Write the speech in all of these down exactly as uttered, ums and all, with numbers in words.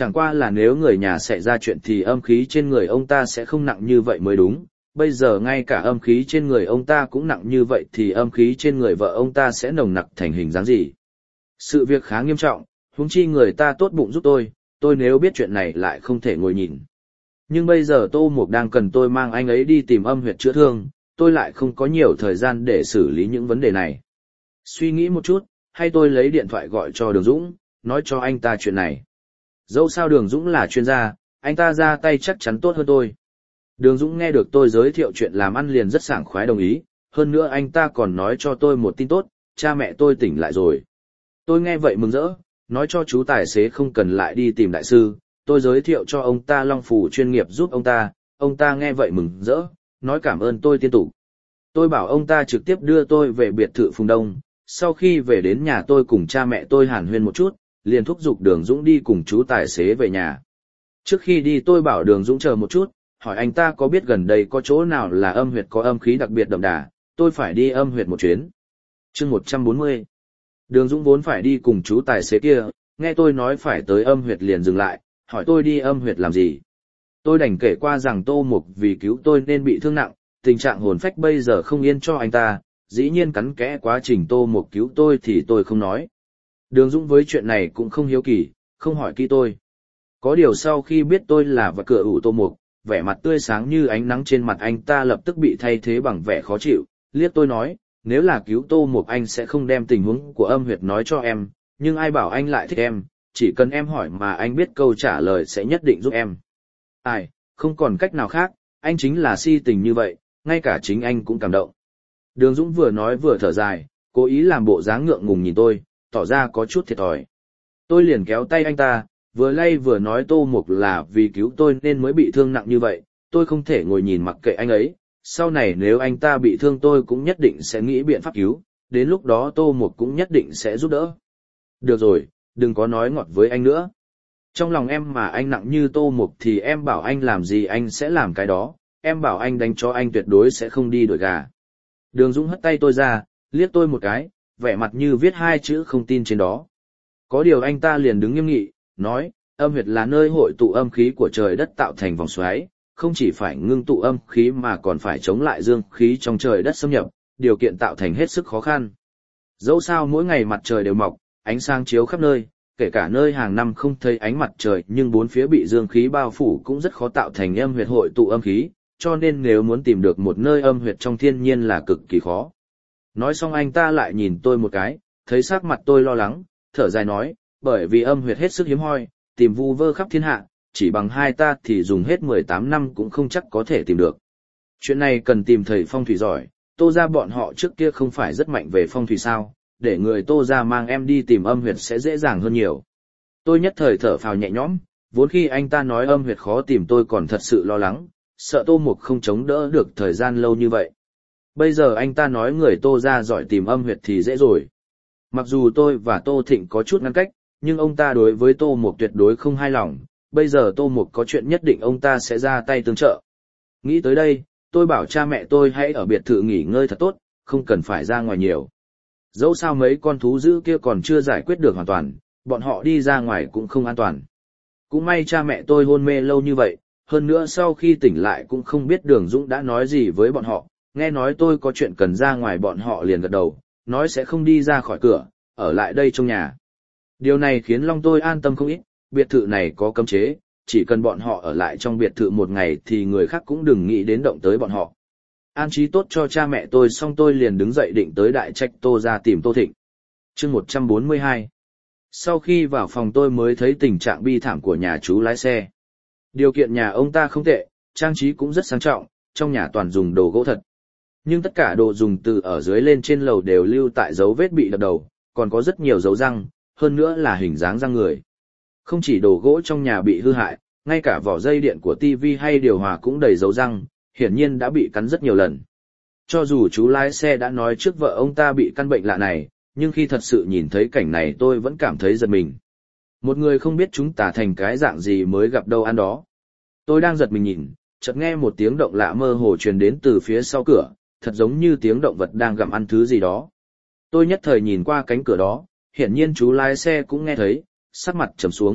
Chẳng qua là nếu người nhà xảy ra chuyện thì âm khí trên người ông ta sẽ không nặng như vậy mới đúng, bây giờ ngay cả âm khí trên người ông ta cũng nặng như vậy thì âm khí trên người vợ ông ta sẽ nồng nặc thành hình dáng gì. Sự việc khá nghiêm trọng, huống chi người ta tốt bụng giúp tôi, tôi nếu biết chuyện này lại không thể ngồi nhìn. Nhưng bây giờ Tô Mục đang cần tôi mang anh ấy đi tìm âm huyệt chữa thương, tôi lại không có nhiều thời gian để xử lý những vấn đề này. Suy nghĩ một chút, hay tôi lấy điện thoại gọi cho Đường Dũng, nói cho anh ta chuyện này. Dẫu sao Đường Dũng là chuyên gia, anh ta ra tay chắc chắn tốt hơn tôi. Đường Dũng nghe được tôi giới thiệu chuyện làm ăn liền rất sảng khoái đồng ý, hơn nữa anh ta còn nói cho tôi một tin tốt, cha mẹ tôi tỉnh lại rồi. Tôi nghe vậy mừng rỡ, nói cho chú tài xế không cần lại đi tìm đại sư, tôi giới thiệu cho ông ta long phù chuyên nghiệp giúp ông ta, ông ta nghe vậy mừng rỡ, nói cảm ơn tôi tiên tục. Tôi bảo ông ta trực tiếp đưa tôi về biệt thự Phùng Đông, sau khi về đến nhà tôi cùng cha mẹ tôi hàn huyên một chút, liền thúc giục Đường Dũng đi cùng chú tài xế về nhà. Trước khi đi tôi bảo Đường Dũng chờ một chút, hỏi anh ta có biết gần đây có chỗ nào là âm huyệt có âm khí đặc biệt đậm đà, tôi phải đi âm huyệt một chuyến. Chương một trăm bốn mươi. Đường Dũng vốn phải đi cùng chú tài xế kia, nghe tôi nói phải tới âm huyệt liền dừng lại, hỏi tôi đi âm huyệt làm gì. Tôi đành kể qua rằng Tô Mục vì cứu tôi nên bị thương nặng, tình trạng hồn phách bây giờ không yên cho anh ta, dĩ nhiên cắn kẽ quá trình Tô Mục cứu tôi thì tôi không nói. Đường Dũng với chuyện này cũng không hiếu kỳ, không hỏi kỹ tôi. Có điều sau khi biết tôi là vật cửa ủ Tô Mục, vẻ mặt tươi sáng như ánh nắng trên mặt anh ta lập tức bị thay thế bằng vẻ khó chịu, liếc tôi nói, nếu là cứu Tô Mục anh sẽ không đem tình huống của âm huyệt nói cho em, nhưng ai bảo anh lại thích em, chỉ cần em hỏi mà anh biết câu trả lời sẽ nhất định giúp em. Ai, không còn cách nào khác, anh chính là si tình như vậy, ngay cả chính anh cũng cảm động. Đường Dũng vừa nói vừa thở dài, cố ý làm bộ dáng ngượng ngùng nhìn tôi, tỏ ra có chút thiệt thòi. Tôi liền kéo tay anh ta, vừa lay vừa nói Tô Mục là vì cứu tôi nên mới bị thương nặng như vậy, tôi không thể ngồi nhìn mặc kệ anh ấy, sau này nếu anh ta bị thương tôi cũng nhất định sẽ nghĩ biện pháp cứu, đến lúc đó Tô Mục cũng nhất định sẽ giúp đỡ. Được rồi, đừng có nói ngọt với anh nữa. Trong lòng em mà anh nặng như Tô Mục thì em bảo anh làm gì anh sẽ làm cái đó, em bảo anh đánh cho anh tuyệt đối sẽ không đi đuổi gà. Đường Dũng hất tay tôi ra, liếc tôi một cái, vẻ mặt như viết hai chữ không tin trên đó. Có điều anh ta liền đứng nghiêm nghị, nói, âm huyệt là nơi hội tụ âm khí của trời đất tạo thành vòng xoáy, không chỉ phải ngưng tụ âm khí mà còn phải chống lại dương khí trong trời đất xâm nhập, điều kiện tạo thành hết sức khó khăn. Dẫu sao mỗi ngày mặt trời đều mọc, ánh sáng chiếu khắp nơi, kể cả nơi hàng năm không thấy ánh mặt trời nhưng bốn phía bị dương khí bao phủ cũng rất khó tạo thành âm huyệt hội tụ âm khí, cho nên nếu muốn tìm được một nơi âm huyệt trong thiên nhiên là cực kỳ khó. Nói xong anh ta lại nhìn tôi một cái, thấy sắc mặt tôi lo lắng, thở dài nói, bởi vì âm huyệt hết sức hiếm hoi, tìm vu vơ khắp thiên hạ, chỉ bằng hai ta thì dùng hết mười tám năm cũng không chắc có thể tìm được. Chuyện này cần tìm thầy phong thủy giỏi, Tô gia bọn họ trước kia không phải rất mạnh về phong thủy sao, để người Tô gia mang em đi tìm âm huyệt sẽ dễ dàng hơn nhiều. Tôi nhất thời thở phào nhẹ nhõm, vốn khi anh ta nói âm huyệt khó tìm tôi còn thật sự lo lắng, sợ Tô Mục không chống đỡ được thời gian lâu như vậy. Bây giờ anh ta nói người Tô gia giỏi tìm âm huyệt thì dễ rồi. Mặc dù tôi và Tô Thịnh có chút ngăn cách, nhưng ông ta đối với Tô Mục tuyệt đối không hài lòng, bây giờ Tô Mục có chuyện nhất định ông ta sẽ ra tay tương trợ. Nghĩ tới đây, tôi bảo cha mẹ tôi hãy ở biệt thự nghỉ ngơi thật tốt, không cần phải ra ngoài nhiều. Dẫu sao mấy con thú dữ kia còn chưa giải quyết được hoàn toàn, bọn họ đi ra ngoài cũng không an toàn. Cũng may cha mẹ tôi hôn mê lâu như vậy, hơn nữa sau khi tỉnh lại cũng không biết Đường Dũng đã nói gì với bọn họ, nghe nói tôi có chuyện cần ra ngoài bọn họ liền gật đầu, nói sẽ không đi ra khỏi cửa, ở lại đây trong nhà. Điều này khiến Long tôi an tâm không ít, biệt thự này có cấm chế, chỉ cần bọn họ ở lại trong biệt thự một ngày thì người khác cũng đừng nghĩ đến động tới bọn họ. An trí tốt cho cha mẹ tôi xong tôi liền đứng dậy định tới đại trạch Tô ra tìm Tô Thịnh. Chương một trăm bốn mươi hai. Sau khi vào phòng tôi mới thấy tình trạng bi thảm của nhà chú lái xe. Điều kiện nhà ông ta không tệ, trang trí cũng rất sang trọng, trong nhà toàn dùng đồ gỗ thật. Nhưng tất cả đồ dùng từ ở dưới lên trên lầu đều lưu tại dấu vết bị đập đầu, còn có rất nhiều dấu răng, hơn nữa là hình dáng răng người. Không chỉ đồ gỗ trong nhà bị hư hại, ngay cả vỏ dây điện của tivi hay điều hòa cũng đầy dấu răng, hiển nhiên đã bị cắn rất nhiều lần. Cho dù chú lái xe đã nói trước vợ ông ta bị căn bệnh lạ này, nhưng khi thật sự nhìn thấy cảnh này tôi vẫn cảm thấy giật mình. Một người không biết chúng ta thành cái dạng gì mới gặp đâu ăn đó. Tôi đang giật mình nhìn, chợt nghe một tiếng động lạ mơ hồ truyền đến từ phía sau cửa, thật giống như tiếng động vật đang gặm ăn thứ gì đó. Tôi nhất thời nhìn qua cánh cửa đó, hiển nhiên chú lái xe cũng nghe thấy, sắc mặt trầm xuống,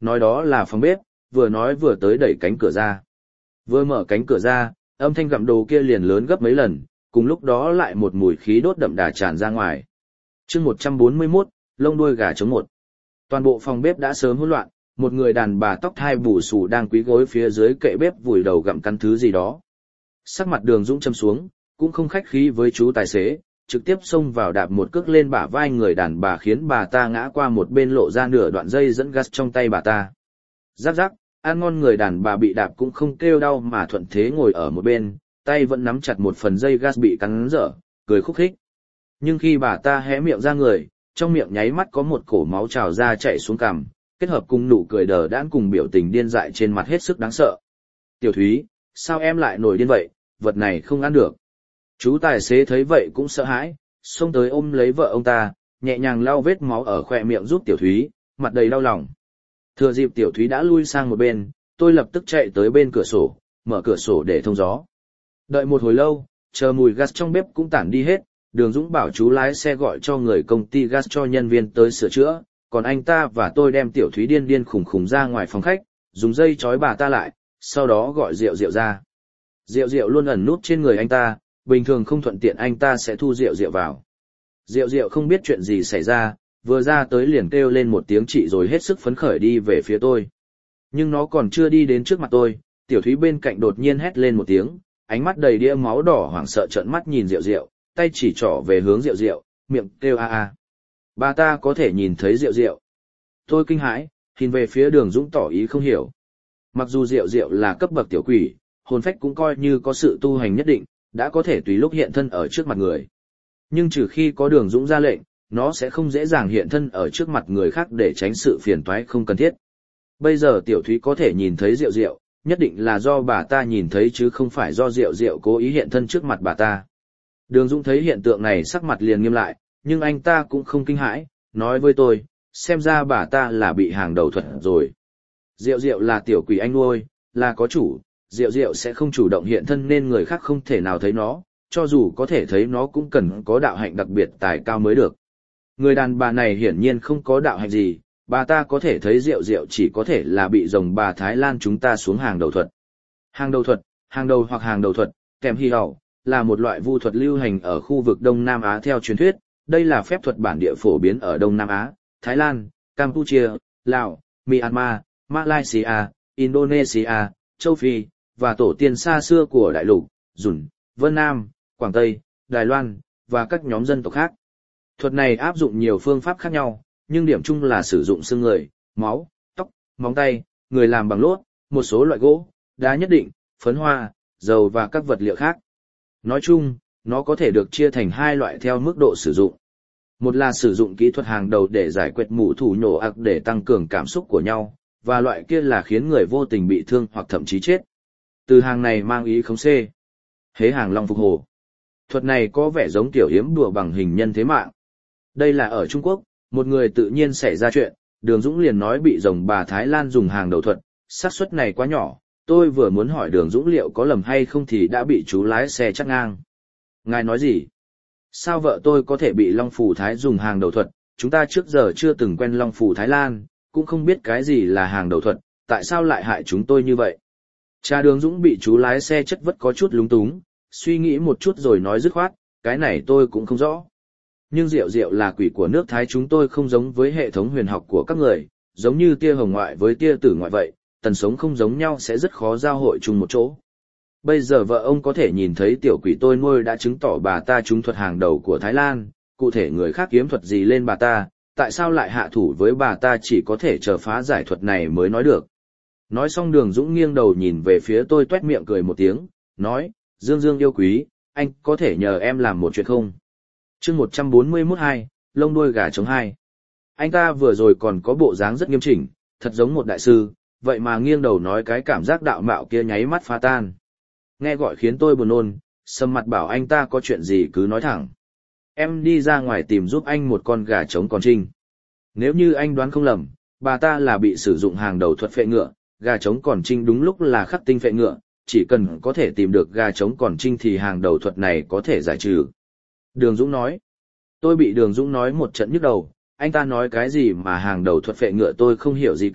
nói đó là phòng bếp, vừa nói vừa tới đẩy cánh cửa ra. Vừa mở cánh cửa ra, âm thanh gặm đồ kia liền lớn gấp mấy lần, cùng lúc đó lại một mùi khí đốt đậm đà tràn ra ngoài. chương một trăm bốn mươi mốt, lông đuôi gà trống một. Toàn bộ phòng bếp đã sớm hỗn loạn, một người đàn bà tóc thai bù xù đang quỳ gối phía dưới kệ bếp vùi đầu gặm cắn thứ gì đó. Sắc mặt Đường Dũng châm xuống, cũng không khách khí với chú tài xế, trực tiếp xông vào đạp một cước lên bả vai người đàn bà khiến bà ta ngã qua một bên, lộ ra nửa đoạn dây dẫn gas trong tay bà ta. Rắc rắc, ăn ngon, người đàn bà bị đạp cũng không kêu đau mà thuận thế ngồi ở một bên, tay vẫn nắm chặt một phần dây gas bị cắn dở, cười khúc khích. Nhưng khi bà ta hé miệng ra người, trong miệng nháy mắt có một cổ máu trào ra chảy xuống cằm, kết hợp cùng nụ cười đờ đẫn cùng biểu tình điên dại trên mặt hết sức đáng sợ. Tiểu Thúy, sao em lại nổi điên vậy, vật này không ăn được. Chú tài xế thấy vậy cũng sợ hãi, xông tới ôm lấy vợ ông ta, nhẹ nhàng lau vết máu ở khóe miệng giúp Tiểu Thúy, mặt đầy đau lòng. Thừa dịp Tiểu Thúy đã lui sang một bên, tôi lập tức chạy tới bên cửa sổ, mở cửa sổ để thông gió. Đợi một hồi lâu, chờ mùi gas trong bếp cũng tản đi hết, Đường Dũng bảo chú lái xe gọi cho người công ty gas cho nhân viên tới sửa chữa, còn anh ta và tôi đem Tiểu Thúy điên điên khủng khủng ra ngoài phòng khách, dùng dây trói bà ta lại, sau đó gọi Diệu Diệu ra. Diệu Diệu luôn ẩn núp trên người anh ta, bình thường không thuận tiện anh ta sẽ thu Diệu Diệu vào. Diệu Diệu không biết chuyện gì xảy ra, vừa ra tới liền kêu lên một tiếng chị rồi hết sức phấn khởi đi về phía tôi. Nhưng nó còn chưa đi đến trước mặt tôi, Tiểu Thúy bên cạnh đột nhiên hét lên một tiếng, ánh mắt đầy đĩa máu đỏ hoảng sợ trợn mắt nhìn Diệu Diệu, tay chỉ trỏ về hướng Diệu Diệu, miệng kêu a a. Bà ta có thể nhìn thấy Diệu Diệu. Tôi kinh hãi, nhìn về phía Đường Dũng tỏ ý không hiểu. Mặc dù Diệu Diệu là cấp bậc tiểu quỷ, hồn phách cũng coi như có sự tu hành nhất định, đã có thể tùy lúc hiện thân ở trước mặt người. Nhưng trừ khi có Đường Dũng ra lệnh, nó sẽ không dễ dàng hiện thân ở trước mặt người khác để tránh sự phiền toái không cần thiết. Bây giờ Tiểu Thúy có thể nhìn thấy Diệu Diệu, nhất định là do bà ta nhìn thấy chứ không phải do Diệu Diệu cố ý hiện thân trước mặt bà ta. Đường Dũng thấy hiện tượng này sắc mặt liền nghiêm lại, nhưng anh ta cũng không kinh hãi, nói với tôi, xem ra bà ta là bị hàng đầu thuật rồi. Diệu Diệu là tiểu quỷ anh nuôi, là có chủ, Diệu Diệu sẽ không chủ động hiện thân nên người khác không thể nào thấy nó, cho dù có thể thấy nó cũng cần có đạo hạnh đặc biệt tài cao mới được. Người đàn bà này hiển nhiên không có đạo hạnh gì, bà ta có thể thấy Diệu Diệu chỉ có thể là bị rồng bà Thái Lan chúng ta xuống hàng đầu thuật. Hàng đầu thuật, hàng đầu hoặc hàng đầu thuật, kèm hy hầu, là một loại vu thuật lưu hành ở khu vực Đông Nam Á theo truyền thuyết, đây là phép thuật bản địa phổ biến ở Đông Nam Á, Thái Lan, Campuchia, Lào, Myanmar, Malaysia, Indonesia, Châu Phi, và tổ tiên xa xưa của đại lục, Dùn, Vân Nam, Quảng Tây, Đài Loan, và các nhóm dân tộc khác. Thuật này áp dụng nhiều phương pháp khác nhau, nhưng điểm chung là sử dụng xương người, máu, tóc, móng tay, người làm bằng lốt, một số loại gỗ, đá nhất định, phấn hoa, dầu và các vật liệu khác. Nói chung, nó có thể được chia thành hai loại theo mức độ sử dụng. Một là sử dụng kỹ thuật hàng đầu để giải quyết mũ thủ nhổ ạc để tăng cường cảm xúc của nhau, và loại kia là khiến người vô tình bị thương hoặc thậm chí chết. Từ hàng này mang ý khống xê. Hế hàng long phục hồ. Thuật này có vẻ giống tiểu hiếm đùa bằng hình nhân thế mạng. Đây là ở Trung Quốc, một người tự nhiên xảy ra chuyện, Đường Dũng liền nói bị rồng bà Thái Lan dùng hàng đầu thuật, xác suất này quá nhỏ, tôi vừa muốn hỏi Đường Dũng liệu có lầm hay không thì đã bị chú lái xe chắc ngang. Ngài nói gì? Sao vợ tôi có thể bị Long Phù Thái dùng hàng đầu thuật, chúng ta trước giờ chưa từng quen Long Phù Thái Lan, cũng không biết cái gì là hàng đầu thuật, tại sao lại hại chúng tôi như vậy? Cha Đường Dũng bị chú lái xe chất vất có chút lúng túng, suy nghĩ một chút rồi nói dứt khoát, cái này tôi cũng không rõ. Nhưng Diệu Diệu là quỷ của nước Thái, chúng tôi không giống với hệ thống huyền học của các người, giống như tia hồng ngoại với tia tử ngoại vậy, tần sống không giống nhau sẽ rất khó giao hội chung một chỗ. Bây giờ vợ ông có thể nhìn thấy tiểu quỷ tôi nuôi đã chứng tỏ bà ta trúng thuật hàng đầu của Thái Lan, cụ thể người khác kiếm thuật gì lên bà ta, tại sao lại hạ thủ với bà ta chỉ có thể chờ phá giải thuật này mới nói được. Nói xong Đường Dũng nghiêng đầu nhìn về phía tôi tuét miệng cười một tiếng, nói, Dương Dương yêu quý, anh có thể nhờ em làm một chuyện không? chương một trăm bốn mươi mốt hai, lông đuôi gà trống hai. Anh ta vừa rồi còn có bộ dáng rất nghiêm chỉnh, thật giống một đại sư, vậy mà nghiêng đầu nói cái cảm giác đạo mạo kia nháy mắt phá tan. Nghe gọi khiến tôi buồn nôn, sầm mặt bảo anh ta có chuyện gì cứ nói thẳng. Em đi ra ngoài tìm giúp anh một con gà trống còn trinh. Nếu như anh đoán không lầm, bà ta là bị sử dụng hàng đầu thuật phệ ngựa, gà trống còn trinh đúng lúc là khắc tinh phệ ngựa, chỉ cần có thể tìm được gà trống còn trinh thì hàng đầu thuật này có thể giải trừ. Đường Dũng nói. Tôi bị Đường Dũng nói một trận nhức đầu, anh ta nói cái gì mà hàng đầu thuật phệ ngựa tôi không hiểu gì cả,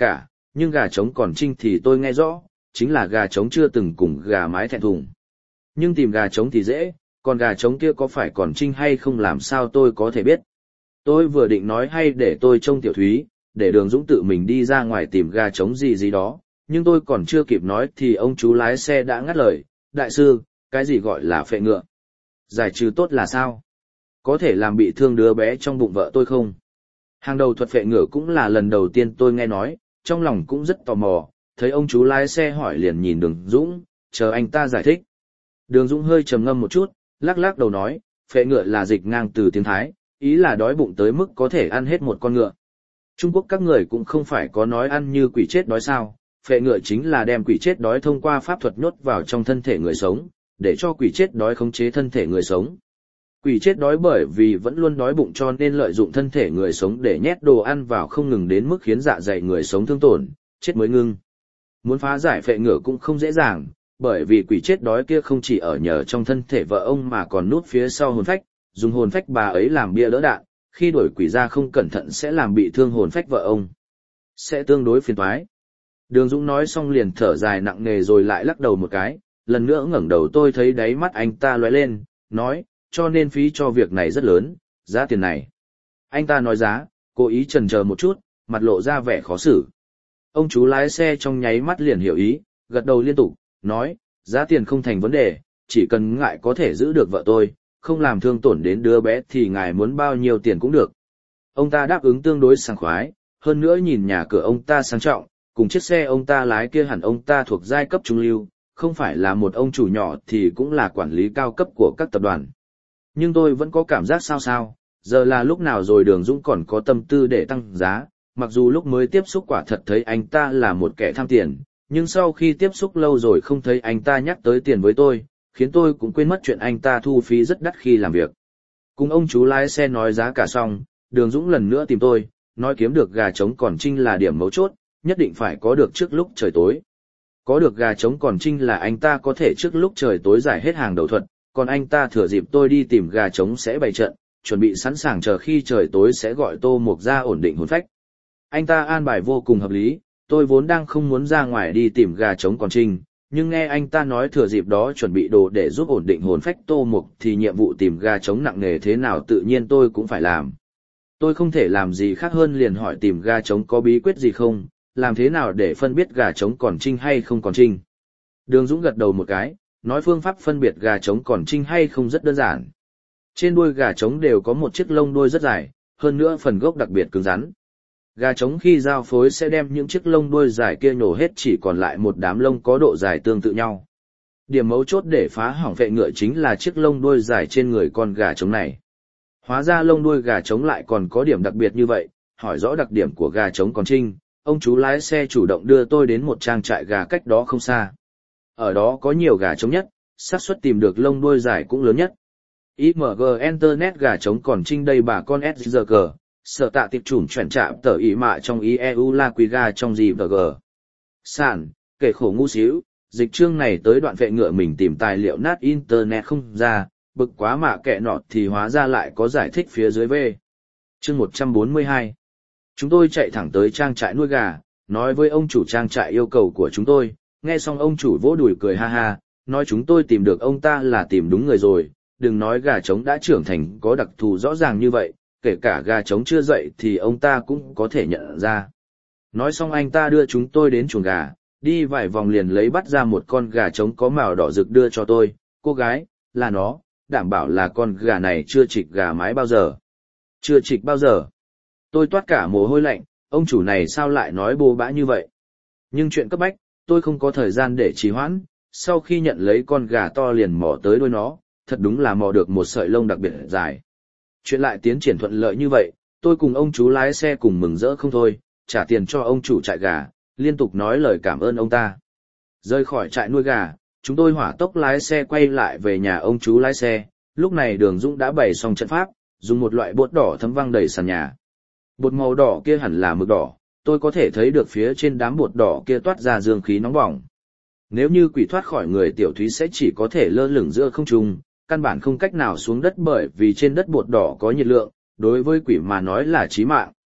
nhưng gà trống còn trinh thì tôi nghe rõ, chính là gà trống chưa từng cùng gà mái thẹn thùng. Nhưng tìm gà trống thì dễ, còn gà trống kia có phải còn trinh hay không làm sao tôi có thể biết. Tôi vừa định nói hay để tôi trông Tiểu Thúy, để Đường Dũng tự mình đi ra ngoài tìm gà trống gì gì đó, nhưng tôi còn chưa kịp nói thì ông chú lái xe đã ngắt lời, đại sư, cái gì gọi là phệ ngựa? Giải trừ tốt là sao? Có thể làm bị thương đứa bé trong bụng vợ tôi không? Hàng đầu thuật phệ ngựa cũng là lần đầu tiên tôi nghe nói, trong lòng cũng rất tò mò, thấy ông chú lái xe hỏi liền nhìn Đường Dũng, chờ anh ta giải thích. Đường Dũng hơi trầm ngâm một chút, lắc lắc đầu nói, phệ ngựa là dịch ngang từ tiếng Thái, ý là đói bụng tới mức có thể ăn hết một con ngựa. Trung Quốc các người cũng không phải có nói ăn như quỷ chết đói sao, phệ ngựa chính là đem quỷ chết đói thông qua pháp thuật nhốt vào trong thân thể người sống, để cho quỷ chết đói khống chế thân thể người sống. Quỷ chết đói bởi vì vẫn luôn đói bụng cho nên lợi dụng thân thể người sống để nhét đồ ăn vào không ngừng đến mức khiến dạ dày người sống thương tổn, chết mới ngưng. Muốn phá giải phệ ngựa cũng không dễ dàng, bởi vì quỷ chết đói kia không chỉ ở nhờ trong thân thể vợ ông mà còn núp phía sau hồn phách, dùng hồn phách bà ấy làm bia đỡ đạn, khi đuổi quỷ ra không cẩn thận sẽ làm bị thương hồn phách vợ ông. Sẽ tương đối phiền toái. Đường Dũng nói xong liền thở dài nặng nề rồi lại lắc đầu một cái, lần nữa ngẩng đầu tôi thấy đáy mắt anh ta lóe lên, nói, cho nên phí cho việc này rất lớn, giá tiền này. Anh ta nói giá, cố ý chần chờ một chút, mặt lộ ra vẻ khó xử. Ông chú lái xe trong nháy mắt liền hiểu ý, gật đầu liên tục, nói, giá tiền không thành vấn đề, chỉ cần ngài có thể giữ được vợ tôi, không làm thương tổn đến đứa bé thì ngài muốn bao nhiêu tiền cũng được. Ông ta đáp ứng tương đối sảng khoái, hơn nữa nhìn nhà cửa ông ta sang trọng, cùng chiếc xe ông ta lái kia hẳn ông ta thuộc giai cấp trung lưu, không phải là một ông chủ nhỏ thì cũng là quản lý cao cấp của các tập đoàn. Nhưng tôi vẫn có cảm giác sao sao, giờ là lúc nào rồi Đường Dũng còn có tâm tư để tăng giá, mặc dù lúc mới tiếp xúc quả thật thấy anh ta là một kẻ tham tiền, nhưng sau khi tiếp xúc lâu rồi không thấy anh ta nhắc tới tiền với tôi, khiến tôi cũng quên mất chuyện anh ta thu phí rất đắt khi làm việc. Cùng ông chú lái xe nói giá cả xong, Đường Dũng lần nữa tìm tôi, nói kiếm được gà trống còn trinh là điểm mấu chốt, nhất định phải có được trước lúc trời tối. Có được gà trống còn trinh là anh ta có thể trước lúc trời tối giải hết hàng đầu thuật, còn anh ta thừa dịp tôi đi tìm gà trống sẽ bày trận, chuẩn bị sẵn sàng chờ khi trời tối sẽ gọi Tô Mục ra ổn định hồn phách. Anh ta an bài vô cùng hợp lý, tôi vốn đang không muốn ra ngoài đi tìm gà trống còn trinh, nhưng nghe anh ta nói thừa dịp đó chuẩn bị đồ để giúp ổn định hồn phách Tô Mục thì nhiệm vụ tìm gà trống nặng nề thế nào tự nhiên tôi cũng phải làm. Tôi không thể làm gì khác hơn liền hỏi tìm gà trống có bí quyết gì không, làm thế nào để phân biết gà trống còn trinh hay không còn trinh. Đường Dũng gật đầu một cái, nói phương pháp phân biệt gà trống còn trinh hay không rất đơn giản. Trên đuôi gà trống đều có một chiếc lông đuôi rất dài, hơn nữa phần gốc đặc biệt cứng rắn. Gà trống khi giao phối sẽ đem những chiếc lông đuôi dài kia nhổ hết chỉ còn lại một đám lông có độ dài tương tự nhau. Điểm mấu chốt để phá hỏng phệ ngựa chính là chiếc lông đuôi dài trên người con gà trống này. Hóa ra lông đuôi gà trống lại còn có điểm đặc biệt như vậy, hỏi rõ đặc điểm của gà trống còn trinh, ông chú lái xe chủ động đưa tôi đến một trang trại gà cách đó không xa. Ở đó có nhiều gà trống nhất, xác suất tìm được lông đuôi dài cũng lớn nhất. i em giê Internet gà trống còn trinh đây bà con ét giê giê, sở tạ tiệp chủng chuyển chạm tờ ý mạ trong i e u la quý gà trong gì vờ gờ. Sản, kể khổ ngu xíu, dịch chương này tới đoạn vệ ngựa mình tìm tài liệu nát Internet không ra, bực quá mạ kệ nọt thì hóa ra lại có giải thích phía dưới về. Chương một trăm bốn mươi hai. Chúng tôi chạy thẳng tới trang trại nuôi gà, nói với ông chủ trang trại yêu cầu của chúng tôi, nghe xong ông chủ vỗ đùi cười ha ha, nói chúng tôi tìm được ông ta là tìm đúng người rồi, đừng nói gà trống đã trưởng thành có đặc thù rõ ràng như vậy, kể cả gà trống chưa dậy thì ông ta cũng có thể nhận ra. Nói xong anh ta đưa chúng tôi đến chuồng gà, đi vài vòng liền lấy bắt ra một con gà trống có màu đỏ rực đưa cho tôi, cô gái, là nó, đảm bảo là con gà này chưa trịch gà mái bao giờ. Chưa trịch bao giờ. Tôi toát cả mồ hôi lạnh, ông chủ này sao lại nói bô bã như vậy. Nhưng chuyện cấp bách, tôi không có thời gian để trì hoãn, sau khi nhận lấy con gà to liền mò tới đuôi nó, thật đúng là mò được một sợi lông đặc biệt dài. Chuyện lại tiến triển thuận lợi như vậy, tôi cùng ông chú lái xe cùng mừng rỡ không thôi, trả tiền cho ông chủ trại gà, liên tục nói lời cảm ơn ông ta. Rời khỏi trại nuôi gà, chúng tôi hỏa tốc lái xe quay lại về nhà ông chú lái xe, lúc này Đường Dũng đã bày xong trận pháp, dùng một loại bột đỏ thấm văng đầy sàn nhà. Bột màu đỏ kia hẳn là mực đỏ, tôi có thể thấy được phía trên đám bột đỏ kia toát ra dương khí nóng bỏng. Nếu như quỷ thoát khỏi người Tiểu Thúy sẽ chỉ có thể lơ lửng giữa không trung, căn bản không cách nào xuống đất bởi vì trên đất bột đỏ có nhiệt lượng, đối với quỷ mà nói là chí mạng.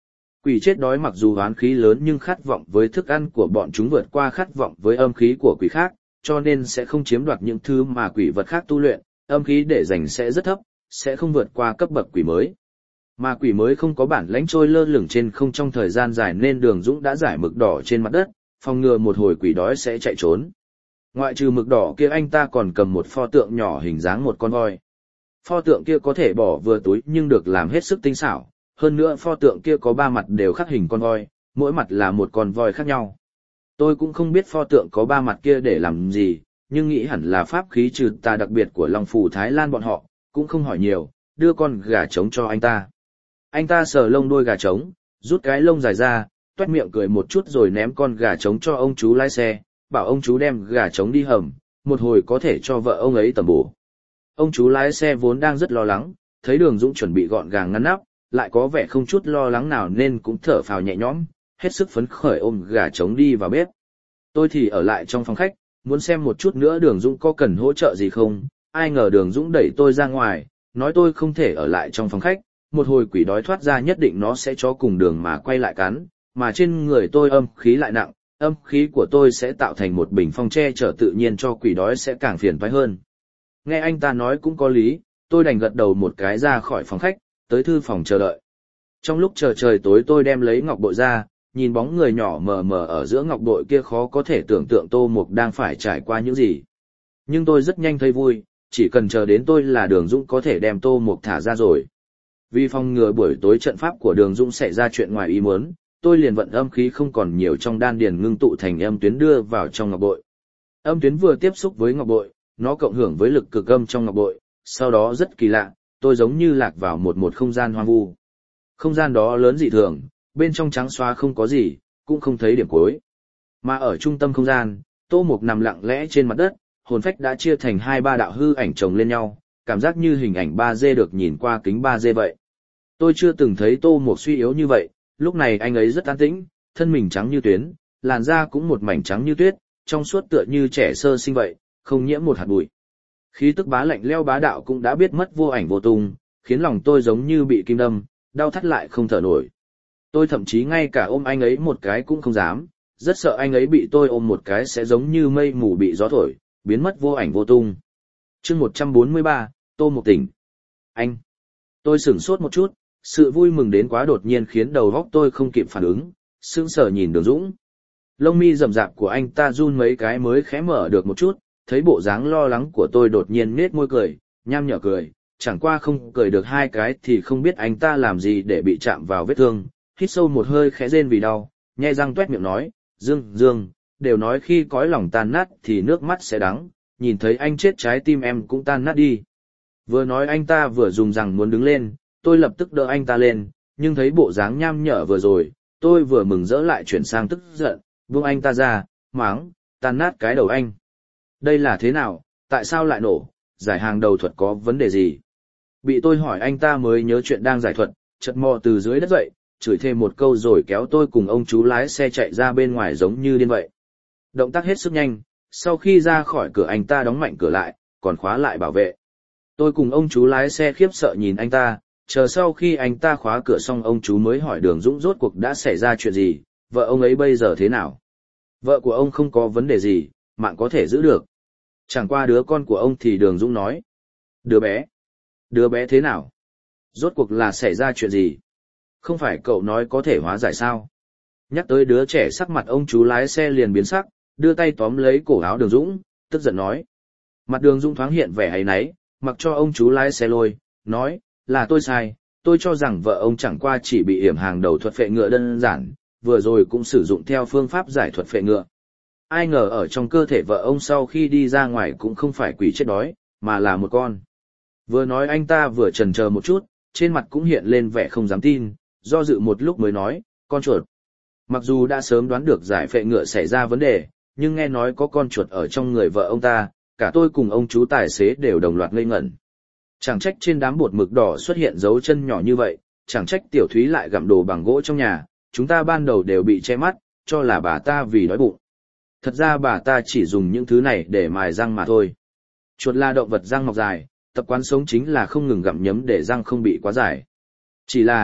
Quỷ chết đói mặc dù oán khí lớn nhưng khát vọng với thức ăn của bọn chúng vượt qua khát vọng với âm khí của quỷ khác, cho nên sẽ không chiếm đoạt những thứ mà quỷ vật khác tu luyện, âm khí để dành sẽ rất thấp, sẽ không vượt qua cấp bậc quỷ mới. Mà quỷ mới không có bản lãnh trôi lơ lửng trên không trong thời gian dài nên Đường Dũng đã giải mực đỏ trên mặt đất, phòng ngừa một hồi quỷ đói sẽ chạy trốn. Ngoại trừ mực đỏ kia anh ta còn cầm một pho tượng nhỏ hình dáng một con voi. Pho tượng kia có thể bỏ vừa túi nhưng được làm hết sức tinh xảo, hơn nữa pho tượng kia có ba mặt đều khắc hình con voi, mỗi mặt là một con voi khác nhau. Tôi cũng không biết pho tượng có ba mặt kia để làm gì, nhưng nghĩ hẳn là pháp khí trừ tà đặc biệt của Long Phủ Thái Lan bọn họ, cũng không hỏi nhiều, đưa con gà trống cho anh ta. Anh ta sờ lông đuôi gà trống, rút cái lông dài ra, toét miệng cười một chút rồi ném con gà trống cho ông chú lái xe, bảo ông chú đem gà trống đi hầm, một hồi có thể cho vợ ông ấy tẩm bổ. Ông chú lái xe vốn đang rất lo lắng, thấy Đường Dũng chuẩn bị gọn gàng ngăn nắp, lại có vẻ không chút lo lắng nào nên cũng thở phào nhẹ nhõm, hết sức phấn khởi ôm gà trống đi vào bếp. Tôi thì ở lại trong phòng khách, muốn xem một chút nữa Đường Dũng có cần hỗ trợ gì không, ai ngờ Đường Dũng đẩy tôi ra ngoài, nói tôi không thể ở lại trong phòng khách, một hồi quỷ đói thoát ra nhất định nó sẽ cho cùng đường mà quay lại cắn, mà trên người tôi âm khí lại nặng, âm khí của tôi sẽ tạo thành một bình phong che chở tự nhiên cho quỷ đói sẽ càng phiền toái hơn. Nghe anh ta nói cũng có lý, tôi đành gật đầu một cái ra khỏi phòng khách, tới thư phòng chờ đợi. Trong lúc chờ trời tối tôi đem lấy ngọc bội ra, nhìn bóng người nhỏ mờ mờ ở giữa ngọc bội kia khó có thể tưởng tượng Tô Mục đang phải trải qua những gì. Nhưng tôi rất nhanh thấy vui, chỉ cần chờ đến tôi là Đường Dũng có thể đem Tô Mục thả ra rồi. Vì phòng ngừa buổi tối trận pháp của Đường Dũng xảy ra chuyện ngoài ý muốn, tôi liền vận âm khí không còn nhiều trong đan điền ngưng tụ thành âm tuyến đưa vào trong ngọc bội. Âm tuyến vừa tiếp xúc với ngọc bội, nó cộng hưởng với lực cực âm trong ngọc bội, sau đó rất kỳ lạ, tôi giống như lạc vào một một không gian hoang vu. Không gian đó lớn dị thường, bên trong trắng xóa không có gì, cũng không thấy điểm cuối. Mà ở trung tâm không gian, Tô Mục nằm lặng lẽ trên mặt đất, hồn phách đã chia thành hai ba đạo hư ảnh chồng lên nhau, cảm giác như hình ảnh ba D được nhìn qua kính ba D vậy. Tôi chưa từng thấy Tô Mục suy yếu như vậy, lúc này anh ấy rất an tĩnh, thân mình trắng như tuyến, làn da cũng một mảnh trắng như tuyết, trong suốt tựa như trẻ sơ sinh vậy, không nhiễm một hạt bụi. Khí tức bá lạnh lẽo bá đạo cũng đã biết mất vô ảnh vô tung, khiến lòng tôi giống như bị kim đâm, đau thắt lại không thở nổi. Tôi thậm chí ngay cả ôm anh ấy một cái cũng không dám, rất sợ anh ấy bị tôi ôm một cái sẽ giống như mây mù bị gió thổi, biến mất vô ảnh vô tung. Chương một trăm bốn mươi ba, Tô Mục tỉnh. Anh. Tôi sửng sốt một chút, sự vui mừng đến quá đột nhiên khiến đầu óc tôi không kịp phản ứng, sững sờ nhìn Đường Dũng. Lông mi rậm rạp của anh ta run mấy cái mới khẽ mở được một chút, thấy bộ dáng lo lắng của tôi đột nhiên nết môi cười, nham nhở cười, chẳng qua không cười được hai cái thì không biết anh ta làm gì để bị chạm vào vết thương, hít sâu một hơi khẽ rên vì đau, nhe răng toét miệng nói, Dương, Dương, đều nói khi cõi lòng tan nát thì nước mắt sẽ đắng, nhìn thấy anh chết trái tim em cũng tan nát đi. Vừa nói anh ta vừa dùng rằng muốn đứng lên, tôi lập tức đỡ anh ta lên, nhưng thấy bộ dáng nham nhở vừa rồi, tôi vừa mừng rỡ lại chuyển sang tức giận, buông anh ta ra, máng, tan nát cái đầu anh. Đây là thế nào, tại sao lại nổ, giải hàng đầu thuật có vấn đề gì? Bị tôi hỏi anh ta mới nhớ chuyện đang giải thuật, chợt mò từ dưới đất dậy, chửi thêm một câu rồi kéo tôi cùng ông chú lái xe chạy ra bên ngoài giống như điên vậy. Động tác hết sức nhanh, sau khi ra khỏi cửa anh ta đóng mạnh cửa lại, còn khóa lại bảo vệ. Tôi cùng ông chú lái xe khiếp sợ nhìn anh ta, chờ sau khi anh ta khóa cửa xong ông chú mới hỏi Đường Dũng rốt cuộc đã xảy ra chuyện gì, vợ ông ấy bây giờ thế nào? Vợ của ông không có vấn đề gì, mạng có thể giữ được. Chẳng qua đứa con của ông thì Đường Dũng nói. Đứa bé? Đứa bé thế nào? Rốt cuộc là xảy ra chuyện gì? Không phải cậu nói có thể hóa giải sao? Nhắc tới đứa trẻ sắc mặt ông chú lái xe liền biến sắc, đưa tay tóm lấy cổ áo Đường Dũng, tức giận nói. Mặt Đường Dũng thoáng hiện vẻ áy náy, mặc cho ông chú lái xe lôi, nói, là tôi sai, tôi cho rằng vợ ông chẳng qua chỉ bị yểm hàng đầu thuật phệ ngựa đơn giản, vừa rồi cũng sử dụng theo phương pháp giải thuật phệ ngựa. Ai ngờ ở trong cơ thể vợ ông sau khi đi ra ngoài cũng không phải quỷ chết đói, mà là một con. Vừa nói anh ta vừa chần chờ một chút, trên mặt cũng hiện lên vẻ không dám tin, do dự một lúc mới nói, con chuột. Mặc dù đã sớm đoán được giải phệ ngựa xảy ra vấn đề, nhưng nghe nói có con chuột ở trong người vợ ông ta, cả tôi cùng ông chú tài xế đều đồng loạt ngây ngẩn. Chẳng trách trên đám bột mực đỏ xuất hiện dấu chân nhỏ như vậy, chẳng trách Tiểu Thúy lại gặm đồ bằng gỗ trong nhà, chúng ta ban đầu đều bị che mắt, cho là bà ta vì đói bụng. Thật ra bà ta chỉ dùng những thứ này để mài răng mà thôi. Chuột là động vật răng mọc dài, tập quán sống chính là không ngừng gặm nhấm để răng không bị quá dài. Chỉ là,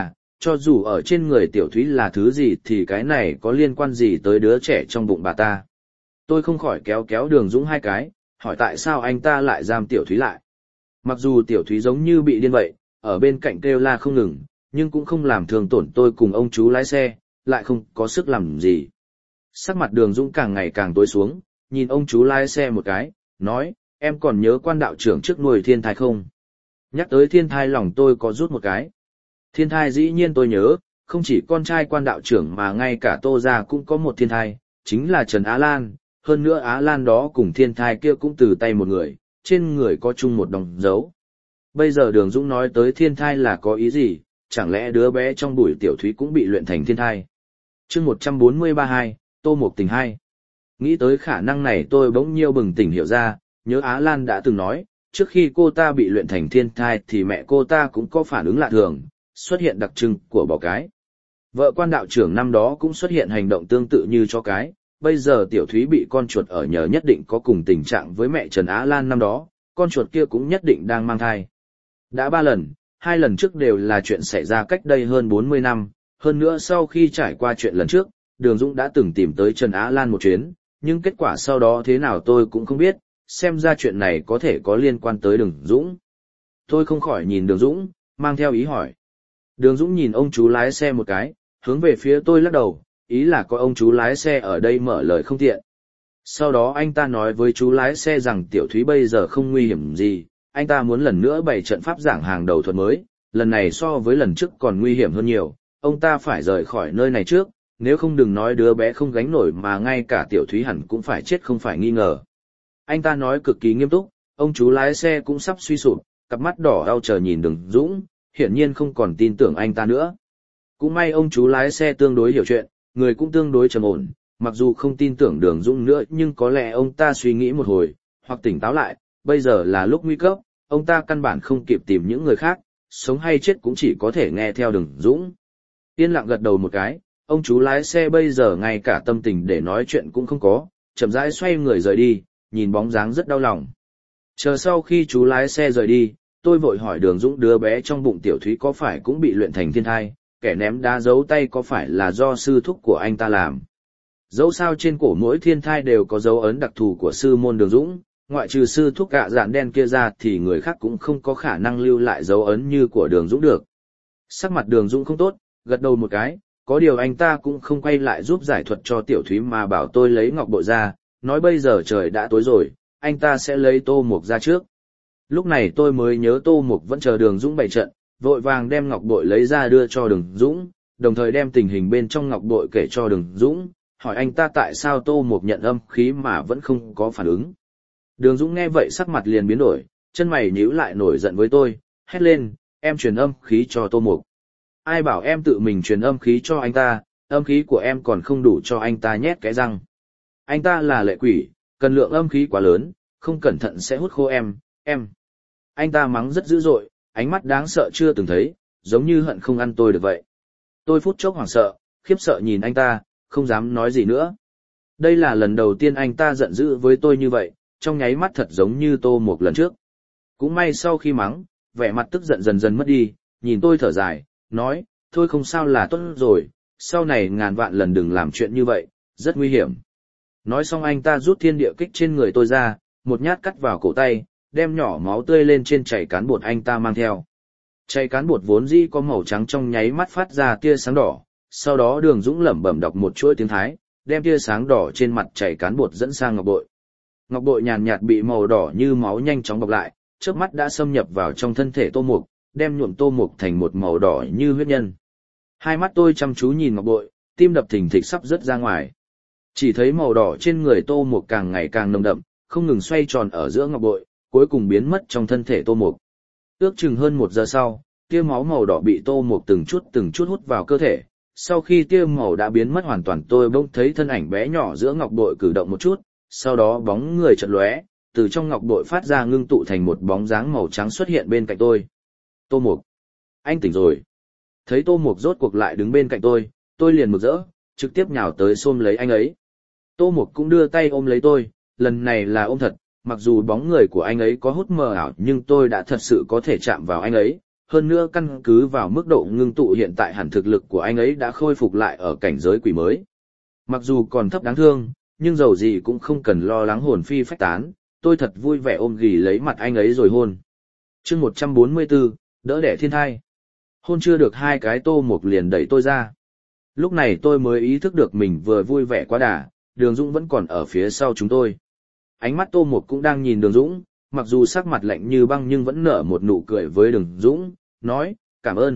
Cho dù ở trên người tiểu thúy là thứ gì thì cái này có liên quan gì tới đứa trẻ trong bụng bà ta. Tôi không khỏi kéo kéo Đường Dũng hai cái, hỏi tại sao anh ta lại giam tiểu thúy lại. Mặc dù tiểu thúy giống như bị điên vậy, ở bên cạnh kêu la không ngừng, nhưng cũng không làm thương tổn tôi cùng ông chú lái xe, lại không có sức làm gì. Sắc mặt Đường Dũng càng ngày càng tối xuống, nhìn ông chú lái xe một cái, nói, em còn nhớ quan đạo trưởng trước nuôi thiên thai không? Nhắc tới thiên thai lòng tôi có rút một cái. Thiên thai dĩ nhiên tôi nhớ, không chỉ con trai quan đạo trưởng mà ngay cả Tô gia cũng có một thiên thai, chính là Trần Á Lan, hơn nữa Á Lan đó cùng thiên thai kia cũng từ tay một người, trên người có chung một đồng dấu. Bây giờ Đường Dũng nói tới thiên thai là có ý gì, chẳng lẽ đứa bé trong bụi tiểu thúy cũng bị luyện thành thiên thai? chương một trăm bốn mươi ba hai, Tô Mộc Tình hai. Nghĩ tới khả năng này tôi bỗng nhiêu bừng tỉnh hiểu ra, nhớ Á Lan đã từng nói, trước khi cô ta bị luyện thành thiên thai thì mẹ cô ta cũng có phản ứng lạ thường, xuất hiện đặc trưng của bò cái. Vợ quan đạo trưởng năm đó cũng xuất hiện hành động tương tự như chó cái, bây giờ tiểu thúy bị con chuột ở nhờ nhất định có cùng tình trạng với mẹ Trần Á Lan năm đó, con chuột kia cũng nhất định đang mang thai. Đã ba lần, hai lần trước đều là chuyện xảy ra cách đây hơn bốn mươi năm, hơn nữa sau khi trải qua chuyện lần trước, Đường Dũng đã từng tìm tới Trần Á Lan một chuyến, nhưng kết quả sau đó thế nào tôi cũng không biết, xem ra chuyện này có thể có liên quan tới Đường Dũng. Tôi không khỏi nhìn Đường Dũng, mang theo ý hỏi. Đường Dũng nhìn ông chú lái xe một cái, hướng về phía tôi lắc đầu, ý là có ông chú lái xe ở đây mở lời không tiện. Sau đó anh ta nói với chú lái xe rằng tiểu thúy bây giờ không nguy hiểm gì, anh ta muốn lần nữa bày trận pháp giảng hàng đầu thuật mới, lần này so với lần trước còn nguy hiểm hơn nhiều, ông ta phải rời khỏi nơi này trước, nếu không đừng nói đứa bé không gánh nổi mà ngay cả tiểu thúy hẳn cũng phải chết không phải nghi ngờ. Anh ta nói cực kỳ nghiêm túc, ông chú lái xe cũng sắp suy sụp, cặp mắt đỏ đau chờ nhìn Đường Dũng, hiển nhiên không còn tin tưởng anh ta nữa. Cũng may ông chú lái xe tương đối hiểu chuyện, người cũng tương đối trầm ổn, mặc dù không tin tưởng Đường Dũng nữa nhưng có lẽ ông ta suy nghĩ một hồi, hoặc tỉnh táo lại, bây giờ là lúc nguy cấp, ông ta căn bản không kịp tìm những người khác, sống hay chết cũng chỉ có thể nghe theo Đường Dũng. Yên lặng gật đầu một cái, ông chú lái xe bây giờ ngay cả tâm tình để nói chuyện cũng không có, chậm rãi xoay người rời đi, nhìn bóng dáng rất đau lòng. Chờ sau khi chú lái xe rời đi, tôi vội hỏi Đường Dũng đứa bé trong bụng tiểu thúy có phải cũng bị luyện thành thiên thai, kẻ ném đá giấu tay có phải là do sư thúc của anh ta làm. Dẫu sao trên cổ mỗi thiên thai đều có dấu ấn đặc thù của sư môn Đường Dũng, ngoại trừ sư thúc gạ dạn đen kia ra thì người khác cũng không có khả năng lưu lại dấu ấn như của Đường Dũng được. Sắc mặt Đường Dũng không tốt, gật đầu một cái, có điều anh ta cũng không quay lại giúp giải thuật cho tiểu thúy mà bảo tôi lấy ngọc bội ra, nói bây giờ trời đã tối rồi, anh ta sẽ lấy Tô Mộc ra trước. Lúc này tôi mới nhớ Tô Mộc vẫn chờ Đường Dũng bày trận, vội vàng đem ngọc bội lấy ra đưa cho Đường Dũng, đồng thời đem tình hình bên trong ngọc bội kể cho Đường Dũng, hỏi anh ta tại sao Tô Mộc nhận âm khí mà vẫn không có phản ứng. Đường Dũng nghe vậy sắc mặt liền biến đổi, chân mày nhíu lại nổi giận với tôi, hét lên, em truyền âm khí cho Tô Mộc. Ai bảo em tự mình truyền âm khí cho anh ta, âm khí của em còn không đủ cho anh ta nhét cái răng. Anh ta là lệ quỷ, cần lượng âm khí quá lớn, không cẩn thận sẽ hút khô em, em. Anh ta mắng rất dữ dội, ánh mắt đáng sợ chưa từng thấy, giống như hận không ăn tôi được vậy. Tôi phút chốc hoảng sợ, khiếp sợ nhìn anh ta, không dám nói gì nữa. Đây là lần đầu tiên anh ta giận dữ với tôi như vậy, trong nháy mắt thật giống như Tô Mộc lần trước. Cũng may sau khi mắng, vẻ mặt tức giận dần dần mất đi, nhìn tôi thở dài, nói, thôi không sao là tốt rồi, sau này ngàn vạn lần đừng làm chuyện như vậy, rất nguy hiểm. Nói xong anh ta rút thiên địa kích trên người tôi ra, một nhát cắt vào cổ tay, đem nhỏ máu tươi lên trên chảy cán bột anh ta mang theo. Chảy cán bột vốn dĩ có màu trắng trong nháy mắt phát ra tia sáng đỏ, sau đó Đường Dũng lẩm bẩm đọc một chuỗi tiếng Thái, đem tia sáng đỏ trên mặt chảy cán bột dẫn sang ngọc bội. Ngọc bội nhàn nhạt bị màu đỏ như máu nhanh chóng bọc lại, chớp mắt đã xâm nhập vào trong thân thể Tô Mộc, đem nhuộm Tô Mộc thành một màu đỏ như huyết nhân. Hai mắt tôi chăm chú nhìn ngọc bội, tim đập thình thịch sắp rớt ra ngoài. Chỉ thấy màu đỏ trên người Tô Mộc càng ngày càng nồng đậm, không ngừng xoay tròn ở giữa ngọc bội, cuối cùng biến mất trong thân thể Tô Mộc. Ước chừng hơn một giờ sau, tia máu màu đỏ bị Tô Mộc từng chút từng chút hút vào cơ thể. Sau khi tia màu đã biến mất hoàn toàn, tôi bỗng thấy thân ảnh bé nhỏ giữa ngọc bội cử động một chút, sau đó bóng người chợt lóe, từ trong ngọc bội phát ra ngưng tụ thành một bóng dáng màu trắng xuất hiện bên cạnh tôi. Tô Mộc, anh tỉnh rồi. Thấy Tô Mộc rốt cuộc lại đứng bên cạnh tôi, tôi liền mừng rỡ, trực tiếp nhào tới xôm lấy anh ấy. Tô Mộc cũng đưa tay ôm lấy tôi, lần này là ôm thật, mặc dù bóng người của anh ấy có hút mờ ảo nhưng tôi đã thật sự có thể chạm vào anh ấy, hơn nữa căn cứ vào mức độ ngưng tụ hiện tại hẳn thực lực của anh ấy đã khôi phục lại ở cảnh giới quỷ mới. Mặc dù còn thấp đáng thương, nhưng dầu gì cũng không cần lo lắng hồn phi phách tán, tôi thật vui vẻ ôm ghì lấy mặt anh ấy rồi hôn. chương một trăm bốn mươi tư, đỡ đẻ thiên thai. Hôn chưa được hai cái Tô Mục liền đẩy tôi ra. Lúc này tôi mới ý thức được mình vừa vui vẻ quá đà, Đường Dũng vẫn còn ở phía sau chúng tôi. Ánh mắt Tô Mục cũng đang nhìn Đường Dũng, mặc dù sắc mặt lạnh như băng nhưng vẫn nở một nụ cười với Đường Dũng, nói, cảm ơn.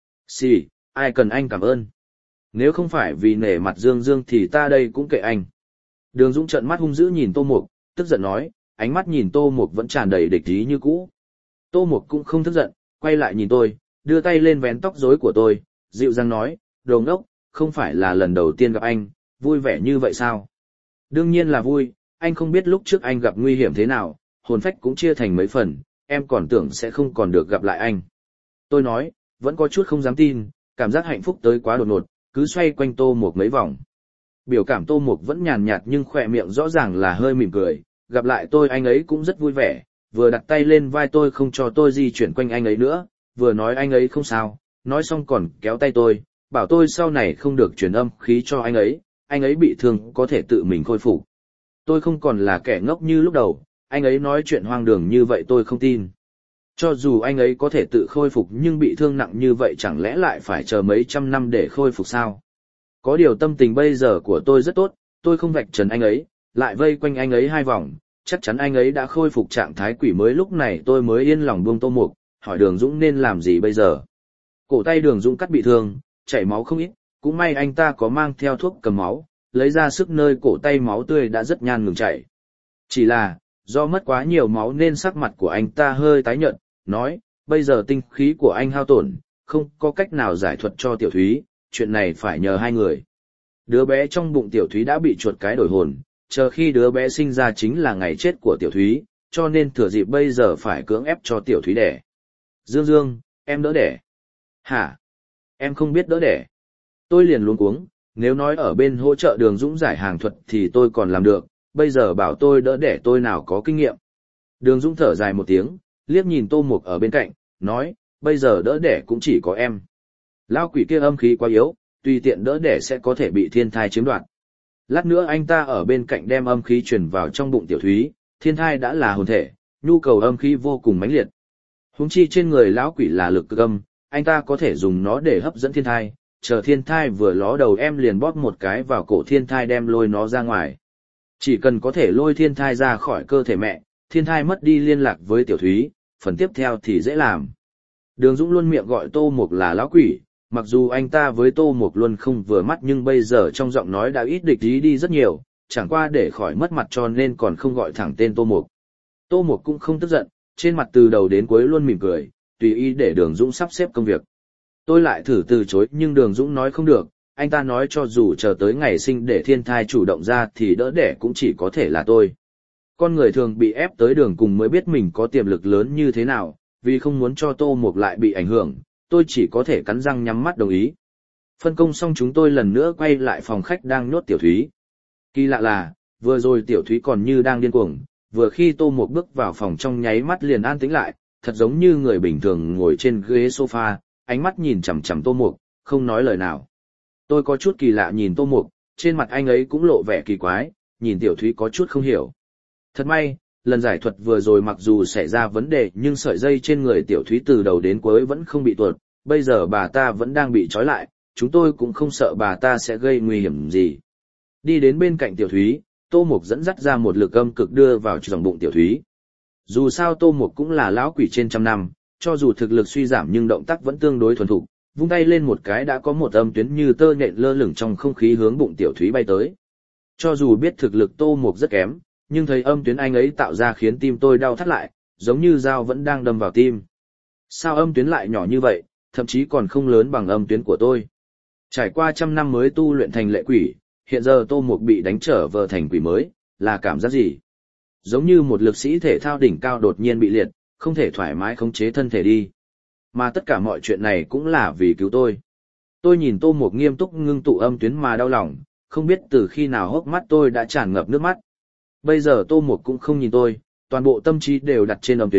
Xì, ai cần anh cảm ơn. Nếu không phải vì nể mặt Dương Dương thì ta đây cũng kệ anh. Đường Dũng trợn mắt hung dữ nhìn Tô Mục, tức giận nói, ánh mắt nhìn Tô Mục vẫn tràn đầy địch ý như cũ. Tô Mục cũng không tức giận, quay lại nhìn tôi, đưa tay lên vén tóc rối của tôi, dịu dàng nói, đồ ngốc, không phải là lần đầu tiên gặp anh, vui vẻ như vậy sao? Đương nhiên là vui, anh không biết lúc trước anh gặp nguy hiểm thế nào, hồn phách cũng chia thành mấy phần, em còn tưởng sẽ không còn được gặp lại anh. Tôi nói, vẫn có chút không dám tin, cảm giác hạnh phúc tới quá đột ngột, cứ xoay quanh Tô Mục mấy vòng. Biểu cảm Tô Mục vẫn nhàn nhạt nhưng khỏe miệng rõ ràng là hơi mỉm cười, gặp lại tôi anh ấy cũng rất vui vẻ, vừa đặt tay lên vai tôi không cho tôi di chuyển quanh anh ấy nữa, vừa nói anh ấy không sao, nói xong còn kéo tay tôi, bảo tôi sau này không được truyền âm khí cho anh ấy, anh ấy bị thương có thể tự mình khôi phục. Tôi không còn là kẻ ngốc như lúc đầu, anh ấy nói chuyện hoang đường như vậy tôi không tin. Cho dù anh ấy có thể tự khôi phục nhưng bị thương nặng như vậy chẳng lẽ lại phải chờ mấy trăm năm để khôi phục sao? Có điều tâm tình bây giờ của tôi rất tốt, tôi không vạch trần anh ấy, lại vây quanh anh ấy hai vòng, chắc chắn anh ấy đã khôi phục trạng thái quỷ mới. Lúc này tôi mới yên lòng buông Tô Mục, hỏi Đường Dũng nên làm gì bây giờ. Cổ tay Đường Dũng cắt bị thương, chảy máu không ít, cũng may anh ta có mang theo thuốc cầm máu, lấy ra sức nơi cổ tay máu tươi đã rất nhan ngừng chảy. Chỉ là, do mất quá nhiều máu nên sắc mặt của anh ta hơi tái nhợt, nói, bây giờ tinh khí của anh hao tổn, không có cách nào giải thuật cho Tiểu Thúy, chuyện này phải nhờ hai người. Đứa bé trong bụng Tiểu Thúy đã bị chuột cái đổi hồn, chờ khi đứa bé sinh ra chính là ngày chết của Tiểu Thúy, cho nên thừa dịp bây giờ phải cưỡng ép cho Tiểu Thúy đẻ. Dương Dương, em đỡ đẻ. Hả? Em không biết đỡ đẻ. Tôi liền luống cuống, nếu nói ở bên hỗ trợ Đường Dũng giải hàng thuật thì tôi còn làm được, bây giờ bảo tôi đỡ đẻ tôi nào có kinh nghiệm. Đường Dũng thở dài một tiếng, liếc nhìn Tô Mục ở bên cạnh, nói, bây giờ đỡ đẻ cũng chỉ có em. Lao quỷ kia âm khí quá yếu, tùy tiện đỡ đẻ sẽ có thể bị thiên thai chiếm đoạt. Lát nữa anh ta ở bên cạnh đem âm khí truyền vào trong bụng Tiểu Thúy, thiên thai đã là hồn thể, nhu cầu âm khí vô cùng mãnh liệt. Huống chi trên người lão quỷ là lực cực âm, anh ta có thể dùng nó để hấp dẫn thiên thai, chờ thiên thai vừa ló đầu em liền bóp một cái vào cổ thiên thai đem lôi nó ra ngoài. Chỉ cần có thể lôi thiên thai ra khỏi cơ thể mẹ, thiên thai mất đi liên lạc với Tiểu Thúy, phần tiếp theo thì dễ làm. Đường Dũng luôn miệng gọi Tô Mục là lão quỷ, mặc dù anh ta với Tô Mục luôn không vừa mắt nhưng bây giờ trong giọng nói đã ít địch ý đi rất nhiều, chẳng qua để khỏi mất mặt cho nên còn không gọi thẳng tên Tô Mục. Tô Mục cũng không tức giận, trên mặt từ đầu đến cuối luôn mỉm cười, tùy ý để Đường Dũng sắp xếp công việc. Tôi lại thử từ chối nhưng Đường Dũng nói không được, anh ta nói cho dù chờ tới ngày sinh để thiên thai chủ động ra thì đỡ đẻ cũng chỉ có thể là tôi. Con người thường bị ép tới đường cùng mới biết mình có tiềm lực lớn như thế nào, vì không muốn cho Tô Mục lại bị ảnh hưởng, tôi chỉ có thể cắn răng nhắm mắt đồng ý. Phân công xong chúng tôi lần nữa quay lại phòng khách đang nhốt Tiểu Thúy. Kỳ lạ là, vừa rồi Tiểu Thúy còn như đang điên cuồng, vừa khi Tô Mục bước vào phòng trong nháy mắt liền an tĩnh lại, thật giống như người bình thường ngồi trên ghế sofa, ánh mắt nhìn chằm chằm Tô Mục, không nói lời nào. Tôi có chút kỳ lạ nhìn Tô Mục, trên mặt anh ấy cũng lộ vẻ kỳ quái, nhìn Tiểu Thúy có chút không hiểu. Thật may, lần giải thuật vừa rồi mặc dù xảy ra vấn đề nhưng sợi dây trên người Tiểu Thúy từ đầu đến cuối vẫn không bị tuột, bây giờ bà ta vẫn đang bị trói lại, chúng tôi cũng không sợ bà ta sẽ gây nguy hiểm gì. Đi đến bên cạnh Tiểu Thúy, Tô Mục dẫn dắt ra một lực âm cực đưa vào trong bụng Tiểu Thúy. Dù sao Tô Mục cũng là lão quỷ trên trăm năm, cho dù thực lực suy giảm nhưng động tác vẫn tương đối thuần thục, vung tay lên một cái đã có một âm tuyến như tơ nhện lơ lửng trong không khí hướng bụng Tiểu Thúy bay tới. Cho dù biết thực lực Tô Mục rất kém, nhưng thấy âm tuyến anh ấy tạo ra khiến tim tôi đau thắt lại, giống như dao vẫn đang đâm vào tim. Sao âm tuyến lại nhỏ như vậy, thậm chí còn không lớn bằng âm tuyến của tôi. Trải qua trăm năm mới tu luyện thành lệ quỷ, hiện giờ Tô Mục bị đánh trở về thành quỷ mới, là cảm giác gì? Giống như một lực sĩ thể thao đỉnh cao đột nhiên bị liệt, không thể thoải mái khống chế thân thể đi. Mà tất cả mọi chuyện này cũng là vì cứu tôi. Tôi nhìn Tô Mục nghiêm túc ngưng tụ âm tuyến mà đau lòng, không biết từ khi nào hốc mắt tôi đã tràn ngập nước mắt. Bây giờ Tô Mục cũng không nhìn tôi, toàn bộ tâm trí đều đặt trên âm tuyến,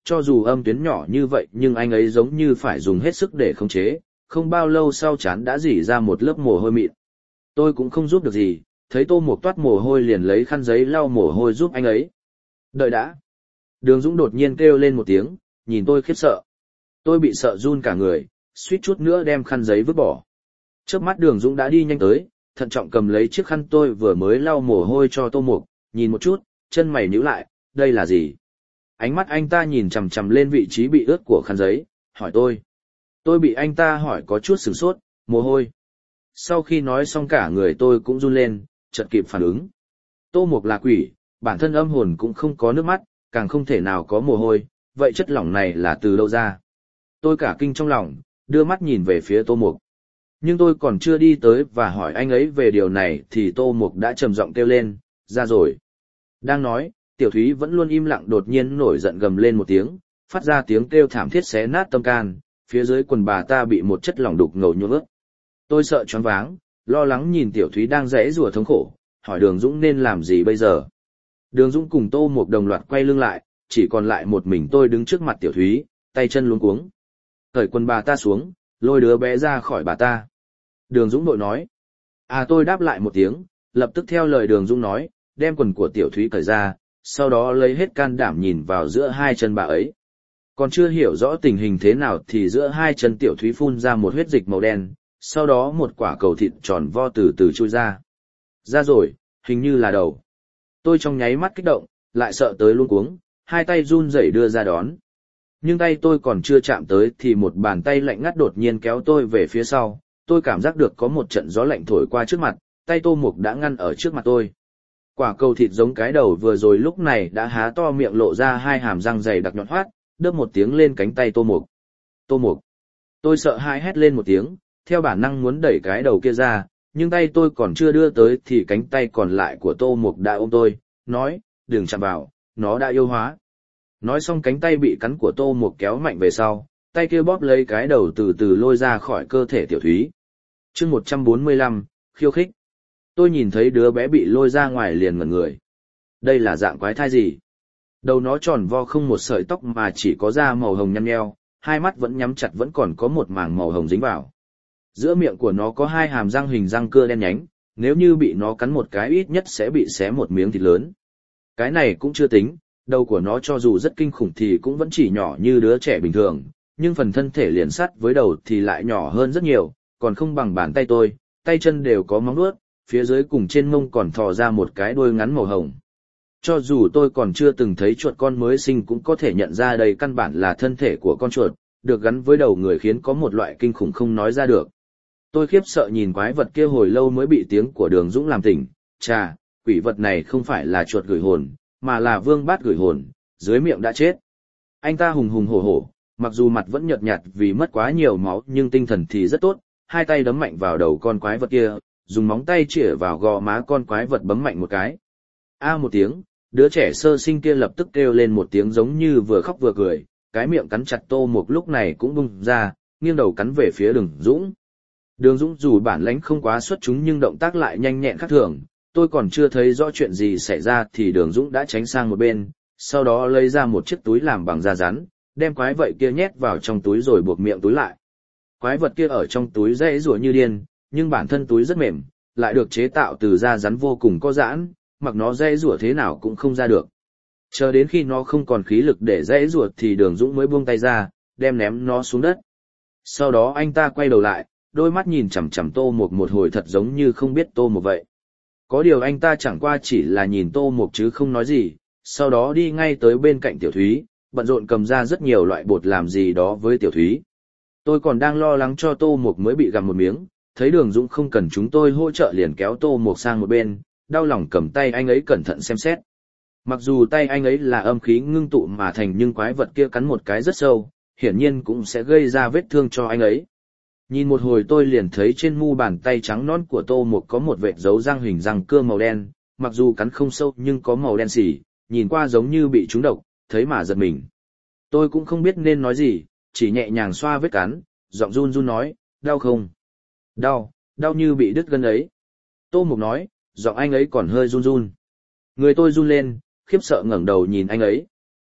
cho dù âm tuyến nhỏ như vậy nhưng anh ấy giống như phải dùng hết sức để khống chế, không bao lâu sau trán đã rỉ ra một lớp mồ hôi mịn. Tôi cũng không giúp được gì, thấy Tô Mục toát mồ hôi liền lấy khăn giấy lau mồ hôi giúp anh ấy. Đợi đã. Đường Dũng đột nhiên kêu lên một tiếng, nhìn tôi khiếp sợ. Tôi bị sợ run cả người, suýt chút nữa đem khăn giấy vứt bỏ. Chớp mắt Đường Dũng đã đi nhanh tới, thận trọng cầm lấy chiếc khăn tôi vừa mới lau mồ hôi cho Tô Mục, nhìn một chút, chân mày nhíu lại, đây là gì? Ánh mắt anh ta nhìn chằm chằm lên vị trí bị ướt của khăn giấy, hỏi tôi. Tôi bị anh ta hỏi có chút sửng sốt, mồ hôi. Sau khi nói xong cả người tôi cũng run lên, chợt kịp phản ứng. Tô Mục là quỷ, bản thân âm hồn cũng không có nước mắt, càng không thể nào có mồ hôi, vậy chất lỏng này là từ đâu ra? Tôi cả kinh trong lòng, đưa mắt nhìn về phía Tô Mục. Nhưng tôi còn chưa đi tới và hỏi anh ấy về điều này thì Tô Mục đã trầm giọng kêu lên, ra rồi. Đang nói, Tiểu Thúy vẫn luôn im lặng đột nhiên nổi giận gầm lên một tiếng, phát ra tiếng kêu thảm thiết xé nát tâm can, phía dưới quần bà ta bị một chất lỏng đục ngầu nhuộm ướt. Tôi sợ choáng váng, lo lắng nhìn Tiểu Thúy đang rẽ rùa thống khổ, hỏi Đường Dũng nên làm gì bây giờ. Đường Dũng cùng Tô Mục đồng loạt quay lưng lại, chỉ còn lại một mình tôi đứng trước mặt Tiểu Thúy, tay chân luống cuống. Cởi quần bà ta xuống, lôi đứa bé ra khỏi bà ta. Đường Dũng đội nói. À tôi đáp lại một tiếng, lập tức theo lời Đường Dũng nói, đem quần của Tiểu Thúy cởi ra, sau đó lấy hết can đảm nhìn vào giữa hai chân bà ấy. Còn chưa hiểu rõ tình hình thế nào thì giữa hai chân Tiểu Thúy phun ra một huyết dịch màu đen, sau đó một quả cầu thịt tròn vo từ từ chui ra. Ra rồi, hình như là đầu. Tôi trong nháy mắt kích động, lại sợ tới luống cuống, hai tay run rẩy đưa ra đón. Nhưng tay tôi còn chưa chạm tới thì một bàn tay lạnh ngắt đột nhiên kéo tôi về phía sau, tôi cảm giác được có một trận gió lạnh thổi qua trước mặt, tay Tô Mục đã ngăn ở trước mặt tôi. Quả cầu thịt giống cái đầu vừa rồi lúc này đã há to miệng lộ ra hai hàm răng dày đặc nhọn hoắt, đớp một tiếng lên cánh tay Tô Mục. Tô Mục. Tôi sợ hãi hét lên một tiếng, theo bản năng muốn đẩy cái đầu kia ra, nhưng tay tôi còn chưa đưa tới thì cánh tay còn lại của Tô Mục đã ôm tôi, nói, đừng chạm vào, nó đã yêu hóa. Nói xong cánh tay bị cắn của Tô Mục kéo mạnh về sau, tay kia bóp lấy cái đầu từ từ lôi ra khỏi cơ thể Tiểu Thúy. Chương một trăm bốn mươi lăm, khiêu khích. Tôi nhìn thấy đứa bé bị lôi ra ngoài liền ngẩn người. Đây là dạng quái thai gì? Đầu nó tròn vo không một sợi tóc mà chỉ có da màu hồng nhăn nheo, hai mắt vẫn nhắm chặt vẫn còn có một mảng màu hồng dính vào. Giữa miệng của nó có hai hàm răng hình răng cưa đen nhánh, nếu như bị nó cắn một cái ít nhất sẽ bị xé một miếng thịt lớn. Cái này cũng chưa tính, đầu của nó cho dù rất kinh khủng thì cũng vẫn chỉ nhỏ như đứa trẻ bình thường, nhưng phần thân thể liền sắt với đầu thì lại nhỏ hơn rất nhiều, còn không bằng bàn tay tôi, tay chân đều có móng vuốt, phía dưới cùng trên mông còn thò ra một cái đuôi ngắn màu hồng. Cho dù tôi còn chưa từng thấy chuột con mới sinh cũng có thể nhận ra đây căn bản là thân thể của con chuột, được gắn với đầu người khiến có một loại kinh khủng không nói ra được. Tôi khiếp sợ nhìn quái vật kia hồi lâu mới bị tiếng của Đường Dũng làm tỉnh, chà, quỷ vật này không phải là chuột gửi hồn, mà là vương bát gửi hồn, dưới miệng đã chết. Anh ta hùng hùng hổ hổ, mặc dù mặt vẫn nhợt nhạt vì mất quá nhiều máu nhưng tinh thần thì rất tốt, hai tay đấm mạnh vào đầu con quái vật kia, dùng móng tay chĩa vào gò má con quái vật bấm mạnh một cái. A một tiếng, đứa trẻ sơ sinh kia lập tức kêu lên một tiếng giống như vừa khóc vừa cười, cái miệng cắn chặt Tô Mục lúc này cũng bung ra, nghiêng đầu cắn về phía Đường Dũng. Đường Dũng dù bản lãnh không quá xuất chúng nhưng động tác lại nhanh nhẹn khác thường, tôi còn chưa thấy rõ chuyện gì xảy ra thì Đường Dũng đã tránh sang một bên, sau đó lấy ra một chiếc túi làm bằng da rắn, đem quái vật kia nhét vào trong túi rồi buộc miệng túi lại. Quái vật kia ở trong túi giãy giụa như điên, nhưng bản thân túi rất mềm, lại được chế tạo từ da rắn vô cùng có giãn, mặc nó giãy giụa thế nào cũng không ra được. Chờ đến khi nó không còn khí lực để giãy giụa thì Đường Dũng mới buông tay ra, đem ném nó xuống đất. Sau đó anh ta quay đầu lại, đôi mắt nhìn chằm chằm Tô Mục một hồi thật giống như không biết Tô Mục vậy. Có điều anh ta chẳng qua chỉ là nhìn Tô Mục chứ không nói gì, sau đó đi ngay tới bên cạnh Tiểu Thúy, bận rộn cầm ra rất nhiều loại bột làm gì đó với Tiểu Thúy. Tôi còn đang lo lắng cho Tô Mục mới bị gặm một miếng, thấy Đường Dũng không cần chúng tôi hỗ trợ liền kéo Tô Mục sang một bên, đau lòng cầm tay anh ấy cẩn thận xem xét. Mặc dù tay anh ấy là âm khí ngưng tụ mà thành nhưng quái vật kia cắn một cái rất sâu, hiển nhiên cũng sẽ gây ra vết thương cho anh ấy. Nhìn một hồi tôi liền thấy trên mu bàn tay trắng nõn của Tô Mục có một vệt dấu răng hình răng cưa màu đen, mặc dù cắn không sâu nhưng có màu đen xỉ, nhìn qua giống như bị trúng độc, thấy mà giật mình. Tôi cũng không biết nên nói gì, chỉ nhẹ nhàng xoa vết cắn, giọng run run nói, đau không? Đau, đau như bị đứt gân ấy. Tô Mục nói, giọng anh ấy còn hơi run run. Người tôi run lên, khiếp sợ ngẩng đầu nhìn anh ấy.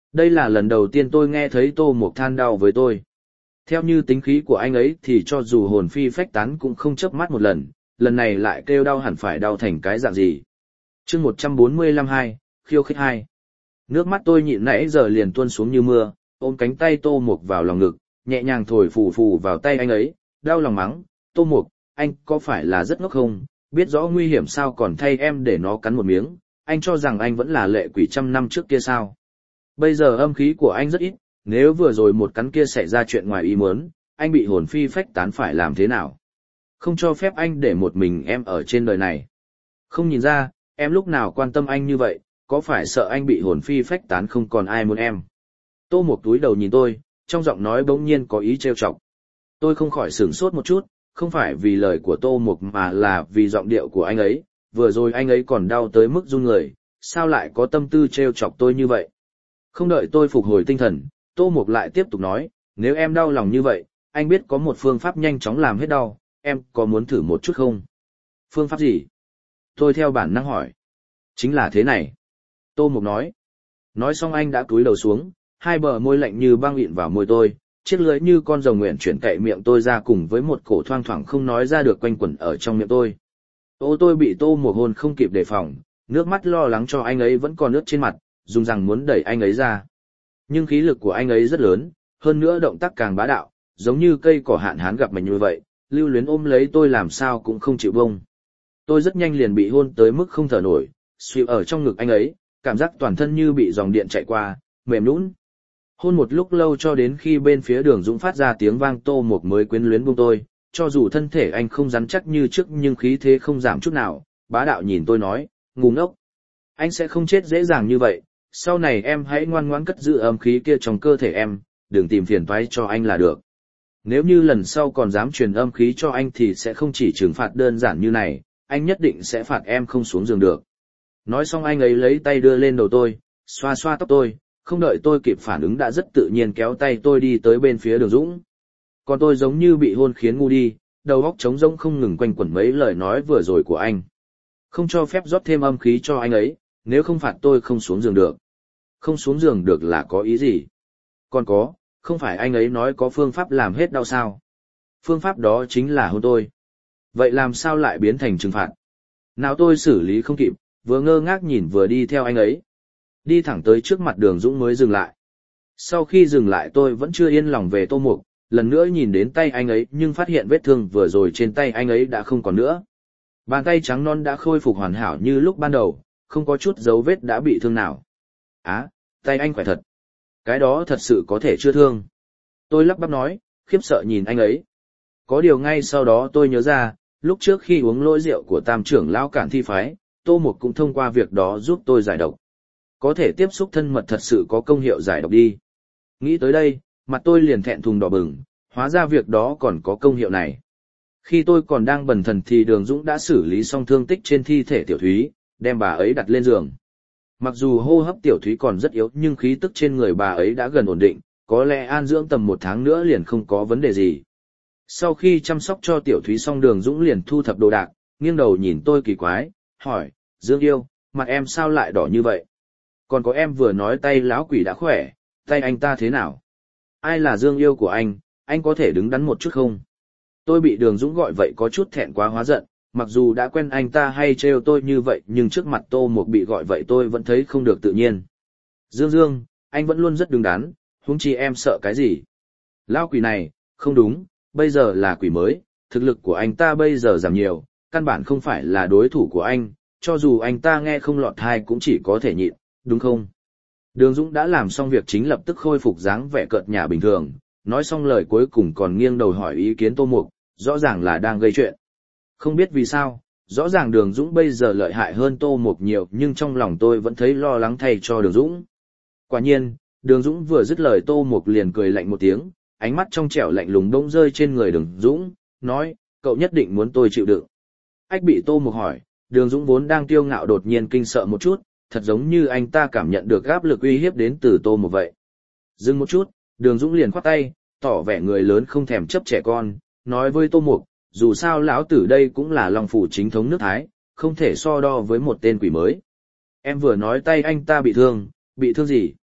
Đây là lần đầu tiên tôi nghe thấy Tô Mục than đau với tôi. Theo như tính khí của anh ấy thì cho dù hồn phi phách tán cũng không chớp mắt một lần, lần này lại kêu đau hẳn phải đau thành cái dạng gì. chương một trăm bốn mươi lăm hai, khiêu khích hai. Nước mắt tôi nhịn nãy giờ liền tuôn xuống như mưa, ôm cánh tay Tô Mục vào lòng ngực, nhẹ nhàng thổi phù phù vào tay anh ấy, đau lòng mắng, Tô Mục, anh có phải là rất ngốc không, biết rõ nguy hiểm sao còn thay em để nó cắn một miếng, anh cho rằng anh vẫn là lệ quỷ trăm năm trước kia sao. Bây giờ âm khí của anh rất ít, nếu vừa rồi một cắn kia xảy ra chuyện ngoài ý muốn, anh bị hồn phi phách tán phải làm thế nào? Không cho phép anh để một mình em ở trên đời này. Không nhìn ra, em lúc nào quan tâm anh như vậy, có phải sợ anh bị hồn phi phách tán không còn ai muốn em? Tô Mục túi đầu nhìn tôi, trong giọng nói bỗng nhiên có ý trêu chọc. Tôi không khỏi sửng sốt một chút, không phải vì lời của Tô Mục mà là vì giọng điệu của anh ấy, vừa rồi anh ấy còn đau tới mức run người, sao lại có tâm tư trêu chọc tôi như vậy? Không đợi tôi phục hồi tinh thần, Tô Mục lại tiếp tục nói, nếu em đau lòng như vậy, anh biết có một phương pháp nhanh chóng làm hết đau, em có muốn thử một chút không? Phương pháp gì? Tôi theo bản năng hỏi. Chính là thế này. Tô Mục nói. Nói xong anh đã cúi đầu xuống, hai bờ môi lạnh như băng vịn vào môi tôi, chiếc lưỡi như con rồng nguyện chuyển cậy miệng tôi ra cùng với một cổ thoang thoảng không nói ra được quanh quẩn ở trong miệng tôi. Ô tôi bị Tô Mục hôn không kịp đề phòng, nước mắt lo lắng cho anh ấy vẫn còn ướt trên mặt, dùng rằng muốn đẩy anh ấy ra. Nhưng khí lực của anh ấy rất lớn, hơn nữa động tác càng bá đạo, giống như cây cỏ hạn hán gặp mày như vậy, lưu luyến ôm lấy tôi làm sao cũng không chịu bông. Tôi rất nhanh liền bị hôn tới mức không thở nổi, suy ở trong ngực anh ấy, cảm giác toàn thân như bị dòng điện chạy qua, mềm nhũn. Hôn một lúc lâu cho đến khi bên phía Đường Dũng phát ra tiếng vang, Tô Mục mới quyến luyến buông tôi, cho dù thân thể anh không rắn chắc như trước nhưng khí thế không giảm chút nào, bá đạo nhìn tôi nói, ngu ngốc. Anh sẽ không chết dễ dàng như vậy, sau này em hãy ngoan ngoãn cất giữ âm khí kia trong cơ thể em, đừng tìm phiền toái cho anh là được. Nếu như lần sau còn dám truyền âm khí cho anh thì sẽ không chỉ trừng phạt đơn giản như này, anh nhất định sẽ phạt em không xuống giường được. Nói xong anh ấy lấy tay đưa lên đầu tôi, xoa xoa tóc tôi, không đợi tôi kịp phản ứng đã rất tự nhiên kéo tay tôi đi tới bên phía Đường Dũng. Còn tôi giống như bị hôn khiến ngu đi, đầu óc trống rỗng không ngừng quanh quẩn mấy lời nói vừa rồi của anh. Không cho phép rót thêm âm khí cho anh ấy, nếu không phạt tôi không xuống giường được. Không xuống giường được là có ý gì? Còn có, không phải anh ấy nói có phương pháp làm hết đau sao? Phương pháp đó chính là hôn tôi. Vậy làm sao lại biến thành trừng phạt? Nào tôi xử lý không kịp, vừa ngơ ngác nhìn vừa đi theo anh ấy. Đi thẳng tới trước mặt Đường Dũng mới dừng lại. Sau khi dừng lại tôi vẫn chưa yên lòng về Tô Mục, lần nữa nhìn đến tay anh ấy nhưng phát hiện vết thương vừa rồi trên tay anh ấy đã không còn nữa. Bàn tay trắng non đã khôi phục hoàn hảo như lúc ban đầu, không có chút dấu vết đã bị thương nào. Á, tay anh khỏe thật. Cái đó thật sự có thể chưa thương. Tôi lắp bắp nói, khiếp sợ nhìn anh ấy. Có điều ngay sau đó tôi nhớ ra, lúc trước khi uống lỗi rượu của Tam trưởng lão Cản Thi phái, Tô Mục cũng thông qua việc đó giúp tôi giải độc. Có thể tiếp xúc thân mật thật sự có công hiệu giải độc đi. Nghĩ tới đây, mặt tôi liền thẹn thùng đỏ bừng, hóa ra việc đó còn có công hiệu này. Khi tôi còn đang bần thần thì Đường Dũng đã xử lý xong thương tích trên thi thể Tiểu Thúy, đem bà ấy đặt lên giường. Mặc dù hô hấp Tiểu Thúy còn rất yếu nhưng khí tức trên người bà ấy đã gần ổn định, có lẽ an dưỡng tầm một tháng nữa liền không có vấn đề gì. Sau khi chăm sóc cho Tiểu Thúy xong Đường Dũng liền thu thập đồ đạc, nghiêng đầu nhìn tôi kỳ quái, hỏi, Dương yêu, mặt em sao lại đỏ như vậy? Còn có em vừa nói tay lão quỷ đã khỏe, tay anh ta thế nào? Ai là Dương yêu của anh, anh có thể đứng đắn một chút không? Tôi bị Đường Dũng gọi vậy có chút thẹn quá hóa giận, mặc dù đã quen anh ta hay trêu tôi như vậy nhưng trước mặt Tô Mục bị gọi vậy tôi vẫn thấy không được tự nhiên. Dương Dương, anh vẫn luôn rất đứng đắn, huống chi em sợ cái gì? Lão quỷ này, không đúng, bây giờ là quỷ mới, thực lực của anh ta bây giờ giảm nhiều, căn bản không phải là đối thủ của anh, cho dù anh ta nghe không lọt tai cũng chỉ có thể nhịn, đúng không? Đường Dũng đã làm xong việc chính lập tức khôi phục dáng vẻ cợt nhả bình thường, nói xong lời cuối cùng còn nghiêng đầu hỏi ý kiến Tô Mục, rõ ràng là đang gây chuyện. Không biết vì sao, rõ ràng Đường Dũng bây giờ lợi hại hơn Tô Mục nhiều nhưng trong lòng tôi vẫn thấy lo lắng thay cho Đường Dũng. Quả nhiên, Đường Dũng vừa dứt lời Tô Mục liền cười lạnh một tiếng, ánh mắt trong trẻo lạnh lùng bỗng rơi trên người Đường Dũng, nói, cậu nhất định muốn tôi chịu đựng. Ách bị Tô Mục hỏi, Đường Dũng vốn đang kiêu ngạo đột nhiên kinh sợ một chút, thật giống như anh ta cảm nhận được áp lực uy hiếp đến từ Tô Mục vậy. Dừng một chút, Đường Dũng liền khoát tay, tỏ vẻ người lớn không thèm chấp trẻ con, nói với Tô Mục, dù sao lão tử đây cũng là Long phủ chính thống nước Thái, không thể so đo với một tên quỷ mới. Em vừa nói tay anh ta bị thương, bị thương gì?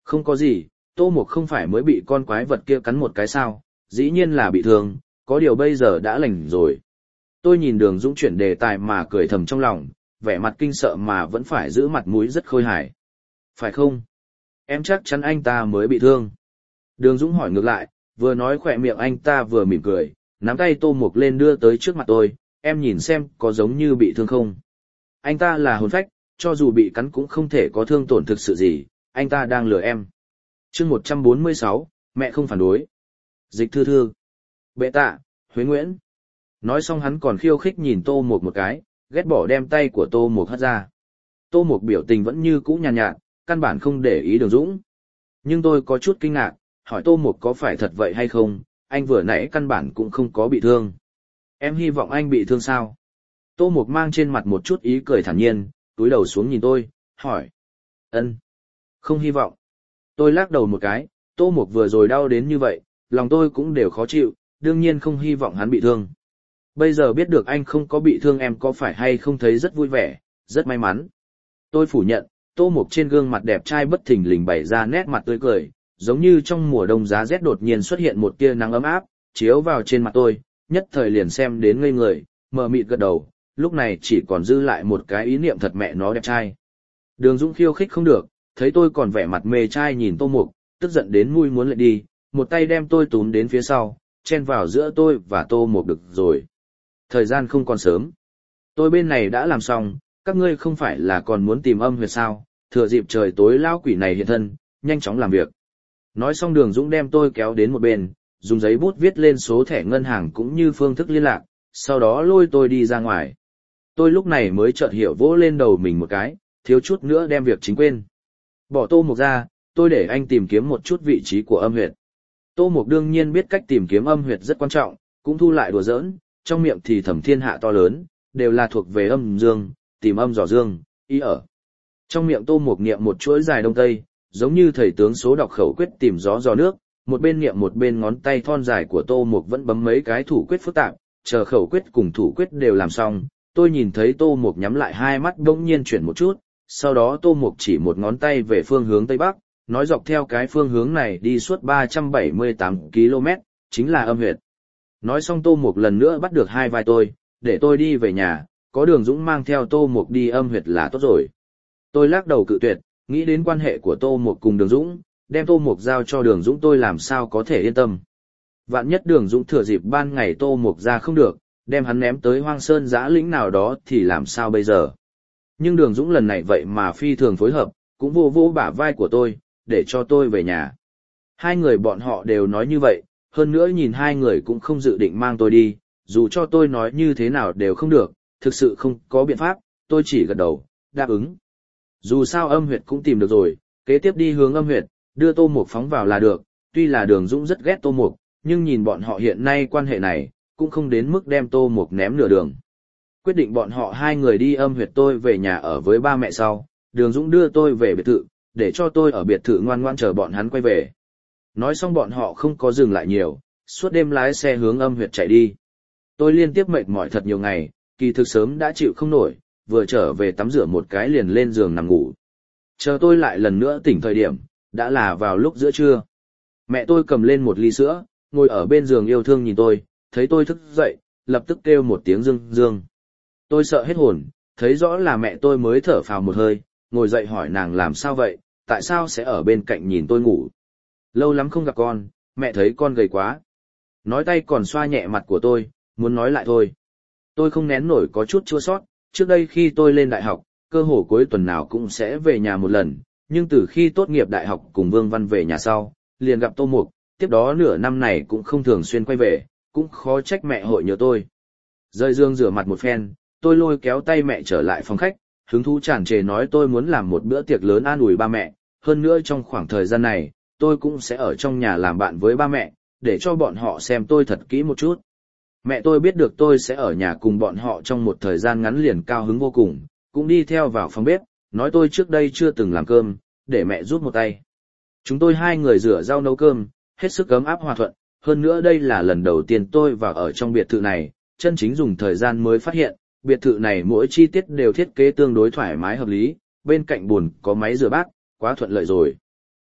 Không có gì, Tô Mục không phải mới bị con quái vật kia cắn một cái sao, dĩ nhiên là bị thương, có điều bây giờ đã lành rồi. Tôi nhìn Đường Dũng chuyển đề tài mà cười thầm trong lòng, vẻ mặt kinh sợ mà vẫn phải giữ mặt mũi rất khôi hài. Phải không? Em chắc chắn anh ta mới bị thương. Đường Dũng hỏi ngược lại, vừa nói khỏe miệng anh ta vừa mỉm cười, nắm tay Tô Mục lên đưa tới trước mặt tôi, em nhìn xem có giống như bị thương không. Anh ta là hồn phách, cho dù bị cắn cũng không thể có thương tổn thực sự gì, anh ta đang lừa em. Chương một trăm bốn mươi sáu, mẹ không phản đối. Dịch thư thư. Bệ tạ, Huế Nguyễn. Nói xong hắn còn khiêu khích nhìn Tô Mục một cái, ghét bỏ đem tay của Tô Mục hất ra. Tô Mục biểu tình vẫn như cũ nhàn nhạt, nhạt, căn bản không để ý Đường Dũng. Nhưng tôi có chút kinh ngạc, hỏi Tô Mục có phải thật vậy hay không, anh vừa nãy căn bản cũng không có bị thương. Em hy vọng anh bị thương sao? Tô Mục mang trên mặt một chút ý cười thản nhiên, túi đầu xuống nhìn tôi, hỏi. Ân, không hy vọng. Tôi lắc đầu một cái, Tô Mục vừa rồi đau đến như vậy, lòng tôi cũng đều khó chịu, đương nhiên không hy vọng hắn bị thương. Bây giờ biết được anh không có bị thương em có phải hay không thấy rất vui vẻ, rất may mắn. Tôi phủ nhận, Tô Mục trên gương mặt đẹp trai bất thình lình bày ra nét mặt tươi cười, giống như trong mùa đông giá rét đột nhiên xuất hiện một tia nắng ấm áp, chiếu vào trên mặt tôi, nhất thời liền xem đến ngây người, mờ mịt gật đầu, lúc này chỉ còn dư lại một cái ý niệm thật mẹ nó đẹp trai. Đường Dũng khiêu khích không được, thấy tôi còn vẻ mặt mê trai nhìn Tô Mục, tức giận đến mui muốn lại đi, một tay đem tôi túm đến phía sau, chen vào giữa tôi và Tô Mục được rồi. Thời gian không còn sớm. Tôi bên này đã làm xong, các ngươi không phải là còn muốn tìm âm huyệt sao, thừa dịp trời tối lão quỷ này hiện thân, nhanh chóng làm việc. Nói xong Đường Dũng đem tôi kéo đến một bên, dùng giấy bút viết lên số thẻ ngân hàng cũng như phương thức liên lạc, sau đó lôi tôi đi ra ngoài. Tôi lúc này mới chợt hiểu vỗ lên đầu mình một cái, thiếu chút nữa đem việc chính quên. Bỏ Tô Mục ra, tôi để anh tìm kiếm một chút vị trí của âm huyệt. Tô Mục đương nhiên biết cách tìm kiếm âm huyệt rất quan trọng, cũng thu lại đùa giỡn, trong miệng thì thầm thiên hạ to lớn, đều là thuộc về âm dương, tìm âm dò dương, ý ở. Trong miệng Tô Mục niệm một chuỗi dài đông tây, giống như thầy tướng số đọc khẩu quyết tìm gió dò nước, một bên niệm một bên ngón tay thon dài của Tô Mục vẫn bấm mấy cái thủ quyết phức tạp, chờ khẩu quyết cùng thủ quyết đều làm xong, tôi nhìn thấy Tô Mục nhắm lại hai mắt bỗng nhiên chuyển một chút, sau đó Tô Mục chỉ một ngón tay về phương hướng Tây Bắc, nói dọc theo cái phương hướng này đi suốt ba trăm bảy mươi tám ki lô mét, chính là âm huyệt. Nói xong Tô Mục lần nữa bắt được hai vai tôi, để tôi đi về nhà, có Đường Dũng mang theo Tô Mục đi âm huyệt là tốt rồi. Tôi lắc đầu cự tuyệt, nghĩ đến quan hệ của Tô Mục cùng Đường Dũng, đem Tô Mục giao cho Đường Dũng tôi làm sao có thể yên tâm. Vạn nhất Đường Dũng thừa dịp ban ngày Tô Mục ra không được, đem hắn ném tới hoang sơn giã lĩnh nào đó thì làm sao bây giờ. Nhưng Đường Dũng lần này vậy mà phi thường phối hợp, cũng vô vô bả vai của tôi, để cho tôi về nhà. Hai người bọn họ đều nói như vậy, hơn nữa nhìn hai người cũng không dự định mang tôi đi, dù cho tôi nói như thế nào đều không được, thực sự không có biện pháp, tôi chỉ gật đầu, đáp ứng. Dù sao âm huyệt cũng tìm được rồi, kế tiếp đi hướng âm huyệt, đưa Tô Mục phóng vào là được, tuy là Đường Dũng rất ghét Tô Mục, nhưng nhìn bọn họ hiện nay quan hệ này, cũng không đến mức đem Tô Mục ném nửa đường. Quyết định bọn họ hai người đi âm huyệt tôi về nhà ở với ba mẹ sau, Đường Dũng đưa tôi về biệt thự, để cho tôi ở biệt thự ngoan ngoan chờ bọn hắn quay về. Nói xong bọn họ không có dừng lại nhiều, suốt đêm lái xe hướng âm huyệt chạy đi. Tôi liên tiếp mệt mỏi thật nhiều ngày, kỳ thực sớm đã chịu không nổi, vừa trở về tắm rửa một cái liền lên giường nằm ngủ. Chờ tôi lại lần nữa tỉnh thời điểm, đã là vào lúc giữa trưa. Mẹ tôi cầm lên một ly sữa, ngồi ở bên giường yêu thương nhìn tôi, thấy tôi thức dậy, lập tức kêu một tiếng Dương Dương. Tôi sợ hết hồn, thấy rõ là mẹ tôi mới thở phào một hơi, ngồi dậy hỏi nàng làm sao vậy, tại sao sẽ ở bên cạnh nhìn tôi ngủ. Lâu lắm không gặp con, mẹ thấy con gầy quá. Nói tay còn xoa nhẹ mặt của tôi, muốn nói lại thôi. Tôi không nén nổi có chút chua sót, trước đây khi tôi lên đại học, cơ hồ cuối tuần nào cũng sẽ về nhà một lần, nhưng từ khi tốt nghiệp đại học cùng Vương Văn về nhà sau, liền gặp Tô Mục, tiếp đó nửa năm này cũng không thường xuyên quay về, cũng khó trách mẹ hội nhớ tôi. Rơi dương rửa mặt một phen, tôi lôi kéo tay mẹ trở lại phòng khách, hứng thú tràn trề nói tôi muốn làm một bữa tiệc lớn an ủi ba mẹ, hơn nữa trong khoảng thời gian này, tôi cũng sẽ ở trong nhà làm bạn với ba mẹ, để cho bọn họ xem tôi thật kỹ một chút. Mẹ tôi biết được tôi sẽ ở nhà cùng bọn họ trong một thời gian ngắn liền cao hứng vô cùng, cũng đi theo vào phòng bếp, nói tôi trước đây chưa từng làm cơm, để mẹ giúp một tay. Chúng tôi hai người rửa rau nấu cơm, hết sức ấm áp hòa thuận, hơn nữa đây là lần đầu tiên tôi vào ở trong biệt thự này, chân chính dùng thời gian mới phát hiện, biệt thự này mỗi chi tiết đều thiết kế tương đối thoải mái hợp lý, bên cạnh buồn có máy rửa bát, quá thuận lợi rồi.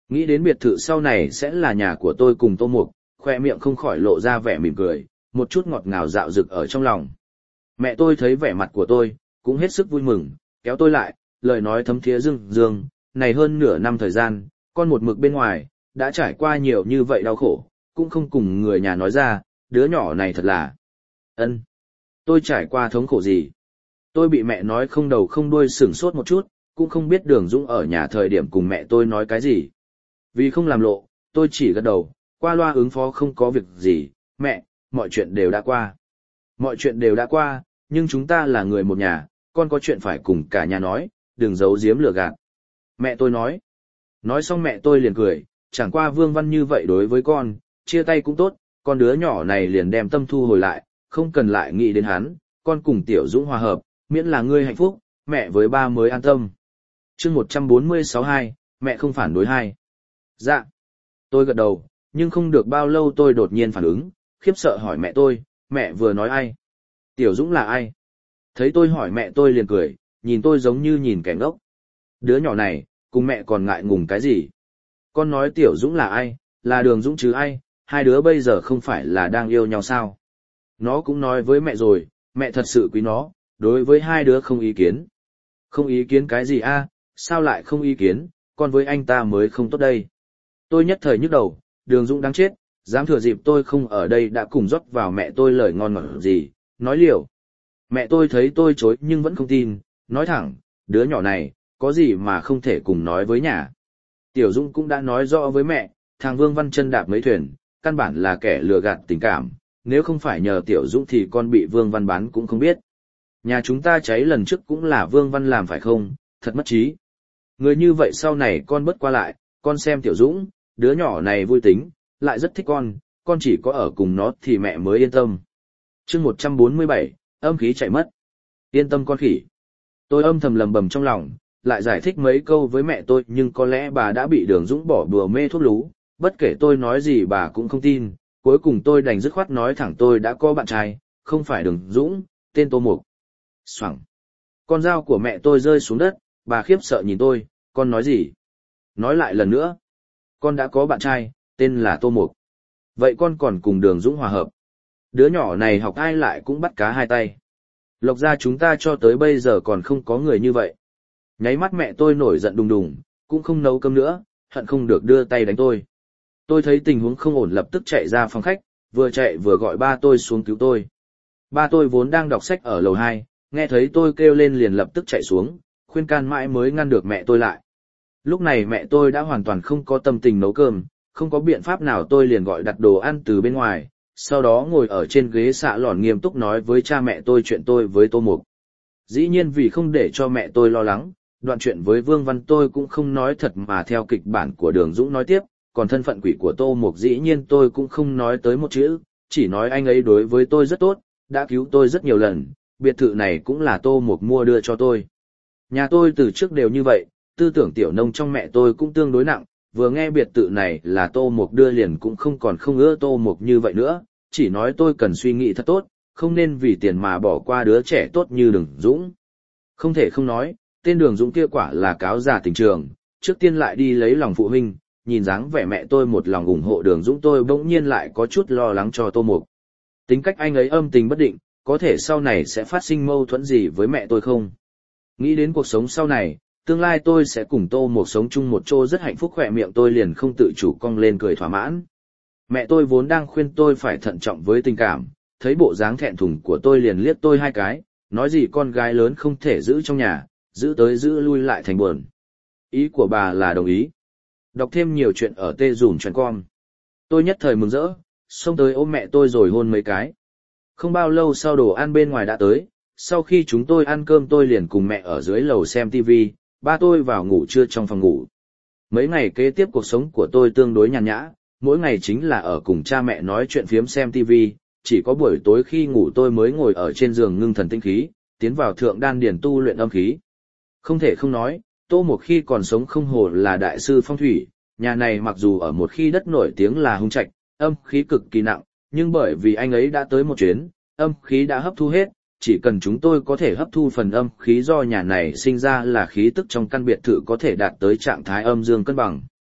Nghĩ đến biệt thự sau này sẽ là nhà của tôi cùng Tô Mục, khoe miệng không khỏi lộ ra vẻ mỉm cười, một chút ngọt ngào dạo dực ở trong lòng. Mẹ tôi thấy vẻ mặt của tôi, cũng hết sức vui mừng, kéo tôi lại, lời nói thấm thía dương dương, này hơn nửa năm thời gian, con một mực bên ngoài, đã trải qua nhiều như vậy đau khổ, cũng không cùng người nhà nói ra, đứa nhỏ này thật là... ân Tôi trải qua thống khổ gì? Tôi bị mẹ nói không đầu không đuôi sửng sốt một chút, cũng không biết Đường Dũng ở nhà thời điểm cùng mẹ tôi nói cái gì. Vì không làm lộ, tôi chỉ gật đầu, qua loa ứng phó không có việc gì, mẹ, mọi chuyện đều đã qua. Mọi chuyện đều đã qua, nhưng chúng ta là người một nhà, con có chuyện phải cùng cả nhà nói, đừng giấu giếm lừa gạt. Mẹ tôi nói. Nói xong mẹ tôi liền cười, chẳng qua Vương Văn như vậy đối với con, chia tay cũng tốt, con đứa nhỏ này liền đem tâm thu hồi lại, không cần lại nghĩ đến hắn, con cùng Tiểu Dũng hòa hợp, miễn là ngươi hạnh phúc, mẹ với ba mới an tâm. chương một trăm bốn mươi sáu hai, mẹ không phản đối hai. Dạ. Tôi gật đầu, nhưng không được bao lâu tôi đột nhiên phản ứng, khiếp sợ hỏi mẹ tôi, mẹ vừa nói ai? Tiểu Dũng là ai? Thấy tôi hỏi mẹ tôi liền cười, nhìn tôi giống như nhìn kẻ ngốc. Đứa nhỏ này, cùng mẹ còn ngại ngùng cái gì? Con nói Tiểu Dũng là ai, là Đường Dũng chứ ai, hai đứa bây giờ không phải là đang yêu nhau sao? Nó cũng nói với mẹ rồi, mẹ thật sự quý nó, đối với hai đứa không ý kiến. Không ý kiến cái gì a? Sao lại không ý kiến, con với anh ta mới không tốt đây. Tôi nhất thời nhức đầu, Đường Dũng đáng chết, dám thừa dịp tôi không ở đây đã cùng rót vào mẹ tôi lời ngon ngọt gì, nói liều. Mẹ tôi thấy tôi chối nhưng vẫn không tin, nói thẳng, đứa nhỏ này, có gì mà không thể cùng nói với nhà. Tiểu Dũng cũng đã nói rõ với mẹ, thằng Vương Văn chân đạp mấy thuyền, căn bản là kẻ lừa gạt tình cảm, nếu không phải nhờ Tiểu Dũng thì con bị Vương Văn bán cũng không biết. Nhà chúng ta cháy lần trước cũng là Vương Văn làm phải không, thật mất trí. Người như vậy sau này con bớt qua lại, con xem Tiểu Dũng, đứa nhỏ này vui tính, lại rất thích con, con chỉ có ở cùng nó thì mẹ mới yên tâm. chương một trăm bốn mươi bảy, âm khí chạy mất. Yên tâm con khỉ. Tôi âm thầm lầm bầm trong lòng, lại giải thích mấy câu với mẹ tôi nhưng có lẽ bà đã bị Đường Dũng bỏ bùa mê thuốc lú, bất kể tôi nói gì bà cũng không tin, cuối cùng tôi đành dứt khoát nói thẳng tôi đã có bạn trai, không phải Đường Dũng, tên Tô Mục. Xoẳng. Con dao của mẹ tôi rơi xuống đất, bà khiếp sợ nhìn tôi, con nói gì? Nói lại lần nữa. Con đã có bạn trai, tên là Tô Mục. Vậy con còn cùng Đường Dũng hòa hợp. Đứa nhỏ này học ai lại cũng bắt cá hai tay. Lộc ra chúng ta cho tới bây giờ còn không có người như vậy. Nháy mắt mẹ tôi nổi giận đùng đùng, cũng không nấu cơm nữa, hận không được đưa tay đánh tôi. Tôi thấy tình huống không ổn lập tức chạy ra phòng khách, vừa chạy vừa gọi ba tôi xuống cứu tôi. Ba tôi vốn đang đọc sách ở lầu hai, nghe thấy tôi kêu lên liền lập tức chạy xuống, khuyên can mãi mới ngăn được mẹ tôi lại. Lúc này mẹ tôi đã hoàn toàn không có tâm tình nấu cơm, không có biện pháp nào tôi liền gọi đặt đồ ăn từ bên ngoài, sau đó ngồi ở trên ghế xạ lòn nghiêm túc nói với cha mẹ tôi chuyện tôi với Tô Mục. Dĩ nhiên vì không để cho mẹ tôi lo lắng, đoạn chuyện với Vương Văn tôi cũng không nói thật mà theo kịch bản của Đường Dũng nói tiếp, còn thân phận quỷ của Tô Mục dĩ nhiên tôi cũng không nói tới một chữ, chỉ nói anh ấy đối với tôi rất tốt, đã cứu tôi rất nhiều lần, biệt thự này cũng là Tô Mục mua đưa cho tôi. Nhà tôi từ trước đều như vậy, tư tưởng tiểu nông trong mẹ tôi cũng tương đối nặng, vừa nghe biệt thự này là Tô Mục đưa liền cũng không còn không ưa Tô Mục như vậy nữa, chỉ nói tôi cần suy nghĩ thật tốt, không nên vì tiền mà bỏ qua đứa trẻ tốt như Đường Dũng. Không thể không nói, tên Đường Dũng kia quả là cáo già tình trường, trước tiên lại đi lấy lòng phụ huynh, nhìn dáng vẻ mẹ tôi một lòng ủng hộ Đường Dũng tôi bỗng nhiên lại có chút lo lắng cho Tô Mục. Tính cách anh ấy âm tình bất định, có thể sau này sẽ phát sinh mâu thuẫn gì với mẹ tôi không? Nghĩ đến cuộc sống sau này, tương lai tôi sẽ cùng Tô Mục sống chung một chỗ rất hạnh phúc, khỏe miệng tôi liền không tự chủ cong lên cười thỏa mãn. Mẹ tôi vốn đang khuyên tôi phải thận trọng với tình cảm, thấy bộ dáng thẹn thùng của tôi liền liếc tôi hai cái, nói gì con gái lớn không thể giữ trong nhà, giữ tới giữ lui lại thành buồn. Ý của bà là đồng ý. Đọc thêm nhiều chuyện ở tê dùm chấm com. Tôi nhất thời mừng rỡ, xông tới ôm mẹ tôi rồi hôn mấy cái. Không bao lâu sau đồ ăn bên ngoài đã tới, sau khi chúng tôi ăn cơm tôi liền cùng mẹ ở dưới lầu xem tivi, ba tôi vào ngủ trưa trong phòng ngủ. Mấy ngày kế tiếp cuộc sống của tôi tương đối nhàn nhã, mỗi ngày chính là ở cùng cha mẹ nói chuyện phiếm xem tivi, chỉ có buổi tối khi ngủ tôi mới ngồi ở trên giường ngưng thần tinh khí, tiến vào thượng đan điển tu luyện âm khí. Không thể không nói, Tô Mục khi còn sống không hổ là đại sư phong thủy, nhà này mặc dù ở một khi đất nổi tiếng là hung trạch, âm khí cực kỳ nặng, nhưng bởi vì anh ấy đã tới một chuyến, âm khí đã hấp thu hết, chỉ cần chúng tôi có thể hấp thu phần âm khí do nhà này sinh ra là khí tức trong căn biệt thự có thể đạt tới trạng thái âm dương cân bằng.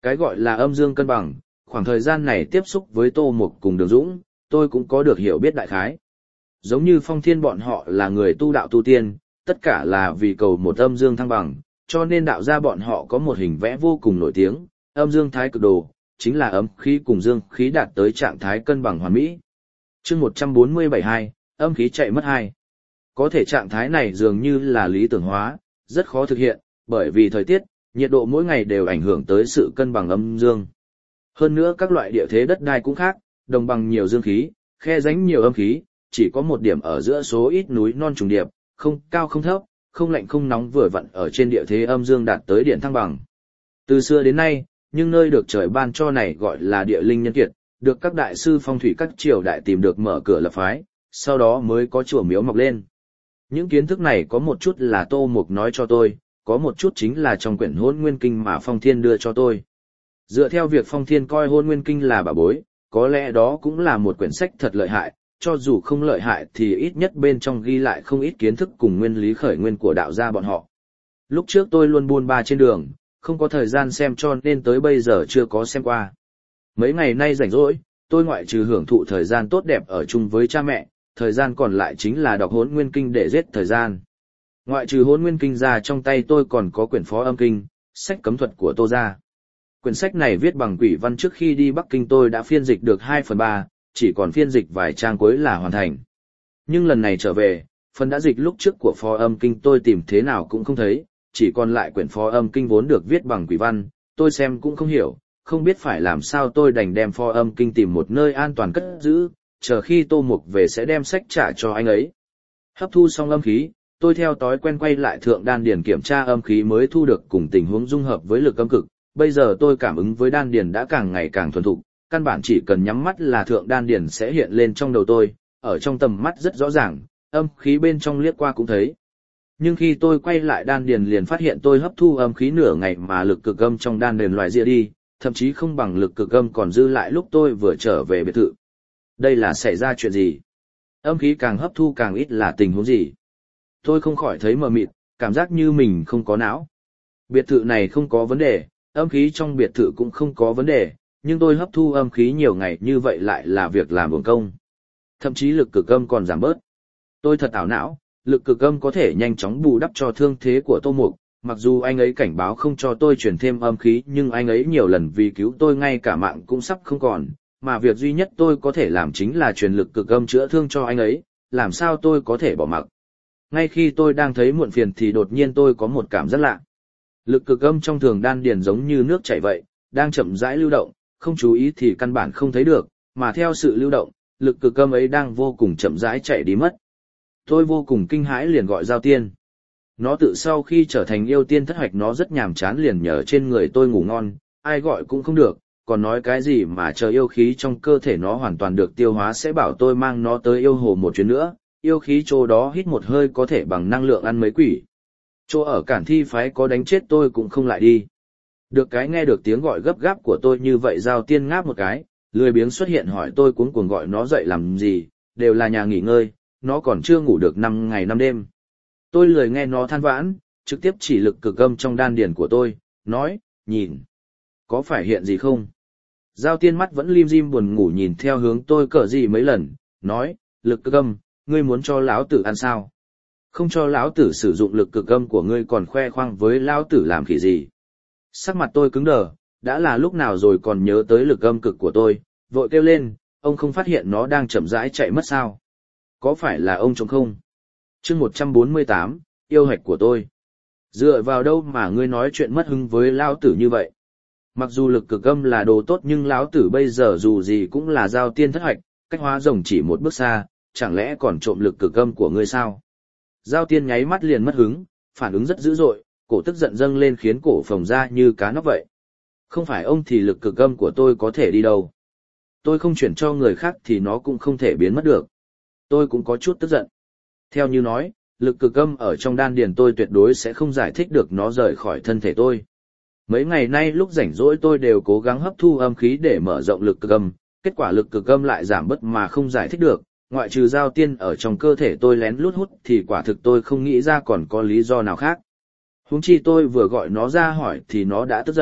Cái gọi là âm dương cân bằng, khoảng thời gian này tiếp xúc với Tô Mục cùng Đường Dũng, tôi cũng có được hiểu biết đại khái. Giống như Phong Thiên bọn họ là người tu đạo tu tiên, tất cả là vì cầu một âm dương thăng bằng, cho nên đạo gia bọn họ có một hình vẽ vô cùng nổi tiếng, âm dương thái cực đồ, chính là âm khí cùng dương khí đạt tới trạng thái cân bằng hoàn mỹ. Chương một trăm bốn mươi bảy hai, âm khí chạy mất hai. Có thể trạng thái này dường như là lý tưởng hóa, rất khó thực hiện, bởi vì thời tiết, nhiệt độ mỗi ngày đều ảnh hưởng tới sự cân bằng âm dương. Hơn nữa các loại địa thế đất đai cũng khác, đồng bằng nhiều dương khí, khe rãnh nhiều âm khí, chỉ có một điểm ở giữa số ít núi non trùng điệp, không cao không thấp, không lạnh không nóng vừa vặn ở trên địa thế âm dương đạt tới điện thăng bằng. Từ xưa đến nay, nhưng nơi được trời ban cho này gọi là địa linh nhân kiệt, được các đại sư phong thủy các triều đại tìm được mở cửa lập phái, sau đó mới có chùa miếu mọc lên. Những kiến thức này có một chút là Tô Mục nói cho tôi, có một chút chính là trong quyển Hôn Nguyên Kinh mà Phong Thiên đưa cho tôi. Dựa theo việc Phong Thiên coi Hôn Nguyên Kinh là bảo bối, có lẽ đó cũng là một quyển sách thật lợi hại, cho dù không lợi hại thì ít nhất bên trong ghi lại không ít kiến thức cùng nguyên lý khởi nguyên của đạo gia bọn họ. Lúc trước tôi luôn buôn ba trên đường, không có thời gian xem cho nên tới bây giờ chưa có xem qua. Mấy ngày nay rảnh rỗi, tôi ngoại trừ hưởng thụ thời gian tốt đẹp ở chung với cha mẹ, thời gian còn lại chính là đọc Hỗn Nguyên Kinh để giết thời gian. Ngoại trừ Hỗn Nguyên Kinh ra trong tay tôi còn có quyển Phó Âm Kinh, sách cấm thuật của Tô gia. Quyển sách này viết bằng quỷ văn trước khi đi Bắc Kinh tôi đã phiên dịch được hai phần ba, chỉ còn phiên dịch vài trang cuối là hoàn thành. Nhưng lần này trở về, phần đã dịch lúc trước của Phó Âm Kinh tôi tìm thế nào cũng không thấy, chỉ còn lại quyển Phó Âm Kinh vốn được viết bằng quỷ văn, tôi xem cũng không hiểu, không biết phải làm sao tôi đành đem Phó Âm Kinh tìm một nơi an toàn cất giữ, chờ khi Tô Mục về sẽ đem sách trả cho anh ấy. Hấp thu xong âm khí, tôi theo thói quen quay lại thượng đan điền kiểm tra âm khí mới thu được cùng tình huống dung hợp với lực âm cực. Bây giờ tôi cảm ứng với đan điền đã càng ngày càng thuần thục, căn bản chỉ cần nhắm mắt là thượng đan điền sẽ hiện lên trong đầu tôi, ở trong tầm mắt rất rõ ràng, âm khí bên trong liếc qua cũng thấy. Nhưng khi tôi quay lại đan điền liền phát hiện tôi hấp thu âm khí nửa ngày mà lực cực âm trong đan điền loại rịa đi, thậm chí không bằng lực cực âm còn dư lại lúc tôi vừa trở về biệt thự. Đây là xảy ra chuyện gì? Âm khí càng hấp thu càng ít là tình huống gì? Tôi không khỏi thấy mờ mịt, cảm giác như mình không có não. Biệt thự này không có vấn đề, âm khí trong biệt thự cũng không có vấn đề, nhưng tôi hấp thu âm khí nhiều ngày như vậy lại là việc làm uổng công. Thậm chí lực cực âm còn giảm bớt. Tôi thật ảo não, lực cực âm có thể nhanh chóng bù đắp cho thương thế của Tô Mục, mặc dù anh ấy cảnh báo không cho tôi truyền thêm âm khí nhưng anh ấy nhiều lần vì cứu tôi ngay cả mạng cũng sắp không còn, mà việc duy nhất tôi có thể làm chính là truyền lực cực âm chữa thương cho anh ấy, làm sao tôi có thể bỏ mặc. Ngay khi tôi đang thấy muộn phiền thì đột nhiên tôi có một cảm giác lạ. Lực cực âm trong thường đan điền giống như nước chảy vậy, đang chậm rãi lưu động, không chú ý thì căn bản không thấy được, mà theo sự lưu động, lực cực âm ấy đang vô cùng chậm rãi chạy đi mất. Tôi vô cùng kinh hãi liền gọi Giao Tiên. Nó tự sau khi trở thành yêu tiên thất hoạch nó rất nhàm chán liền nhờ trên người tôi ngủ ngon, ai gọi cũng không được, còn nói cái gì mà chờ yêu khí trong cơ thể nó hoàn toàn được tiêu hóa sẽ bảo tôi mang nó tới yêu hồ một chuyến nữa, yêu khí chỗ đó hít một hơi có thể bằng năng lượng ăn mấy quỷ. Chỗ ở Cản Thi phái có đánh chết tôi cũng không lại đi. Được cái nghe được tiếng gọi gấp gáp của tôi như vậy Giao Tiên ngáp một cái, lười biếng xuất hiện hỏi tôi cuống cuồng gọi nó dậy làm gì, đều là nhà nghỉ ngơi, nó còn chưa ngủ được năm ngày năm đêm. Tôi lười nghe nó than vãn, trực tiếp chỉ lực cực âm trong đan điền của tôi, nói, nhìn, có phải hiện gì không? Giao Tiên mắt vẫn lim dim buồn ngủ nhìn theo hướng tôi cỡ gì mấy lần, nói, lực cực âm, ngươi muốn cho lão tử ăn sao? Không cho lão tử sử dụng lực cực âm của ngươi còn khoe khoang với lão tử làm khỉ gì? Sắc mặt tôi cứng đờ, đã là lúc nào rồi còn nhớ tới lực âm cực của tôi, vội kêu lên, ông không phát hiện nó đang chậm rãi chạy mất sao? Có phải là ông trông không? Chương một trăm bốn mươi tám, yêu hạch của tôi. Dựa vào đâu mà ngươi nói chuyện mất hứng với lão tử như vậy? Mặc dù lực cực âm là đồ tốt nhưng lão tử bây giờ dù gì cũng là Giao Tiên thất hoạch, cách hóa rồng chỉ một bước xa, chẳng lẽ còn trộm lực cực âm của ngươi sao? Giao Tiên nháy mắt liền mất hứng, phản ứng rất dữ dội, cổ tức giận dâng lên khiến cổ phồng ra như cá nóc vậy. Không phải ông thì lực cực âm của tôi có thể đi đâu. Tôi không chuyển cho người khác thì nó cũng không thể biến mất được. Tôi cũng có chút tức giận. Theo như nói, lực cực âm ở trong đan điền tôi tuyệt đối sẽ không giải thích được nó rời khỏi thân thể tôi. Mấy ngày nay lúc rảnh rỗi tôi đều cố gắng hấp thu âm khí để mở rộng lực cực âm, kết quả lực cực âm lại giảm bớt mà không giải thích được, ngoại trừ Giao Tiên ở trong cơ thể tôi lén lút hút thì quả thực tôi không nghĩ ra còn có lý do nào khác. Huống chi tôi vừa gọi nó ra hỏi thì nó đã tức giận,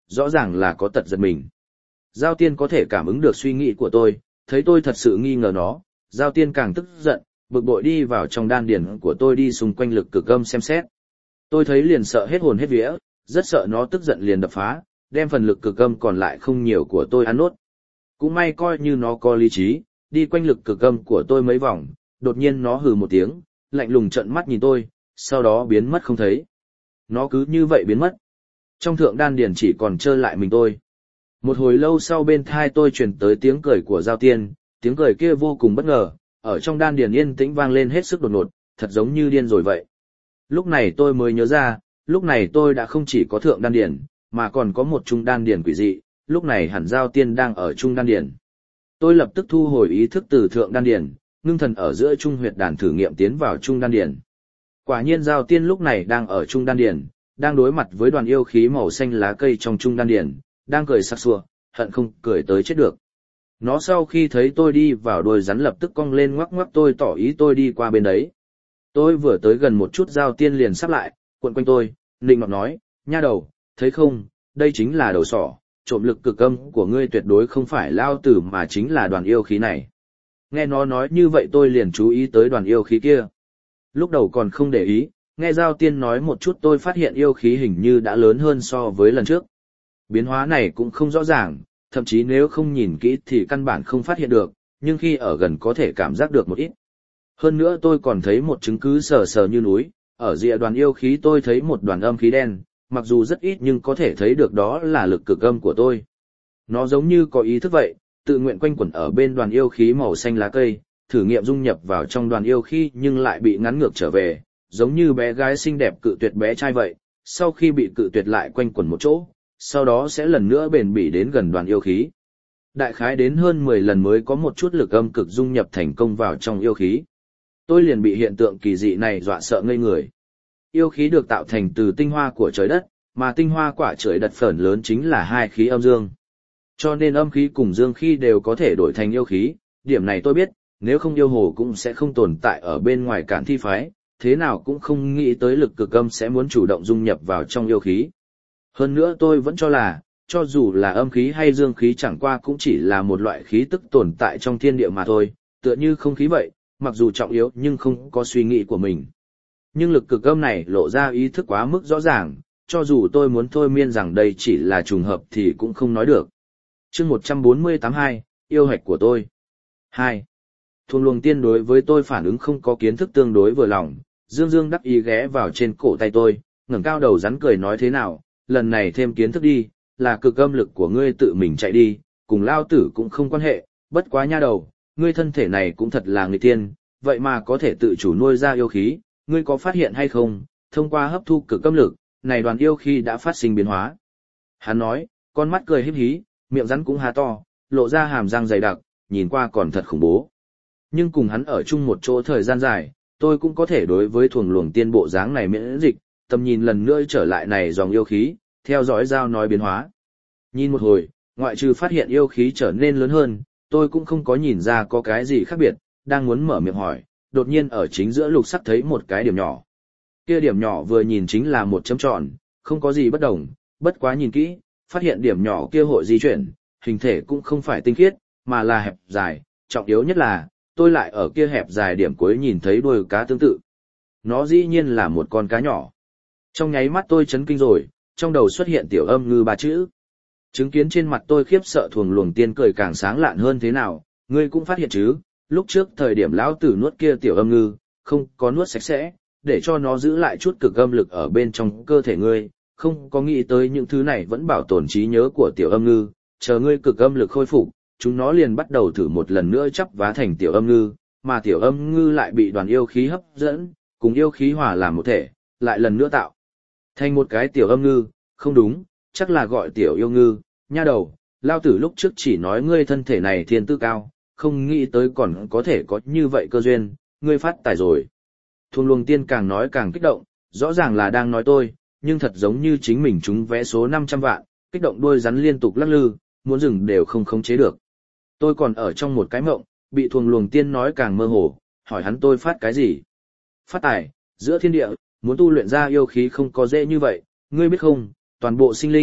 rõ ràng là có tật giật mình. Giao Tiên có thể cảm ứng được suy nghĩ của tôi, thấy tôi thật sự nghi ngờ nó, Giao Tiên càng tức giận, bực bội đi vào trong đan điền của tôi đi xung quanh lực cực âm xem xét. Tôi thấy liền sợ hết hồn hết vía, rất sợ nó tức giận liền đập phá, đem phần lực cực âm còn lại không nhiều của tôi ăn nốt. Cũng may coi như nó có lý trí, đi quanh lực cực âm của tôi mấy vòng, đột nhiên nó hừ một tiếng, lạnh lùng trợn mắt nhìn tôi, sau đó biến mất không thấy. Nó cứ như vậy biến mất. Trong thượng đan điền chỉ còn trơ lại mình tôi. Một hồi lâu sau bên thai tôi truyền tới tiếng cười của Giao Tiên, tiếng cười kia vô cùng bất ngờ, ở trong đan điền yên tĩnh vang lên hết sức đột ngột, thật giống như điên rồi vậy. Lúc này tôi mới nhớ ra, lúc này tôi đã không chỉ có thượng đan điền, mà còn có một trung đan điền quỷ dị, lúc này hẳn Giao Tiên đang ở trung đan điền. Tôi lập tức thu hồi ý thức từ thượng đan điền, ngưng thần ở giữa trung huyệt đàn thử nghiệm tiến vào trung đan điền. Quả nhiên Giao Tiên lúc này đang ở trung đan điền, đang đối mặt với đoàn yêu khí màu xanh lá cây trong trung đan điền, đang cười sặc sụa, hận không cười tới chết được. Nó sau khi thấy tôi đi vào đôi rắn lập tức cong lên ngoắc ngoắc tôi tỏ ý tôi đi qua bên đấy. Tôi vừa tới gần một chút Giao Tiên liền sắp lại, cuộn quanh tôi, nịnh nọt nói, nha đầu, thấy không, đây chính là đầu sỏ, trộm lực cực âm của ngươi tuyệt đối không phải lao tử mà chính là đoàn yêu khí này. Nghe nó nói như vậy tôi liền chú ý tới đoàn yêu khí kia. Lúc đầu còn không để ý, nghe Giao Tiên nói một chút tôi phát hiện yêu khí hình như đã lớn hơn so với lần trước. Biến hóa này cũng không rõ ràng, thậm chí nếu không nhìn kỹ thì căn bản không phát hiện được, nhưng khi ở gần có thể cảm giác được một ít. Hơn nữa tôi còn thấy một chứng cứ sờ sờ như núi, ở rìa đoàn yêu khí tôi thấy một đoàn âm khí đen, mặc dù rất ít nhưng có thể thấy được đó là lực cực âm của tôi. Nó giống như có ý thức vậy, tự nguyện quanh quẩn ở bên đoàn yêu khí màu xanh lá cây, thử nghiệm dung nhập vào trong đoàn yêu khí nhưng lại bị ngắn ngược trở về, giống như bé gái xinh đẹp cự tuyệt bé trai vậy, sau khi bị cự tuyệt lại quanh quẩn một chỗ, sau đó sẽ lần nữa bền bỉ đến gần đoàn yêu khí. Đại khái đến hơn mười lần mới có một chút lực âm cực dung nhập thành công vào trong yêu khí. Tôi liền bị hiện tượng kỳ dị này dọa sợ ngây người. Yêu khí được tạo thành từ tinh hoa của trời đất, mà tinh hoa quả trời đất phần lớn chính là hai khí âm dương. Cho nên âm khí cùng dương khí đều có thể đổi thành yêu khí, điểm này tôi biết, nếu không yêu hồ cũng sẽ không tồn tại ở bên ngoài Cản Thi phái, thế nào cũng không nghĩ tới lực cực âm sẽ muốn chủ động dung nhập vào trong yêu khí. Hơn nữa tôi vẫn cho là, cho dù là âm khí hay dương khí chẳng qua cũng chỉ là một loại khí tức tồn tại trong thiên địa mà thôi, tựa như không khí vậy, mặc dù trọng yếu nhưng không có suy nghĩ của mình. Nhưng lực cực âm này lộ ra ý thức quá mức rõ ràng, cho dù tôi muốn thôi miên rằng đây chỉ là trùng hợp thì cũng không nói được. Chương một trăm bốn mươi tám hai, yêu hạch của tôi. hai. Thuồng luồng tiên đối với tôi phản ứng không có kiến thức tương đối vừa lòng, dương dương đắc ý ghé vào trên cổ tay tôi, ngẩng cao đầu rắn cười nói thế nào, lần này thêm kiến thức đi, là cực âm lực của ngươi tự mình chạy đi, cùng lao tử cũng không quan hệ, bất quá nha đầu, ngươi thân thể này cũng thật là người tiên, vậy mà có thể tự chủ nuôi ra yêu khí, ngươi có phát hiện hay không, thông qua hấp thu cực âm lực, này đoàn yêu khí đã phát sinh biến hóa. Hắn nói, con mắt cười híp hí, miệng rắn cũng há to, lộ ra hàm răng dày đặc, nhìn qua còn thật khủng bố. Nhưng cùng hắn ở chung một chỗ thời gian dài, tôi cũng có thể đối với thuồng luồng tiên bộ dáng này miễn dịch, tầm nhìn lần nữa trở lại này dòng yêu khí, theo dõi Giao nói biến hóa. Nhìn một hồi, ngoại trừ phát hiện yêu khí trở nên lớn hơn, tôi cũng không có nhìn ra có cái gì khác biệt, đang muốn mở miệng hỏi, đột nhiên ở chính giữa lục sắc thấy một cái điểm nhỏ. Kia điểm nhỏ vừa nhìn chính là một chấm tròn, không có gì bất đồng, bất quá nhìn kỹ, phát hiện điểm nhỏ kia hội di chuyển, hình thể cũng không phải tinh khiết, mà là hẹp dài, trọng yếu nhất là, tôi lại ở kia hẹp dài điểm cuối nhìn thấy đuôi cá tương tự. Nó dĩ nhiên là một con cá nhỏ. Trong nháy mắt tôi chấn kinh rồi, trong đầu xuất hiện tiểu âm ngư ba chữ. Chứng kiến trên mặt tôi khiếp sợ thuồng luồng tiên cười càng sáng lạn hơn thế nào, ngươi cũng phát hiện chứ, lúc trước thời điểm lão tử nuốt kia tiểu âm ngư, không có nuốt sạch sẽ, để cho nó giữ lại chút cực âm lực ở bên trong cơ thể ngươi, không có nghĩ tới những thứ này vẫn bảo tồn trí nhớ của tiểu âm ngư, chờ ngươi cực âm lực khôi phục, chúng nó liền bắt đầu thử một lần nữa chắp vá thành tiểu âm ngư, mà tiểu âm ngư lại bị đoàn yêu khí hấp dẫn, cùng yêu khí hòa làm một thể, lại lần nữa tạo thành một cái tiểu âm ngư, không đúng, chắc là gọi tiểu yêu ngư, nha đầu, lao tử lúc trước chỉ nói ngươi thân thể này thiên tư cao, không nghĩ tới còn có thể có như vậy cơ duyên, ngươi phát tài rồi. Thuồng luồng tiên càng nói càng kích động, rõ ràng là đang nói tôi, nhưng thật giống như chính mình trúng vé số năm trăm vạn, kích động đuôi rắn liên tục lắc lư, muốn dừng đều không khống chế được. Tôi còn ở trong một cái mộng, bị thuồng luồng tiên nói càng mơ hồ, hỏi hắn tôi phát cái gì. Phát tài, giữa thiên địa, muốn tu luyện ra yêu khí không có dễ như vậy, ngươi biết không, toàn bộ sinh linh,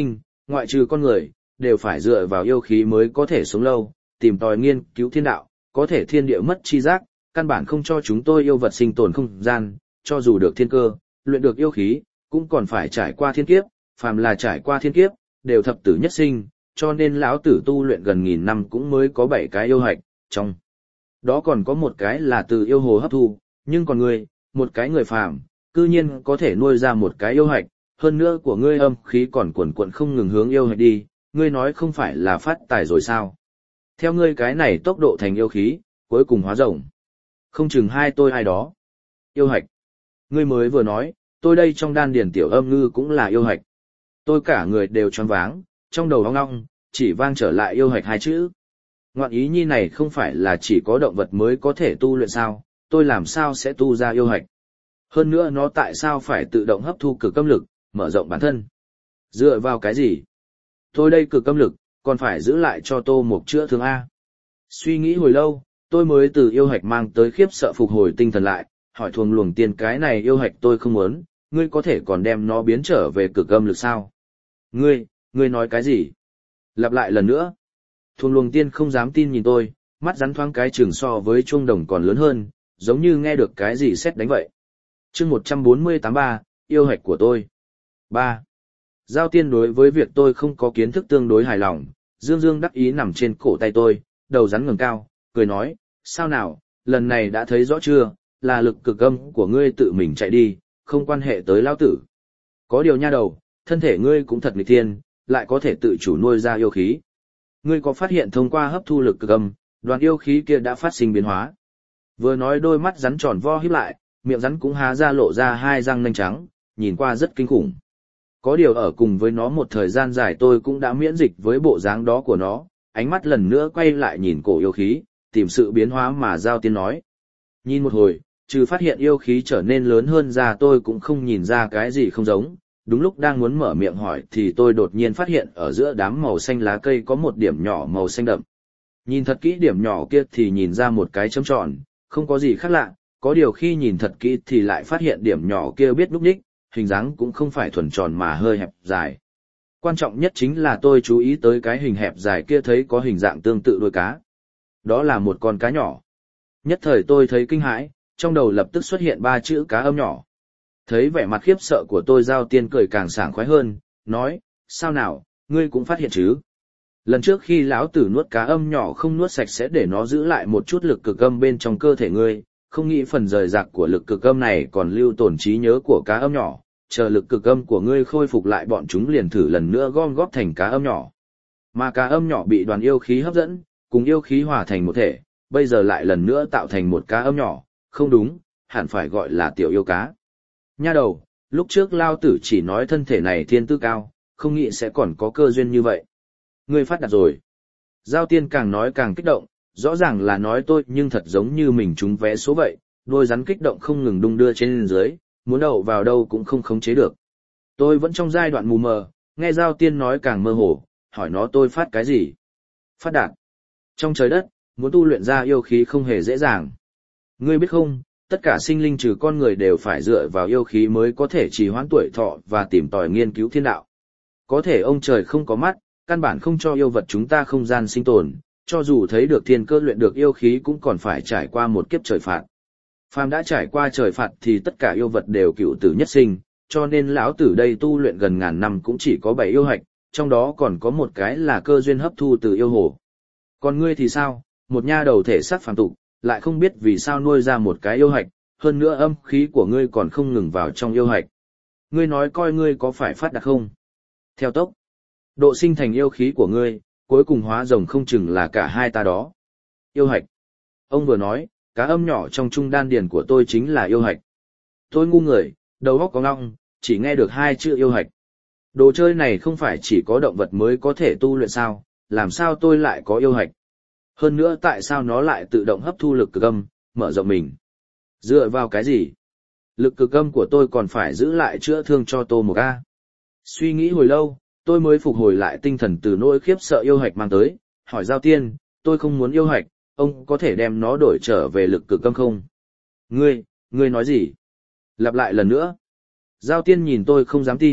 ngoại trừ con người, đều phải dựa vào yêu khí mới có thể sống lâu, tìm tòi nghiên cứu thiên đạo, có thể thiên địa mất chi giác, căn bản không cho chúng tôi yêu vật sinh tồn không gian, cho dù được thiên cơ, luyện được yêu khí, cũng còn phải trải qua thiên kiếp, phàm là trải qua thiên kiếp, đều thập tử nhất sinh, cho nên lão tử tu luyện gần nghìn năm cũng mới có bảy cái yêu hạch, trong đó còn có một cái là từ yêu hồ hấp thu, nhưng còn ngươi, một cái người phàm, cư nhiên có thể nuôi ra một cái yêu hạch, hơn nữa của ngươi âm khí còn cuồn cuộn không ngừng hướng yêu hạch đi, ngươi nói không phải là phát tài rồi sao? Theo ngươi cái này tốc độ thành yêu khí, cuối cùng hóa rồng. Không chừng hai tôi ai đó. Yêu hạch. Ngươi mới vừa nói, tôi đây trong đan điển tiểu âm ngư cũng là yêu hạch. Tôi cả người đều choáng váng, trong đầu ong ong, chỉ vang trở lại yêu hạch hai chữ. Ngoạn ý nhi này không phải là chỉ có động vật mới có thể tu luyện sao, tôi làm sao sẽ tu ra yêu hạch. Hơn nữa nó tại sao phải tự động hấp thu cực âm lực, mở rộng bản thân. Dựa vào cái gì? Tôi đây cực âm lực, còn phải giữ lại cho tô một chữa thương A. Suy nghĩ hồi lâu, tôi mới từ yêu hạch mang tới khiếp sợ phục hồi tinh thần lại, hỏi thuồng luồng tiên cái này yêu hạch tôi không muốn, ngươi có thể còn đem nó biến trở về cực âm lực sao? Ngươi, ngươi nói cái gì? Lặp lại lần nữa. Thuồng luồng tiên không dám tin nhìn tôi, mắt rắn thoáng cái chừng so với chuông đồng còn lớn hơn, giống như nghe được cái gì sét đánh vậy. chương một trăm bốn mươi tám ba, yêu hạch của tôi. ba. Giao tiên đối với việc tôi không có kiến thức tương đối hài lòng, dương dương đắc ý nằm trên cổ tay tôi, đầu rắn ngẩng cao, cười nói, sao nào, lần này đã thấy rõ chưa, là lực cực âm của ngươi tự mình chạy đi, không quan hệ tới lão tử. Có điều nha đầu, thân thể ngươi cũng thật nghịch thiên, lại có thể tự chủ nuôi ra yêu khí. Ngươi có phát hiện thông qua hấp thu lực cực âm, đoàn yêu khí kia đã phát sinh biến hóa. Vừa nói đôi mắt rắn tròn vo híp lại, miệng rắn cũng há ra lộ ra hai răng nanh trắng, nhìn qua rất kinh khủng. Có điều ở cùng với nó một thời gian dài tôi cũng đã miễn dịch với bộ dáng đó của nó, ánh mắt lần nữa quay lại nhìn cổ yêu khí, tìm sự biến hóa mà Giao Tiên nói. Nhìn một hồi, trừ phát hiện yêu khí trở nên lớn hơn ra tôi cũng không nhìn ra cái gì không giống. Đúng lúc đang muốn mở miệng hỏi thì tôi đột nhiên phát hiện ở giữa đám màu xanh lá cây có một điểm nhỏ màu xanh đậm. Nhìn thật kỹ điểm nhỏ kia thì nhìn ra một cái chấm tròn, không có gì khác lạ, có điều khi nhìn thật kỹ thì lại phát hiện điểm nhỏ kia biết núp đích, hình dáng cũng không phải thuần tròn mà hơi hẹp dài. Quan trọng nhất chính là tôi chú ý tới cái hình hẹp dài kia thấy có hình dạng tương tự đuôi cá. Đó là một con cá nhỏ. Nhất thời tôi thấy kinh hãi, trong đầu lập tức xuất hiện ba chữ cá âm nhỏ. Thấy vẻ mặt khiếp sợ của tôi Giao Tiên cười càng sảng khoái hơn, nói, sao nào, ngươi cũng phát hiện chứ? Lần trước khi lão tử nuốt cá âm nhỏ không nuốt sạch sẽ để nó giữ lại một chút lực cực âm bên trong cơ thể ngươi, không nghĩ phần rời rạc của lực cực âm này còn lưu tổn trí nhớ của cá âm nhỏ, chờ lực cực âm của ngươi khôi phục lại bọn chúng liền thử lần nữa gom góp thành cá âm nhỏ. Mà cá âm nhỏ bị đoàn yêu khí hấp dẫn, cùng yêu khí hòa thành một thể, bây giờ lại lần nữa tạo thành một cá âm nhỏ, không đúng, hẳn phải gọi là tiểu yêu cá. Nha đầu, lúc trước lao tử chỉ nói thân thể này thiên tư cao, không nghĩ sẽ còn có cơ duyên như vậy. Ngươi phát đạt rồi. Giao Tiên càng nói càng kích động, rõ ràng là nói tôi nhưng thật giống như mình trúng vé số vậy, đôi rắn kích động không ngừng đung đưa trên dưới, muốn đậu vào đâu cũng không khống chế được. Tôi vẫn trong giai đoạn mù mờ, nghe Giao Tiên nói càng mơ hồ, hỏi nó tôi phát cái gì? Phát đạt. Trong trời đất, muốn tu luyện ra yêu khí không hề dễ dàng. Ngươi biết không, tất cả sinh linh trừ con người đều phải dựa vào yêu khí mới có thể trì hoãn tuổi thọ và tìm tòi nghiên cứu thiên đạo. Có thể ông trời không có mắt, căn bản không cho yêu vật chúng ta không gian sinh tồn, cho dù thấy được thiên cơ luyện được yêu khí cũng còn phải trải qua một kiếp trời phạt. Phàm đã trải qua trời phạt thì tất cả yêu vật đều cựu tử nhất sinh, cho nên lão tử đây tu luyện gần ngàn năm cũng chỉ có bảy yêu hạch, trong đó còn có một cái là cơ duyên hấp thu từ yêu hồ. Còn ngươi thì sao, một nha đầu thể xác phàm tục, lại không biết vì sao nuôi ra một cái yêu hạch, hơn nữa âm khí của ngươi còn không ngừng vào trong yêu hạch. Ngươi nói coi ngươi có phải phát đạt không? Theo tốc độ sinh thành yêu khí của ngươi, cuối cùng hóa rồng không chừng là cả hai ta đó. Yêu hạch. Ông vừa nói, cá âm nhỏ trong trung đan điền của tôi chính là yêu hạch. Tôi ngu người, đầu óc có ngọng, chỉ nghe được hai chữ yêu hạch. Đồ chơi này không phải chỉ có động vật mới có thể tu luyện sao, làm sao tôi lại có yêu hạch? Hơn nữa tại sao nó lại tự động hấp thu lực cực âm, mở rộng mình? Dựa vào cái gì? Lực cực âm của tôi còn phải giữ lại chữa thương cho Tô Mộc A. Suy nghĩ hồi lâu, tôi mới phục hồi lại tinh thần từ nỗi khiếp sợ yêu hạch mang tới, hỏi Giao Tiên, tôi không muốn yêu hạch, ông có thể đem nó đổi trở về lực cực âm không? Ngươi, ngươi nói gì? Lặp lại lần nữa. Giao Tiên nhìn tôi không dám tin,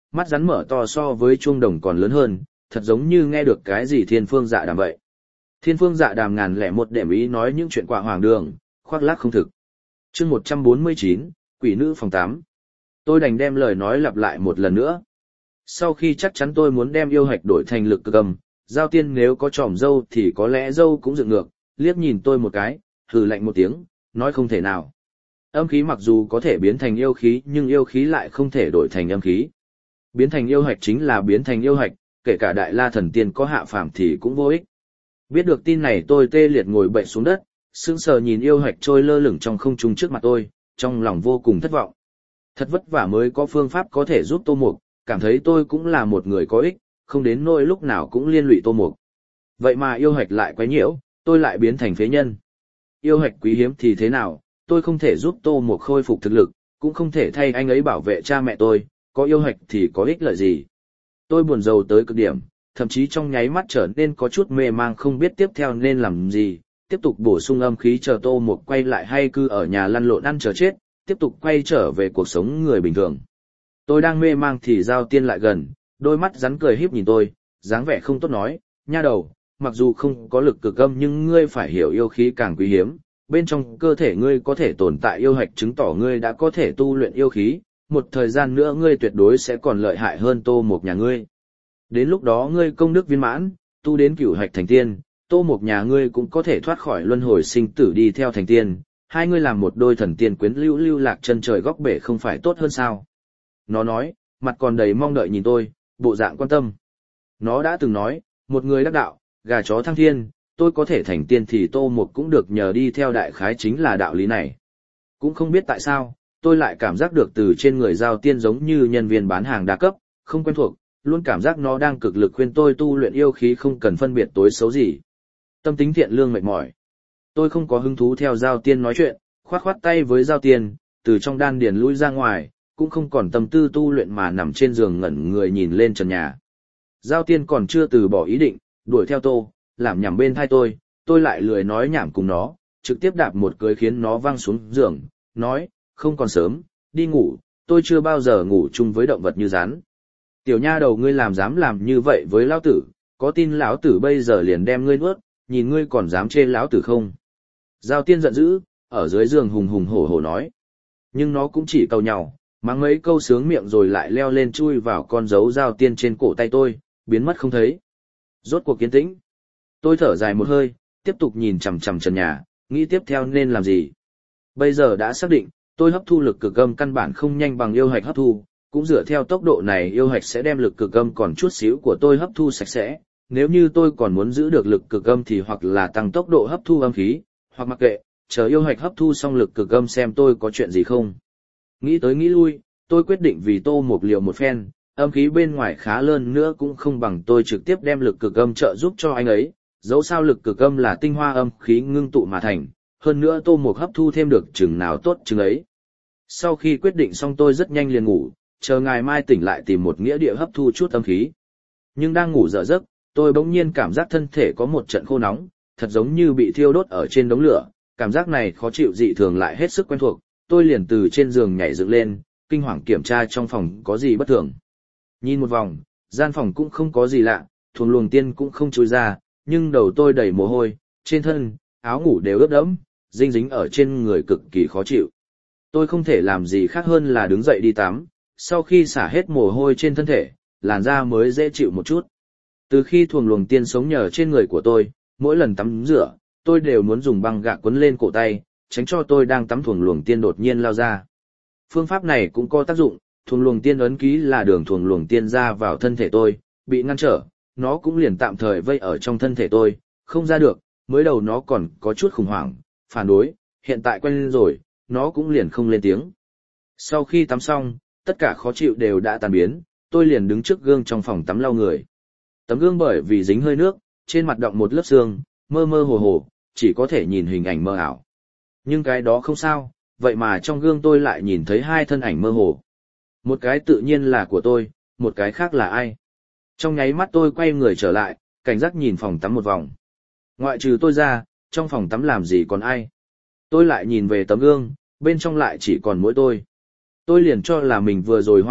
mắt rắn mở to so với chuông đồng còn lớn hơn, thật giống như nghe được cái gì thiên phương dạ đàm vậy. Thiên phương dạ đàm ngàn lẻ một đệm ý nói những chuyện quả hoàng đường, khoác lác không thực. chương một trăm bốn mươi chín, Quỷ nữ phòng tám. Tôi đành đem lời nói lặp lại một lần nữa. Sau khi chắc chắn tôi muốn đem yêu hạch đổi thành lực cực âm, Giao Tiên nếu có tròm dâu thì có lẽ dâu cũng dựng ngược, liếc nhìn tôi một cái, hừ lạnh một tiếng, nói không thể nào. Âm khí mặc dù có thể biến thành yêu khí nhưng yêu khí lại không thể đổi thành âm khí. Biến thành yêu hạch chính là biến thành yêu hạch, kể cả đại la thần tiên có hạ phàm thì cũng vô ích. Biết được tin này tôi tê liệt ngồi bệnh xuống đất, sững sờ nhìn yêu hạch trôi lơ lửng trong không trung trước mặt tôi, trong lòng vô cùng thất vọng. Thật vất vả mới có phương pháp có thể giúp Tô Mục, cảm thấy tôi cũng là một người có ích, không đến nỗi lúc nào cũng liên lụy Tô Mục. Vậy mà yêu hạch lại quấy nhiễu, tôi lại biến thành phế nhân. Yêu hạch quý hiếm thì thế nào, tôi không thể giúp Tô Mục khôi phục thực lực, cũng không thể thay anh ấy bảo vệ cha mẹ tôi, có yêu hạch thì có ích lợi gì. Tôi buồn rầu tới cực điểm, thậm chí trong nháy mắt trở nên có chút mê mang không biết tiếp theo nên làm gì, tiếp tục bổ sung âm khí chờ Tô Mục quay lại hay cứ ở nhà lăn lộn ăn chờ chết, tiếp tục quay trở về cuộc sống người bình thường. Tôi đang mê mang thì Giao Tiên lại gần, đôi mắt rắn cười híp nhìn tôi, dáng vẻ không tốt nói, nha đầu, mặc dù không có lực cực âm nhưng ngươi phải hiểu yêu khí càng quý hiếm, bên trong cơ thể ngươi có thể tồn tại yêu hạch chứng tỏ ngươi đã có thể tu luyện yêu khí, một thời gian nữa ngươi tuyệt đối sẽ còn lợi hại hơn Tô Mục nhà ngươi. Đến lúc đó ngươi công đức viên mãn, tu đến cửu hạch thành tiên, Tô Mục nhà ngươi cũng có thể thoát khỏi luân hồi sinh tử đi theo thành tiên, hai ngươi làm một đôi thần tiên quyến lưu lưu lạc chân trời góc bể không phải tốt hơn sao? Nó nói, mặt còn đầy mong đợi nhìn tôi, bộ dạng quan tâm. Nó đã từng nói, một người đắc đạo, gà chó thăng thiên, tôi có thể thành tiên thì Tô Mục cũng được nhờ đi theo đại khái chính là đạo lý này. Cũng không biết tại sao, tôi lại cảm giác được từ trên người Giao Tiên giống như nhân viên bán hàng đa cấp, không quen thuộc, luôn cảm giác nó đang cực lực khuyên tôi tu luyện yêu khí không cần phân biệt tối xấu gì. Tâm tính thiện lương mệt mỏi. Tôi không có hứng thú theo Giao Tiên nói chuyện, khoát khoát tay với Giao Tiên, từ trong đan điền lui ra ngoài, cũng không còn tâm tư tu luyện mà nằm trên giường ngẩn người nhìn lên trần nhà. Giao Tiên còn chưa từ bỏ ý định, đuổi theo Tô, làm nhảm bên thai tôi, tôi lại lười nói nhảm cùng nó, trực tiếp đạp một cưới khiến nó văng xuống giường, nói, không còn sớm, đi ngủ, tôi chưa bao giờ ngủ chung với động vật như rắn. Tiểu nha đầu ngươi làm dám làm như vậy với lão tử, có tin lão tử bây giờ liền đem ngươi nuốt, nhìn ngươi còn dám chê lão tử không? Giao Tiên giận dữ, ở dưới giường hùng hùng hổ hổ nói. Nhưng nó cũng chỉ cầu nhau, mắng mấy câu sướng miệng rồi lại leo lên chui vào con dấu Giao Tiên trên cổ tay tôi, biến mất không thấy. Rốt cuộc kiên tĩnh. Tôi thở dài một hơi, tiếp tục nhìn chằm chằm trần nhà, nghĩ tiếp theo nên làm gì. Bây giờ đã xác định, tôi hấp thu lực cực âm căn bản không nhanh bằng yêu hạch hấp thu, cũng dựa theo tốc độ này yêu hạch sẽ đem lực cực âm còn chút xíu của tôi hấp thu sạch sẽ. Nếu như tôi còn muốn giữ được lực cực âm thì hoặc là tăng tốc độ hấp thu âm khí, hoặc mặc kệ, chờ yêu hạch hấp thu xong lực cực âm xem tôi có chuyện gì không. Nghĩ tới nghĩ lui, tôi quyết định vì Tô Mục liều một phen, âm khí bên ngoài khá lớn nữa cũng không bằng tôi trực tiếp đem lực cực âm trợ giúp cho anh ấy, dẫu sao lực cực âm là tinh hoa âm khí ngưng tụ mà thành, hơn nữa Tô Mục hấp thu thêm được chừng nào tốt chừng ấy. Sau khi quyết định xong tôi rất nhanh liền ngủ, chờ ngày mai tỉnh lại tìm một nghĩa địa hấp thu chút âm khí. Nhưng đang ngủ dở giấc, tôi bỗng nhiên cảm giác thân thể có một trận khô nóng, thật giống như bị thiêu đốt ở trên đống lửa, cảm giác này khó chịu dị thường lại hết sức quen thuộc, tôi liền từ trên giường nhảy dựng lên, kinh hoàng kiểm tra trong phòng có gì bất thường. Nhìn một vòng, gian phòng cũng không có gì lạ, thuồng luồng tiên cũng không chui ra, nhưng đầu tôi đầy mồ hôi, trên thân, áo ngủ đều ướt đẫm, dinh dính ở trên người cực kỳ khó chịu. Tôi không thể làm gì khác hơn là đứng dậy đi tắm, sau khi xả hết mồ hôi trên thân thể, làn da mới dễ chịu một chút. Từ khi thuồng luồng tiên sống nhờ trên người của tôi, mỗi lần tắm rửa, tôi đều muốn dùng băng gạc quấn lên cổ tay, tránh cho tôi đang tắm thuồng luồng tiên đột nhiên lao ra. Phương pháp này cũng có tác dụng, thuồng luồng tiên ấn ký là đường thuồng luồng tiên ra vào thân thể tôi, bị ngăn trở, nó cũng liền tạm thời vây ở trong thân thể tôi, không ra được, mới đầu nó còn có chút khủng hoảng, phản đối, hiện tại quen lên rồi, nó cũng liền không lên tiếng. Sau khi tắm xong, tất cả khó chịu đều đã tan biến, tôi liền đứng trước gương trong phòng tắm lau người. Tấm gương bởi vì dính hơi nước, trên mặt đọng một lớp sương, mơ mơ hồ hồ, chỉ có thể nhìn hình ảnh mơ ảo. Nhưng cái đó không sao, vậy mà trong gương tôi lại nhìn thấy hai thân ảnh mơ hồ. Một cái tự nhiên là của tôi, một cái khác là ai. Trong nháy mắt tôi quay người trở lại, cảnh giác nhìn phòng tắm một vòng. Ngoại trừ tôi ra, trong phòng tắm làm gì còn ai. Tôi lại nhìn về tấm gương, bên trong lại chỉ còn mỗi tôi. Tôi liền cho là mình vừa rồi hoa mắt,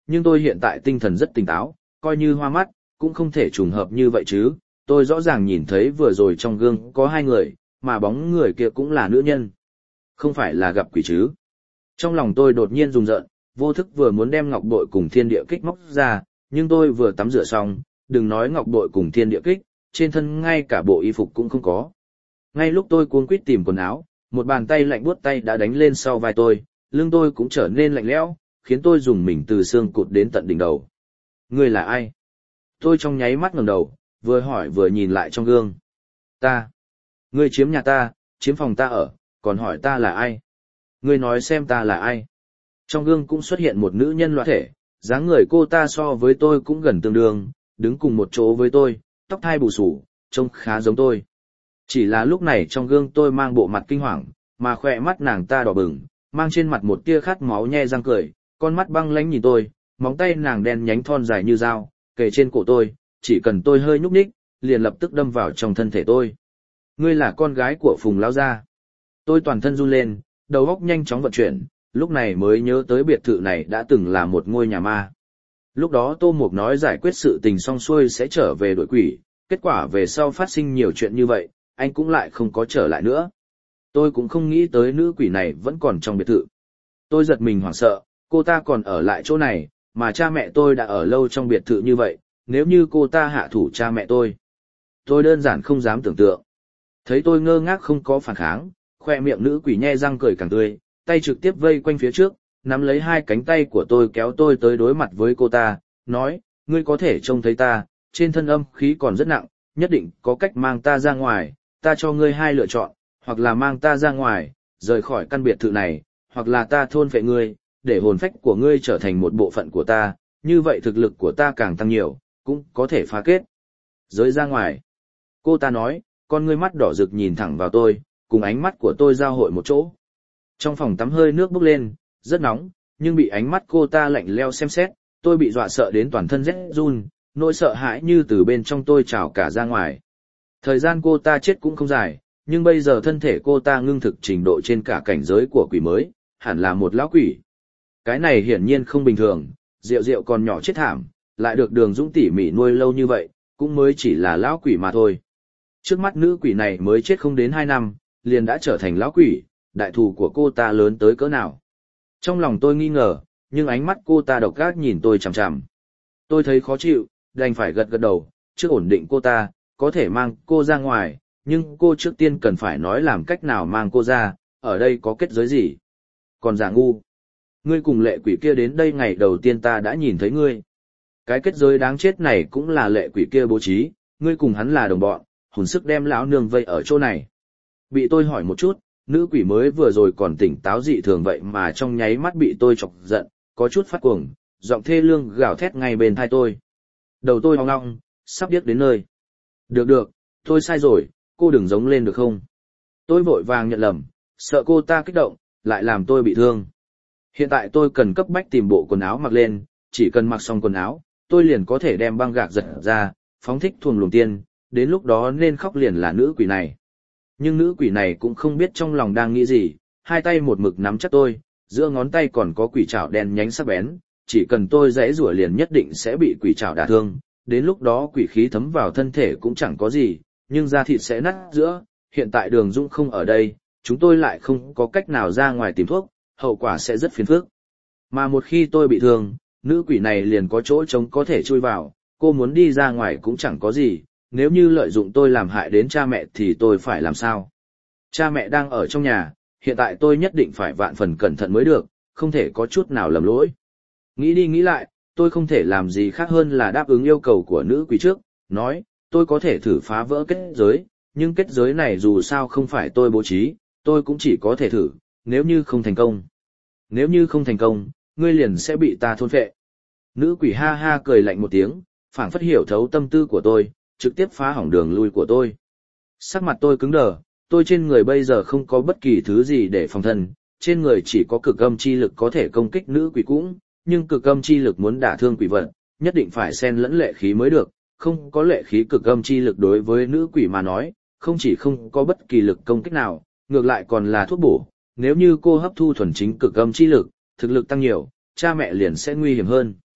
nhưng tôi hiện tại tinh thần rất tỉnh táo, coi như hoa mắt, cũng không thể trùng hợp như vậy chứ, tôi rõ ràng nhìn thấy vừa rồi trong gương có hai người, mà bóng người kia cũng là nữ nhân. Không phải là gặp quỷ chứ. Trong lòng tôi đột nhiên rùng rợn, vô thức vừa muốn đem ngọc bội cùng thiên địa kích móc ra, nhưng tôi vừa tắm rửa xong, đừng nói ngọc bội cùng thiên địa kích, trên thân ngay cả bộ y phục cũng không có. Ngay lúc tôi cuống quýt tìm quần áo, một bàn tay lạnh buốt tay đã đánh lên sau vai tôi, lưng tôi cũng trở nên lạnh lẽo, khiến tôi dùng mình từ xương cụt đến tận đỉnh đầu. Ngươi là ai? Tôi trong nháy mắt ngẩng đầu, vừa hỏi vừa nhìn lại trong gương. Ta. Ngươi chiếm nhà ta, chiếm phòng ta ở, còn hỏi ta là ai? Ngươi nói xem ta là ai? Trong gương cũng xuất hiện một nữ nhân loạn thể, dáng người cô ta so với tôi cũng gần tương đương, đứng cùng một chỗ với tôi, tóc thai bù xù, trông khá giống tôi. Chỉ là lúc này trong gương tôi mang bộ mặt kinh hoàng, mà khỏe mắt nàng ta đỏ bừng, mang trên mặt một tia khát máu nhe răng cười, con mắt băng lãnh nhìn tôi, móng tay nàng đen nhánh thon dài như dao, kề trên cổ tôi, chỉ cần tôi hơi nhúc nhích, liền lập tức đâm vào trong thân thể tôi. Ngươi là con gái của Phùng lão gia. Tôi toàn thân run lên, đầu óc nhanh chóng vận chuyển, lúc này mới nhớ tới biệt thự này đã từng là một ngôi nhà ma. Lúc đó Tô Mục nói giải quyết sự tình xong xuôi sẽ trở về đuổi quỷ, kết quả về sau phát sinh nhiều chuyện như vậy, anh cũng lại không có trở lại nữa. Tôi cũng không nghĩ tới nữ quỷ này vẫn còn trong biệt thự. Tôi giật mình hoảng sợ, cô ta còn ở lại chỗ này, mà cha mẹ tôi đã ở lâu trong biệt thự như vậy, nếu như cô ta hạ thủ cha mẹ tôi. Tôi đơn giản không dám tưởng tượng. Thấy tôi ngơ ngác không có phản kháng, khoe miệng nữ quỷ nhe răng cười càng tươi, tay trực tiếp vây quanh phía trước, nắm lấy hai cánh tay của tôi kéo tôi tới đối mặt với cô ta, nói, ngươi có thể trông thấy ta, trên thân âm khí còn rất nặng, nhất định có cách mang ta ra ngoài, ta cho ngươi hai lựa chọn, hoặc là mang ta ra ngoài, rời khỏi căn biệt thự này, hoặc là ta thôn phệ ngươi, để hồn phách của ngươi trở thành một bộ phận của ta, như vậy thực lực của ta càng tăng nhiều, cũng có thể phá kết. Giới ra ngoài. Cô ta nói, con ngươi mắt đỏ rực nhìn thẳng vào tôi, cùng ánh mắt của tôi giao hội một chỗ. Trong phòng tắm hơi nước bốc lên, rất nóng, nhưng bị ánh mắt cô ta lạnh leo xem xét, tôi bị dọa sợ đến toàn thân rét run, nỗi sợ hãi như từ bên trong tôi trào cả ra ngoài. Thời gian cô ta chết cũng không dài, nhưng bây giờ thân thể cô ta ngưng thực trình độ trên cả cảnh giới của quỷ mới, hẳn là một lão quỷ. Cái này hiển nhiên không bình thường, Diệu Diệu còn nhỏ chết thảm, lại được Đường Dũng tỉ mỉ nuôi lâu như vậy, cũng mới chỉ là lão quỷ mà thôi. Trước mắt nữ quỷ này mới chết không đến hai năm, liền đã trở thành lão quỷ, đại thù của cô ta lớn tới cỡ nào. Trong lòng tôi nghi ngờ, nhưng ánh mắt cô ta độc ác nhìn tôi chằm chằm. Tôi thấy khó chịu, đành phải gật gật đầu, trước ổn định cô ta, có thể mang cô ra ngoài, nhưng cô trước tiên cần phải nói làm cách nào mang cô ra, ở đây có kết giới gì. Còn giả ngu, ngươi cùng lệ quỷ kia đến đây ngày đầu tiên ta đã nhìn thấy ngươi. Cái kết giới đáng chết này cũng là lệ quỷ kia bố trí, ngươi cùng hắn là đồng bọn, hồn sức đem lão nương vây ở chỗ này. Bị tôi hỏi một chút, nữ quỷ mới vừa rồi còn tỉnh táo dị thường vậy mà trong nháy mắt bị tôi chọc giận, có chút phát cuồng, giọng thê lương gào thét ngay bên tai tôi. Đầu tôi hoang ngọng, sắp điếc đến nơi. Được được, tôi sai rồi, cô đừng giống lên được không? Tôi vội vàng nhận lầm, sợ cô ta kích động, lại làm tôi bị thương. Hiện tại tôi cần cấp bách tìm bộ quần áo mặc lên, chỉ cần mặc xong quần áo, tôi liền có thể đem băng gạc giật ra, phóng thích thuồng luồng tiên, đến lúc đó nên khóc liền là nữ quỷ này. Nhưng nữ quỷ này cũng không biết trong lòng đang nghĩ gì, hai tay một mực nắm chắc tôi, giữa ngón tay còn có quỷ trảo đen nhánh sắc bén, chỉ cần tôi giãy giụa liền nhất định sẽ bị quỷ trảo đả thương, đến lúc đó quỷ khí thấm vào thân thể cũng chẳng có gì, nhưng da thịt sẽ nát giữa, hiện tại Đường Dũng không ở đây, chúng tôi lại không có cách nào ra ngoài tìm thuốc, hậu quả sẽ rất phiền phức. Mà một khi tôi bị thương, nữ quỷ này liền có chỗ trống có thể chui vào, cô muốn đi ra ngoài cũng chẳng có gì, nếu như lợi dụng tôi làm hại đến cha mẹ thì tôi phải làm sao? Cha mẹ đang ở trong nhà, hiện tại tôi nhất định phải vạn phần cẩn thận mới được, không thể có chút nào lầm lỗi. Nghĩ đi nghĩ lại, tôi không thể làm gì khác hơn là đáp ứng yêu cầu của nữ quỷ trước, nói, tôi có thể thử phá vỡ kết giới, nhưng kết giới này dù sao không phải tôi bố trí, tôi cũng chỉ có thể thử, nếu như không thành công. Nếu như không thành công, ngươi liền sẽ bị ta thôn phệ. Nữ quỷ ha ha cười lạnh một tiếng, phảng phất hiểu thấu tâm tư của tôi, trực tiếp phá hỏng đường lui của tôi. Sắc mặt tôi cứng đờ, tôi trên người bây giờ không có bất kỳ thứ gì để phòng thân, trên người chỉ có cực âm chi lực có thể công kích nữ quỷ cũng, nhưng cực âm chi lực muốn đả thương quỷ vật, nhất định phải xen lẫn lệ khí mới được, không có lệ khí cực âm chi lực đối với nữ quỷ mà nói, không chỉ không có bất kỳ lực công kích nào, ngược lại còn là thuốc bổ, nếu như cô hấp thu thuần chính cực âm chi lực, thực lực tăng nhiều, cha mẹ liền sẽ nguy hiểm hơn.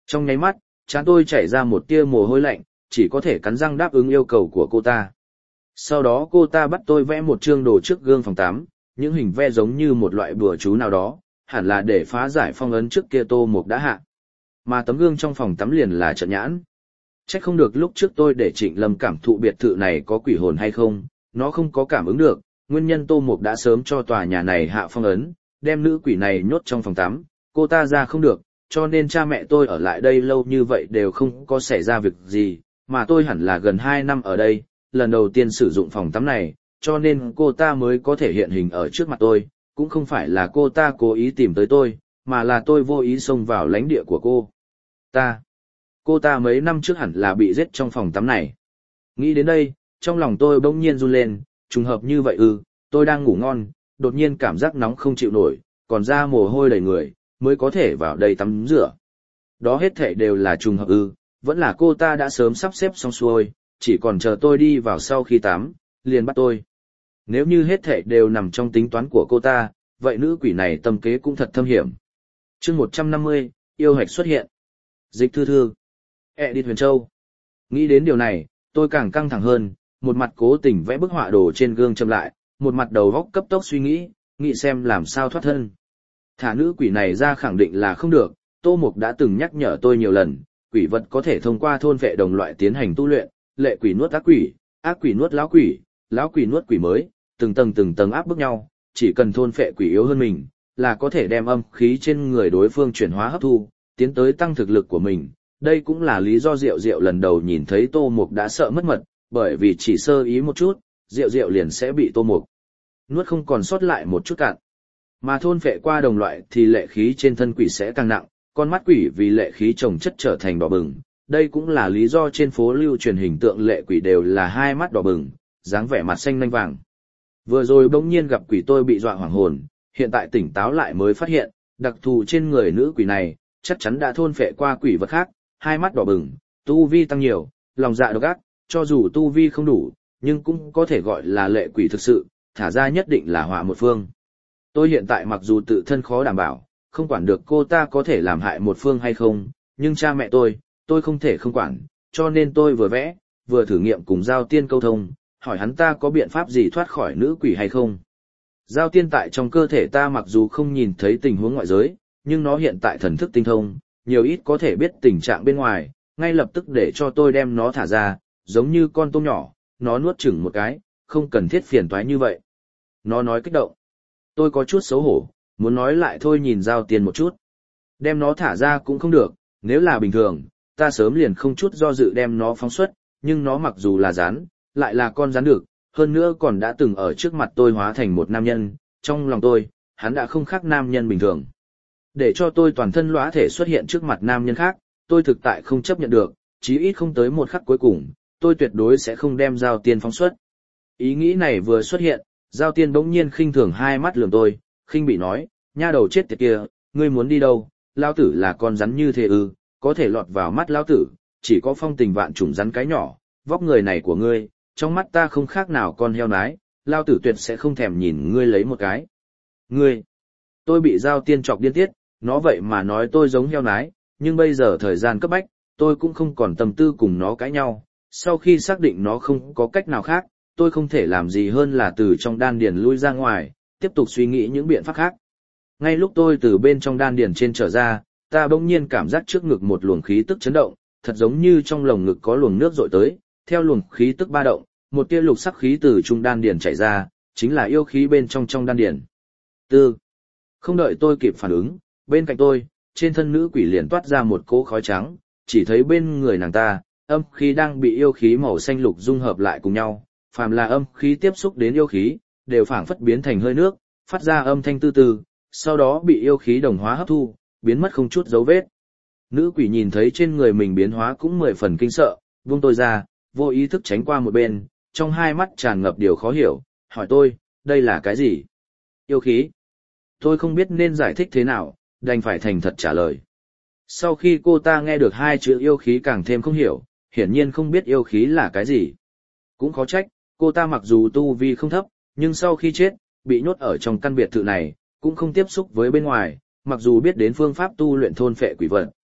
Trong nháy mắt, trán tôi chảy ra một tia mồ hôi lạnh, chỉ có thể cắn răng đáp ứng yêu cầu của cô ta. Sau đó cô ta bắt tôi vẽ một chương đồ trước gương phòng tắm, những hình vẽ giống như một loại bùa chú nào đó, hẳn là để phá giải phong ấn trước kia Tô Mục đã hạ. Mà tấm gương trong phòng tắm liền là trận nhãn. Chắc không được lúc trước tôi để Trịnh Lâm cảm thụ biệt thự này có quỷ hồn hay không, nó không có cảm ứng được, nguyên nhân Tô Mục đã sớm cho tòa nhà này hạ phong ấn, đem nữ quỷ này nhốt trong phòng tắm, cô ta ra không được, cho nên cha mẹ tôi ở lại đây lâu như vậy đều không có xảy ra việc gì, mà tôi hẳn là gần hai năm ở đây, lần đầu tiên sử dụng phòng tắm này, cho nên cô ta mới có thể hiện hình ở trước mặt tôi, cũng không phải là cô ta cố ý tìm tới tôi, mà là tôi vô ý xông vào lãnh địa của cô ta. Cô ta mấy năm trước hẳn là bị giết trong phòng tắm này. Nghĩ đến đây, trong lòng tôi bỗng nhiên run lên, trùng hợp như vậy ư, tôi đang ngủ ngon, đột nhiên cảm giác nóng không chịu nổi, còn ra mồ hôi đầy người, mới có thể vào đây tắm rửa. Đó hết thảy đều là trùng hợp ư, vẫn là cô ta đã sớm sắp xếp xong xuôi, chỉ còn chờ tôi đi vào sau khi tắm, liền bắt tôi. Nếu như hết thảy đều nằm trong tính toán của cô ta, vậy nữ quỷ này tâm kế cũng thật thâm hiểm. Chương một trăm năm mươi, yêu hạch xuất hiện. Dịch thư thư. Edit Huyền Châu. Nghĩ đến điều này, tôi càng căng thẳng hơn, một mặt cố tình vẽ bức họa đồ trên gương châm lại, một mặt đầu óc cấp tốc suy nghĩ, nghĩ xem làm sao thoát thân. Thả nữ quỷ này ra khẳng định là không được, Tô Mục đã từng nhắc nhở tôi nhiều lần, quỷ vật có thể thông qua thôn vệ đồng loại tiến hành tu luyện, lệ quỷ nuốt ác quỷ, ác quỷ nuốt lão quỷ, lão quỷ nuốt quỷ mới, từng tầng từng tầng áp bức nhau, chỉ cần thôn phệ quỷ yếu hơn mình, là có thể đem âm khí trên người đối phương chuyển hóa hấp thu, tiến tới tăng thực lực của mình. Đây cũng là lý do Diệu Diệu lần đầu nhìn thấy Tô Mục đã sợ mất mật, bởi vì chỉ sơ ý một chút, Diệu Diệu liền sẽ bị Tô Mục nuốt không còn sót lại một chút cạn. Mà thôn phệ qua đồng loại thì lệ khí trên thân quỷ sẽ càng nặng, con mắt quỷ vì lệ khí chồng chất trở thành đỏ bừng. Đây cũng là lý do trên phố lưu truyền hình tượng lệ quỷ đều là hai mắt đỏ bừng, dáng vẻ mặt xanh nanh vàng. Vừa rồi bỗng nhiên gặp quỷ tôi bị dọa hoảng hồn, hiện tại tỉnh táo lại mới phát hiện, đặc thù trên người nữ quỷ này, chắc chắn đã thôn phệ qua quỷ vật khác, hai mắt đỏ bừng, tu vi tăng nhiều, lòng dạ độc ác, cho dù tu vi không đủ, nhưng cũng có thể gọi là lệ quỷ thực sự, thả ra nhất định là họa một phương. Tôi hiện tại mặc dù tự thân khó đảm bảo, không quản được cô ta có thể làm hại một phương hay không, nhưng cha mẹ tôi, tôi không thể không quản, cho nên tôi vừa vẽ, vừa thử nghiệm cùng Giao Tiên câu thông, hỏi hắn ta có biện pháp gì thoát khỏi nữ quỷ hay không. Giao Tiên tại trong cơ thể ta mặc dù không nhìn thấy tình huống ngoại giới, nhưng nó hiện tại thần thức tinh thông, nhiều ít có thể biết tình trạng bên ngoài, ngay lập tức để cho tôi đem nó thả ra, giống như con tôm nhỏ, nó nuốt chửng một cái, không cần thiết phiền toái như vậy. Nó nói kích động. Tôi có chút xấu hổ, muốn nói lại thôi nhìn Giao Tiên một chút. Đem nó thả ra cũng không được, nếu là bình thường, ta sớm liền không chút do dự đem nó phóng xuất, nhưng nó mặc dù là rắn, lại là con rắn được, hơn nữa còn đã từng ở trước mặt tôi hóa thành một nam nhân, trong lòng tôi, hắn đã không khác nam nhân bình thường. Để cho tôi toàn thân lõa thể xuất hiện trước mặt nam nhân khác, tôi thực tại không chấp nhận được, chí ít không tới một khắc cuối cùng, tôi tuyệt đối sẽ không đem Giao Tiên phóng xuất. Ý nghĩ này vừa xuất hiện, Giao Tiên bỗng nhiên khinh thường hai mắt lườm tôi, khinh bị nói, nha đầu chết tiệt kia, ngươi muốn đi đâu, lao tử là con rắn như thế ư, có thể lọt vào mắt lao tử, chỉ có phong tình vạn trùng rắn cái nhỏ, vóc người này của ngươi, trong mắt ta không khác nào con heo nái, lao tử tuyệt sẽ không thèm nhìn ngươi lấy một cái. Ngươi, tôi bị Giao Tiên chọc điên tiết, nó vậy mà nói tôi giống heo nái, nhưng bây giờ thời gian cấp bách, tôi cũng không còn tâm tư cùng nó cãi nhau, sau khi xác định nó không có cách nào khác, tôi không thể làm gì hơn là từ trong đan điền lui ra ngoài, tiếp tục suy nghĩ những biện pháp khác. Ngay lúc tôi từ bên trong đan điền trên trở ra, ta bỗng nhiên cảm giác trước ngực một luồng khí tức chấn động, thật giống như trong lồng ngực có luồng nước dội tới, theo luồng khí tức ba động, một tia lục sắc khí từ trung đan điền chảy ra, chính là yêu khí bên trong trong đan điền. Tư. Không đợi tôi kịp phản ứng, bên cạnh tôi, trên thân nữ quỷ liền toát ra một cỗ khói trắng, chỉ thấy bên người nàng ta, âm khí đang bị yêu khí màu xanh lục dung hợp lại cùng nhau, phàm là âm khí tiếp xúc đến yêu khí, đều phảng phất biến thành hơi nước, phát ra âm thanh tư tư, sau đó bị yêu khí đồng hóa hấp thu, biến mất không chút dấu vết. Nữ quỷ nhìn thấy trên người mình biến hóa cũng mười phần kinh sợ, buông tôi ra, vô ý thức tránh qua một bên, trong hai mắt tràn ngập điều khó hiểu, hỏi tôi, đây là cái gì? Yêu khí. Tôi không biết nên giải thích thế nào, đành phải thành thật trả lời. Sau khi cô ta nghe được hai chữ yêu khí càng thêm không hiểu, hiển nhiên không biết yêu khí là cái gì. Cũng khó trách, cô ta mặc dù tu vi không thấp, nhưng sau khi chết, bị nhốt ở trong căn biệt thự này, cũng không tiếp xúc với bên ngoài, mặc dù biết đến phương pháp tu luyện thôn phệ quỷ vật,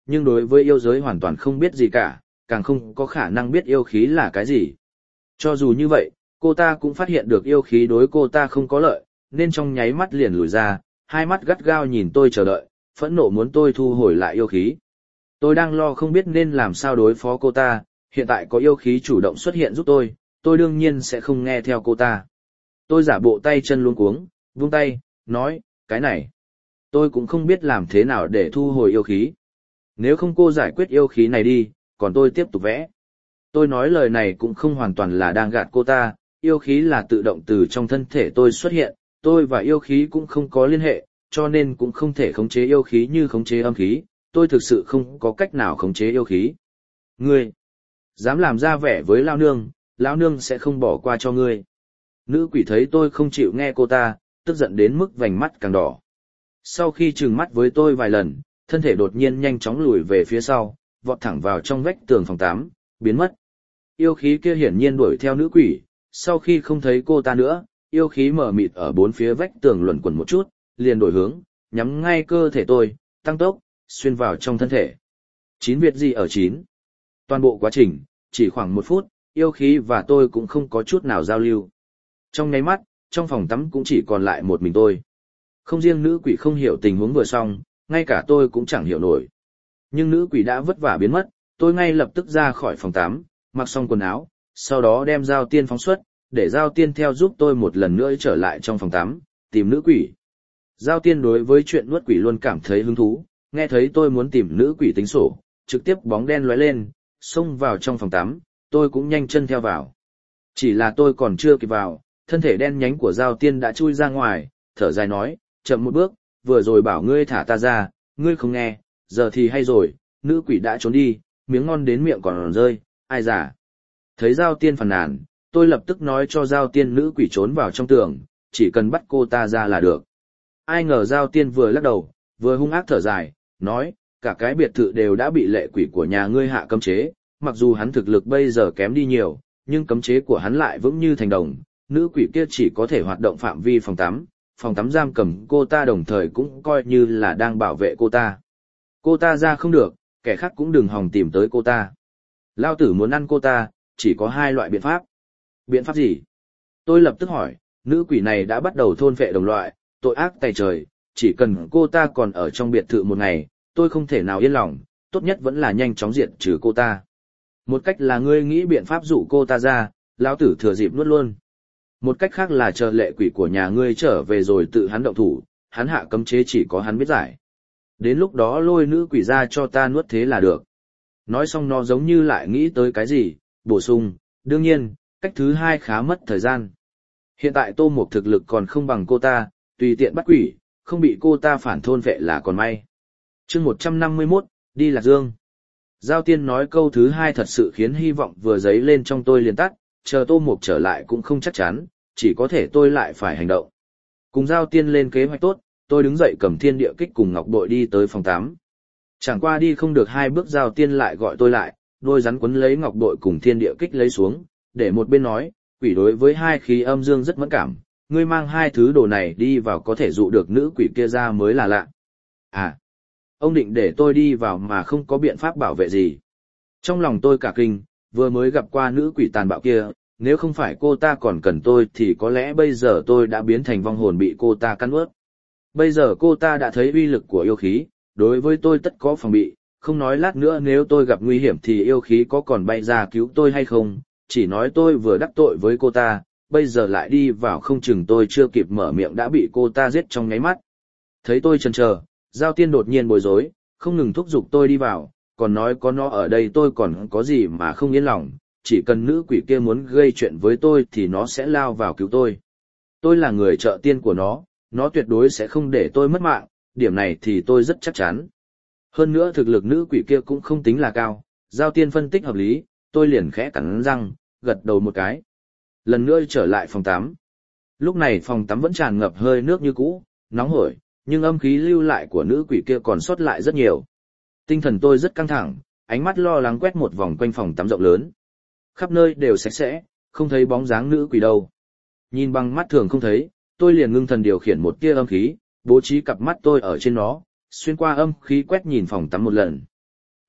nhưng đối với yêu giới hoàn toàn không biết gì cả, càng không có khả năng biết yêu khí là cái gì. Cho dù như vậy, cô ta cũng phát hiện được yêu khí đối cô ta không có lợi, nên trong nháy mắt liền lùi ra, hai mắt gắt gao nhìn tôi chờ đợi, phẫn nộ muốn tôi thu hồi lại yêu khí. Tôi đang lo không biết nên làm sao đối phó cô ta, hiện tại có yêu khí chủ động xuất hiện giúp tôi, tôi đương nhiên sẽ không nghe theo cô ta. Tôi giả bộ tay chân luống cuống, vung tay, nói, cái này. Tôi cũng không biết làm thế nào để thu hồi yêu khí. Nếu không cô giải quyết yêu khí này đi, còn tôi tiếp tục vẽ. Tôi nói lời này cũng không hoàn toàn là đang gạt cô ta, yêu khí là tự động từ trong thân thể tôi xuất hiện, tôi và yêu khí cũng không có liên hệ, cho nên cũng không thể khống chế yêu khí như khống chế âm khí, tôi thực sự không có cách nào khống chế yêu khí. Ngươi, dám làm ra vẻ với Lao Nương, Lão Nương sẽ không bỏ qua cho ngươi. Nữ quỷ thấy tôi không chịu nghe cô ta, tức giận đến mức vành mắt càng đỏ. Sau khi trừng mắt với tôi vài lần, thân thể đột nhiên nhanh chóng lùi về phía sau, vọt thẳng vào trong vách tường phòng tám, biến mất. Yêu khí kia hiển nhiên đuổi theo nữ quỷ, sau khi không thấy cô ta nữa, yêu khí mở mịt ở bốn phía vách tường luẩn quẩn một chút, liền đổi hướng, nhắm ngay cơ thể tôi, tăng tốc, xuyên vào trong thân thể. Chín Việt gì ở chín. Toàn bộ quá trình, chỉ khoảng một phút, yêu khí và tôi cũng không có chút nào giao lưu. Trong nháy mắt, trong phòng tắm cũng chỉ còn lại một mình tôi. Không riêng nữ quỷ không hiểu tình huống vừa xong, ngay cả tôi cũng chẳng hiểu nổi. Nhưng nữ quỷ đã vất vả biến mất, tôi ngay lập tức ra khỏi phòng tắm, mặc xong quần áo, sau đó đem Giao Tiên phóng xuất, để Giao Tiên theo giúp tôi một lần nữa trở lại trong phòng tắm, tìm nữ quỷ. Giao Tiên đối với chuyện nuốt quỷ luôn cảm thấy hứng thú, nghe thấy tôi muốn tìm nữ quỷ tính sổ, trực tiếp bóng đen lóe lên, xông vào trong phòng tắm, tôi cũng nhanh chân theo vào. Chỉ là tôi còn chưa kịp vào, thân thể đen nhánh của Giao Tiên đã chui ra ngoài, thở dài nói, chậm một bước, vừa rồi bảo ngươi thả ta ra, ngươi không nghe, giờ thì hay rồi, nữ quỷ đã trốn đi, miếng ngon đến miệng còn rơi, ai giả. Thấy Giao Tiên phàn nàn, tôi lập tức nói cho Giao Tiên nữ quỷ trốn vào trong tường, chỉ cần bắt cô ta ra là được. Ai ngờ Giao Tiên vừa lắc đầu, vừa hung ác thở dài, nói, cả cái biệt thự đều đã bị lệ quỷ của nhà ngươi hạ cấm chế, mặc dù hắn thực lực bây giờ kém đi nhiều, nhưng cấm chế của hắn lại vững như thành đồng, nữ quỷ kia chỉ có thể hoạt động phạm vi phòng tắm, phòng tắm giam cầm cô ta đồng thời cũng coi như là đang bảo vệ cô ta. Cô ta ra không được, kẻ khác cũng đừng hòng tìm tới cô ta. Lao tử muốn ăn cô ta, chỉ có hai loại biện pháp. Biện pháp gì? Tôi lập tức hỏi, nữ quỷ này đã bắt đầu thôn phệ đồng loại, tội ác tày trời, chỉ cần cô ta còn ở trong biệt thự một ngày, tôi không thể nào yên lòng, tốt nhất vẫn là nhanh chóng diệt trừ cô ta. Một cách là ngươi nghĩ biện pháp dụ cô ta ra, lão tử thừa dịp nuốt luôn. Một cách khác là chờ lệ quỷ của nhà ngươi trở về rồi tự hắn động thủ, hắn hạ cấm chế chỉ có hắn biết giải. Đến lúc đó lôi nữ quỷ ra cho ta nuốt thế là được. Nói xong nó giống như lại nghĩ tới cái gì, bổ sung, đương nhiên, cách thứ hai khá mất thời gian. Hiện tại Tô Mục thực lực còn không bằng cô ta, tùy tiện bắt quỷ, không bị cô ta phản thôn vệ là còn may. Chương một trăm năm mươi mốt, đi Lạc Dương. Giao Tiên nói câu thứ hai thật sự khiến hy vọng vừa dấy lên trong tôi liền tắt, chờ Tô Mục trở lại cũng không chắc chắn, chỉ có thể tôi lại phải hành động. Cùng Giao Tiên lên kế hoạch tốt, tôi đứng dậy cầm thiên địa kích cùng ngọc bội đi tới phòng tám. Chẳng qua đi không được hai bước Giao Tiên lại gọi tôi lại, đôi rắn quấn lấy ngọc bội cùng thiên địa kích lấy xuống, để một bên nói, quỷ đối với hai khí âm dương rất mẫn cảm, ngươi mang hai thứ đồ này đi vào có thể dụ được nữ quỷ kia ra mới là lạ. À, ông định để tôi đi vào mà không có biện pháp bảo vệ gì. Trong lòng tôi cả kinh, vừa mới gặp qua nữ quỷ tàn bạo kia, nếu không phải cô ta còn cần tôi thì có lẽ bây giờ tôi đã biến thành vong hồn bị cô ta cắn ướt. Bây giờ cô ta đã thấy uy lực của yêu khí, đối với tôi tất có phòng bị, không nói lát nữa nếu tôi gặp nguy hiểm thì yêu khí có còn bay ra cứu tôi hay không, chỉ nói tôi vừa đắc tội với cô ta, bây giờ lại đi vào không chừng tôi chưa kịp mở miệng đã bị cô ta giết trong nháy mắt. Thấy tôi chần chờ, Giao Tiên đột nhiên bối rối, không ngừng thúc giục tôi đi vào, còn nói có nó ở đây tôi còn có gì mà không yên lòng, chỉ cần nữ quỷ kia muốn gây chuyện với tôi thì nó sẽ lao vào cứu tôi. Tôi là người trợ tiên của nó, nó tuyệt đối sẽ không để tôi mất mạng, điểm này thì tôi rất chắc chắn. Hơn nữa thực lực nữ quỷ kia cũng không tính là cao, Giao Tiên phân tích hợp lý, tôi liền khẽ cắn răng, gật đầu một cái. Lần nữa trở lại phòng tắm. Lúc này phòng tắm vẫn tràn ngập hơi nước như cũ, nóng hổi, nhưng âm khí lưu lại của nữ quỷ kia còn sót lại rất nhiều. Tinh thần tôi rất căng thẳng, ánh mắt lo lắng quét một vòng quanh phòng tắm rộng lớn. Khắp nơi đều sạch sẽ, không thấy bóng dáng nữ quỷ đâu. Nhìn bằng mắt thường không thấy, tôi liền ngưng thần điều khiển một tia âm khí, bố trí cặp mắt tôi ở trên nó, xuyên qua âm khí quét nhìn phòng tắm một lần.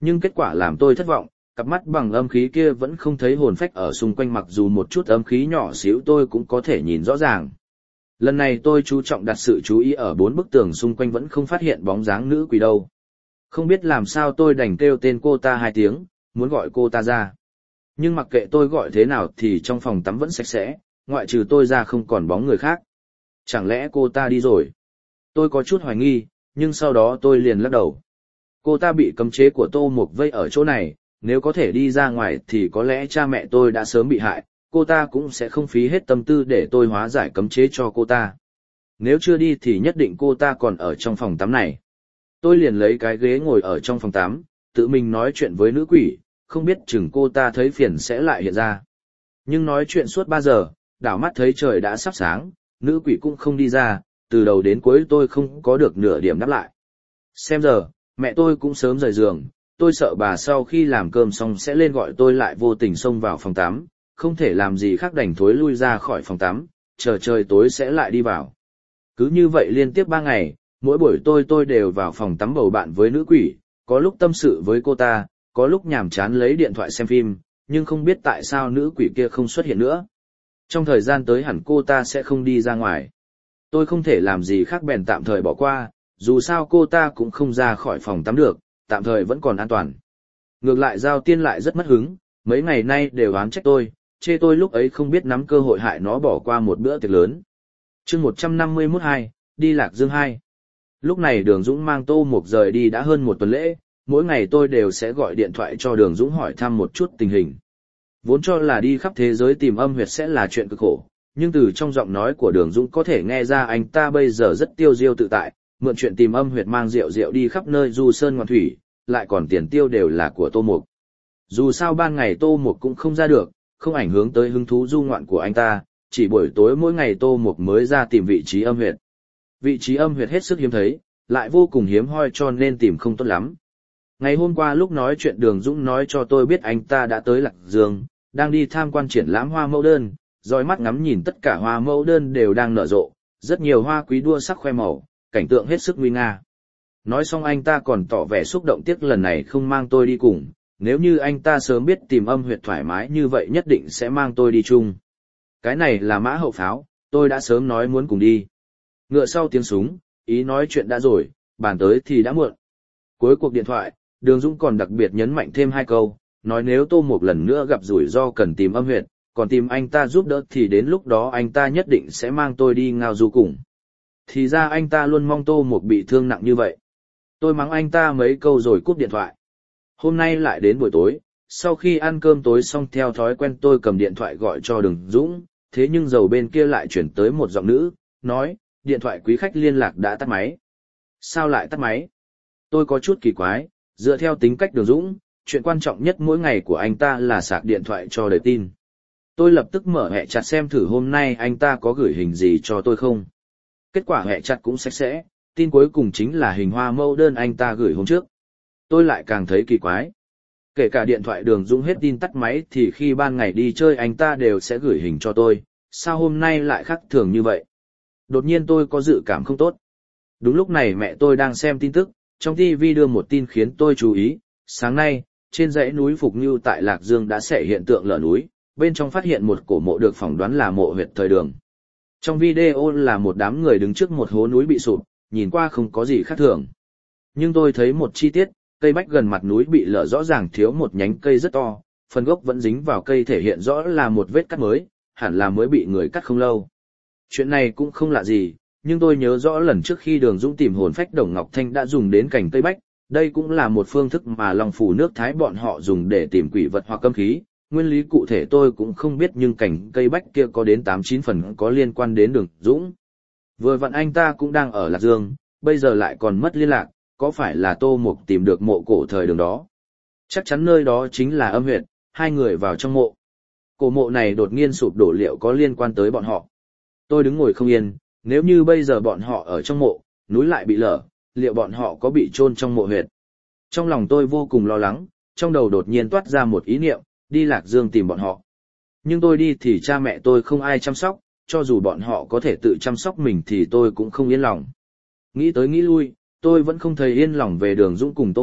Nhưng kết quả làm tôi thất vọng, cặp mắt bằng âm khí kia vẫn không thấy hồn phách ở xung quanh, mặc dù một chút âm khí nhỏ xíu tôi cũng có thể nhìn rõ ràng. Lần này tôi chú trọng đặt sự chú ý ở bốn bức tường xung quanh, vẫn không phát hiện bóng dáng nữ quỷ đâu. Không biết làm sao tôi đành kêu tên cô ta hai tiếng, muốn gọi cô ta ra. Nhưng mặc kệ tôi gọi thế nào thì trong phòng tắm vẫn sạch sẽ, ngoại trừ tôi ra không còn bóng người khác. Chẳng lẽ cô ta đi rồi? Tôi có chút hoài nghi, nhưng sau đó tôi liền lắc đầu. Cô ta bị cấm chế của Tô Mục vây ở chỗ này, nếu có thể đi ra ngoài thì có lẽ cha mẹ tôi đã sớm bị hại, cô ta cũng sẽ không phí hết tâm tư để tôi hóa giải cấm chế cho cô ta. Nếu chưa đi thì nhất định cô ta còn ở trong phòng tắm này. Tôi liền lấy cái ghế ngồi ở trong phòng tắm, tự mình nói chuyện với nữ quỷ, không biết chừng cô ta thấy phiền sẽ lại hiện ra. Nhưng nói chuyện suốt ba giờ, đảo mắt thấy trời đã sắp sáng, nữ quỷ cũng không đi ra, từ đầu đến cuối tôi không có được nửa điểm đáp lại. Xem giờ, mẹ tôi cũng sớm rời giường, tôi sợ bà sau khi làm cơm xong sẽ lên gọi tôi, lại vô tình xông vào phòng tắm, không thể làm gì khác đành thối lui ra khỏi phòng tắm, chờ trời tối sẽ lại đi vào. Cứ như vậy liên tiếp ba ngày, mỗi buổi tôi tôi đều vào phòng tắm bầu bạn với nữ quỷ, có lúc tâm sự với cô ta, có lúc nhàm chán lấy điện thoại xem phim, nhưng không biết tại sao nữ quỷ kia không xuất hiện nữa. Trong thời gian tới hẳn cô ta sẽ không đi ra ngoài. Tôi không thể làm gì khác bèn tạm thời bỏ qua, dù sao cô ta cũng không ra khỏi phòng tắm được, tạm thời vẫn còn an toàn. Ngược lại Giao Tiên lại rất mất hứng, mấy ngày nay đều oán trách tôi, chê tôi lúc ấy không biết nắm cơ hội hại nó bỏ qua một bữa tiệc lớn. Chương một trăm năm mươi mốt hai, đi Lạc Dương hai. Lúc này Đường Dũng mang Tô Mục rời đi đã hơn một tuần lễ, mỗi ngày tôi đều sẽ gọi điện thoại cho Đường Dũng hỏi thăm một chút tình hình. Vốn cho là đi khắp thế giới tìm âm huyệt sẽ là chuyện cực khổ, nhưng từ trong giọng nói của Đường Dũng có thể nghe ra anh ta bây giờ rất tiêu diêu tự tại, mượn chuyện tìm âm huyệt mang rượu rượu đi khắp nơi du sơn ngoạn thủy, lại còn tiền tiêu đều là của Tô Mục. Dù sao ban ngày Tô Mục cũng không ra được, không ảnh hưởng tới hứng thú du ngoạn của anh ta, chỉ buổi tối mỗi ngày Tô Mục mới ra tìm vị trí âm huyệt. Vị trí âm huyệt hết sức hiếm thấy, lại vô cùng hiếm hoi cho nên tìm không tốt lắm. Ngày hôm qua lúc nói chuyện Đường Dũng nói cho tôi biết anh ta đã tới Lạc Dương, đang đi tham quan triển lãm hoa mẫu đơn, dõi mắt ngắm nhìn tất cả hoa mẫu đơn đều đang nở rộ, rất nhiều hoa quý đua sắc khoe màu, cảnh tượng hết sức nguy nga. Nói xong anh ta còn tỏ vẻ xúc động tiếc lần này không mang tôi đi cùng, nếu như anh ta sớm biết tìm âm huyệt thoải mái như vậy nhất định sẽ mang tôi đi chung. Cái này là mã hậu pháo, tôi đã sớm nói muốn cùng đi. Ngựa sau tiếng súng, ý nói chuyện đã rồi, bàn tới thì đã muộn. Cuối cuộc điện thoại, Đường Dũng còn đặc biệt nhấn mạnh thêm hai câu, nói nếu Tô Mục lần nữa gặp rủi ro cần tìm âm huyệt, còn tìm anh ta giúp đỡ thì đến lúc đó anh ta nhất định sẽ mang tôi đi ngao du cùng. Thì ra anh ta luôn mong Tô Mục bị thương nặng như vậy. Tôi mắng anh ta mấy câu rồi cúp điện thoại. Hôm nay lại đến buổi tối, sau khi ăn cơm tối xong theo thói quen tôi cầm điện thoại gọi cho Đường Dũng, thế nhưng dầu bên kia lại chuyển tới một giọng nữ, nói, điện thoại quý khách liên lạc đã tắt máy. Sao lại tắt máy? Tôi có chút kỳ quái, dựa theo tính cách Đường Dũng, chuyện quan trọng nhất mỗi ngày của anh ta là sạc điện thoại cho đời tin. Tôi lập tức mở hệ chặt xem thử hôm nay anh ta có gửi hình gì cho tôi không. Kết quả hệ chặt cũng sạch sẽ, tin cuối cùng chính là hình hoa mẫu đơn anh ta gửi hôm trước. Tôi lại càng thấy kỳ quái. Kể cả điện thoại Đường Dũng hết tin tắt máy thì khi ban ngày đi chơi anh ta đều sẽ gửi hình cho tôi, sao hôm nay lại khác thường như vậy? Đột nhiên tôi có dự cảm không tốt. Đúng lúc này mẹ tôi đang xem tin tức, trong ti vi đưa một tin khiến tôi chú ý, sáng nay, trên dãy núi Phục Như tại Lạc Dương đã xảy hiện tượng lở núi, bên trong phát hiện một cổ mộ được phỏng đoán là mộ huyệt thời Đường. Trong video là một đám người đứng trước một hố núi bị sụp, nhìn qua không có gì khác thường. Nhưng tôi thấy một chi tiết, cây bách gần mặt núi bị lở rõ ràng thiếu một nhánh cây rất to, phần gốc vẫn dính vào cây thể hiện rõ là một vết cắt mới, hẳn là mới bị người cắt không lâu. Chuyện này cũng không lạ gì, nhưng tôi nhớ rõ lần trước khi Đường Dũng tìm hồn phách Đồng Ngọc Thanh đã dùng đến cành cây bách, đây cũng là một phương thức mà Long Phủ nước Thái bọn họ dùng để tìm quỷ vật hoặc âm khí. Nguyên lý cụ thể tôi cũng không biết nhưng cành cây bách kia có đến tám chín phần có liên quan đến Đường Dũng. Vừa vặn anh ta cũng đang ở Lạc Dương, bây giờ lại còn mất liên lạc, có phải là Tô Mục tìm được mộ cổ thời Đường đó? Chắc chắn nơi đó chính là âm huyệt, hai người vào trong mộ. Cổ mộ này đột nhiên sụp đổ liệu có liên quan tới bọn họ? Tôi đứng ngồi không yên, nếu như bây giờ bọn họ ở trong mộ, núi lại bị lở, liệu bọn họ có bị chôn trong mộ huyệt? Trong lòng tôi vô cùng lo lắng, trong đầu đột nhiên toát ra một ý niệm, đi Lạc Dương tìm bọn họ. Nhưng tôi đi thì cha mẹ tôi không ai chăm sóc, cho dù bọn họ có thể tự chăm sóc mình thì tôi cũng không yên lòng. Nghĩ tới nghĩ lui, tôi vẫn không thấy yên lòng về Đường Dũng cùng Tô Mục,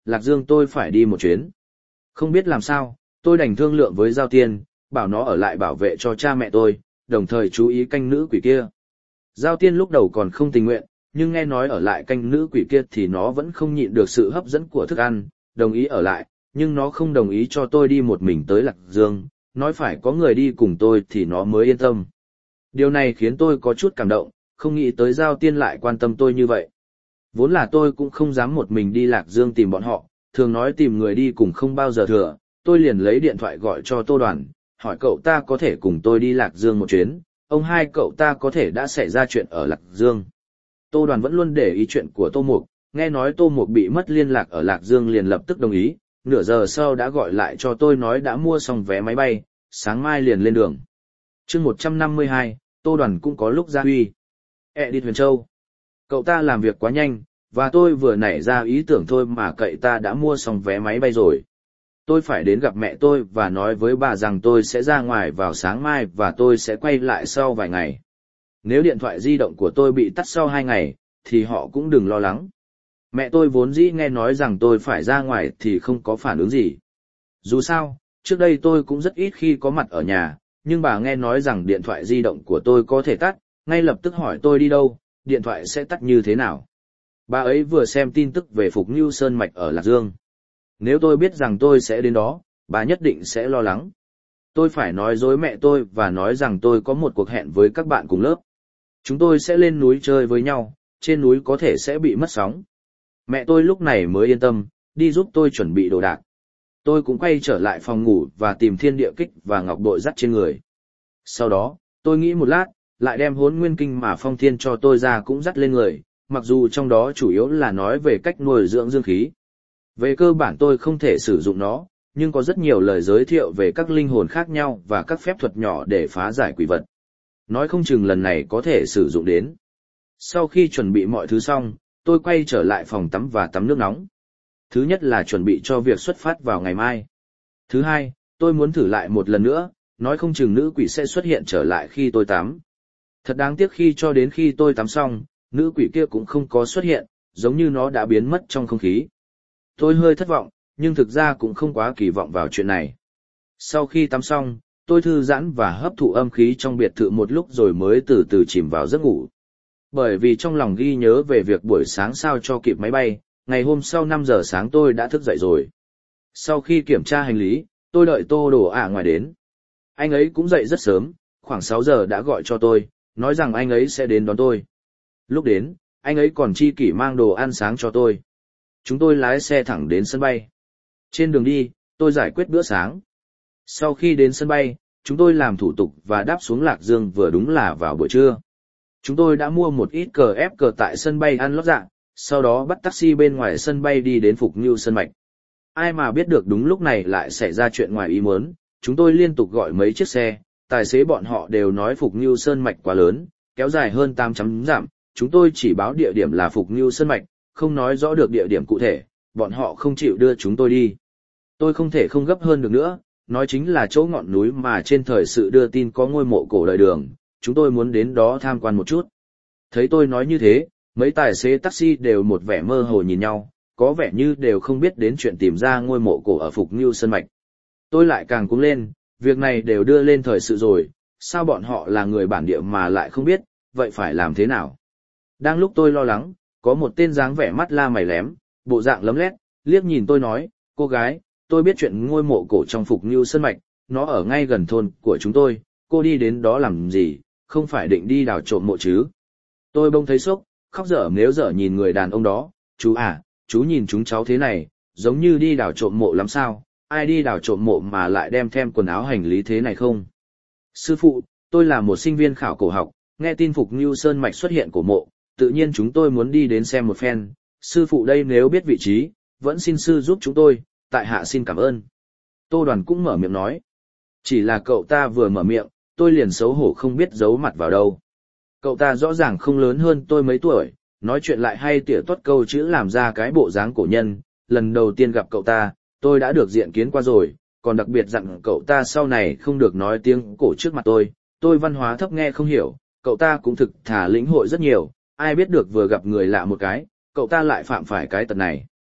Lạc Dương tôi phải đi một chuyến. Không biết làm sao, tôi đành thương lượng với Giao Tiên, bảo nó ở lại bảo vệ cho cha mẹ tôi, đồng thời chú ý canh nữ quỷ kia. Giao Tiên lúc đầu còn không tình nguyện, nhưng nghe nói ở lại canh nữ quỷ kia thì nó vẫn không nhịn được sự hấp dẫn của thức ăn, đồng ý ở lại, nhưng nó không đồng ý cho tôi đi một mình tới Lạc Dương, nói phải có người đi cùng tôi thì nó mới yên tâm. Điều này khiến tôi có chút cảm động, không nghĩ tới Giao Tiên lại quan tâm tôi như vậy. Vốn là tôi cũng không dám một mình đi Lạc Dương tìm bọn họ, thường nói tìm người đi cùng không bao giờ thừa, tôi liền lấy điện thoại gọi cho Tô Đoàn, hỏi cậu ta có thể cùng tôi đi Lạc Dương một chuyến, ông hai cậu ta có thể đã xảy ra chuyện ở Lạc Dương. Tô Đoàn vẫn luôn để ý chuyện của Tô Mục, nghe nói Tô Mục bị mất liên lạc ở Lạc Dương liền lập tức đồng ý, nửa giờ sau đã gọi lại cho tôi nói đã mua xong vé máy bay, sáng mai liền lên đường. chương một trăm năm mươi hai, Tô Đoàn cũng có lúc ra huy. Edit Huyền Châu. Cậu ta làm việc quá nhanh, và tôi vừa nảy ra ý tưởng thôi mà cậu ta đã mua xong vé máy bay rồi. Tôi phải đến gặp mẹ tôi và nói với bà rằng tôi sẽ ra ngoài vào sáng mai và tôi sẽ quay lại sau vài ngày. Nếu điện thoại di động của tôi bị tắt sau hai ngày, thì họ cũng đừng lo lắng. Mẹ tôi vốn dĩ nghe nói rằng tôi phải ra ngoài thì không có phản ứng gì. Dù sao, trước đây tôi cũng rất ít khi có mặt ở nhà, nhưng bà nghe nói rằng điện thoại di động của tôi có thể tắt, ngay lập tức hỏi tôi đi đâu, điện thoại sẽ tắt như thế nào. Bà ấy vừa xem tin tức về Phục Ngưu Sơn Mạch ở Lạc Dương. Nếu tôi biết rằng tôi sẽ đến đó, bà nhất định sẽ lo lắng. Tôi phải nói dối mẹ tôi và nói rằng tôi có một cuộc hẹn với các bạn cùng lớp. Chúng tôi sẽ lên núi chơi với nhau, trên núi có thể sẽ bị mất sóng. Mẹ tôi lúc này mới yên tâm, đi giúp tôi chuẩn bị đồ đạc. Tôi cũng quay trở lại phòng ngủ và tìm thiên địa kích và ngọc bội dắt trên người. Sau đó, tôi nghĩ một lát, lại đem hốn nguyên kinh mà Phong Thiên cho tôi ra cũng dắt lên người, mặc dù trong đó chủ yếu là nói về cách nuôi dưỡng dương khí. Về cơ bản tôi không thể sử dụng nó, nhưng có rất nhiều lời giới thiệu về các linh hồn khác nhau và các phép thuật nhỏ để phá giải quỷ vật. Nói không chừng lần này có thể sử dụng đến. Sau khi chuẩn bị mọi thứ xong, tôi quay trở lại phòng tắm và tắm nước nóng. Thứ nhất là chuẩn bị cho việc xuất phát vào ngày mai. Thứ hai, tôi muốn thử lại một lần nữa, nói không chừng nữ quỷ sẽ xuất hiện trở lại khi tôi tắm. Thật đáng tiếc khi cho đến khi tôi tắm xong, nữ quỷ kia cũng không có xuất hiện, giống như nó đã biến mất trong không khí. Tôi hơi thất vọng, nhưng thực ra cũng không quá kỳ vọng vào chuyện này. Sau khi tắm xong, tôi thư giãn và hấp thụ âm khí trong biệt thự một lúc rồi mới từ từ chìm vào giấc ngủ. Bởi vì trong lòng ghi nhớ về việc buổi sáng sao cho kịp máy bay, ngày hôm sau năm giờ sáng tôi đã thức dậy rồi. Sau khi kiểm tra hành lý, tôi đợi Tô Đồ ả ngoài đến. Anh ấy cũng dậy rất sớm, khoảng sáu giờ đã gọi cho tôi, nói rằng anh ấy sẽ đến đón tôi. Lúc đến, anh ấy còn chi kỷ mang đồ ăn sáng cho tôi. Chúng tôi lái xe thẳng đến sân bay. Trên đường đi, tôi giải quyết bữa sáng. Sau khi đến sân bay, chúng tôi làm thủ tục và đáp xuống Lạc Dương vừa đúng là vào buổi trưa. Chúng tôi đã mua một ít cờ ép cờ tại sân bay ăn lót dạ, sau đó bắt taxi bên ngoài sân bay đi đến Phục Ngưu Sơn Mạch. Ai mà biết được đúng lúc này lại xảy ra chuyện ngoài ý muốn, chúng tôi liên tục gọi mấy chiếc xe, tài xế bọn họ đều nói Phục Ngưu Sơn Mạch quá lớn, kéo dài hơn tám trăm dặm, chúng tôi chỉ báo địa điểm là Phục Ngưu Sơn Mạch, không nói rõ được địa điểm cụ thể, bọn họ không chịu đưa chúng tôi đi. Tôi không thể không gấp hơn được nữa, nói chính là chỗ ngọn núi mà trên thời sự đưa tin có ngôi mộ cổ đời Đường, chúng tôi muốn đến đó tham quan một chút. Thấy tôi nói như thế, mấy tài xế taxi đều một vẻ mơ hồ nhìn nhau, có vẻ như đều không biết đến chuyện tìm ra ngôi mộ cổ ở Phục Ngưu Sơn Mạch. Tôi lại càng cuống lên, việc này đều đưa lên thời sự rồi, sao bọn họ là người bản địa mà lại không biết, vậy phải làm thế nào? Đang lúc tôi lo lắng, có một tên dáng vẻ mắt la mày lém, bộ dạng lấm lét, liếc nhìn tôi nói, cô gái, tôi biết chuyện ngôi mộ cổ trong Phục Ngưu Sơn Mạch, nó ở ngay gần thôn của chúng tôi, cô đi đến đó làm gì, không phải định đi đào trộm mộ chứ? Tôi bỗng thấy sốc, khóc dở nếu dở nhìn người đàn ông đó, chú à, chú nhìn chúng cháu thế này, giống như đi đào trộm mộ lắm sao, ai đi đào trộm mộ mà lại đem thêm quần áo hành lý thế này không? Sư phụ, tôi là một sinh viên khảo cổ học, nghe tin Phục Ngưu Sơn Mạch xuất hiện cổ mộ, tự nhiên chúng tôi muốn đi đến xem một phen, sư phụ đây nếu biết vị trí, vẫn xin sư giúp chúng tôi, tại hạ xin cảm ơn. Tô Đoàn cũng mở miệng nói. Chỉ là cậu ta vừa mở miệng, tôi liền xấu hổ không biết giấu mặt vào đâu. Cậu ta rõ ràng không lớn hơn tôi mấy tuổi, nói chuyện lại hay tỉa tuất câu chữ làm ra cái bộ dáng cổ nhân, lần đầu tiên gặp cậu ta, tôi đã được diện kiến qua rồi, còn đặc biệt dặn cậu ta sau này không được nói tiếng cổ trước mặt tôi, tôi văn hóa thấp nghe không hiểu, cậu ta cũng thực thà lĩnh hội rất nhiều, ai biết được vừa gặp người lạ một cái, cậu ta lại phạm phải cái tật này.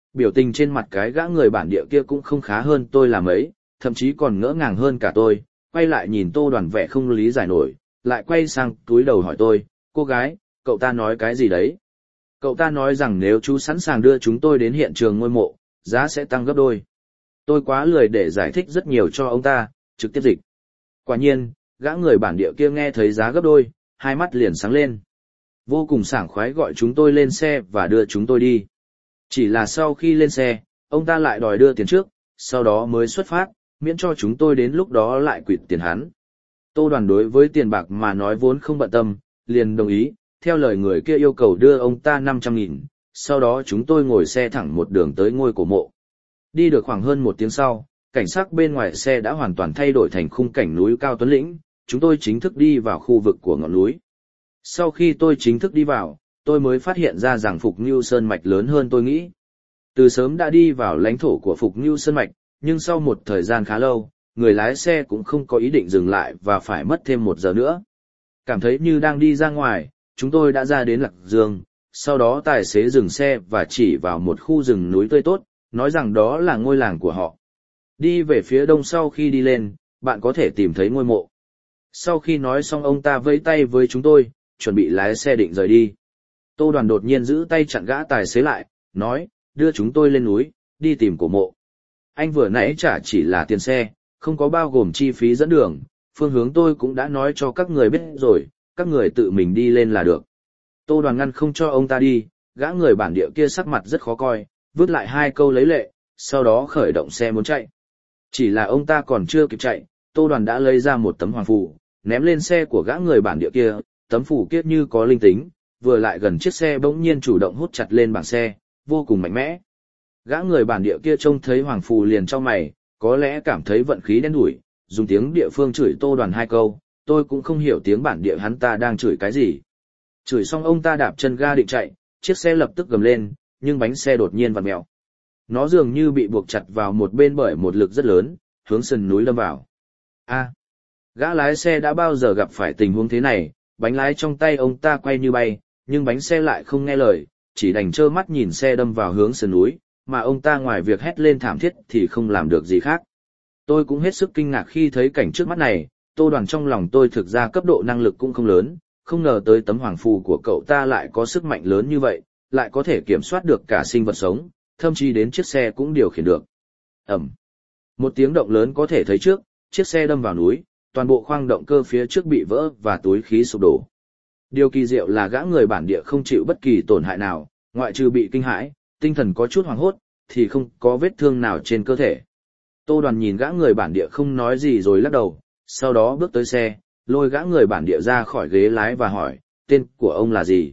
Biểu tình trên mặt cái gã người bản địa kia cũng không khá hơn tôi là mấy, thậm chí còn ngỡ ngàng hơn cả tôi, quay lại nhìn Tô Đoàn vẻ không lý giải nổi, lại quay sang túi đầu hỏi tôi, cô gái, cậu ta nói cái gì đấy? Cậu ta nói rằng nếu chú sẵn sàng đưa chúng tôi đến hiện trường ngôi mộ, giá sẽ tăng gấp đôi. Tôi quá lười để giải thích rất nhiều cho ông ta, trực tiếp dịch. Quả nhiên, gã người bản địa kia nghe thấy giá gấp đôi, hai mắt liền sáng lên. Vô cùng sảng khoái gọi chúng tôi lên xe và đưa chúng tôi đi. Chỉ là sau khi lên xe, ông ta lại đòi đưa tiền trước, sau đó mới xuất phát, miễn cho chúng tôi đến lúc đó lại quỵt tiền hắn. Tô Đoàn đối với tiền bạc mà nói vốn không bận tâm, liền đồng ý, theo lời người kia yêu cầu đưa ông ta năm trăm nghìn, sau đó chúng tôi ngồi xe thẳng một đường tới ngôi cổ mộ. Đi được khoảng hơn một tiếng sau, cảnh sắc bên ngoài xe đã hoàn toàn thay đổi thành khung cảnh núi cao tuấn lĩnh, chúng tôi chính thức đi vào khu vực của ngọn núi. Sau khi tôi chính thức đi vào, tôi mới phát hiện ra rằng Phục Ngưu Sơn Mạch lớn hơn tôi nghĩ. Từ sớm đã đi vào lãnh thổ của Phục Ngưu Sơn Mạch, nhưng sau một thời gian khá lâu, người lái xe cũng không có ý định dừng lại và phải mất thêm một giờ nữa. Cảm thấy như đang đi ra ngoài, chúng tôi đã ra đến Lạc Dương, sau đó tài xế dừng xe và chỉ vào một khu rừng núi tươi tốt, nói rằng đó là ngôi làng của họ. Đi về phía đông sau khi đi lên, bạn có thể tìm thấy ngôi mộ. Sau khi nói xong ông ta vẫy tay với chúng tôi, chuẩn bị lái xe định rời đi. Tô Đoàn đột nhiên giữ tay chặn gã tài xế lại, nói, đưa chúng tôi lên núi, đi tìm cổ mộ. Anh vừa nãy trả chỉ là tiền xe, không có bao gồm chi phí dẫn đường, phương hướng tôi cũng đã nói cho các người biết rồi, các người tự mình đi lên là được. Tô Đoàn ngăn không cho ông ta đi, gã người bản địa kia sắc mặt rất khó coi, vứt lại hai câu lấy lệ, sau đó khởi động xe muốn chạy. Chỉ là ông ta còn chưa kịp chạy, Tô Đoàn đã lấy ra một tấm hoàng phù, ném lên xe của gã người bản địa kia, tấm phù kiết như có linh tính, vừa lại gần chiếc xe bỗng nhiên chủ động hút chặt lên bảng xe, vô cùng mạnh mẽ. Gã người bản địa kia trông thấy hoàng phù liền cho mày, có lẽ cảm thấy vận khí đen đủi, dùng tiếng địa phương chửi Tô Đoàn hai câu, tôi cũng không hiểu tiếng bản địa hắn ta đang chửi cái gì. Chửi xong ông ta đạp chân ga định chạy, chiếc xe lập tức gầm lên, nhưng bánh xe đột nhiên vặn mèo. Nó dường như bị buộc chặt vào một bên bởi một lực rất lớn, hướng sườn núi lâm vào. A, gã lái xe đã bao giờ gặp phải tình huống thế này, bánh lái trong tay ông ta quay như bay, nhưng bánh xe lại không nghe lời, chỉ đành trơ mắt nhìn xe đâm vào hướng sườn núi, mà ông ta ngoài việc hét lên thảm thiết thì không làm được gì khác. Tôi cũng hết sức kinh ngạc khi thấy cảnh trước mắt này, Tô Đoàn trong lòng tôi thực ra cấp độ năng lực cũng không lớn, không ngờ tới tấm hoàng phù của cậu ta lại có sức mạnh lớn như vậy, lại có thể kiểm soát được cả sinh vật sống, thậm chí đến chiếc xe cũng điều khiển được. Ầm. Một tiếng động lớn có thể thấy trước, chiếc xe đâm vào núi, toàn bộ khoang động cơ phía trước bị vỡ và túi khí sụp đổ. Điều kỳ diệu là gã người bản địa không chịu bất kỳ tổn hại nào, ngoại trừ bị kinh hãi, tinh thần có chút hoảng hốt, thì không có vết thương nào trên cơ thể. Tô Đoàn nhìn gã người bản địa không nói gì rồi lắc đầu, sau đó bước tới xe, lôi gã người bản địa ra khỏi ghế lái và hỏi, tên của ông là gì?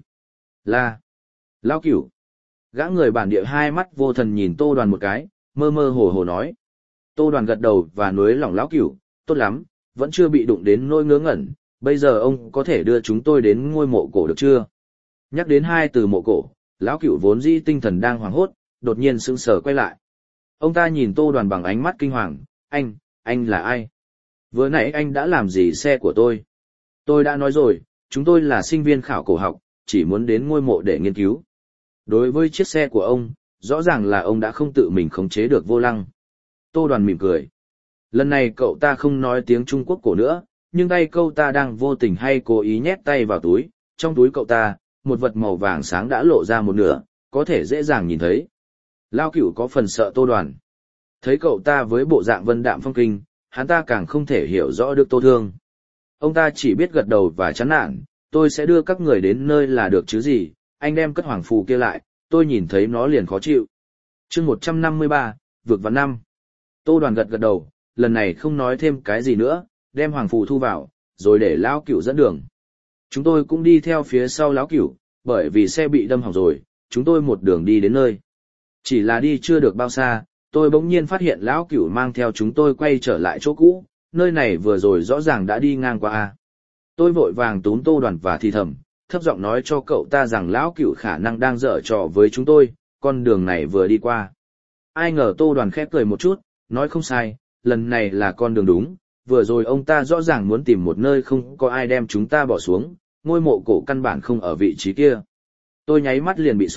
Là Lão Cửu. Gã người bản địa hai mắt vô thần nhìn Tô Đoàn một cái, mơ mơ hồ hồ nói. Tô Đoàn gật đầu và nối lỏng Lão Cửu, tốt lắm, vẫn chưa bị đụng đến nỗi ngớ ngẩn, bây giờ ông có thể đưa chúng tôi đến ngôi mộ cổ được chưa? Nhắc đến hai từ mộ cổ, Lão Cửu vốn dĩ tinh thần đang hoảng hốt, đột nhiên sững sờ quay lại. Ông ta nhìn Tô Đoàn bằng ánh mắt kinh hoàng, anh, anh là ai? Vừa nãy anh đã làm gì xe của tôi? Tôi đã nói rồi, chúng tôi là sinh viên khảo cổ học, chỉ muốn đến ngôi mộ để nghiên cứu. Đối với chiếc xe của ông, rõ ràng là ông đã không tự mình khống chế được vô lăng. Tô Đoàn mỉm cười. Lần này cậu ta không nói tiếng Trung Quốc cổ nữa, nhưng tay cậu ta đang vô tình hay cố ý nhét tay vào túi, trong túi cậu ta, một vật màu vàng sáng đã lộ ra một nửa, có thể dễ dàng nhìn thấy. Lao Cửu có phần sợ Tô Đoàn. Thấy cậu ta với bộ dạng vân đạm phong kinh, hắn ta càng không thể hiểu rõ được Tô Thương. Ông ta chỉ biết gật đầu và chán nản, tôi sẽ đưa các người đến nơi là được chứ gì, anh đem cất hoàng phù kia lại, tôi nhìn thấy nó liền khó chịu. Chương một trăm năm mươi ba, vượt vào năm. Tô Đoàn gật gật đầu, lần này không nói thêm cái gì nữa, đem hoàng phù thu vào, rồi để Lão Cửu dẫn đường. Chúng tôi cũng đi theo phía sau Lão Cửu, bởi vì xe bị đâm hỏng rồi, chúng tôi một đường đi đến nơi. Chỉ là đi chưa được bao xa, tôi bỗng nhiên phát hiện Lão Cửu mang theo chúng tôi quay trở lại chỗ cũ, nơi này vừa rồi rõ ràng đã đi ngang qua a. Tôi vội vàng túm Tô Đoàn và thì thầm, thấp giọng nói cho cậu ta rằng Lão Cửu khả năng đang giở trò với chúng tôi, con đường này vừa đi qua. Ai ngờ Tô Đoàn khẽ cười một chút, nói không sai, lần này là con đường đúng, vừa rồi ông ta rõ ràng muốn tìm một nơi không có ai đem chúng ta bỏ xuống, ngôi mộ cổ căn bản không ở vị trí kia. Tôi nháy mắt liền bị sốc,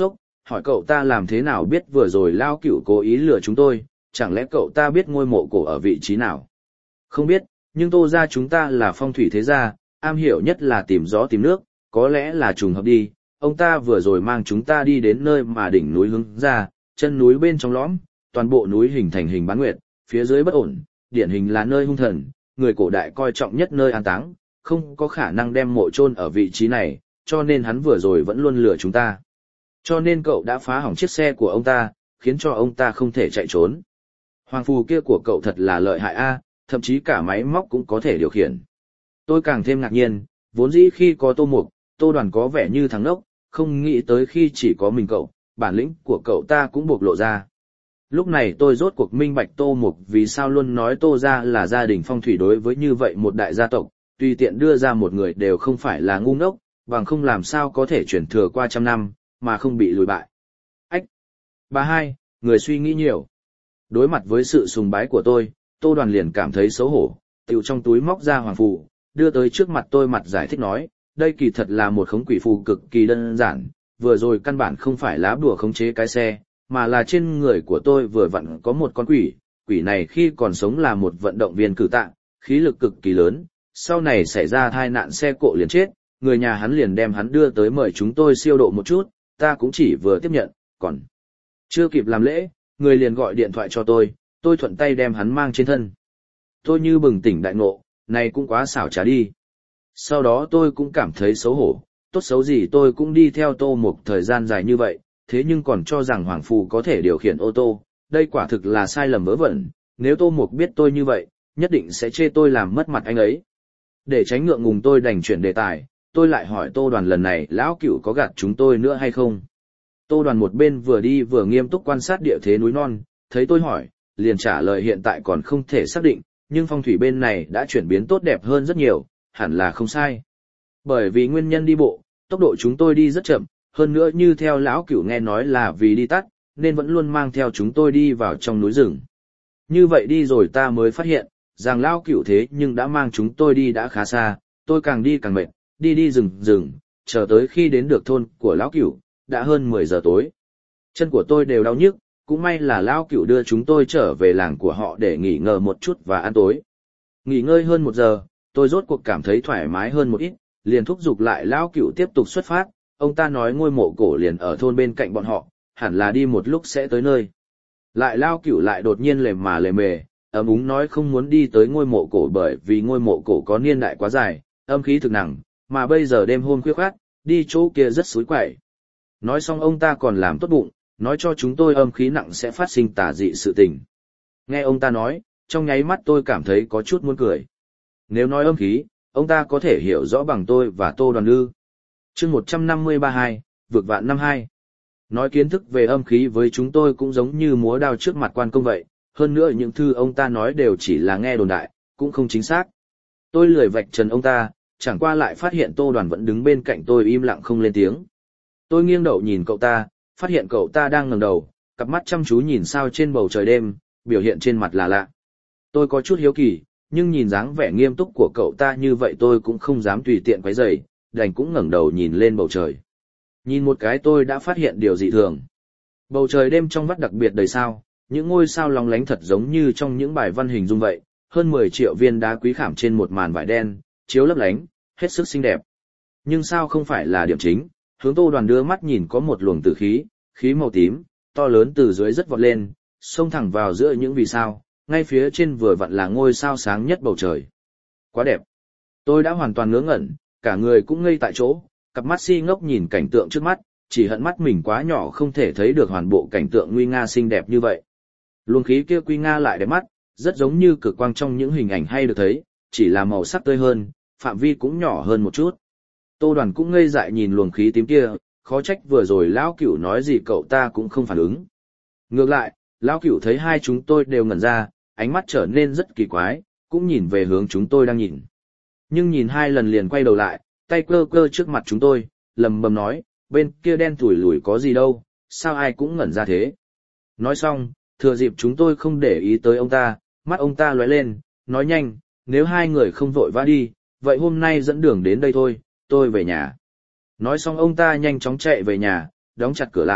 hỏi cậu ta làm thế nào biết vừa rồi Lao Cửu cố ý lừa chúng tôi, chẳng lẽ cậu ta biết ngôi mộ cổ ở vị trí nào? Không biết, nhưng Tô gia chúng ta là phong thủy thế gia, am hiểu nhất là tìm gió tìm nước, có lẽ là trùng hợp đi. Ông ta vừa rồi mang chúng ta đi đến nơi mà đỉnh núi hướng ra, chân núi bên trong lõm, toàn bộ núi hình thành hình bán nguyệt, phía dưới bất ổn, điển hình là nơi hung thần, người cổ đại coi trọng nhất nơi an táng, không có khả năng đem mộ chôn ở vị trí này, cho nên hắn vừa rồi vẫn luôn lừa chúng ta. Cho nên cậu đã phá hỏng chiếc xe của ông ta, khiến cho ông ta không thể chạy trốn. Hoàng phù kia của cậu thật là lợi hại a, thậm chí cả máy móc cũng có thể điều khiển. Tôi càng thêm ngạc nhiên, vốn dĩ khi có Tô Mục, Tô Đoàn có vẻ như thằng ngốc, không nghĩ tới khi chỉ có mình cậu, bản lĩnh của cậu ta cũng bộc lộ ra. Lúc này tôi rốt cuộc minh bạch Tô Mục vì sao luôn nói Tô gia là gia đình phong thủy đối với như vậy một đại gia tộc, tùy tiện đưa ra một người đều không phải là ngu ngốc, bằng không làm sao có thể chuyển thừa qua trăm năm, mà không bị lùi bại. Ách! Bà hai, người suy nghĩ nhiều. Đối mặt với sự sùng bái của tôi, Tô Đoàn liền cảm thấy xấu hổ, tiểu trong túi móc ra hoàng phù, đưa tới trước mặt tôi mặt giải thích nói, đây kỳ thật là một khống quỷ phù cực kỳ đơn giản, vừa rồi căn bản không phải lá bùa khống chế cái xe, mà là trên người của tôi vừa vặn có một con quỷ, quỷ này khi còn sống là một vận động viên cử tạ, khí lực cực kỳ lớn, sau này xảy ra tai nạn xe cộ liền chết, người nhà hắn liền đem hắn đưa tới mời chúng tôi siêu độ một chút, ta cũng chỉ vừa tiếp nhận, còn chưa kịp làm lễ, người liền gọi điện thoại cho tôi, tôi thuận tay đem hắn mang trên thân. Tôi như bừng tỉnh đại ngộ, này cũng quá xảo trá đi. Sau đó tôi cũng cảm thấy xấu hổ, tốt xấu gì tôi cũng đi theo Tô Mục thời gian dài như vậy, thế nhưng còn cho rằng Hoàng Phù có thể điều khiển ô tô, đây quả thực là sai lầm vớ vẩn, nếu Tô Mục biết tôi như vậy, nhất định sẽ chê tôi làm mất mặt anh ấy. Để tránh ngượng ngùng tôi đành chuyển đề tài, tôi lại hỏi Tô Đoàn lần này lão cửu có gạt chúng tôi nữa hay không. Tô Đoàn một bên vừa đi vừa nghiêm túc quan sát địa thế núi non, thấy tôi hỏi, liền trả lời hiện tại còn không thể xác định, nhưng phong thủy bên này đã chuyển biến tốt đẹp hơn rất nhiều, hẳn là không sai. Bởi vì nguyên nhân đi bộ, tốc độ chúng tôi đi rất chậm, hơn nữa như theo lão cửu nghe nói là vì đi tắt, nên vẫn luôn mang theo chúng tôi đi vào trong núi rừng. Như vậy đi rồi ta mới phát hiện, rằng lão cửu thế nhưng đã mang chúng tôi đi đã khá xa, tôi càng đi càng mệt, đi đi rừng rừng, chờ tới khi đến được thôn của lão cửu, đã hơn mười giờ tối. Chân của tôi đều đau nhức, cũng may là lão cửu đưa chúng tôi trở về làng của họ để nghỉ ngơi một chút và ăn tối. Nghỉ ngơi hơn một giờ, tôi rốt cuộc cảm thấy thoải mái hơn một ít, liền thúc giục lại lão cửu tiếp tục xuất phát, ông ta nói ngôi mộ cổ liền ở thôn bên cạnh bọn họ, hẳn là đi một lúc sẽ tới nơi. Lại lão cửu lại đột nhiên lề mà lề mề, ấm úng nói không muốn đi tới ngôi mộ cổ bởi vì ngôi mộ cổ có niên đại quá dài, âm khí thực nặng, mà bây giờ đêm hôm khuya khoắt, đi chỗ kia rất xối quậy. Nói xong ông ta còn làm tốt bụng, nói cho chúng tôi âm khí nặng sẽ phát sinh tà dị sự tình. Nghe ông ta nói, trong nháy mắt tôi cảm thấy có chút muốn cười. Nếu nói âm khí, ông ta có thể hiểu rõ bằng tôi và Tô Đoàn ư. Chương một trăm năm mươi ba hai, vượt vạn năm hai. Nói kiến thức về âm khí với chúng tôi cũng giống như múa đao trước mặt quan công vậy, hơn nữa những thư ông ta nói đều chỉ là nghe đồn đại, cũng không chính xác. Tôi lười vạch trần ông ta, chẳng qua lại phát hiện Tô Đoàn vẫn đứng bên cạnh tôi im lặng không lên tiếng. Tôi nghiêng đầu nhìn cậu ta, phát hiện cậu ta đang ngẩng đầu, cặp mắt chăm chú nhìn sao trên bầu trời đêm, biểu hiện trên mặt là lạ. Tôi có chút hiếu kỳ, nhưng nhìn dáng vẻ nghiêm túc của cậu ta như vậy tôi cũng không dám tùy tiện quấy rầy, đành cũng ngẩng đầu nhìn lên bầu trời. Nhìn một cái tôi đã phát hiện điều dị thường. Bầu trời đêm trong vắt đặc biệt đầy sao, những ngôi sao lóng lánh thật giống như trong những bài văn hình dung vậy, hơn mười triệu viên đá quý khảm trên một màn vải đen, chiếu lấp lánh, hết sức xinh đẹp. Nhưng sao không phải là điểm chính, hướng Tô Đoàn đưa mắt nhìn có một luồng tử khí, khí màu tím, to lớn từ dưới rất vọt lên, xông thẳng vào giữa những vì sao, ngay phía trên vừa vặn là ngôi sao sáng nhất bầu trời. Quá đẹp. Tôi đã hoàn toàn ngớ ngẩn, cả người cũng ngây tại chỗ, cặp mắt si ngốc nhìn cảnh tượng trước mắt, chỉ hận mắt mình quá nhỏ không thể thấy được hoàn bộ cảnh tượng nguy nga xinh đẹp như vậy. Luồng khí kia quy nga lại đẹp mắt, rất giống như cực quang trong những hình ảnh hay được thấy, chỉ là màu sắc tươi hơn, phạm vi cũng nhỏ hơn một chút. Tô Đoàn cũng ngây dại nhìn luồng khí tím kia, khó trách vừa rồi lão cửu nói gì cậu ta cũng không phản ứng. Ngược lại, lão cửu thấy hai chúng tôi đều ngẩn ra, ánh mắt trở nên rất kỳ quái, cũng nhìn về hướng chúng tôi đang nhìn. Nhưng nhìn hai lần liền quay đầu lại, tay cơ cơ trước mặt chúng tôi, lầm bầm nói, bên kia đen tủi lủi có gì đâu, sao ai cũng ngẩn ra thế. Nói xong, thừa dịp chúng tôi không để ý tới ông ta, mắt ông ta lóe lên, nói nhanh, nếu hai người không vội vã đi, vậy hôm nay dẫn đường đến đây thôi, tôi về nhà. Nói xong ông ta nhanh chóng chạy về nhà, đóng chặt cửa lại,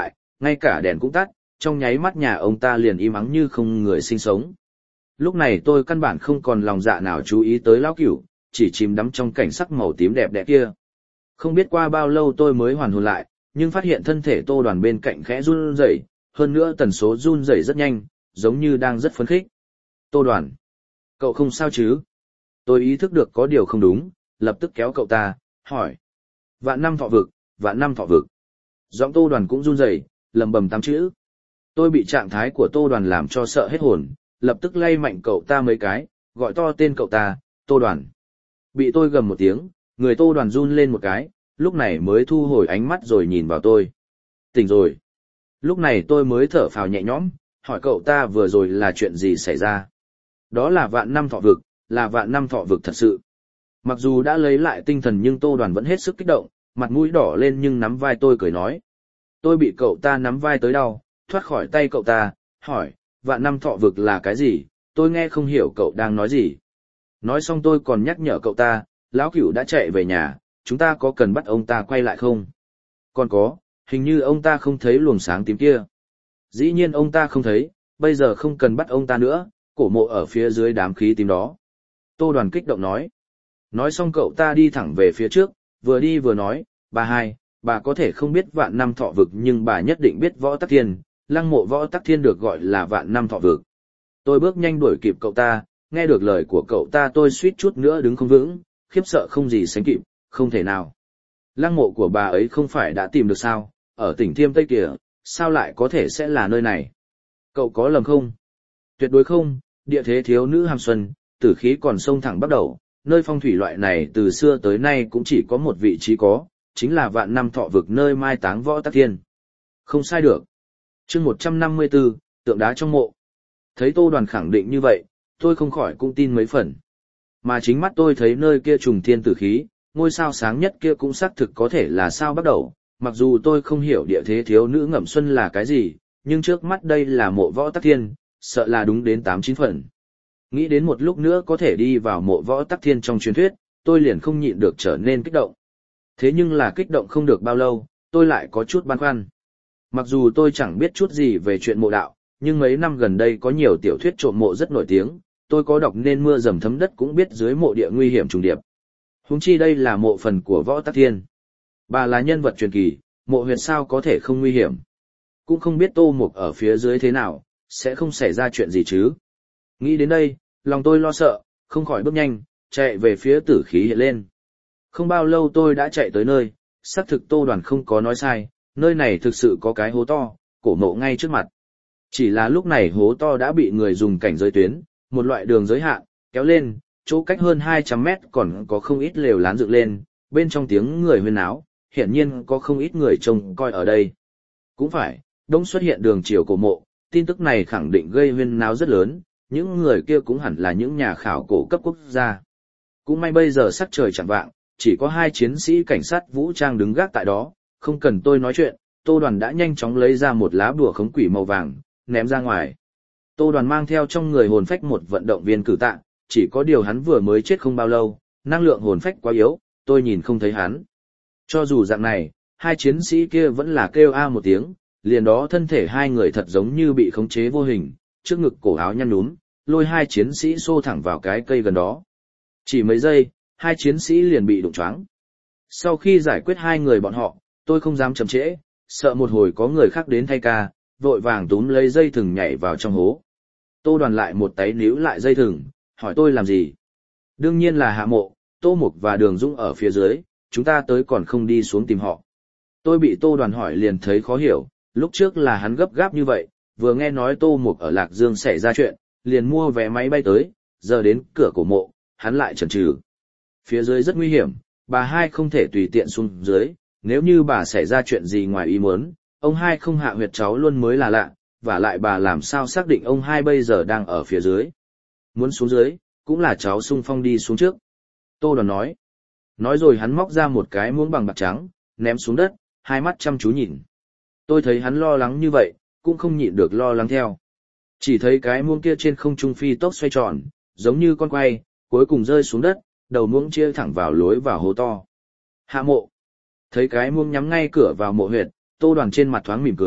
ngay cả đèn cũng tắt, trong nháy mắt nhà ông ta liền im ắng như không người sinh sống. Lúc này tôi căn bản không còn lòng dạ nào chú ý tới lão cửu, chỉ chìm đắm trong cảnh sắc màu tím đẹp đẽ kia. Không biết qua bao lâu tôi mới hoàn hồn lại, nhưng phát hiện thân thể Tô Đoàn bên cạnh khẽ run rẩy, hơn nữa tần số run rẩy rất nhanh, giống như đang rất phấn khích. Tô Đoàn, cậu không sao chứ? Tôi ý thức được có điều không đúng, lập tức kéo cậu ta, hỏi. Vạn năm thọ vực, vạn năm thọ vực. Giọng Tô Đoàn cũng run rẩy, lầm bầm tám chữ. Tôi bị trạng thái của Tô Đoàn làm cho sợ hết hồn, lập tức lay mạnh cậu ta mấy cái, gọi to tên cậu ta, Tô Đoàn. Bị tôi gầm một tiếng, người Tô Đoàn run lên một cái, lúc này mới thu hồi ánh mắt rồi nhìn vào tôi. Tỉnh rồi. Lúc này tôi mới thở phào nhẹ nhõm, hỏi cậu ta vừa rồi là chuyện gì xảy ra. Đó là vạn năm thọ vực, là vạn năm thọ vực thật sự. Mặc dù đã lấy lại tinh thần nhưng Tô Đoàn vẫn hết sức kích động, mặt mũi đỏ lên nhưng nắm vai tôi cười nói. Tôi bị cậu ta nắm vai tới đau, thoát khỏi tay cậu ta, hỏi, vạn năm thọ vực là cái gì, tôi nghe không hiểu cậu đang nói gì. Nói xong tôi còn nhắc nhở cậu ta, lão cửu đã chạy về nhà, chúng ta có cần bắt ông ta quay lại không? Còn có, hình như ông ta không thấy luồng sáng tím kia. Dĩ nhiên ông ta không thấy, bây giờ không cần bắt ông ta nữa, cổ mộ ở phía dưới đám khí tím đó. Tô Đoàn kích động nói. Nói xong cậu ta đi thẳng về phía trước, vừa đi vừa nói, bà hai, bà có thể không biết vạn năm thọ vực nhưng bà nhất định biết võ tắc thiên, lăng mộ võ tắc thiên được gọi là vạn năm thọ vực. Tôi bước nhanh đuổi kịp cậu ta, nghe được lời của cậu ta tôi suýt chút nữa đứng không vững, khiếp sợ không gì sánh kịp, không thể nào. Lăng mộ của bà ấy không phải đã tìm được sao, ở tỉnh Thiêm Tây kìa, sao lại có thể sẽ là nơi này? Cậu có lầm không? Tuyệt đối không, địa thế thiếu nữ hàm xuân, tử khí còn sông thẳng bắt đầu, nơi phong thủy loại này từ xưa tới nay cũng chỉ có một vị trí có, chính là vạn năm thọ vực nơi mai táng võ tắc thiên. Không sai được. Chương một trăm năm mươi tư, tượng đá trong mộ. Thấy Tô Đoàn khẳng định như vậy, tôi không khỏi cũng tin mấy phần. Mà chính mắt tôi thấy nơi kia trùng thiên tử khí, ngôi sao sáng nhất kia cũng xác thực có thể là sao bắt đầu, mặc dù tôi không hiểu địa thế thiếu nữ ngậm xuân là cái gì, nhưng trước mắt đây là mộ võ tắc thiên, sợ là đúng đến tám chín phần. Nghĩ đến một lúc nữa có thể đi vào mộ võ tắc thiên trong truyền thuyết, tôi liền không nhịn được trở nên kích động. Thế nhưng là kích động không được bao lâu, tôi lại có chút băn khoăn. Mặc dù tôi chẳng biết chút gì về chuyện mộ đạo, nhưng mấy năm gần đây có nhiều tiểu thuyết trộm mộ rất nổi tiếng, tôi có đọc nên mưa dầm thấm đất cũng biết dưới mộ địa nguy hiểm trùng điệp. Huống chi đây là mộ phần của võ tắc thiên. Bà là nhân vật truyền kỳ, mộ huyệt sao có thể không nguy hiểm. Cũng không biết Tô Mục ở phía dưới thế nào, sẽ không xảy ra chuyện gì chứ. Nghĩ đến đây, lòng tôi lo sợ, không khỏi bước nhanh, chạy về phía tử khí hiện lên. Không bao lâu tôi đã chạy tới nơi, xác thực Tô Đoàn không có nói sai, nơi này thực sự có cái hố to, cổ mộ ngay trước mặt. Chỉ là lúc này hố to đã bị người dùng cảnh giới tuyến, một loại đường giới hạn, kéo lên, chỗ cách hơn hai trăm mét còn có không ít lều lán dựng lên, bên trong tiếng người huyên náo, hiển nhiên có không ít người trông coi ở đây. Cũng phải, đông xuất hiện đường chiều cổ mộ, tin tức này khẳng định gây huyên náo rất lớn, những người kia cũng hẳn là những nhà khảo cổ cấp quốc gia. Cũng may bây giờ sắc trời chẳng vạng, chỉ có hai chiến sĩ cảnh sát vũ trang đứng gác tại đó, không cần tôi nói chuyện, Tô Đoàn đã nhanh chóng lấy ra một lá bùa khống quỷ màu vàng, ném ra ngoài. Tô Đoàn mang theo trong người hồn phách một vận động viên cử tạ, chỉ có điều hắn vừa mới chết không bao lâu, năng lượng hồn phách quá yếu, tôi nhìn không thấy hắn. Cho dù dạng này, hai chiến sĩ kia vẫn là kêu a một tiếng, liền đó thân thể hai người thật giống như bị khống chế vô hình, trước ngực cổ áo nhăn nhúm, lôi hai chiến sĩ xô thẳng vào cái cây gần đó. Chỉ mấy giây, hai chiến sĩ liền bị đụng choáng. Sau khi giải quyết hai người bọn họ, tôi không dám chậm trễ, sợ một hồi có người khác đến thay ca, vội vàng túm lấy dây thừng nhảy vào trong hố. Tô Đoàn lại một tay níu lại dây thừng, hỏi tôi làm gì? Đương nhiên là hạ mộ, Tô Mục và Đường Dũng ở phía dưới, chúng ta tới còn không đi xuống tìm họ. Tôi bị Tô Đoàn hỏi liền thấy khó hiểu, lúc trước là hắn gấp gáp như vậy, vừa nghe nói Tô Mục ở Lạc Dương xảy ra chuyện, liền mua vé máy bay tới, giờ đến cửa cổ mộ, hắn lại chần chừ. Phía dưới rất nguy hiểm, bà hai không thể tùy tiện xuống dưới, nếu như bà xảy ra chuyện gì ngoài ý muốn, ông hai không hạ huyệt cháu luôn mới là lạ, và lại bà làm sao xác định ông hai bây giờ đang ở phía dưới. Muốn xuống dưới, cũng là cháu xung phong đi xuống trước. Tô Đoàn nói. Nói rồi hắn móc ra một cái muỗng bằng bạc trắng, ném xuống đất, hai mắt chăm chú nhìn. Tôi thấy hắn lo lắng như vậy, cũng không nhịn được lo lắng theo. Chỉ thấy cái muỗng kia trên không trung phi tốc xoay tròn, giống như con quay, cuối cùng rơi xuống đất, đầu muỗng chia thẳng vào lối vào hố to. Hạ mộ. Thấy cái muỗng nhắm ngay cửa vào mộ huyệt, Tô Đoàn trên mặt thoáng mỉm cười,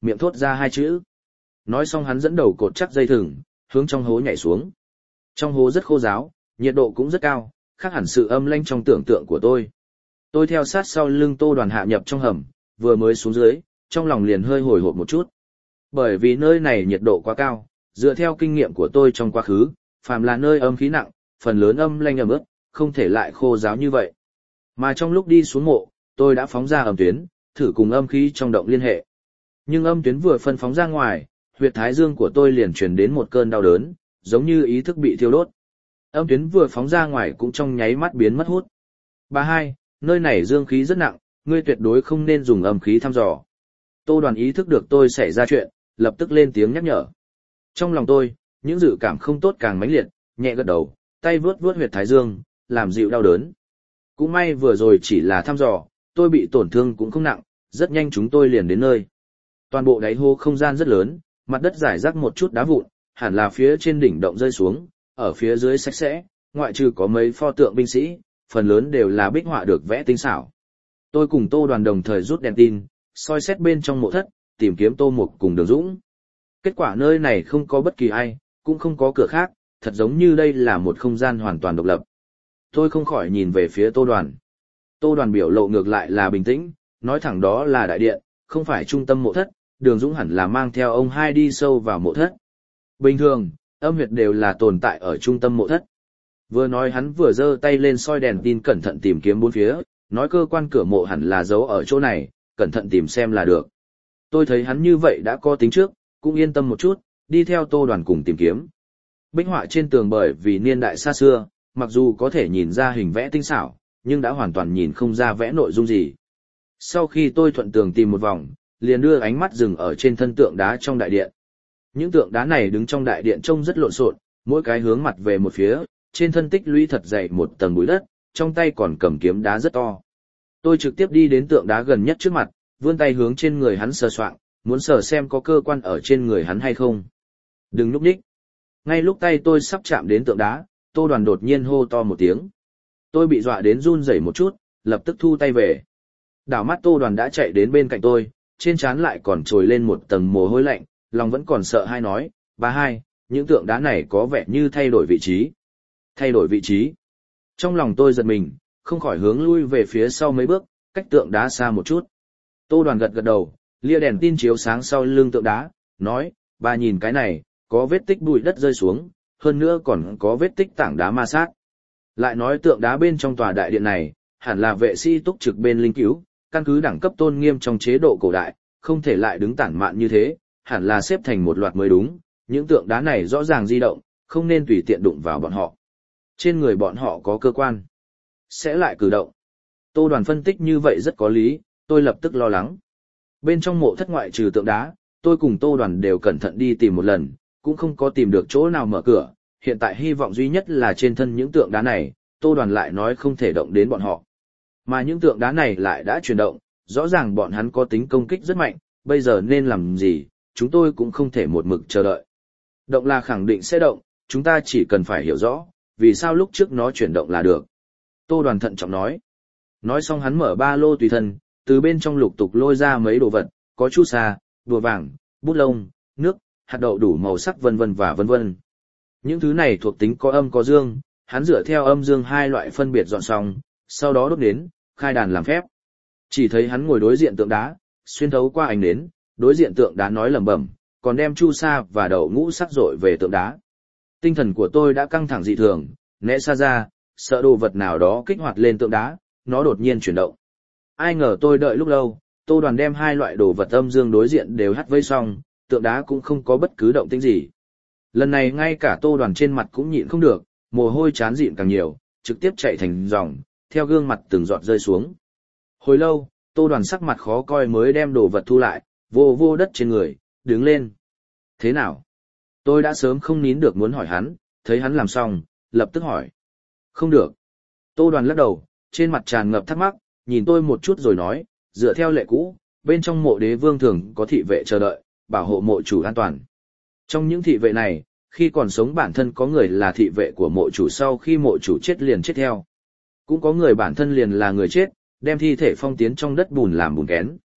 miệng thốt ra hai chữ. Nói xong hắn dẫn đầu cột chắc dây thừng, hướng trong hố nhảy xuống. Trong hố rất khô ráo, nhiệt độ cũng rất cao, khác hẳn sự âm lãnh trong tưởng tượng của tôi. Tôi theo sát sau lưng Tô Đoàn hạ nhập trong hầm, vừa mới xuống dưới, trong lòng liền hơi hồi hộp một chút. Bởi vì nơi này nhiệt độ quá cao, dựa theo kinh nghiệm của tôi trong quá khứ, phàm là nơi âm khí nặng, phần lớn âm lanh ẩm ướt, không thể lại khô ráo như vậy. Mà trong lúc đi xuống mộ, tôi đã phóng ra âm tuyến, thử cùng âm khí trong động liên hệ. Nhưng âm tuyến vừa phân phóng ra ngoài, huyệt thái dương của tôi liền truyền đến một cơn đau đớn, giống như ý thức bị thiêu đốt. Âm tuyến vừa phóng ra ngoài cũng trong nháy mắt biến mất hút. Bà hai, nơi này dương khí rất nặng, ngươi tuyệt đối không nên dùng âm khí thăm dò. Tô Đoàn ý thức được tôi xảy ra chuyện, lập tức lên tiếng nhắc nhở. Trong lòng tôi, những dự cảm không tốt càng mãnh liệt, nhẹ gật đầu, tay vướt vướt huyệt thái dương, làm dịu đau đớn. Cũng may vừa rồi chỉ là thăm dò, tôi bị tổn thương cũng không nặng, rất nhanh chúng tôi liền đến nơi. Toàn bộ đáy hố không gian rất lớn, mặt đất rải rác một chút đá vụn, hẳn là phía trên đỉnh động rơi xuống, ở phía dưới sạch sẽ, ngoại trừ có mấy pho tượng binh sĩ, phần lớn đều là bích họa được vẽ tinh xảo. Tôi cùng Tô Đoàn đồng thời rút đèn tin, soi xét bên trong mộ thất, tìm kiếm Tô Mục cùng Đường Dũng. Kết quả nơi này không có bất kỳ ai, cũng không có cửa khác, thật giống như đây là một không gian hoàn toàn độc lập. Tôi không khỏi nhìn về phía Tô Đoàn. Tô Đoàn biểu lộ ngược lại là bình tĩnh, nói thẳng đó là đại điện, không phải trung tâm mộ thất, Đường Dũng hẳn là mang theo ông hai đi sâu vào mộ thất. Bình thường, âm huyệt đều là tồn tại ở trung tâm mộ thất. Vừa nói hắn vừa giơ tay lên soi đèn tin cẩn thận tìm kiếm bốn phía, nói cơ quan cửa mộ hẳn là giấu ở chỗ này, cẩn thận tìm xem là được. Tôi thấy hắn như vậy đã có tính trước, cũng yên tâm một chút, đi theo Tô Đoàn cùng tìm kiếm. Bích họa trên tường bởi vì niên đại xa xưa, mặc dù có thể nhìn ra hình vẽ tinh xảo, nhưng đã hoàn toàn nhìn không ra vẽ nội dung gì. Sau khi tôi thuận tường tìm một vòng, liền đưa ánh mắt dừng ở trên thân tượng đá trong đại điện. Những tượng đá này đứng trong đại điện trông rất lộn xộn, mỗi cái hướng mặt về một phía, trên thân tích lũy thật dày một tầng bụi đất, trong tay còn cầm kiếm đá rất to. Tôi trực tiếp đi đến tượng đá gần nhất trước mặt, vươn tay hướng trên người hắn sờ soạng, muốn sờ xem có cơ quan ở trên người hắn hay không. Đừng núp đích. Ngay lúc tay tôi sắp chạm đến tượng đá, Tô Đoàn đột nhiên hô to một tiếng. Tôi bị dọa đến run rẩy một chút, lập tức thu tay về. Đảo mắt Tô Đoàn đã chạy đến bên cạnh tôi, trên trán lại còn trồi lên một tầng mồ hôi lạnh, lòng vẫn còn sợ hai nói, bà hai, những tượng đá này có vẻ như thay đổi vị trí. Thay đổi vị trí. Trong lòng tôi giật mình, không khỏi hướng lui về phía sau mấy bước, cách tượng đá xa một chút. Tô Đoàn gật gật đầu, lia đèn tin chiếu sáng sau lưng tượng đá, nói, bà nhìn cái này, có vết tích bụi đất rơi xuống, hơn nữa còn có vết tích tảng đá ma sát. Lại nói tượng đá bên trong tòa đại điện này, hẳn là vệ sĩ túc trực bên linh cứu, căn cứ đẳng cấp tôn nghiêm trong chế độ cổ đại, không thể lại đứng tản mạn như thế, hẳn là xếp thành một loạt mới đúng, những tượng đá này rõ ràng di động, không nên tùy tiện đụng vào bọn họ. Trên người bọn họ có cơ quan, sẽ lại cử động. Tô Đoàn phân tích như vậy rất có lý, tôi lập tức lo lắng. Bên trong mộ thất ngoại trừ tượng đá, tôi cùng Tô Đoàn đều cẩn thận đi tìm một lần, cũng không có tìm được chỗ nào mở cửa, hiện tại hy vọng duy nhất là trên thân những tượng đá này, Tô Đoàn lại nói không thể động đến bọn họ. Mà những tượng đá này lại đã chuyển động, rõ ràng bọn hắn có tính công kích rất mạnh, bây giờ nên làm gì, chúng tôi cũng không thể một mực chờ đợi. Động là khẳng định sẽ động, chúng ta chỉ cần phải hiểu rõ, vì sao lúc trước nó chuyển động là được. Tô Đoàn thận trọng nói. Nói xong hắn mở ba lô tùy thân, từ bên trong lục tục lôi ra mấy đồ vật, có chu sa, đùa vàng, bút lông, nước, hạt đậu đủ màu sắc vân vân và vân vân. Những thứ này thuộc tính có âm có dương, hắn dựa theo âm dương hai loại phân biệt dọn xong, sau đó đốt nến, khai đàn làm phép. Chỉ thấy hắn ngồi đối diện tượng đá, xuyên thấu qua ánh nến, đối diện tượng đá nói lẩm bẩm, còn đem chu sa và đậu ngũ sắc rọi về tượng đá. Tinh thần của tôi đã căng thẳng dị thường, né xa ra, sợ đồ vật nào đó kích hoạt lên tượng đá, nó đột nhiên chuyển động. Ai ngờ tôi đợi lúc lâu, Tô Đoàn đem hai loại đồ vật âm dương đối diện đều hắt vây xong, tượng đá cũng không có bất cứ động tĩnh gì. Lần này ngay cả Tô Đoàn trên mặt cũng nhịn không được, mồ hôi chán dịn càng nhiều, trực tiếp chạy thành dòng, theo gương mặt từng giọt rơi xuống. Hồi lâu, Tô Đoàn sắc mặt khó coi mới đem đồ vật thu lại, vô vô đất trên người, đứng lên. Thế nào? Tôi đã sớm không nín được muốn hỏi hắn, thấy hắn làm xong, lập tức hỏi. Không được. Tô Đoàn lắc đầu, trên mặt tràn ngập thắc mắc, nhìn tôi một chút rồi nói, dựa theo lệ cũ, bên trong mộ đế vương thường có thị vệ chờ đợi, bảo hộ mộ chủ an toàn. Trong những thị vệ này, khi còn sống bản thân có người là thị vệ của mộ chủ sau khi mộ chủ chết liền chết theo. Cũng có người bản thân liền là người chết, đem thi thể phong tiến trong đất bùn làm bùn kén.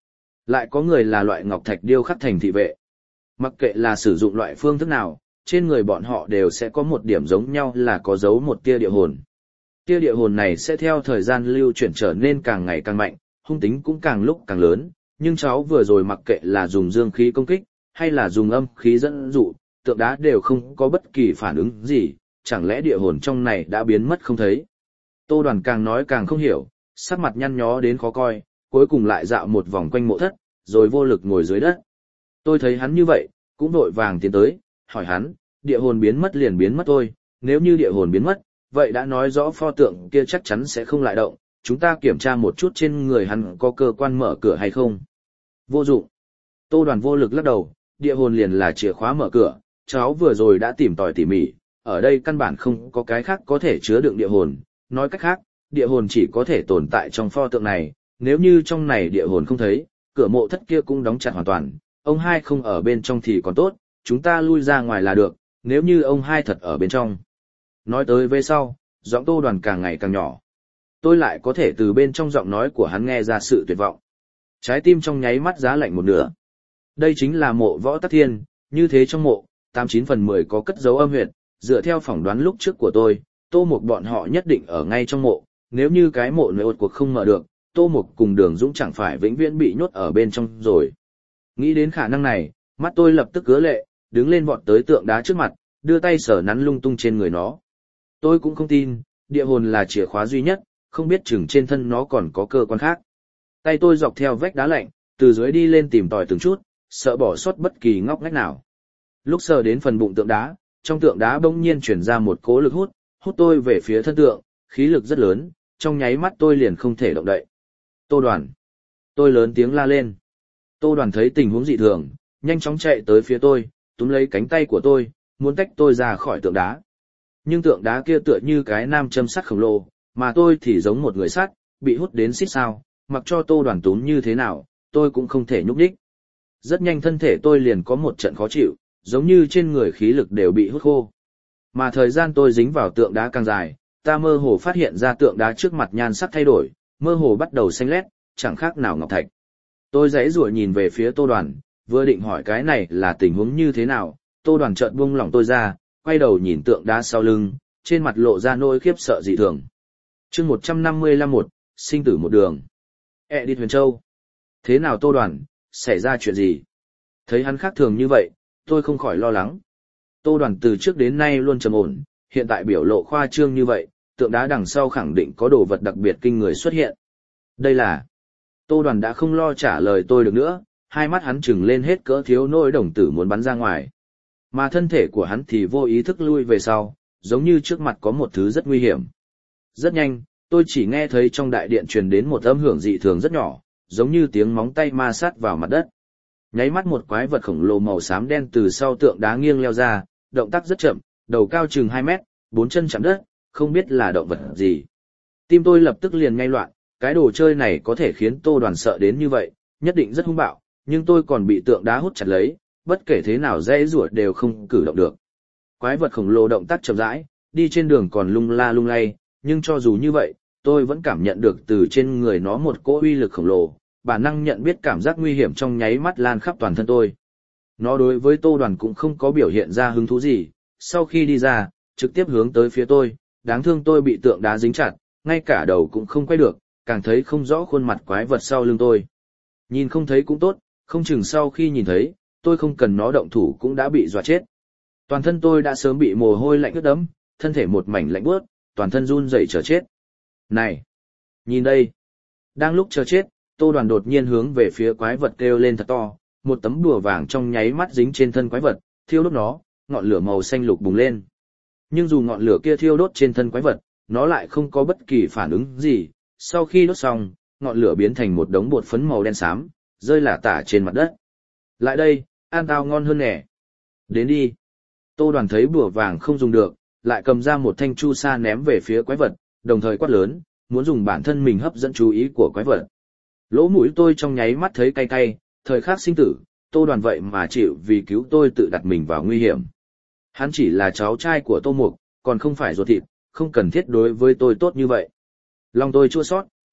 Lại có người là loại ngọc thạch điêu khắc thành thị vệ. Mặc kệ là sử dụng loại phương thức nào, trên người bọn họ đều sẽ có một điểm giống nhau là có dấu một tia địa hồn. Tia địa hồn này sẽ theo thời gian lưu chuyển trở nên càng ngày càng mạnh, hung tính cũng càng lúc càng lớn, nhưng cháu vừa rồi mặc kệ là dùng dương khí công kích, hay là dùng âm khí dẫn dụ, tượng đá đều không có bất kỳ phản ứng gì, chẳng lẽ địa hồn trong này đã biến mất không thấy. Tô Đoàn càng nói càng không hiểu, sắc mặt nhăn nhó đến khó coi, cuối cùng lại dạo một vòng quanh mộ thất, rồi vô lực ngồi dưới đất. Tôi thấy hắn như vậy, cũng vội vàng tiến tới, hỏi hắn, địa hồn biến mất liền biến mất thôi, nếu như địa hồn biến mất, vậy đã nói rõ pho tượng kia chắc chắn sẽ không lại động, chúng ta kiểm tra một chút trên người hắn có cơ quan mở cửa hay không. Vô dụng. Tô Đoàn vô lực lắc đầu, địa hồn liền là chìa khóa mở cửa, cháu vừa rồi đã tìm tòi tỉ mỉ, ở đây căn bản không có cái khác có thể chứa đựng địa hồn, nói cách khác, địa hồn chỉ có thể tồn tại trong pho tượng này, nếu như trong này địa hồn không thấy, cửa mộ thất kia cũng đóng chặt hoàn toàn, ông hai không ở bên trong thì còn tốt, chúng ta lui ra ngoài là được, nếu như ông hai thật ở bên trong. Nói tới về sau, giọng Tô Đoàn càng ngày càng nhỏ. Tôi lại có thể từ bên trong giọng nói của hắn nghe ra sự tuyệt vọng. Trái tim trong nháy mắt giá lạnh một nửa. Đây chính là mộ Võ Tắc Thiên, như thế trong mộ, tám chín phần mười có cất dấu âm huyệt, dựa theo phỏng đoán lúc trước của tôi, Tô Mục bọn họ nhất định ở ngay trong mộ, nếu như cái mộ nơi ột cuộc không mở được, Tô Mục cùng Đường Dũng chẳng phải vĩnh viễn bị nhốt ở bên trong rồi. Nghĩ đến khả năng này, mắt tôi lập tức cứa lệ, đứng lên vọt tới tượng đá trước mặt, đưa tay sờ nắn lung tung trên người nó. Tôi cũng không tin, địa hồn là chìa khóa duy nhất, không biết chừng trên thân nó còn có cơ quan khác. Tay tôi dọc theo vách đá lạnh, từ dưới đi lên tìm tòi từng chút, sợ bỏ sót bất kỳ ngóc ngách nào. Lúc sờ đến phần bụng tượng đá, trong tượng đá bỗng nhiên chuyển ra một cỗ lực hút, hút tôi về phía thân tượng, khí lực rất lớn, trong nháy mắt tôi liền không thể động đậy. Tô Đoàn. Tôi lớn tiếng la lên. Tô Đoàn thấy tình huống dị thường, nhanh chóng chạy tới phía tôi, túm lấy cánh tay của tôi, muốn tách tôi ra khỏi tượng đá. Nhưng tượng đá kia tựa như cái nam châm sắt khổng lồ, mà tôi thì giống một người sắt, bị hút đến xít sao, mặc cho Tô Đoàn túm như thế nào, tôi cũng không thể nhúc nhích. Rất nhanh thân thể tôi liền có một trận khó chịu, giống như trên người khí lực đều bị hút khô. Mà thời gian tôi dính vào tượng đá càng dài, ta mơ hồ phát hiện ra tượng đá trước mặt nhan sắc thay đổi, mơ hồ bắt đầu xanh lét, chẳng khác nào ngọc thạch. Tôi giãy giụa nhìn về phía Tô Đoàn, vừa định hỏi cái này là tình huống như thế nào, Tô Đoàn chợt buông lỏng tôi ra, quay đầu nhìn tượng đá sau lưng, trên mặt lộ ra nỗi khiếp sợ dị thường. Chương một trăm năm mươi lăm một, sinh tử một đường. Edit Huyền Châu. Thế nào Tô Đoàn, xảy ra chuyện gì? Thấy hắn khác thường như vậy, tôi không khỏi lo lắng. Tô Đoàn từ trước đến nay luôn trầm ổn, hiện tại biểu lộ khoa trương như vậy, tượng đá đằng sau khẳng định có đồ vật đặc biệt kinh người xuất hiện. Đây là... Tô Đoàn đã không lo trả lời tôi được nữa, hai mắt hắn trừng lên hết cỡ thiếu nỗi đồng tử muốn bắn ra ngoài. Mà thân thể của hắn thì vô ý thức lui về sau, giống như trước mặt có một thứ rất nguy hiểm. Rất nhanh, tôi chỉ nghe thấy trong đại điện truyền đến một âm hưởng dị thường rất nhỏ, giống như tiếng móng tay ma sát vào mặt đất. Nháy mắt một quái vật khổng lồ màu xám đen từ sau tượng đá nghiêng leo ra, động tác rất chậm, đầu cao chừng hai mét, bốn chân chạm đất, không biết là động vật gì. Tim tôi lập tức liền ngay loạn, cái đồ chơi này có thể khiến Tô Đoàn sợ đến như vậy, nhất định rất hung bạo, nhưng tôi còn bị tượng đá hút chặt lấy, bất kể thế nào dễ rủa đều không cử động được. Quái vật khổng lồ động tác chậm rãi, đi trên đường còn lung la lung lay, nhưng cho dù như vậy, tôi vẫn cảm nhận được từ trên người nó một cỗ uy lực khổng lồ, bản năng nhận biết cảm giác nguy hiểm trong nháy mắt lan khắp toàn thân tôi. Nó đối với Tô Đoàn cũng không có biểu hiện ra hứng thú gì, sau khi đi ra, trực tiếp hướng tới phía tôi, đáng thương tôi bị tượng đá dính chặt, ngay cả đầu cũng không quay được, càng thấy không rõ khuôn mặt quái vật sau lưng tôi. Nhìn không thấy cũng tốt, không chừng sau khi nhìn thấy, tôi không cần nó động thủ cũng đã bị dọa chết. Toàn thân tôi đã sớm bị mồ hôi lạnh ướt đẫm, thân thể một mảnh lạnh buốt, toàn thân run rẩy chờ chết. Này! Nhìn đây! Đang lúc chờ chết, Tô Đoàn đột nhiên hướng về phía quái vật kêu lên thật to, một tấm đùa vàng trong nháy mắt dính trên thân quái vật, thiêu đốt nó, ngọn lửa màu xanh lục bùng lên. Nhưng dù ngọn lửa kia thiêu đốt trên thân quái vật, nó lại không có bất kỳ phản ứng gì, sau khi đốt xong, ngọn lửa biến thành một đống bột phấn màu đen xám, rơi lả tả trên mặt đất. Lại đây, ăn tao ngon hơn nè. Đến đi. Tô Đoàn thấy bùa vàng không dùng được, lại cầm ra một thanh chu sa ném về phía quái vật, đồng thời quát lớn, muốn dùng bản thân mình hấp dẫn chú ý của quái vật. Lỗ mũi tôi trong nháy mắt thấy cay cay, thời khắc sinh tử, Tô Đoàn vậy mà chịu vì cứu tôi tự đặt mình vào nguy hiểm. Hắn chỉ là cháu trai của Tô Mục, còn không phải ruột thịt, không cần thiết đối với tôi tốt như vậy. Lòng tôi chua xót,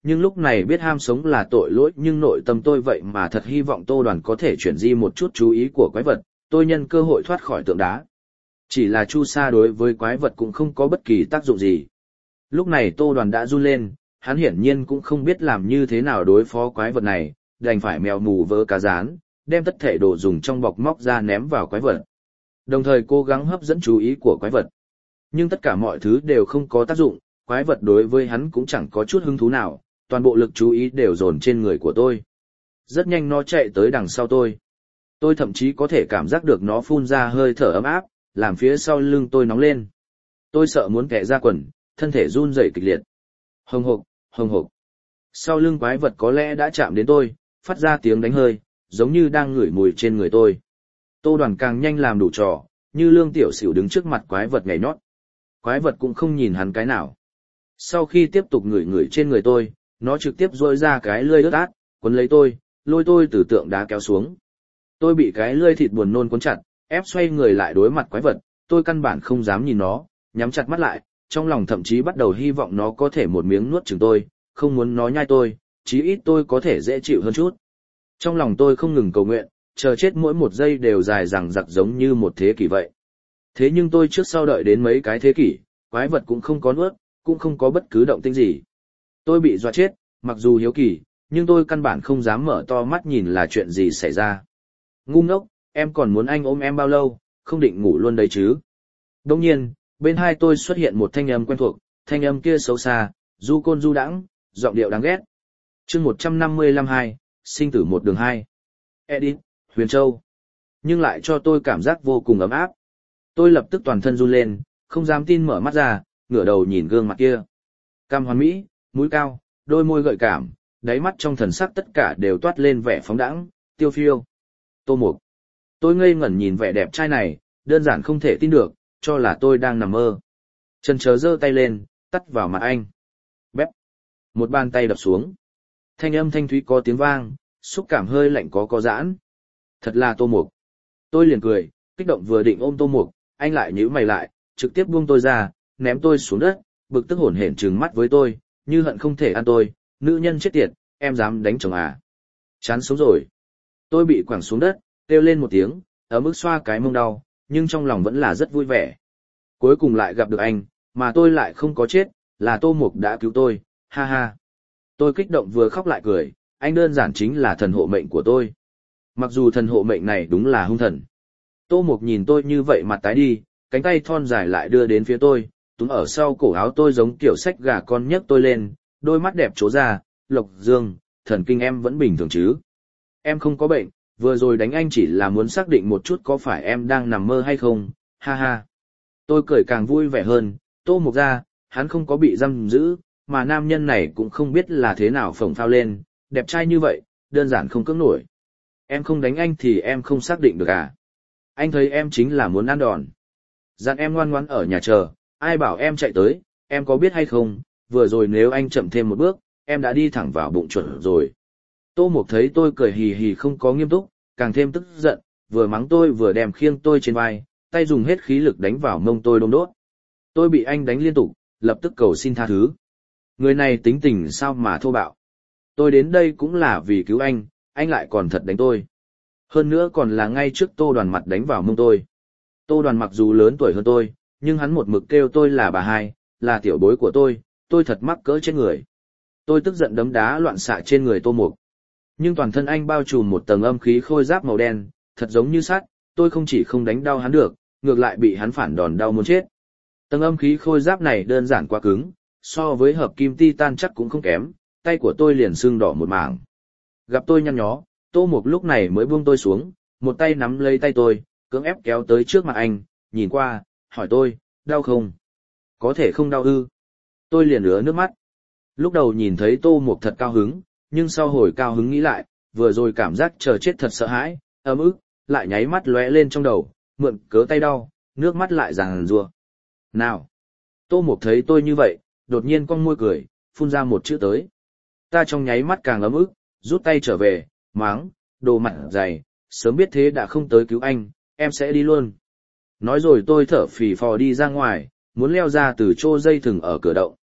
nhưng lúc này biết ham sống là tội lỗi nhưng nội tâm tôi vậy mà thật hy vọng Tô Đoàn có thể chuyển di một chút chú ý của quái vật, tôi nhân cơ hội thoát khỏi tượng đá. Chỉ là chu sa đối với quái vật cũng không có bất kỳ tác dụng gì. Lúc này Tô Đoàn đã run lên, hắn hiển nhiên cũng không biết làm như thế nào đối phó quái vật này, đành phải mèo mù vớ cá rán, đem tất thể đồ dùng trong bọc móc ra ném vào quái vật. Đồng thời cố gắng hấp dẫn chú ý của quái vật. Nhưng tất cả mọi thứ đều không có tác dụng, quái vật đối với hắn cũng chẳng có chút hứng thú nào, toàn bộ lực chú ý đều dồn trên người của tôi. Rất nhanh nó chạy tới đằng sau tôi. Tôi thậm chí có thể cảm giác được nó phun ra hơi thở ấm áp, làm phía sau lưng tôi nóng lên. Tôi sợ muốn kẻ ra quần, thân thể run rẩy kịch liệt. Hồng hộc, hồng hộc. Sau lưng quái vật có lẽ đã chạm đến tôi, phát ra tiếng đánh hơi, giống như đang ngửi mùi trên người tôi. Tô Đoàn càng nhanh làm đủ trò, như Lương Tiểu Sửu đứng trước mặt quái vật nhảy nhót. Quái vật cũng không nhìn hắn cái nào. Sau khi tiếp tục ngửi ngửi trên người tôi, nó trực tiếp rỗi ra cái lưỡi ướt át, quấn lấy tôi, lôi tôi từ tượng đá kéo xuống. Tôi bị cái lưỡi thịt buồn nôn quấn chặt, ép xoay người lại đối mặt quái vật, tôi căn bản không dám nhìn nó, nhắm chặt mắt lại, trong lòng thậm chí bắt đầu hy vọng nó có thể một miếng nuốt chửng tôi, không muốn nó nhai tôi, chí ít tôi có thể dễ chịu hơn chút. Trong lòng tôi không ngừng cầu nguyện, chờ chết mỗi một giây đều dài dằng dặc giống như một thế kỷ vậy. Thế nhưng tôi trước sau đợi đến mấy cái thế kỷ, quái vật cũng không có nuốt, cũng không có bất cứ động tĩnh gì. Tôi bị dọa chết, mặc dù hiếu kỳ, nhưng tôi căn bản không dám mở to mắt nhìn là chuyện gì xảy ra. Ngu ngốc, em còn muốn anh ôm em bao lâu, không định ngủ luôn đấy chứ. Đông nhiên, bên hai tôi xuất hiện một thanh âm quen thuộc, thanh âm kia xấu xa, du côn du đãng, giọng điệu đáng ghét. chương một trăm năm mươi lăm hai, sinh tử một đường hai. Edit, Huyền Châu. Nhưng lại cho tôi cảm giác vô cùng ấm áp. Tôi lập tức toàn thân run lên, không dám tin mở mắt ra, ngửa đầu nhìn gương mặt kia. Cằm hoàn mỹ, mũi cao, đôi môi gợi cảm, đáy mắt trong thần sắc tất cả đều toát lên vẻ phóng đãng, tiêu phiêu. Tô Mục. Tôi ngây ngẩn nhìn vẻ đẹp trai này, đơn giản không thể tin được, cho là tôi đang nằm mơ. Chần chờ giơ tay lên, tắt vào mặt anh. Bép. Một bàn tay đập xuống. Thanh âm thanh thúy có tiếng vang, xúc cảm hơi lạnh có có giãn. Thật là Tô Mục. Tôi liền cười, kích động vừa định ôm Tô Mục, anh lại nhíu mày lại, trực tiếp buông tôi ra, ném tôi xuống đất, bực tức hổn hển trừng mắt với tôi, như hận không thể ăn tôi, nữ nhân chết tiệt, em dám đánh chồng à? Chán sống rồi. Tôi bị quẳng xuống đất, kêu lên một tiếng, ở mức xoa cái mông đau, nhưng trong lòng vẫn là rất vui vẻ. Cuối cùng lại gặp được anh, mà tôi lại không có chết, là Tô Mục đã cứu tôi, ha ha. Tôi kích động vừa khóc lại cười, anh đơn giản chính là thần hộ mệnh của tôi. Mặc dù thần hộ mệnh này đúng là hung thần. Tô Mục nhìn tôi như vậy mặt tái đi, cánh tay thon dài lại đưa đến phía tôi, túm ở sau cổ áo tôi giống kiểu xách gà con nhấc tôi lên, đôi mắt đẹp trố ra, Lộc Dương, thần kinh em vẫn bình thường chứ. Em không có bệnh, vừa rồi đánh anh chỉ là muốn xác định một chút có phải em đang nằm mơ hay không, ha ha. Tôi cười càng vui vẻ hơn, Tô Mục ra, hắn không có bị giam giữ, mà nam nhân này cũng không biết là thế nào phồng phao lên, đẹp trai như vậy, đơn giản không cưỡng nổi. Em không đánh anh thì em không xác định được à? Anh thấy em chính là muốn ăn đòn. Dặn em ngoan ngoãn ở nhà chờ, ai bảo em chạy tới, em có biết hay không, vừa rồi nếu anh chậm thêm một bước, em đã đi thẳng vào bụng chuẩn rồi. Tô Mục thấy tôi cười hì hì không có nghiêm túc, càng thêm tức giận, vừa mắng tôi vừa đem khiêng tôi trên vai, tay dùng hết khí lực đánh vào mông tôi đôm đốt. Tôi bị anh đánh liên tục, lập tức cầu xin tha thứ. Người này tính tình sao mà thô bạo. Tôi đến đây cũng là vì cứu anh, anh lại còn thật đánh tôi. Hơn nữa còn là ngay trước Tô Đoàn mặt đánh vào mông tôi. Tô Đoàn mặc dù lớn tuổi hơn tôi, nhưng hắn một mực kêu tôi là bà hai, là tiểu bối của tôi, tôi thật mắc cỡ trên người. Tôi tức giận đấm đá loạn xạ trên người Tô Mục. Nhưng toàn thân anh bao trùm một tầng âm khí khôi giáp màu đen, thật giống như sắt, tôi không chỉ không đánh đau hắn được, ngược lại bị hắn phản đòn đau muốn chết. Tầng âm khí khôi giáp này đơn giản quá cứng, so với hợp kim titan chắc cũng không kém, tay của tôi liền sưng đỏ một mảng. Gặp tôi nhăn nhó, Tô Mục lúc này mới buông tôi xuống, một tay nắm lấy tay tôi, cưỡng ép kéo tới trước mặt anh, nhìn qua, hỏi tôi, đau không? Có thể không đau ư? Tôi liền ứa nước mắt. Lúc đầu nhìn thấy Tô Mục thật cao hứng, nhưng sau hồi cao hứng nghĩ lại, vừa rồi cảm giác chờ chết thật sợ hãi, ấm ức, lại nháy mắt lóe lên trong đầu, mượn cớ tay đau, nước mắt lại ràng rùa. Nào! Tô Mục thấy tôi như vậy, đột nhiên cong môi cười, phun ra một chữ tới. Ta trong nháy mắt càng ấm ức, rút tay trở về, máng, đồ mặt dày, sớm biết thế đã không tới cứu anh, em sẽ đi luôn. Nói rồi tôi thở phì phò đi ra ngoài, muốn leo ra từ chỗ dây thừng ở cửa động.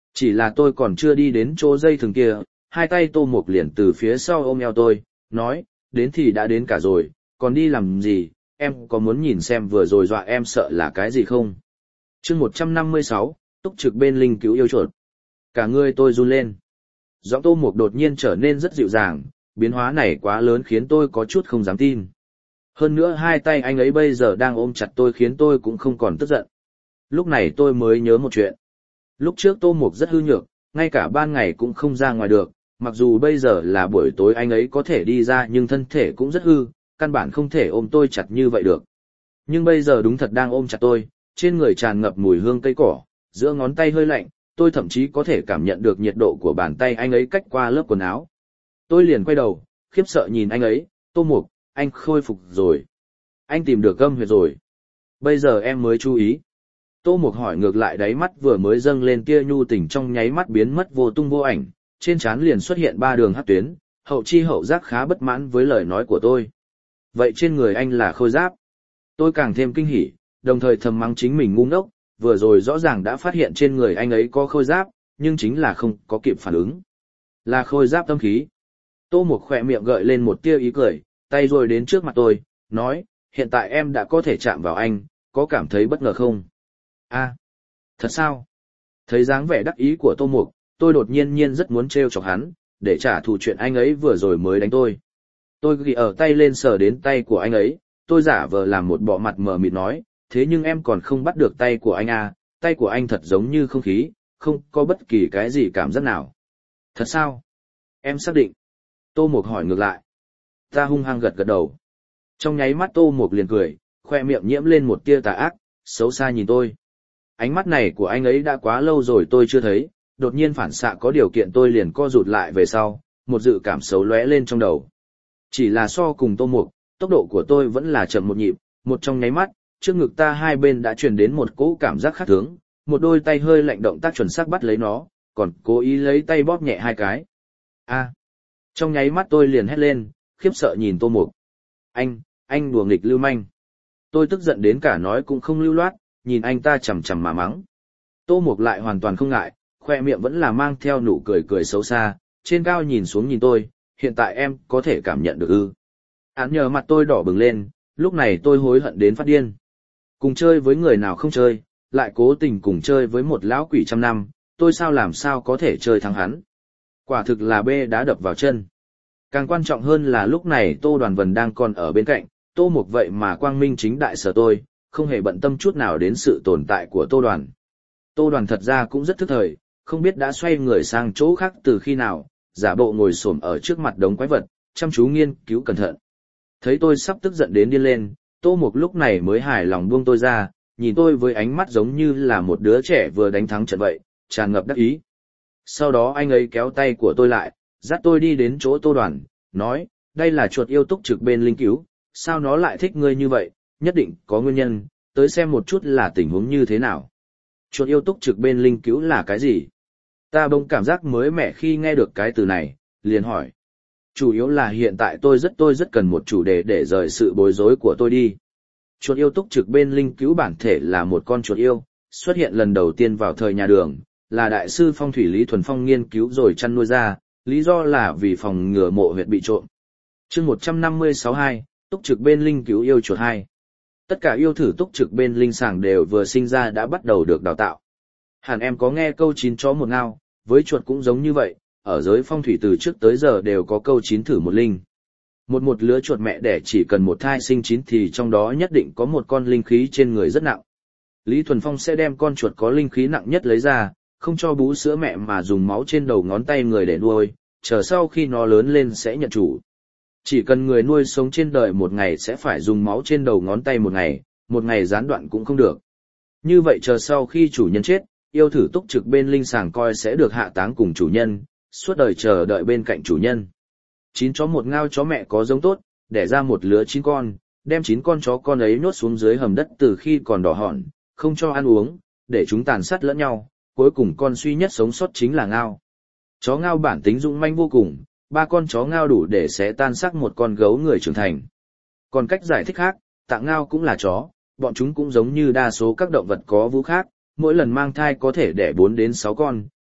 Chỉ là tôi còn chưa đi đến chỗ dây thừng kia, hai tay Tô Mục liền từ phía sau ôm eo tôi, nói, đến thì đã đến cả rồi, còn đi làm gì, em có muốn nhìn xem vừa rồi dọa em sợ là cái gì không? chương một trăm năm mươi sáu, túc trực bên linh cứu yêu chuột. Cả người tôi run lên. Giọng Tô Mục đột nhiên trở nên rất dịu dàng, biến hóa này quá lớn khiến tôi có chút không dám tin. Hơn nữa hai tay anh ấy bây giờ đang ôm chặt tôi khiến tôi cũng không còn tức giận. Lúc này tôi mới nhớ một chuyện. Lúc trước Tô Mục rất hư nhược, ngay cả ban ngày cũng không ra ngoài được, mặc dù bây giờ là buổi tối anh ấy có thể đi ra nhưng thân thể cũng rất hư, căn bản không thể ôm tôi chặt như vậy được. Nhưng bây giờ đúng thật đang ôm chặt tôi, trên người tràn ngập mùi hương cây cỏ, giữa ngón tay hơi lạnh, tôi thậm chí có thể cảm nhận được nhiệt độ của bàn tay anh ấy cách qua lớp quần áo. Tôi liền quay đầu, khiếp sợ nhìn anh ấy, Tô Mục, anh khôi phục rồi. Anh tìm được âm huyệt rồi. Bây giờ em mới chú ý. Tô Mục hỏi ngược lại, đáy mắt vừa mới dâng lên tia nhu tình trong nháy mắt biến mất vô tung vô ảnh, trên trán liền xuất hiện ba đường hắc tuyến, hậu chi hậu giác khá bất mãn với lời nói của tôi. Vậy trên người anh là khôi giáp. Tôi càng thêm kinh hỉ, đồng thời thầm mắng chính mình ngu ngốc, vừa rồi rõ ràng đã phát hiện trên người anh ấy có khôi giáp, nhưng chính là không có kịp phản ứng. Là khôi giáp tâm khí. Tô Mục khỏe miệng gợi lên một tia ý cười, tay rồi đến trước mặt tôi, nói, hiện tại em đã có thể chạm vào anh, có cảm thấy bất ngờ không? À, thật sao? Thấy dáng vẻ đắc ý của Tô Mục, tôi đột nhiên nhiên rất muốn trêu chọc hắn, để trả thù chuyện anh ấy vừa rồi mới đánh tôi. Tôi ghi ở tay lên sờ đến tay của anh ấy, tôi giả vờ làm một bộ mặt mờ mịt nói, thế nhưng em còn không bắt được tay của anh à, tay của anh thật giống như không khí, không có bất kỳ cái gì cảm giác nào. Thật sao? Em xác định. Tô Mục hỏi ngược lại. Ta hung hăng gật gật đầu. Trong nháy mắt Tô Mục liền cười, khoe miệng nhiễm lên một tia tà ác, xấu xa nhìn tôi. Ánh mắt này của anh ấy đã quá lâu rồi tôi chưa thấy, đột nhiên phản xạ có điều kiện tôi liền co rụt lại về sau, một dự cảm xấu lóe lên trong đầu. Chỉ là so cùng Tô Mục, tốc độ của tôi vẫn là chậm một nhịp, một trong nháy mắt, trước ngực ta hai bên đã truyền đến một cỗ cảm giác khác thường, một đôi tay hơi lạnh động tác chuẩn xác bắt lấy nó, còn cố ý lấy tay bóp nhẹ hai cái. A. Trong nháy mắt tôi liền hét lên, khiếp sợ nhìn Tô Mục. Anh, anh đùa nghịch lưu manh. Tôi tức giận đến cả nói cũng không lưu loát, nhìn anh ta chằm chằm mà mắng. Tô Mục lại hoàn toàn không ngại, khoe miệng vẫn là mang theo nụ cười cười xấu xa, trên cao nhìn xuống nhìn tôi, hiện tại em có thể cảm nhận được ư. Án nhờ mặt tôi đỏ bừng lên, lúc này tôi hối hận đến phát điên. Cùng chơi với người nào không chơi, lại cố tình cùng chơi với một lão quỷ trăm năm, tôi sao làm sao có thể chơi thắng hắn. Quả thực là bê đá đập vào chân. Càng quan trọng hơn là lúc này Tô Đoàn Vân đang còn ở bên cạnh, Tô Mục vậy mà quang minh chính đại sở tôi, không hề bận tâm chút nào đến sự tồn tại của Tô Đoàn. Tô Đoàn thật ra cũng rất thức thời, không biết đã xoay người sang chỗ khác từ khi nào, giả bộ ngồi xổm ở trước mặt đống quái vật, chăm chú nghiên cứu cẩn thận. Thấy tôi sắp tức giận đến điên lên, Tô Mục lúc này mới hài lòng buông tôi ra, nhìn tôi với ánh mắt giống như là một đứa trẻ vừa đánh thắng trận vậy, tràn ngập đắc ý. Sau đó anh ấy kéo tay của tôi lại, dắt tôi đi đến chỗ Tô Đoàn, nói, đây là chuột yêu túc trực bên linh cứu, sao nó lại thích ngươi như vậy, nhất định có nguyên nhân, tới xem một chút là tình huống như thế nào. Chuột yêu túc trực bên linh cứu là cái gì? Ta bỗng cảm giác mới mẻ khi nghe được cái từ này, liền hỏi. Chủ yếu là hiện tại tôi rất tôi rất cần một chủ đề để rời sự bối rối của tôi đi. Chuột yêu túc trực bên linh cứu bản thể là một con chuột yêu, xuất hiện lần đầu tiên vào thời nhà Đường, là đại sư phong thủy Lý Thuần Phong nghiên cứu rồi chăn nuôi ra, lý do là vì phòng ngừa mộ huyệt bị trộm. chương một trăm năm mươi sáu hai, túc trực bên linh cứu yêu chuột hai. Tất cả yêu thử túc trực bên linh sàng đều vừa sinh ra đã bắt đầu được đào tạo. Hẳn em có nghe câu chín chó một ngao, với chuột cũng giống như vậy, ở giới phong thủy từ trước tới giờ đều có câu chín thử một linh. Một một lứa chuột mẹ đẻ chỉ cần một thai sinh chín thì trong đó nhất định có một con linh khí trên người rất nặng. Lý Thuần Phong sẽ đem con chuột có linh khí nặng nhất lấy ra, không cho bú sữa mẹ mà dùng máu trên đầu ngón tay người để nuôi, chờ sau khi nó lớn lên sẽ nhận chủ. Chỉ cần người nuôi sống trên đời một ngày sẽ phải dùng máu trên đầu ngón tay một ngày, một ngày gián đoạn cũng không được. Như vậy chờ sau khi chủ nhân chết, yêu thử túc trực bên linh sàng coi sẽ được hạ táng cùng chủ nhân, suốt đời chờ đợi bên cạnh chủ nhân. Chín chó một ngao chó mẹ có giống tốt, đẻ ra một lứa chín con, đem chín con chó con ấy nhốt xuống dưới hầm đất từ khi còn đỏ hòn, không cho ăn uống, để chúng tàn sát lẫn nhau, cuối cùng con duy nhất sống sót chính là ngao. Chó ngao bản tính dũng manh vô cùng, ba con chó ngao đủ để xé tan xác một con gấu người trưởng thành. Còn cách giải thích khác, tạ ngao cũng là chó, bọn chúng cũng giống như đa số các động vật có vú khác, mỗi lần mang thai có thể đẻ bốn đến sáu con,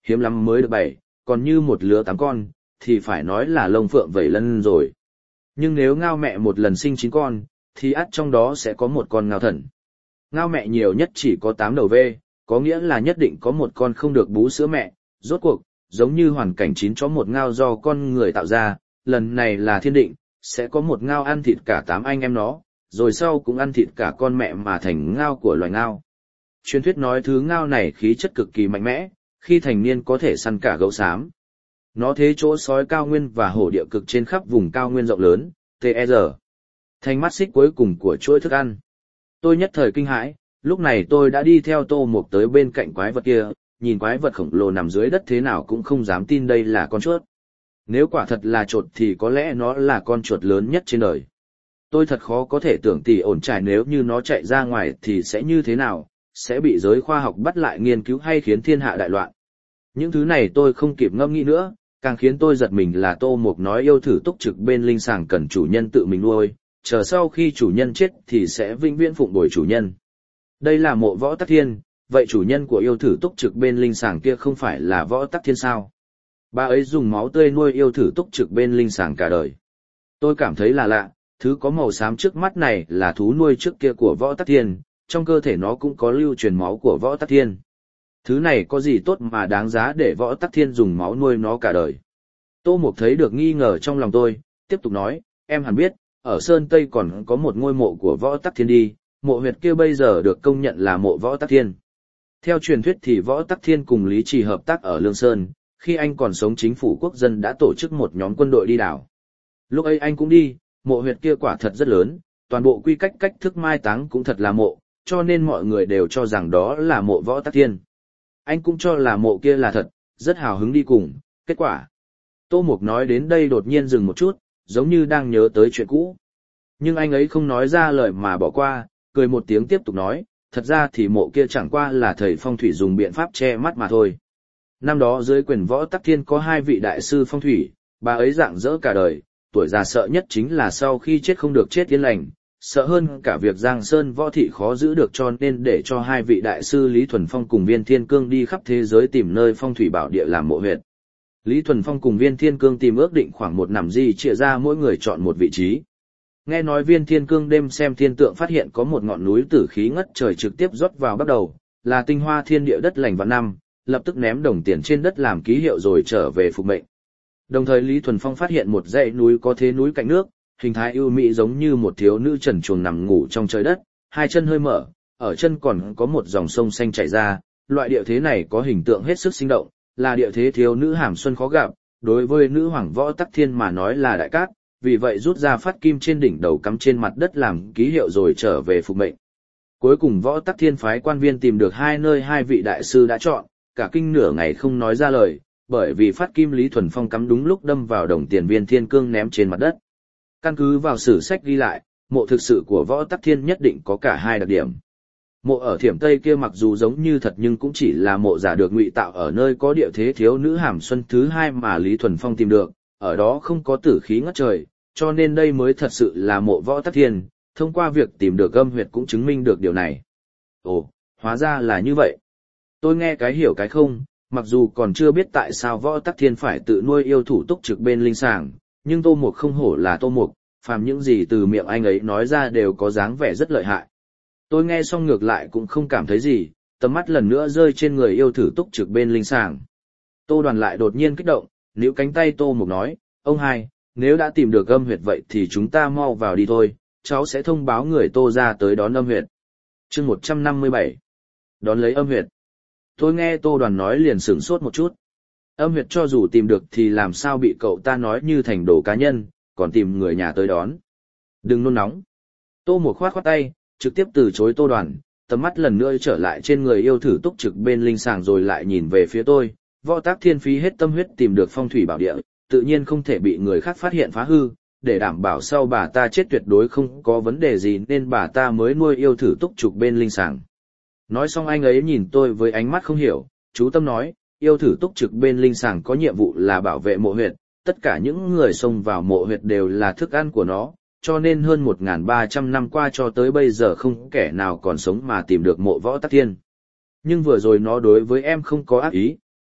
hiếm lắm mới được bảy, còn như một lứa tám con, thì phải nói là lông phượng vẩy lân rồi. Nhưng nếu ngao mẹ một lần sinh chín con, thì ắt trong đó sẽ có một con ngao thần. Ngao mẹ nhiều nhất chỉ có tám đầu vê, có nghĩa là nhất định có một con không được bú sữa mẹ, rốt cuộc, giống như hoàn cảnh chín chó một ngao do con người tạo ra, lần này là thiên định, sẽ có một ngao ăn thịt cả tám anh em nó, rồi sau cũng ăn thịt cả con mẹ mà thành ngao của loài ngao. Truyền thuyết nói thứ ngao này khí chất cực kỳ mạnh mẽ, khi thành niên có thể săn cả gấu xám. Nó thế chỗ sói cao nguyên và hổ địa cực trên khắp vùng cao nguyên rộng lớn, tê e rờ. Thành mắt xích cuối cùng của chuỗi thức ăn. Tôi nhất thời kinh hãi, lúc này tôi đã đi theo Tô Mục tới bên cạnh quái vật kia, nhìn quái vật khổng lồ nằm dưới đất thế nào cũng không dám tin đây là con chuột. Nếu quả thật là chuột thì có lẽ nó là con chuột lớn nhất trên đời. Tôi thật khó có thể tưởng tỉ ổn trải nếu như nó chạy ra ngoài thì sẽ như thế nào, sẽ bị giới khoa học bắt lại nghiên cứu hay khiến thiên hạ đại loạn. Những thứ này tôi không kịp ngẫm nghĩ nữa, càng khiến tôi giật mình là Tô Mục nói yêu thử túc trực bên linh sàng cần chủ nhân tự mình nuôi, chờ sau khi chủ nhân chết thì sẽ vĩnh viễn phụng bồi chủ nhân. Đây là mộ Võ Tắc Thiên, vậy chủ nhân của yêu thử túc trực bên linh sàng kia không phải là Võ Tắc Thiên sao? Bà ấy dùng máu tươi nuôi yêu thử túc trực bên linh sàng cả đời. Tôi cảm thấy là lạ, thứ có màu xám trước mắt này là thú nuôi trước kia của Võ Tắc Thiên, trong cơ thể nó cũng có lưu truyền máu của Võ Tắc Thiên. Thứ này có gì tốt mà đáng giá để Võ Tắc Thiên dùng máu nuôi nó cả đời? Tô Mục thấy được nghi ngờ trong lòng tôi, tiếp tục nói, em hẳn biết, ở Sơn Tây còn có một ngôi mộ của Võ Tắc Thiên đi, mộ huyệt kia bây giờ được công nhận là mộ Võ Tắc Thiên. Theo truyền thuyết thì Võ Tắc Thiên cùng Lý Trì hợp tác ở Lương Sơn, khi anh còn sống chính phủ quốc dân đã tổ chức một nhóm quân đội đi đảo. Lúc ấy anh cũng đi, mộ huyệt kia quả thật rất lớn, toàn bộ quy cách cách thức mai táng cũng thật là mộ, cho nên mọi người đều cho rằng đó là mộ Võ Tắc Thiên. Anh cũng cho là mộ kia là thật, rất hào hứng đi cùng, kết quả. Tô Mục nói đến đây đột nhiên dừng một chút, giống như đang nhớ tới chuyện cũ. Nhưng anh ấy không nói ra lời mà bỏ qua, cười một tiếng tiếp tục nói, thật ra thì mộ kia chẳng qua là thầy phong thủy dùng biện pháp che mắt mà thôi. Năm đó dưới quyền Võ Tắc Thiên có hai vị đại sư phong thủy, bà ấy rạng rỡ cả đời, tuổi già sợ nhất chính là sau khi chết không được chết yên lành, sợ hơn cả việc Giang Sơn võ thị khó giữ được cho nên để cho hai vị đại sư Lý Thuần Phong cùng Viên Thiên Cương đi khắp thế giới tìm nơi phong thủy bảo địa làm mộ huyệt. Lý Thuần Phong cùng Viên Thiên Cương tìm ước định khoảng một năm di chia ra mỗi người chọn một vị trí. Nghe nói Viên Thiên Cương đêm xem thiên tượng phát hiện có một ngọn núi tử khí ngất trời trực tiếp rót vào bắt đầu, là tinh hoa thiên địa đất lành vạn năm, lập tức ném đồng tiền trên đất làm ký hiệu rồi trở về phục mệnh. Đồng thời Lý Thuần Phong phát hiện một dãy núi có thế núi cạnh nước, hình thái ưu mỹ giống như một thiếu nữ trần truồng nằm ngủ trong trời đất, hai chân hơi mở, ở chân còn có một dòng sông xanh chảy ra, loại địa thế này có hình tượng hết sức sinh động, là địa thế thiếu nữ hàm xuân khó gặp, đối với nữ hoàng Võ Tắc Thiên mà nói là đại cát, vì vậy rút ra phát kim trên đỉnh đầu cắm trên mặt đất làm ký hiệu rồi trở về phục mệnh. Cuối cùng Võ Tắc Thiên phái quan viên tìm được hai nơi hai vị đại sư đã chọn, cả kinh nửa ngày không nói ra lời, bởi vì phát kim Lý Thuần Phong cắm đúng lúc đâm vào đồng tiền Viên Thiên Cương ném trên mặt đất. Căn cứ vào sử sách ghi lại, mộ thực sự của Võ Tắc Thiên nhất định có cả hai đặc điểm. Mộ ở Thiểm Tây kia mặc dù giống như thật nhưng cũng chỉ là mộ giả được ngụy tạo ở nơi có địa thế thiếu nữ hàm xuân thứ hai mà Lý Thuần Phong tìm được, ở đó không có tử khí ngất trời, cho nên đây mới thật sự là mộ Võ Tắc Thiên, thông qua việc tìm được âm huyệt cũng chứng minh được điều này. Ồ, hóa ra là như vậy. Tôi nghe cái hiểu cái không, mặc dù còn chưa biết tại sao Võ Tắc Thiên phải tự nuôi yêu thủ túc trực bên linh sàng, nhưng Tô Mục không hổ là Tô Mục, phàm những gì từ miệng anh ấy nói ra đều có dáng vẻ rất lợi hại. Tôi nghe xong ngược lại cũng không cảm thấy gì, tầm mắt lần nữa rơi trên người yêu thử túc trực bên linh sàng. Tô Đoàn lại đột nhiên kích động, níu cánh tay Tô Mục nói, ông hai, nếu đã tìm được âm huyệt vậy thì chúng ta mau vào đi thôi, cháu sẽ thông báo người Tô ra tới đón âm huyệt. Chương một trăm năm mươi bảy. Đón lấy âm huyệt. Tôi nghe Tô Đoàn nói liền sửng sốt một chút. Âm huyệt cho dù tìm được thì làm sao bị cậu ta nói như thành đồ cá nhân, còn tìm người nhà tới đón. Đừng nôn nóng. Tô Mục khoát khoát tay, trực tiếp từ chối Tô Đoàn, tầm mắt lần nữa trở lại trên người yêu thử túc trực bên linh sàng rồi lại nhìn về phía tôi. Võ Tắc Thiên phí hết tâm huyết tìm được phong thủy bảo địa, tự nhiên không thể bị người khác phát hiện phá hư, để đảm bảo sau bà ta chết tuyệt đối không có vấn đề gì nên bà ta mới nuôi yêu thử túc trực bên linh sàng. Nói xong anh ấy nhìn tôi với ánh mắt không hiểu, chú tâm nói, yêu thử túc trực bên linh sàng có nhiệm vụ là bảo vệ mộ huyệt, tất cả những người xông vào mộ huyệt đều là thức ăn của nó, cho nên hơn một nghìn ba trăm năm qua cho tới bây giờ không kẻ nào còn sống mà tìm được mộ Võ Tắc Thiên. Nhưng vừa rồi nó đối với em không có ác ý,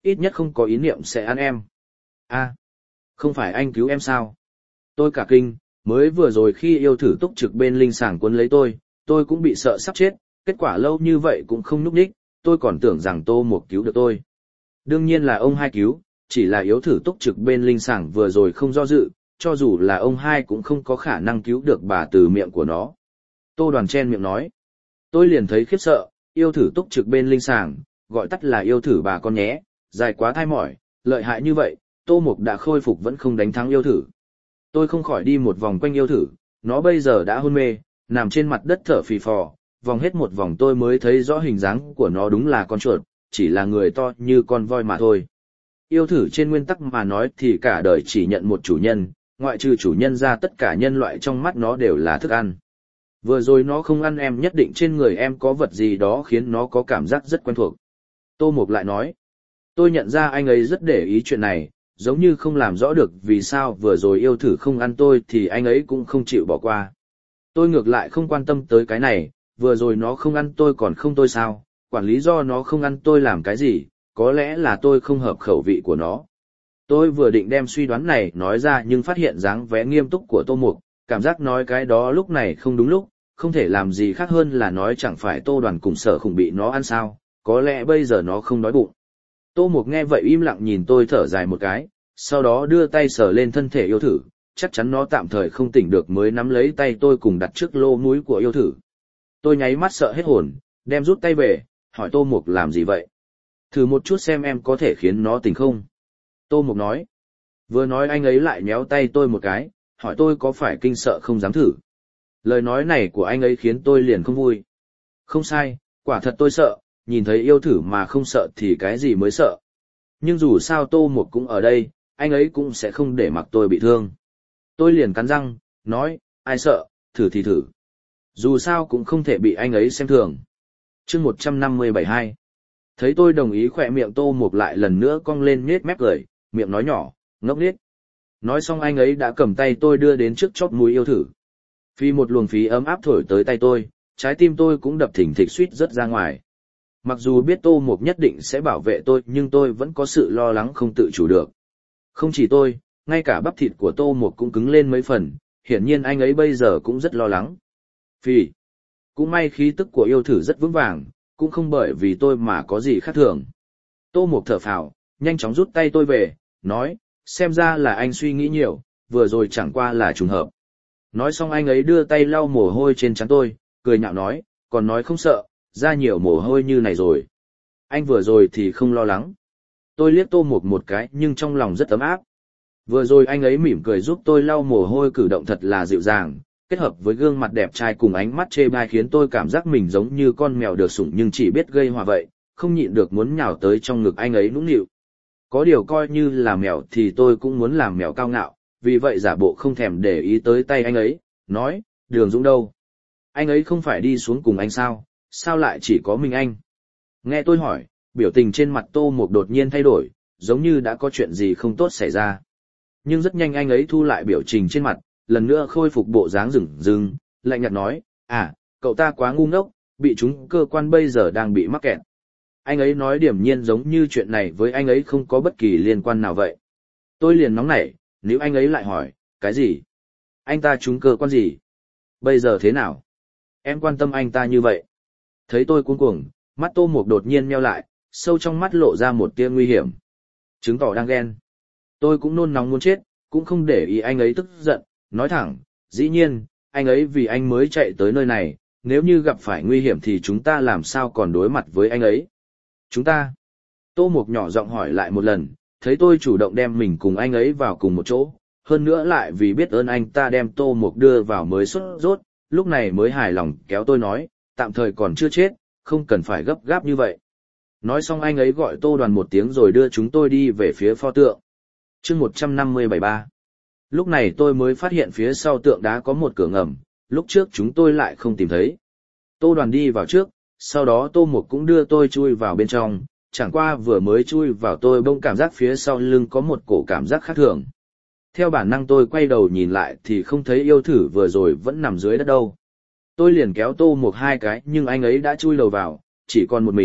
ít nhất không có ý niệm sẽ ăn em. A, không phải anh cứu em sao? Tôi cả kinh, mới vừa rồi khi yêu thử túc trực bên linh sàng quấn lấy tôi, tôi cũng bị sợ sắp chết, kết quả lâu như vậy cũng không núp đích, tôi còn tưởng rằng Tô Mục cứu được tôi. Đương nhiên là ông hai cứu, chỉ là yếu thử túc trực bên linh sàng vừa rồi không do dự, cho dù là ông hai cũng không có khả năng cứu được bà từ miệng của nó. Tô Đoàn chen miệng nói. Tôi liền thấy khiếp sợ, yêu thử túc trực bên linh sàng, gọi tắt là yêu thử bà con nhé, dài quá thai mỏi, lợi hại như vậy, Tô Mục đã khôi phục vẫn không đánh thắng yêu thử. Tôi không khỏi đi một vòng quanh yêu thử, nó bây giờ đã hôn mê, nằm trên mặt đất thở phì phò, vòng hết một vòng tôi mới thấy rõ hình dáng của nó đúng là con chuột, chỉ là người to như con voi mà thôi. Yêu thử trên nguyên tắc mà nói thì cả đời chỉ nhận một chủ nhân, ngoại trừ chủ nhân ra tất cả nhân loại trong mắt nó đều là thức ăn. Vừa rồi nó không ăn em, nhất định trên người em có vật gì đó khiến nó có cảm giác rất quen thuộc. Tô Mục lại nói, tôi nhận ra anh ấy rất để ý chuyện này, giống như không làm rõ được vì sao vừa rồi yêu thử không ăn tôi thì anh ấy cũng không chịu bỏ qua. Tôi ngược lại không quan tâm tới cái này, vừa rồi nó không ăn tôi còn không tôi sao, quản lý do nó không ăn tôi làm cái gì, có lẽ là tôi không hợp khẩu vị của nó. Tôi vừa định đem suy đoán này nói ra nhưng phát hiện dáng vẻ nghiêm túc của Tô Mục, cảm giác nói cái đó lúc này không đúng lúc, không thể làm gì khác hơn là nói chẳng phải Tô Đoàn cùng Sở Khủng bị nó ăn sao, có lẽ bây giờ nó không đói bụng. Tô Mục nghe vậy im lặng nhìn tôi thở dài một cái, sau đó đưa tay sờ lên thân thể yêu thử, chắc chắn nó tạm thời không tỉnh được mới nắm lấy tay tôi cùng đặt trước lô mũi của yêu thử. Tôi nháy mắt sợ hết hồn, đem rút tay về, hỏi Tô Mục làm gì vậy? Thử một chút xem em có thể khiến nó tỉnh không? Tô Mục nói. Vừa nói anh ấy lại méo tay tôi một cái, hỏi tôi có phải kinh sợ không dám thử. Lời nói này của anh ấy khiến tôi liền không vui. Không sai, quả thật tôi sợ, nhìn thấy yêu thử mà không sợ thì cái gì mới sợ. Nhưng dù sao Tô Mục cũng ở đây, anh ấy cũng sẽ không để mặc tôi bị thương. Tôi liền cắn răng, nói, ai sợ, thử thì thử. Dù sao cũng không thể bị anh ấy xem thường. chương một trăm năm mươi bảy hai. Thấy tôi đồng ý, khỏe miệng Tô Mục lại lần nữa cong lên nhếch mép cười, miệng nói nhỏ, ngốc nghếch. Nói xong anh ấy đã cầm tay tôi đưa đến trước chóp mũi yêu thử. Phi một luồng khí ấm áp thổi tới tay tôi, trái tim tôi cũng đập thình thịch suýt rớt ra ngoài. Mặc dù biết Tô Mục nhất định sẽ bảo vệ tôi nhưng tôi vẫn có sự lo lắng không tự chủ được. Không chỉ tôi, ngay cả bắp thịt của Tô Mục cũng cứng lên mấy phần, hiển nhiên anh ấy bây giờ cũng rất lo lắng. Phi, cũng may khí tức của yêu thử rất vững vàng, cũng không bởi vì tôi mà có gì khác thường. Tô Mục thở phào, nhanh chóng rút tay tôi về, nói, xem ra là anh suy nghĩ nhiều, vừa rồi chẳng qua là trùng hợp. Nói xong anh ấy đưa tay lau mồ hôi trên trán tôi, cười nhạo nói, còn nói không sợ, ra nhiều mồ hôi như này rồi. Anh vừa rồi thì không lo lắng. Tôi liếc Tô Mục một cái nhưng trong lòng rất ấm áp. Vừa rồi anh ấy mỉm cười giúp tôi lau mồ hôi, cử động thật là dịu dàng, kết hợp với gương mặt đẹp trai cùng ánh mắt chê bai khiến tôi cảm giác mình giống như con mèo được sủng nhưng chỉ biết gây hòa vậy, không nhịn được muốn nhào tới trong ngực anh ấy nũng nịu. Có điều coi như là mèo thì tôi cũng muốn làm mèo cao ngạo, vì vậy giả bộ không thèm để ý tới tay anh ấy, nói, Đường Dũng đâu? Anh ấy không phải đi xuống cùng anh sao, sao lại chỉ có mình anh? Nghe tôi hỏi, biểu tình trên mặt Tô Mục đột nhiên thay đổi, giống như đã có chuyện gì không tốt xảy ra. Nhưng rất nhanh anh ấy thu lại biểu tình trên mặt, lần nữa khôi phục bộ dáng rừng rừng, lạnh nhạt nói, à, cậu ta quá ngu ngốc, bị chúng cơ quan bây giờ đang bị mắc kẹt. Anh ấy nói điềm nhiên giống như chuyện này với anh ấy không có bất kỳ liên quan nào vậy. Tôi liền nóng nảy, nếu anh ấy lại hỏi, cái gì? Anh ta trúng cơ quan gì? Bây giờ thế nào? Em quan tâm anh ta như vậy. Thấy tôi cuống cuồng, mắt Tô Mục đột nhiên nheo lại, sâu trong mắt lộ ra một tia nguy hiểm. Chứng tỏ đang ghen. Tôi cũng nôn nóng muốn chết, cũng không để ý anh ấy tức giận, nói thẳng, dĩ nhiên, anh ấy vì anh mới chạy tới nơi này, nếu như gặp phải nguy hiểm thì chúng ta làm sao còn đối mặt với anh ấy? Chúng ta? Tô Mục nhỏ giọng hỏi lại một lần, thấy tôi chủ động đem mình cùng anh ấy vào cùng một chỗ, hơn nữa lại vì biết ơn anh ta đem Tô Mục đưa vào mới sốt rốt, lúc này mới hài lòng kéo tôi nói, tạm thời còn chưa chết, không cần phải gấp gáp như vậy. Nói xong anh ấy gọi Tô Đoàn một tiếng rồi đưa chúng tôi đi về phía pho tượng. chương một trăm năm mươi bảy ba. Lúc này tôi mới phát hiện phía sau tượng đá có một cửa ngầm, lúc trước chúng tôi lại không tìm thấy. Tô Đoàn đi vào trước, sau đó Tô Mục cũng đưa tôi chui vào bên trong, chẳng qua vừa mới chui vào tôi bỗng cảm giác phía sau lưng có một cổ cảm giác khác thường. Theo bản năng tôi quay đầu nhìn lại thì không thấy yêu thử vừa rồi vẫn nằm dưới đất đâu. Tôi liền kéo Tô Mục hai cái nhưng anh ấy đã chui đầu vào, chỉ còn một mình,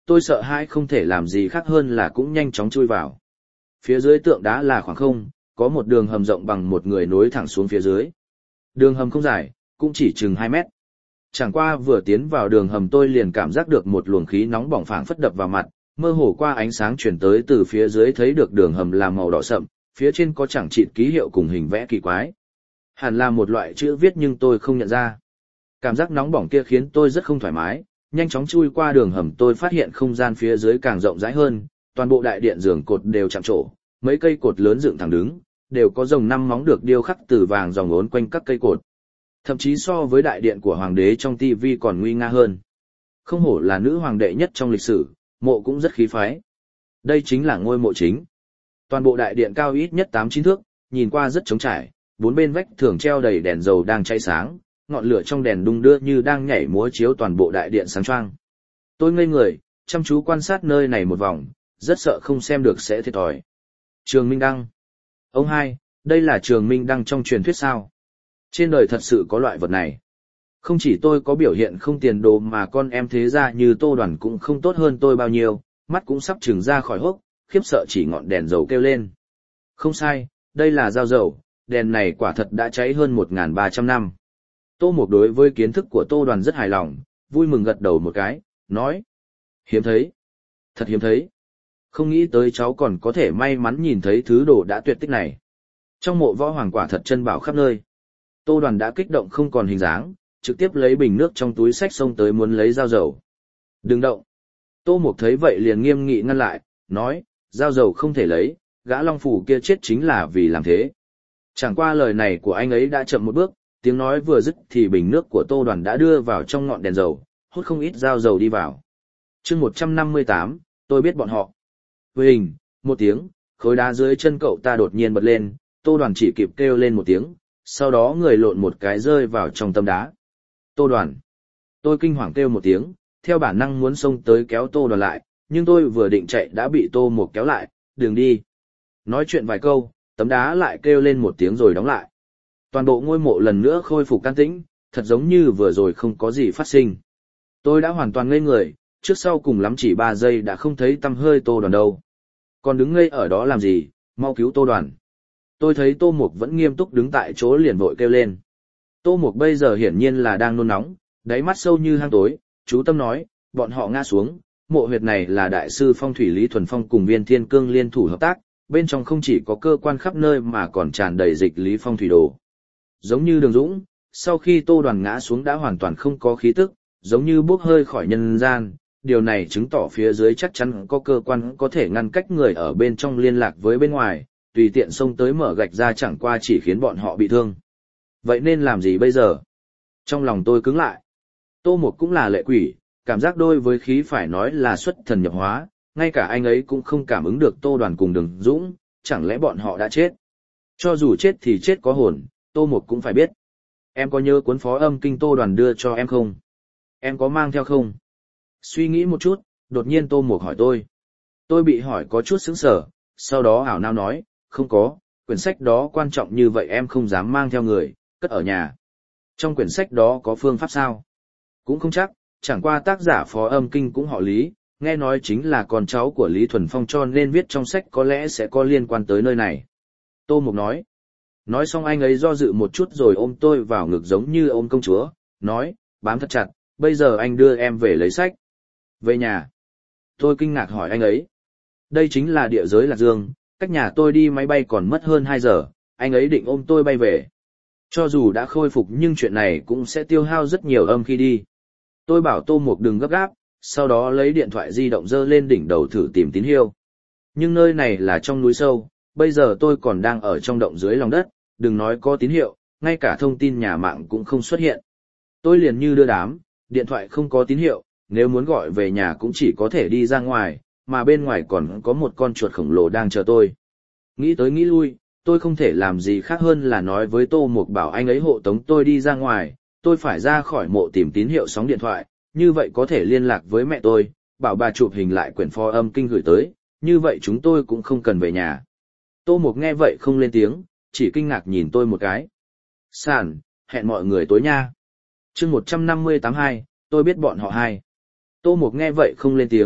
tôi sợ hãi không thể làm gì khác hơn là cũng nhanh chóng chui vào. Phía dưới tượng đá là khoảng không, có một đường hầm rộng bằng một người nối thẳng xuống phía dưới. Đường hầm không dài, cũng chỉ chừng hai mét. Chẳng qua vừa tiến vào đường hầm tôi liền cảm giác được một luồng khí nóng bỏng phảng phất đập vào mặt, mơ hồ qua ánh sáng truyền tới từ phía dưới thấy được đường hầm là màu đỏ sậm, phía trên có chẳng chịt ký hiệu cùng hình vẽ kỳ quái. Hẳn là một loại chữ viết nhưng tôi không nhận ra. Cảm giác nóng bỏng kia khiến tôi rất không thoải mái, nhanh chóng chui qua đường hầm tôi phát hiện không gian phía dưới càng rộng rãi hơn, toàn bộ đại điện giường cột đều chạm trổ, mấy cây cột lớn dựng thẳng đứng, đều có rồng năm móng được điêu khắc từ vàng dòng ốn quanh các cây cột. Thậm chí so với đại điện của hoàng đế trong ti vi còn nguy nga hơn. Không hổ là nữ hoàng đệ nhất trong lịch sử, mộ cũng rất khí phái. Đây chính là ngôi mộ chính. Toàn bộ đại điện cao ít nhất tám chín thước, nhìn qua rất trống trải, bốn bên vách thường treo đầy đèn dầu đang cháy sáng, ngọn lửa trong đèn đung đưa như đang nhảy múa chiếu toàn bộ đại điện sáng choang. Tôi ngây người, chăm chú quan sát nơi này một vòng, rất sợ không xem được sẽ thiệt thòi. Trường Minh Đăng. Ông hai, đây là Trường Minh Đăng trong truyền thuyết sao? Trên đời thật sự có loại vật này. Không chỉ tôi có biểu hiện không tiền đồ mà con em thế gia như Tô Đoàn cũng không tốt hơn tôi bao nhiêu, mắt cũng sắp trừng ra khỏi hốc, khiếp sợ chỉ ngọn đèn dầu kêu lên. Không sai, đây là dao dầu, đèn này quả thật đã cháy hơn một nghìn ba trăm năm. Tô Mộc đối với kiến thức của Tô Đoàn rất hài lòng, vui mừng gật đầu một cái, nói. Hiếm thấy. Thật hiếm thấy. Không nghĩ tới cháu còn có thể may mắn nhìn thấy thứ đồ đã tuyệt tích này. Trong mộ võ hoàng quả thật chân bảo khắp nơi. Tô Đoàn đã kích động không còn hình dáng, trực tiếp lấy bình nước trong túi xách xông tới muốn lấy dao dầu. Đừng động. Tô Mộc thấy vậy liền nghiêm nghị ngăn lại, nói, dao dầu không thể lấy, gã long phủ kia chết chính là vì làm thế. Chẳng qua lời này của anh ấy đã chậm một bước, tiếng nói vừa dứt thì bình nước của Tô Đoàn đã đưa vào trong ngọn đèn dầu, hút không ít dao dầu đi vào. chương một trăm năm mươi tám, tôi biết bọn họ. Với hình, một tiếng, khối đá dưới chân cậu ta đột nhiên bật lên, Tô Đoàn chỉ kịp kêu lên một tiếng, sau đó người lộn một cái rơi vào trong tấm đá. Tô Đoàn. Tôi kinh hoàng kêu một tiếng, theo bản năng muốn xông tới kéo Tô Đoàn lại, nhưng tôi vừa định chạy đã bị Tô Mộc kéo lại, đừng đi. Nói chuyện vài câu, tấm đá lại kêu lên một tiếng rồi đóng lại. Toàn bộ ngôi mộ lần nữa khôi phục can tĩnh, thật giống như vừa rồi không có gì phát sinh. Tôi đã hoàn toàn ngây người, trước sau cùng lắm chỉ ba giây đã không thấy tăm hơi Tô Đoàn đâu. Còn đứng ngây ở đó làm gì, mau cứu Tô Đoàn. Tôi thấy Tô Mộc vẫn nghiêm túc đứng tại chỗ liền vội kêu lên. Tô Mộc bây giờ hiển nhiên là đang nôn nóng, đáy mắt sâu như hang tối, chú tâm nói, bọn họ ngã xuống, mộ huyệt này là đại sư phong thủy Lý Thuần Phong cùng Viên Thiên Cương liên thủ hợp tác, bên trong không chỉ có cơ quan khắp nơi mà còn tràn đầy dịch lý phong thủy đồ. Giống như Đường Dũng, sau khi Tô Đoàn ngã xuống đã hoàn toàn không có khí tức, giống như bốc hơi khỏi nhân gian, điều này chứng tỏ phía dưới chắc chắn có cơ quan có thể ngăn cách người ở bên trong liên lạc với bên ngoài, tùy tiện xông tới mở gạch ra chẳng qua chỉ khiến bọn họ bị thương. Vậy nên làm gì bây giờ? Trong lòng tôi cứng lại. Tô Mộc cũng là lệ quỷ, cảm giác đôi với khí phải nói là xuất thần nhập hóa, ngay cả anh ấy cũng không cảm ứng được Tô Đoàn cùng Đường Dũng, chẳng lẽ bọn họ đã chết? Cho dù chết thì chết có hồn, Tô Mộc cũng phải biết. Em có nhớ cuốn phó âm kinh Tô Đoàn đưa cho em không? Em có mang theo không? Suy nghĩ một chút, đột nhiên Tô Mộc hỏi tôi. Tôi bị hỏi có chút sững sờ, sau đó ảo nao nói, không có, quyển sách đó quan trọng như vậy em không dám mang theo người, cất ở nhà. Trong quyển sách đó có phương pháp sao? Cũng không chắc, chẳng qua tác giả phó âm kinh cũng họ Lý, nghe nói chính là con cháu của Lý Thuần Phong cho nên viết trong sách có lẽ sẽ có liên quan tới nơi này. Tô Mộc nói. Nói xong anh ấy do dự một chút rồi ôm tôi vào ngực giống như ôm công chúa, nói, bám thật chặt, bây giờ anh đưa em về lấy sách. Về nhà. Tôi kinh ngạc hỏi anh ấy. Đây chính là địa giới Lạc Dương, cách nhà tôi đi máy bay còn mất hơn hai giờ, anh ấy định ôm tôi bay về. Cho dù đã khôi phục nhưng chuyện này cũng sẽ tiêu hao rất nhiều âm khi đi. Tôi bảo Tô Mộc đừng gấp gáp, sau đó lấy điện thoại di động dơ lên đỉnh đầu thử tìm tín hiệu. Nhưng nơi này là trong núi sâu, bây giờ tôi còn đang ở trong động dưới lòng đất, đừng nói có tín hiệu, ngay cả thông tin nhà mạng cũng không xuất hiện. Tôi liền như đưa đám, điện thoại không có tín hiệu, nếu muốn gọi về nhà cũng chỉ có thể đi ra ngoài, mà bên ngoài còn có một con chuột khổng lồ đang chờ tôi. Nghĩ tới nghĩ lui, tôi không thể làm gì khác hơn là nói với Tô Mộc bảo anh ấy hộ tống tôi đi ra ngoài, tôi phải ra khỏi mộ tìm tín hiệu sóng điện thoại, như vậy có thể liên lạc với mẹ tôi, bảo bà chụp hình lại quyển phó âm kinh gửi tới, như vậy chúng tôi cũng không cần về nhà. Tô Mộc nghe vậy không lên tiếng, chỉ kinh ngạc nhìn tôi một cái. Sản, hẹn mọi người tối nha. chương một trăm năm mươi tám hai, tôi biết bọn họ hai. Tô Mộc nghe vậy không lên tiếng,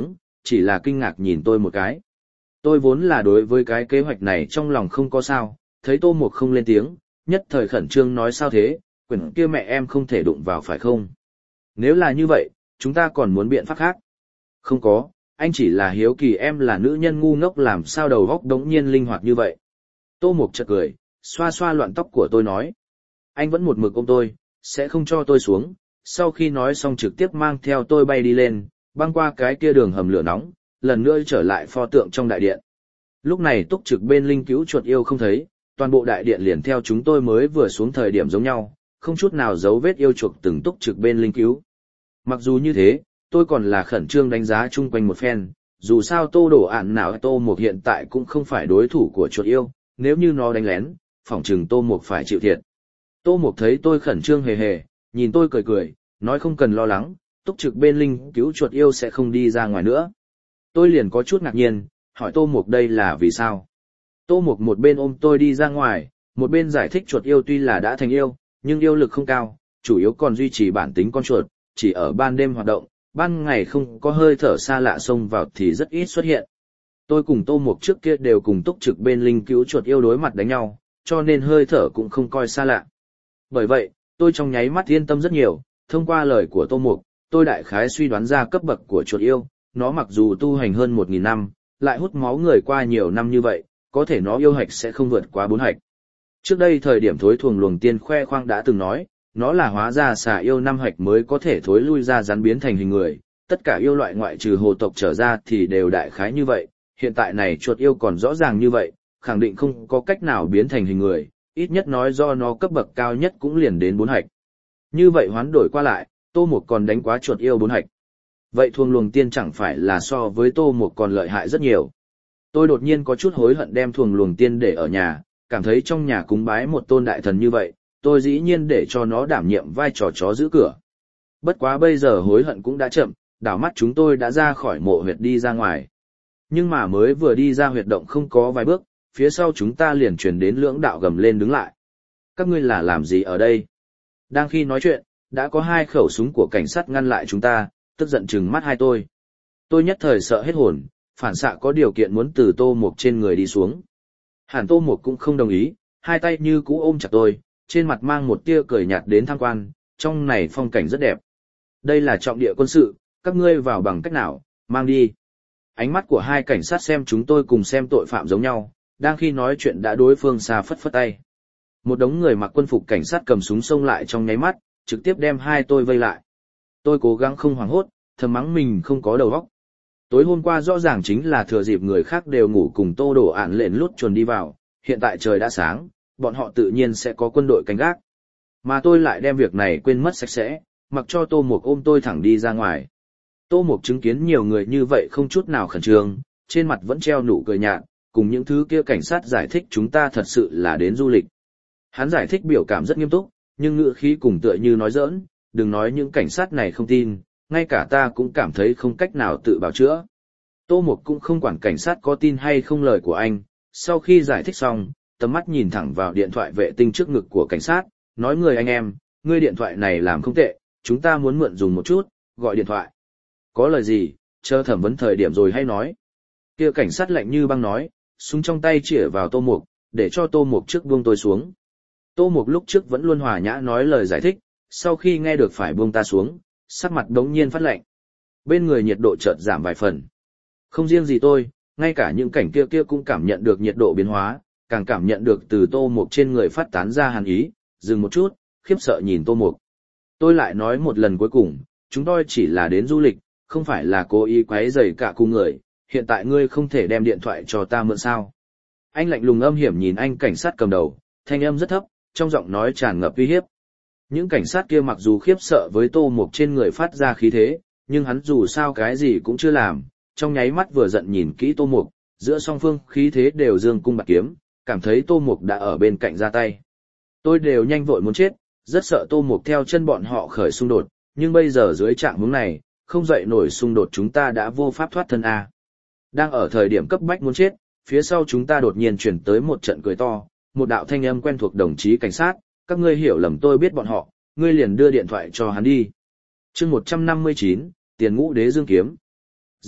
chỉ là kinh ngạc nhìn tôi một cái. Tôi vốn là đối với cái kế hoạch này trong lòng không có sao, thấy Tô Mục không lên tiếng, nhất thời khẩn trương nói sao thế, quyển kia mẹ em không thể đụng vào phải không? Nếu là như vậy, chúng ta còn muốn biện pháp khác. Không có, anh chỉ là hiếu kỳ em là nữ nhân ngu ngốc làm sao đầu óc đống nhiên linh hoạt như vậy. Tô Mục chợt cười, xoa xoa loạn tóc của tôi nói. Anh vẫn một mực ôm tôi, sẽ không cho tôi xuống, sau khi nói xong trực tiếp mang theo tôi bay đi lên, băng qua cái kia đường hầm lửa nóng, lần nữa trở lại pho tượng trong đại điện. Lúc này túc trực bên linh cứu chuột yêu không thấy, toàn bộ đại điện liền theo chúng tôi mới vừa xuống thời điểm giống nhau, không chút nào dấu vết yêu chuột từng túc trực bên linh cứu. Mặc dù như thế, tôi còn là khẩn trương đánh giá chung quanh một phen, dù sao Tô Đổ Ản nào Tô Mục hiện tại cũng không phải đối thủ của chuột yêu, nếu như nó đánh lén, phỏng chừng Tô Mục phải chịu thiệt. Tô Mục thấy tôi khẩn trương hề hề, nhìn tôi cười cười, nói không cần lo lắng, túc trực bên linh cứu chuột yêu sẽ không đi ra ngoài nữa. Tôi liền có chút ngạc nhiên, hỏi Tô Mục đây là vì sao. Tô Mục một bên ôm tôi đi ra ngoài, một bên giải thích chuột yêu tuy là đã thành yêu, nhưng yêu lực không cao, chủ yếu còn duy trì bản tính con chuột, chỉ ở ban đêm hoạt động, ban ngày không có hơi thở xa lạ xông vào thì rất ít xuất hiện. Tôi cùng Tô Mục trước kia đều cùng túc trực bên linh cứu chuột yêu đối mặt đánh nhau, cho nên hơi thở cũng không coi xa lạ. Bởi vậy, tôi trong nháy mắt yên tâm rất nhiều, thông qua lời của Tô Mục, tôi đại khái suy đoán ra cấp bậc của chuột yêu, nó mặc dù tu hành hơn một nghìn năm, lại hút máu người qua nhiều năm như vậy, có thể nó yêu hạch sẽ không vượt quá bốn hạch. Trước đây thời điểm thối thuồng luồng tiên khoe khoang đã từng nói, nó là hóa ra xà yêu năm hạch mới có thể thối lui ra rắn biến thành hình người, tất cả yêu loại ngoại trừ hồ tộc trở ra thì đều đại khái như vậy, hiện tại này chuột yêu còn rõ ràng như vậy, khẳng định không có cách nào biến thành hình người, ít nhất nói do nó cấp bậc cao nhất cũng liền đến bốn hạch. Như vậy hoán đổi qua lại, Tô Mục còn đánh quá chuột yêu bốn hạch. Vậy thuồng luồng tiên chẳng phải là so với Tô Mục còn lợi hại rất nhiều. Tôi đột nhiên có chút hối hận đem thuồng luồng tiên để ở nhà, cảm thấy trong nhà cúng bái một tôn đại thần như vậy, tôi dĩ nhiên để cho nó đảm nhiệm vai trò chó giữ cửa. Bất quá bây giờ hối hận cũng đã chậm, đảo mắt chúng tôi đã ra khỏi mộ huyệt đi ra ngoài. Nhưng mà mới vừa đi ra huyệt động không có vài bước, phía sau chúng ta liền truyền đến lưỡng đạo gầm lên đứng lại. Các ngươi là làm gì ở đây? Đang khi nói chuyện, đã có hai khẩu súng của cảnh sát ngăn lại chúng ta, tức giận trừng mắt hai tôi. Tôi nhất thời sợ hết hồn, phản xạ có điều kiện muốn từ Tô Mục trên người đi xuống. Hẳn Tô Mục cũng không đồng ý, hai tay như cũ ôm chặt tôi, trên mặt mang một tia cười nhạt đến tham quan, trong này phong cảnh rất đẹp. Đây là trọng địa quân sự, các ngươi vào bằng cách nào, mang đi. Ánh mắt của hai cảnh sát xem chúng tôi cùng xem tội phạm giống nhau, đang khi nói chuyện đã đối phương xa phất phất tay. Một đống người mặc quân phục cảnh sát cầm súng xông lại trong nháy mắt, trực tiếp đem hai tôi vây lại. Tôi cố gắng không hoảng hốt, thầm mắng mình không có đầu óc. Tối hôm qua rõ ràng chính là thừa dịp người khác đều ngủ cùng Tô Đổ Ản lện lút chuồn đi vào, hiện tại trời đã sáng, bọn họ tự nhiên sẽ có quân đội canh gác. Mà tôi lại đem việc này quên mất sạch sẽ, mặc cho Tô Mục ôm tôi thẳng đi ra ngoài. Tô Mục chứng kiến nhiều người như vậy không chút nào khẩn trương, trên mặt vẫn treo nụ cười nhạt, cùng những thứ kia cảnh sát giải thích chúng ta thật sự là đến du lịch. Hắn giải thích biểu cảm rất nghiêm túc, nhưng ngữ khí cùng tựa như nói giỡn, đừng nói những cảnh sát này không tin, ngay cả ta cũng cảm thấy không cách nào tự bào chữa. Tô Mục cũng không quản cảnh sát có tin hay không lời của anh, sau khi giải thích xong, tầm mắt nhìn thẳng vào điện thoại vệ tinh trước ngực của cảnh sát, nói người anh em, ngươi điện thoại này làm không tệ, chúng ta muốn mượn dùng một chút, gọi điện thoại. Có lời gì, chờ thẩm vấn thời điểm rồi hay nói. Kia cảnh sát lạnh như băng nói, súng trong tay chĩa vào Tô Mục, để cho Tô Mục trước buông tôi xuống. Tô Mục lúc trước vẫn luôn hòa nhã nói lời giải thích, sau khi nghe được phải buông ta xuống, sắc mặt đống nhiên phát lạnh. Bên người nhiệt độ chợt giảm vài phần. Không riêng gì tôi, ngay cả những cảnh kia kia cũng cảm nhận được nhiệt độ biến hóa, càng cảm nhận được từ Tô Mục trên người phát tán ra hàn ý, dừng một chút, khiếp sợ nhìn Tô Mục. Tôi lại nói một lần cuối cùng, chúng tôi chỉ là đến du lịch, không phải là cố ý quấy rầy cả cùng người, hiện tại ngươi không thể đem điện thoại cho ta mượn sao. Anh lạnh lùng âm hiểm nhìn anh cảnh sát cầm đầu, thanh âm rất thấp, trong giọng nói tràn ngập uy hiếp. Những cảnh sát kia mặc dù khiếp sợ với Tô Mục trên người phát ra khí thế, nhưng hắn dù sao cái gì cũng chưa làm, trong nháy mắt vừa giận nhìn kỹ Tô Mục, giữa song phương khí thế đều dương cung bạt kiếm, cảm thấy Tô Mục đã ở bên cạnh ra tay. Tôi đều nhanh vội muốn chết, rất sợ Tô Mục theo chân bọn họ khởi xung đột, nhưng bây giờ dưới trạng huống này, không dậy nổi xung đột chúng ta đã vô pháp thoát thân a. Đang ở thời điểm cấp bách muốn chết, phía sau chúng ta đột nhiên chuyển tới một trận cười to, một đạo thanh âm quen thuộc đồng chí cảnh sát, các ngươi hiểu lầm tôi biết bọn họ, ngươi liền đưa điện thoại cho hắn đi. Chương một trăm năm mươi chín, Tiền Ngũ Đế Dương Kiếm. Dịch,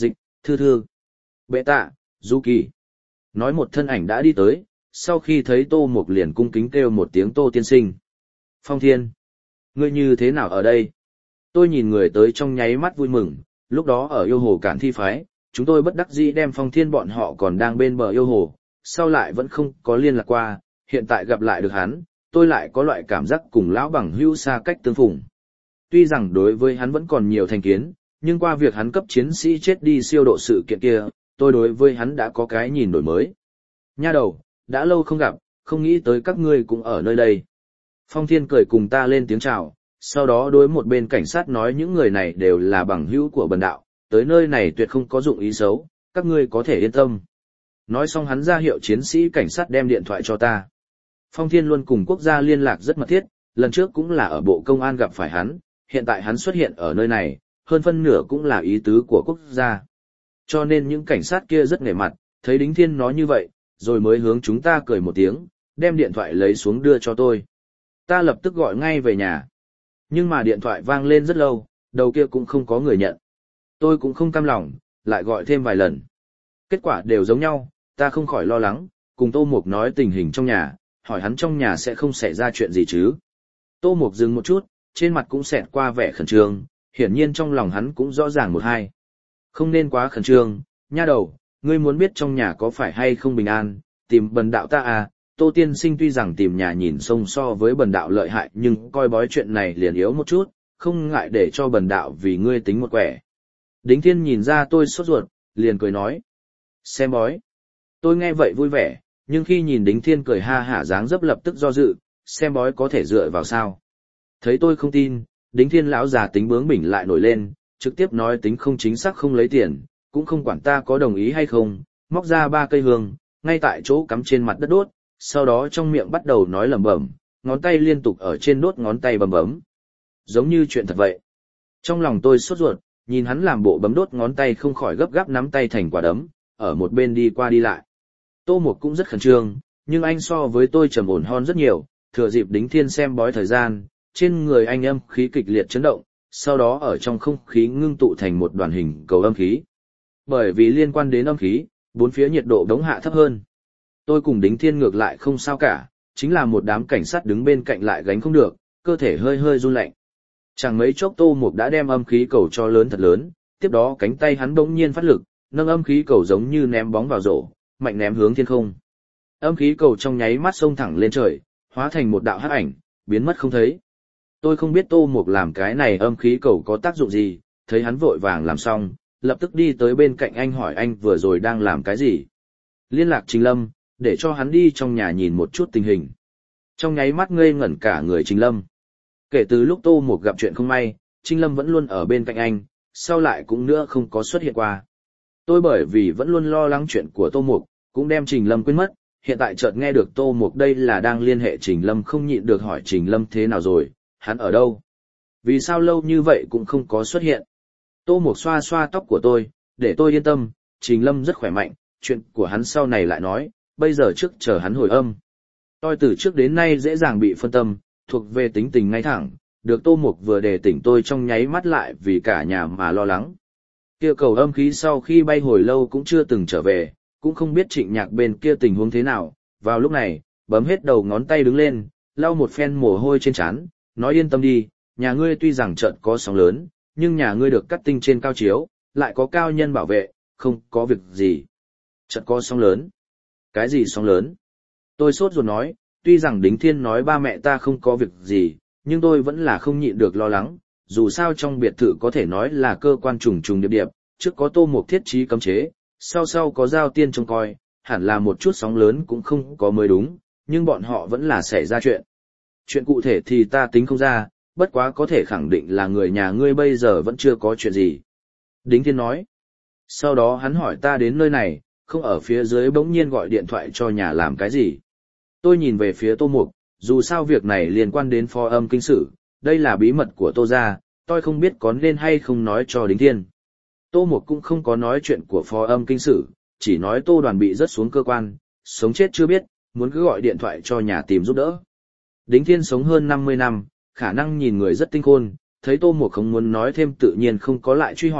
Thư thư. Bệ tạ, Du Kỳ. Nói một thân ảnh đã đi tới, sau khi thấy Tô Mục liền cung kính kêu một tiếng Tô tiên sinh. Phong Thiên. Ngươi như thế nào ở đây? Tôi nhìn người tới trong nháy mắt vui mừng, lúc đó ở yêu hồ Cản Thi Phái, chúng tôi bất đắc dĩ đem Phong Thiên bọn họ còn đang bên bờ yêu hồ, sau lại vẫn không có liên lạc qua, hiện tại gặp lại được hắn, tôi lại có loại cảm giác cùng lão bằng hữu xa cách tương phùng. Tuy rằng đối với hắn vẫn còn nhiều thành kiến, nhưng qua việc hắn cấp chiến sĩ chết đi siêu độ sự kiện kia, tôi đối với hắn đã có cái nhìn đổi mới. Nha đầu, đã lâu không gặp, không nghĩ tới các ngươi cũng ở nơi đây. Phong Thiên cười cùng ta lên tiếng chào, sau đó đối một bên cảnh sát nói những người này đều là bằng hữu của bần đạo, tới nơi này tuyệt không có dụng ý xấu, các ngươi có thể yên tâm. Nói xong hắn ra hiệu chiến sĩ cảnh sát đem điện thoại cho ta. Phong Thiên luôn cùng quốc gia liên lạc rất mật thiết, lần trước cũng là ở bộ công an gặp phải hắn, hiện tại hắn xuất hiện ở nơi này, hơn phân nửa cũng là ý tứ của quốc gia. Cho nên những cảnh sát kia rất nể mặt, thấy Đính Thiên nói như vậy, rồi mới hướng chúng ta cười một tiếng, đem điện thoại lấy xuống đưa cho tôi. Ta lập tức gọi ngay về nhà. Nhưng mà điện thoại vang lên rất lâu, đầu kia cũng không có người nhận. Tôi cũng không cam lòng, lại gọi thêm vài lần. Kết quả đều giống nhau, ta không khỏi lo lắng, cùng Tô Mục nói tình hình trong nhà, hỏi hắn trong nhà sẽ không xảy ra chuyện gì chứ. Tô Mục dừng một chút, trên mặt cũng xẹt qua vẻ khẩn trương, hiển nhiên trong lòng hắn cũng rõ ràng một hai. Không nên quá khẩn trương, nha đầu, ngươi muốn biết trong nhà có phải hay không bình an, tìm bần đạo ta à. Tô tiên sinh tuy rằng tìm nhà nhìn sông so với bần đạo lợi hại nhưng coi bói chuyện này liền yếu một chút, không ngại để cho bần đạo vì ngươi tính một quẻ. Đính Thiên nhìn ra tôi sốt ruột, liền cười nói. Xem bói. Tôi nghe vậy vui vẻ, nhưng khi nhìn Đính Thiên cười ha hả dáng dấp lập tức do dự, xem bói có thể dựa vào sao. Thấy tôi không tin, Đính Thiên lão già tính bướng bỉnh lại nổi lên, trực tiếp nói tính không chính xác không lấy tiền, cũng không quản ta có đồng ý hay không, móc ra ba cây hương, ngay tại chỗ cắm trên mặt đất đốt, sau đó trong miệng bắt đầu nói lẩm bẩm, ngón tay liên tục ở trên đốt ngón tay bấm bấm. Giống như chuyện thật vậy. Trong lòng tôi sốt ruột, nhìn hắn làm bộ bấm đốt ngón tay không khỏi gấp gáp nắm tay thành quả đấm, ở một bên đi qua đi lại. Tô Mục cũng rất khẩn trương, nhưng anh so với tôi trầm ổn hơn rất nhiều, thừa dịp Đính Thiên xem bói thời gian, trên người anh âm khí kịch liệt chấn động, sau đó ở trong không khí ngưng tụ thành một đoàn hình cầu âm khí. Bởi vì liên quan đến âm khí, bốn phía nhiệt độ đống hạ thấp hơn. Tôi cùng Đính Thiên ngược lại không sao cả, chính là một đám cảnh sát đứng bên cạnh lại gánh không được, cơ thể hơi hơi run lạnh. Chẳng mấy chốc Tô Mục đã đem âm khí cầu cho lớn thật lớn, tiếp đó cánh tay hắn bỗng nhiên phát lực, nâng âm khí cầu giống như ném bóng vào rổ, mạnh ném hướng thiên không. Âm khí cầu trong nháy mắt xông thẳng lên trời, hóa thành một đạo hắc ảnh, biến mất không thấy. Tôi không biết Tô Mục làm cái này âm khí cầu có tác dụng gì, thấy hắn vội vàng làm xong, lập tức đi tới bên cạnh anh hỏi anh vừa rồi đang làm cái gì. Liên lạc Trình Lâm, để cho hắn đi trong nhà nhìn một chút tình hình. Trong nháy mắt ngây ngẩn cả người Trình Lâm. Kể từ lúc Tô Mục gặp chuyện không may, Trình Lâm vẫn luôn ở bên cạnh anh, sau lại cũng nữa không có xuất hiện qua. Tôi bởi vì vẫn luôn lo lắng chuyện của Tô Mục, cũng đem Trình Lâm quên mất, hiện tại chợt nghe được Tô Mục đây là đang liên hệ Trình Lâm không nhịn được hỏi Trình Lâm thế nào rồi, hắn ở đâu? Vì sao lâu như vậy cũng không có xuất hiện? Tô Mục xoa xoa tóc của tôi, để tôi yên tâm, Trình Lâm rất khỏe mạnh, chuyện của hắn sau này lại nói, bây giờ trước chờ hắn hồi âm. Tôi từ trước đến nay dễ dàng bị phân tâm, thuộc về tính tình ngay thẳng, được Tô Mục vừa đề tỉnh tôi trong nháy mắt lại vì cả nhà mà lo lắng. Kia cầu âm khí sau khi bay hồi lâu cũng chưa từng trở về, cũng không biết Trịnh Nhạc bên kia tình huống thế nào, vào lúc này, bấm hết đầu ngón tay đứng lên, lau một phen mồ hôi trên trán, nói yên tâm đi, nhà ngươi tuy rằng trận có sóng lớn, nhưng nhà ngươi được cắt tinh trên cao chiếu, lại có cao nhân bảo vệ, không có việc gì. Trận có sóng lớn. Cái gì sóng lớn? Tôi sốt ruột nói, tuy rằng Đính Thiên nói ba mẹ ta không có việc gì, nhưng tôi vẫn là không nhịn được lo lắng, dù sao trong biệt thự có thể nói là cơ quan trùng trùng điệp điệp, trước có Tô Mục thiết trí cấm chế, sau sau có Giao Tiên trông coi, hẳn là một chút sóng lớn cũng không có mới đúng, nhưng bọn họ vẫn là xảy ra chuyện. Chuyện cụ thể thì ta tính không ra, bất quá có thể khẳng định là người nhà ngươi bây giờ vẫn chưa có chuyện gì. Đính Thiên nói. Sau đó hắn hỏi ta đến nơi này, không ở phía dưới bỗng nhiên gọi điện thoại cho nhà làm cái gì. Tôi nhìn về phía Tô Mục, dù sao việc này liên quan đến Phó Âm Kinh Sử, đây là bí mật của Tô gia, tôi không biết có nên hay không nói cho Đính Thiên. Tô Mục cũng không có nói chuyện của Phó Âm Kinh Sử, chỉ nói Tô Đoàn bị rớt xuống cơ quan, sống chết chưa biết, muốn cứ gọi điện thoại cho nhà tìm giúp đỡ. Đính Thiên sống hơn năm mươi năm, khả năng nhìn người rất tinh khôn, thấy Tô Mục không muốn nói thêm tự nhiên không có lại truy hỏi,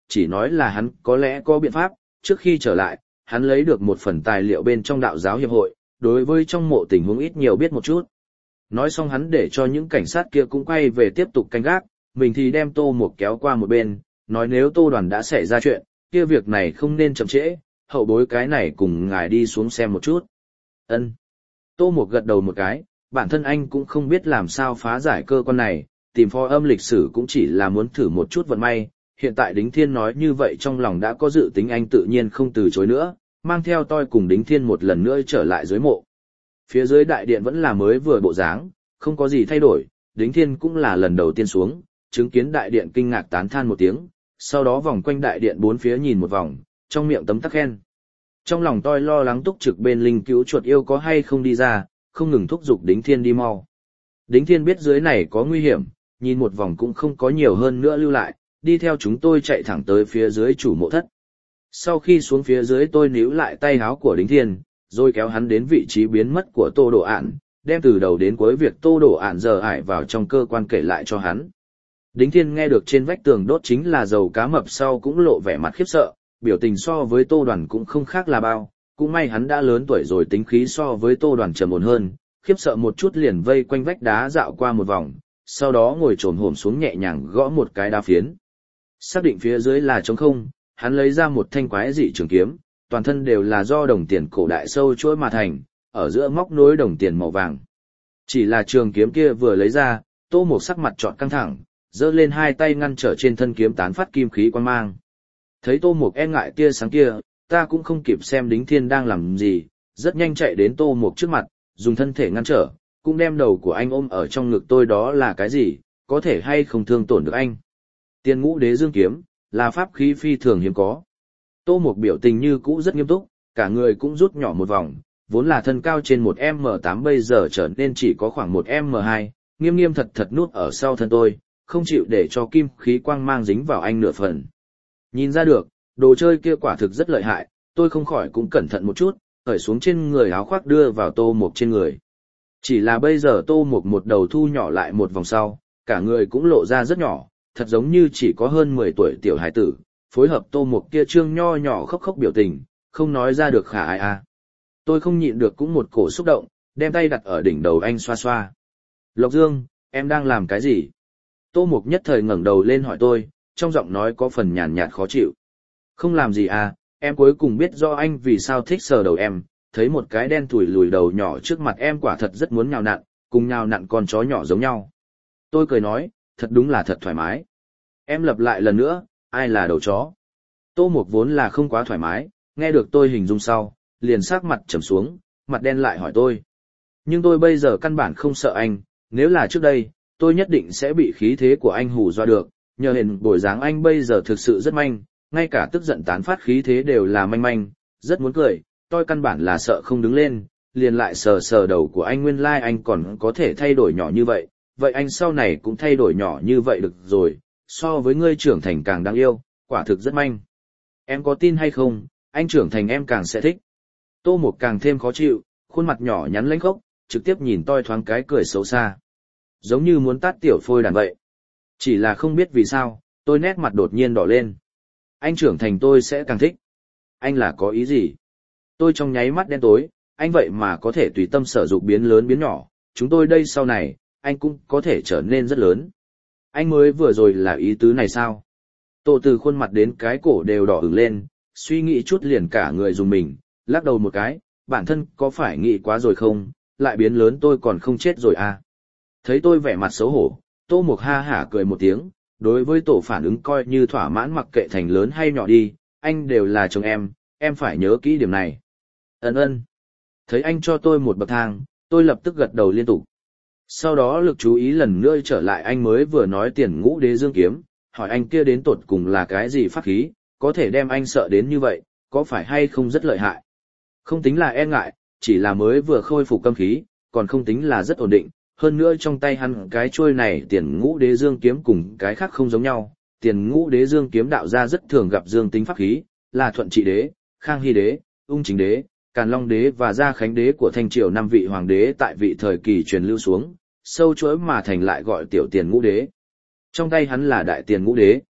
chỉ nói là hắn có lẽ có biện pháp, trước khi trở lại, hắn lấy được một phần tài liệu bên trong đạo giáo hiệp hội, đối với trong mộ tình huống ít nhiều biết một chút. Nói xong hắn để cho những cảnh sát kia cũng quay về tiếp tục canh gác, mình thì đem Tô Mục kéo qua một bên, nói nếu Tô Đoàn đã xảy ra chuyện, kia việc này không nên chậm trễ, hậu bối cái này cùng ngài đi xuống xem một chút. Ân. Tô Mục gật đầu một cái, bản thân anh cũng không biết làm sao phá giải cơ quan này, tìm phó âm lịch sử cũng chỉ là muốn thử một chút vận may, hiện tại Đính Thiên nói như vậy trong lòng đã có dự tính, anh tự nhiên không từ chối nữa, mang theo tôi cùng Đính Thiên một lần nữa trở lại dưới mộ. Phía dưới đại điện vẫn là mới vừa bộ dáng, không có gì thay đổi, Đính Thiên cũng là lần đầu tiên xuống, chứng kiến đại điện kinh ngạc tán than một tiếng, sau đó vòng quanh đại điện bốn phía nhìn một vòng, trong miệng tấm tắc khen. Trong lòng tôi lo lắng túc trực bên linh cứu chuột yêu có hay không đi ra, không ngừng thúc giục Đính Thiên đi mau. Đính Thiên biết dưới này có nguy hiểm, nhìn một vòng cũng không có nhiều hơn nữa lưu lại, đi theo chúng tôi chạy thẳng tới phía dưới chủ mộ thất. Sau khi xuống phía dưới tôi níu lại tay áo của Đính Thiên, rồi kéo hắn đến vị trí biến mất của Tô Đồ Ản, đem từ đầu đến cuối việc Tô Đồ Ản giờ ải vào trong cơ quan kể lại cho hắn. Đính Thiên nghe được trên vách tường đốt chính là dầu cá mập sau cũng lộ vẻ mặt khiếp sợ, biểu tình so với Tô Đoàn cũng không khác là bao, cũng may hắn đã lớn tuổi rồi tính khí so với Tô Đoàn trầm ổn hơn, khiếp sợ một chút liền vây quanh vách đá dạo qua một vòng, sau đó ngồi trồm hổm xuống nhẹ nhàng gõ một cái đá phiến. Xác định phía dưới là trống không, hắn lấy ra một thanh quái dị trường kiếm, toàn thân đều là do đồng tiền cổ đại sâu chuỗi mà thành, ở giữa móc nối đồng tiền màu vàng. Chỉ là trường kiếm kia vừa lấy ra, Tô Mục sắc mặt trọn căng thẳng, giơ lên hai tay ngăn trở trên thân kiếm tán phát kim khí quang mang. Thấy Tô Mục e ngại tia sáng kia, ta cũng không kịp xem Đính Thiên đang làm gì, rất nhanh chạy đến Tô Mục trước mặt, dùng thân thể ngăn trở, cũng đem đầu của anh ôm ở trong ngực tôi. Đó là cái gì, có thể hay không thương tổn được anh? Tiên Ngũ Đế Dương kiếm, là pháp khí phi thường hiếm có. Tô Mục biểu tình như cũ rất nghiêm túc, cả người cũng rút nhỏ một vòng, vốn là thân cao trên một em em tám bây giờ trở nên chỉ có khoảng một em em hai, nghiêm nghiêm thật thật nút ở sau thân tôi, không chịu để cho kim khí quang mang dính vào anh nửa phần. Nhìn ra được, đồ chơi kia quả thực rất lợi hại, tôi không khỏi cũng cẩn thận một chút, cởi xuống trên người áo khoác đưa vào Tô Mục trên người. Chỉ là bây giờ Tô Mục một đầu thu nhỏ lại một vòng sau, cả người cũng lộ ra rất nhỏ, thật giống như chỉ có hơn mười tuổi tiểu hải tử, phối hợp Tô Mục kia trương nho nhỏ khóc khóc biểu tình, không nói ra được khả ai à. Tôi không nhịn được cũng một cổ xúc động, đem tay đặt ở đỉnh đầu anh xoa xoa. Lộc Dương, em đang làm cái gì? Tô Mục nhất thời ngẩng đầu lên hỏi tôi, trong giọng nói có phần nhàn nhạt khó chịu. Không làm gì à, em cuối cùng biết do anh vì sao thích sờ đầu em, thấy một cái đen thủi lùi đầu nhỏ trước mặt em quả thật rất muốn nhào nặn, cùng nhào nặn con chó nhỏ giống nhau. Tôi cười nói, thật đúng là thật thoải mái. Em lặp lại lần nữa, ai là đầu chó? Tô Mục vốn là không quá thoải mái, nghe được tôi hình dung sau, liền sắc mặt trầm xuống, mặt đen lại hỏi tôi. Nhưng tôi bây giờ căn bản không sợ anh, nếu là trước đây, tôi nhất định sẽ bị khí thế của anh hù dọa được, nhờ hình bồi dáng anh bây giờ thực sự rất manh, ngay cả tức giận tán phát khí thế đều là manh manh, rất muốn cười, tôi căn bản là sợ không đứng lên, liền lại sờ sờ đầu của anh, nguyên lai like anh còn có thể thay đổi nhỏ như vậy, vậy anh sau này cũng thay đổi nhỏ như vậy được rồi, so với ngươi trưởng thành càng đáng yêu, quả thực rất manh. Em có tin hay không, anh trưởng thành em càng sẽ thích. Tô Mục càng thêm khó chịu, khuôn mặt nhỏ nhắn lãnh khốc, trực tiếp nhìn tôi thoáng cái cười xấu xa. Giống như muốn tát tiểu phôi đàn vậy. Chỉ là không biết vì sao, tôi nét mặt đột nhiên đỏ lên. Anh trưởng thành tôi sẽ càng thích. Anh là có ý gì? Tôi trong nháy mắt đen tối, anh vậy mà có thể tùy tâm sở dục biến lớn biến nhỏ, chúng tôi đây sau này, anh cũng có thể trở nên rất lớn. Anh mới vừa rồi là ý tứ này sao? Tô từ khuôn mặt đến cái cổ đều đỏ ửng lên, suy nghĩ chút liền cả người dùng mình, lắc đầu một cái, bản thân có phải nghĩ quá rồi không, lại biến lớn tôi còn không chết rồi à? Thấy tôi vẻ mặt xấu hổ, Tô Mục ha hả cười một tiếng, đối với tổ phản ứng coi như thỏa mãn, mặc kệ thành lớn hay nhỏ đi, anh đều là chồng em, em phải nhớ kỹ điểm này. Ấn ơn. Thấy anh cho tôi một bậc thang, tôi lập tức gật đầu liên tục. Sau đó lực chú ý lần nữa trở lại anh mới vừa nói Tiền Ngũ Đế Dương kiếm, hỏi anh kia đến tột cùng là cái gì pháp khí, có thể đem anh sợ đến như vậy, có phải hay không rất lợi hại. Không tính là e ngại, chỉ là mới vừa khôi phục câm khí, còn không tính là rất ổn định. Hơn nữa trong tay hắn cái chuôi này Tiền Ngũ Đế Dương kiếm cùng cái khác không giống nhau, Tiền Ngũ Đế Dương kiếm đạo ra rất thường gặp dương tính pháp khí, là Thuận Trị Đế, Khang Hy Đế, Ung Chính Đế, Càn Long Đế và Gia Khánh Đế của Thanh Triều năm vị hoàng đế tại vị thời kỳ truyền lưu xuống, sâu chuỗi mà thành lại gọi tiểu Tiền Ngũ Đế. Trong tay hắn là Đại Tiền Ngũ Đế.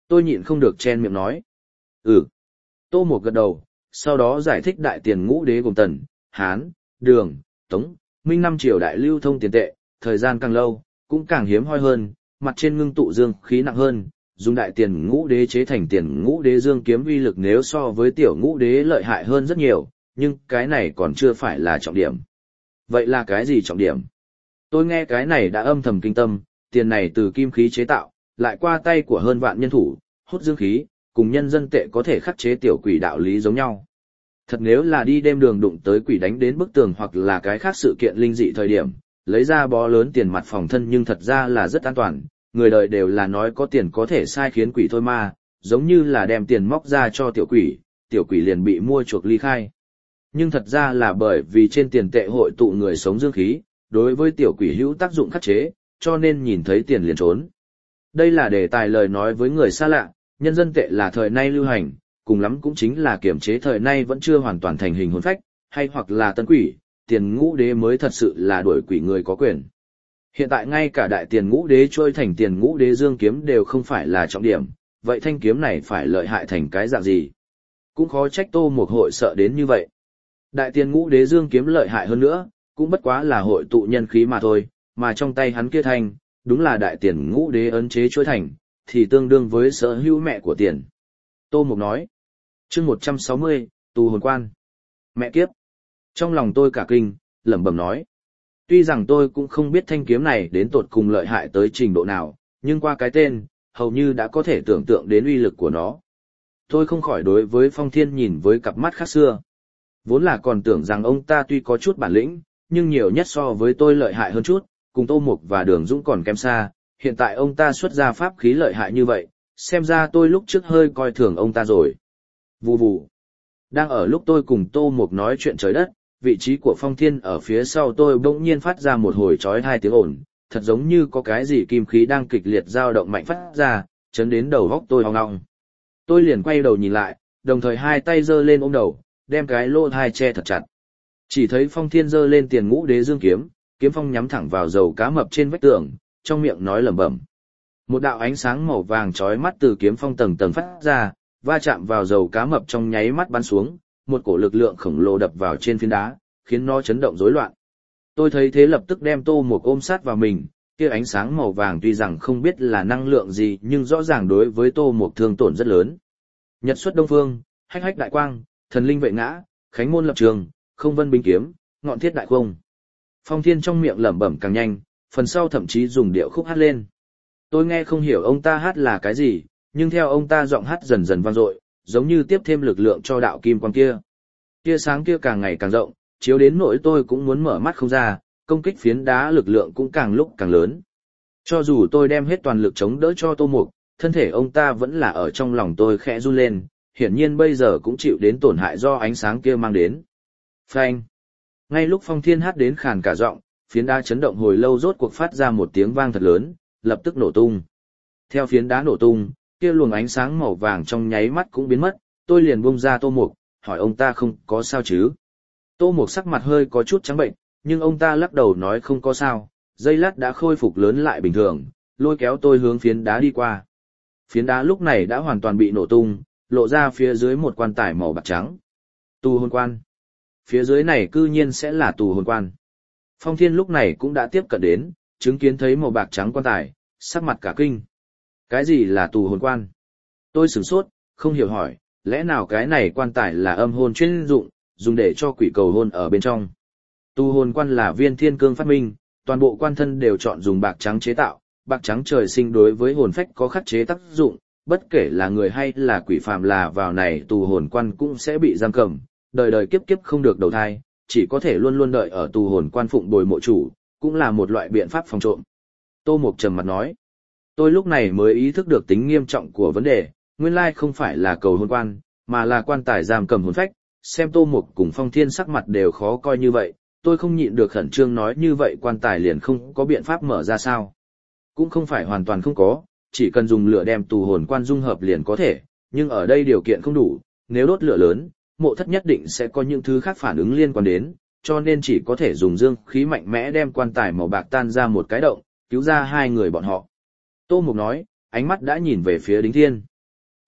Tôi nhịn không được chen miệng nói. Ừ. Tô Mục gật đầu, sau đó giải thích đại tiền ngũ đế gồm Tần, Hán, Đường, Tống, Minh năm triều đại lưu thông tiền tệ, thời gian càng lâu, cũng càng hiếm hoi hơn, mặt trên ngưng tụ dương khí nặng hơn, dùng đại tiền ngũ đế chế thành tiền ngũ đế dương kiếm uy lực nếu so với tiểu ngũ đế lợi hại hơn rất nhiều, nhưng cái này còn chưa phải là trọng điểm. Vậy là cái gì trọng điểm? Tôi nghe cái này đã âm thầm kinh tâm, tiền này từ kim khí chế tạo, lại qua tay của hơn vạn nhân thủ, hút dương khí, cùng nhân dân tệ có thể khắc chế tiểu quỷ đạo lý giống nhau. Thật nếu là đi đêm đường đụng tới quỷ đánh đến bức tường hoặc là cái khác sự kiện linh dị thời điểm, lấy ra bó lớn tiền mặt phòng thân nhưng thật ra là rất an toàn, người đời đều là nói có tiền có thể sai khiến quỷ thôi mà, giống như là đem tiền móc ra cho tiểu quỷ, tiểu quỷ liền bị mua chuộc ly khai. Nhưng thật ra là bởi vì trên tiền tệ hội tụ người sống dương khí, đối với tiểu quỷ hữu tác dụng khắc chế, cho nên nhìn thấy tiền liền trốn. Đây là đề tài lời nói với người xa lạ, nhân dân tệ là thời nay lưu hành, cùng lắm cũng chính là kiểm chế thời nay vẫn chưa hoàn toàn thành hình hồn phách, hay hoặc là tân quỷ, tiền ngũ đế mới thật sự là đuổi quỷ người có quyền. Hiện tại ngay cả đại tiền ngũ đế trôi thành tiền ngũ đế dương kiếm đều không phải là trọng điểm, vậy thanh kiếm này phải lợi hại thành cái dạng gì? Cũng khó trách Tô Mục hội sợ đến như vậy. Đại tiền ngũ đế dương kiếm lợi hại hơn nữa, cũng bất quá là hội tụ nhân khí mà thôi, mà trong tay hắn kia thanh, đúng là đại tiền ngũ đế ấn chế trôi thành, thì tương đương với sở hữu mẹ của tiền. Tô Mục nói, chương một trăm sáu mươi, tù hồn quan. Mẹ kiếp. Trong lòng tôi cả kinh, lẩm bẩm nói. Tuy rằng tôi cũng không biết thanh kiếm này đến tột cùng lợi hại tới trình độ nào, nhưng qua cái tên, hầu như đã có thể tưởng tượng đến uy lực của nó. Tôi không khỏi đối với Phong Thiên nhìn với cặp mắt khác xưa. Vốn là còn tưởng rằng ông ta tuy có chút bản lĩnh, nhưng nhiều nhất so với tôi lợi hại hơn chút, cùng Tô Mục và Đường Dũng còn kém xa, hiện tại ông ta xuất ra pháp khí lợi hại như vậy, xem ra tôi lúc trước hơi coi thường ông ta rồi. Vù vù. Đang ở lúc tôi cùng Tô Mục nói chuyện trời đất, vị trí của Phong Thiên ở phía sau tôi bỗng nhiên phát ra một hồi chói hai tiếng ồn, thật giống như có cái gì kim khí đang kịch liệt dao động mạnh phát ra, chấn đến đầu góc tôi hoang ngọng. Tôi liền quay đầu nhìn lại, đồng thời hai tay giơ lên ôm đầu, đem cái lỗ tai che thật chặt. Chỉ thấy Phong Thiên giơ lên tiền ngũ đế dương kiếm, kiếm phong nhắm thẳng vào dầu cá mập trên vách tường, trong miệng nói lẩm bẩm. Một đạo ánh sáng màu vàng chói mắt từ kiếm phong tầng tầng phát ra, va chạm vào dầu cá mập trong nháy mắt bắn xuống, một cổ lực lượng khổng lồ đập vào trên phiến đá, khiến nó chấn động rối loạn. Tôi thấy thế lập tức đem Tô Mục ôm sát vào mình, kia ánh sáng màu vàng tuy rằng không biết là năng lượng gì nhưng rõ ràng đối với Tô Mục thương tổn rất lớn. Nhật xuất đông phương, hách hách đại quang, thần linh vệ ngã, khánh môn lập trường, không vân binh kiếm, ngọn thiết đại không. Phong Thiên trong miệng lẩm bẩm càng nhanh, phần sau thậm chí dùng điệu khúc hát lên. Tôi nghe không hiểu ông ta hát là cái gì, nhưng theo ông ta giọng hát dần dần vang dội, giống như tiếp thêm lực lượng cho đạo kim quang kia. Tia sáng kia càng ngày càng rộng, chiếu đến nỗi tôi cũng muốn mở mắt không ra, công kích phiến đá lực lượng cũng càng lúc càng lớn. Cho dù tôi đem hết toàn lực chống đỡ cho Tô Mục, thân thể ông ta vẫn là ở trong lòng tôi khẽ run lên, hiển nhiên bây giờ cũng chịu đến tổn hại do ánh sáng kia mang đến. Phanh! Ngay lúc Phong Thiên hát đến khàn cả giọng, phiến đá chấn động hồi lâu rốt cuộc phát ra một tiếng vang thật lớn, lập tức nổ tung. Theo phiến đá nổ tung, kia luồng ánh sáng màu vàng trong nháy mắt cũng biến mất, tôi liền buông ra Tô Mục, hỏi ông ta không có sao chứ. Tô Mục sắc mặt hơi có chút trắng bệnh, nhưng ông ta lắc đầu nói không có sao, giây lát đã khôi phục lớn lại bình thường, lôi kéo tôi hướng phiến đá đi qua. Phiến đá lúc này đã hoàn toàn bị nổ tung, lộ ra phía dưới một quan tài màu bạc trắng. Tù hồn quan. Phía dưới này cư nhiên sẽ là tù hồn quan. Phong Thiên lúc này cũng đã tiếp cận đến, chứng kiến thấy màu bạc trắng quan tài, sắc mặt cả kinh. Cái gì là tù hồn quan? Tôi sửng sốt, không hiểu hỏi, lẽ nào cái này quan tài là âm hồn chuyên dụng, dùng để cho quỷ cầu hôn ở bên trong. Tù hồn quan là Viên Thiên Cương phát minh, toàn bộ quan thân đều chọn dùng bạc trắng chế tạo, bạc trắng trời sinh đối với hồn phách có khắc chế tác dụng, bất kể là người hay là quỷ phàm là vào này tù hồn quan cũng sẽ bị giam cầm, đời đời kiếp kiếp không được đầu thai, chỉ có thể luôn luôn đợi ở tù hồn quan phụng bồi mộ chủ, cũng là một loại biện pháp phòng trộm. Tô Mục trầm mặt nói, tôi lúc này mới ý thức được tính nghiêm trọng của vấn đề, nguyên lai không phải là cầu hồn quan, mà là quan tài giam cầm hồn phách, xem Tô Mục cùng Phong Thiên sắc mặt đều khó coi như vậy, tôi không nhịn được khẩn trương nói như vậy quan tài liền không có biện pháp mở ra sao. Cũng không phải hoàn toàn không có, chỉ cần dùng lửa đem tù hồn quan dung hợp liền có thể, nhưng ở đây điều kiện không đủ, nếu đốt lửa lớn, mộ thất nhất định sẽ có những thứ khác phản ứng liên quan đến, cho nên chỉ có thể dùng dương khí mạnh mẽ đem quan tài màu bạc tan ra một cái động, cứu ra hai người bọn họ. Tô Mục nói, ánh mắt đã nhìn về phía Đính Thiên.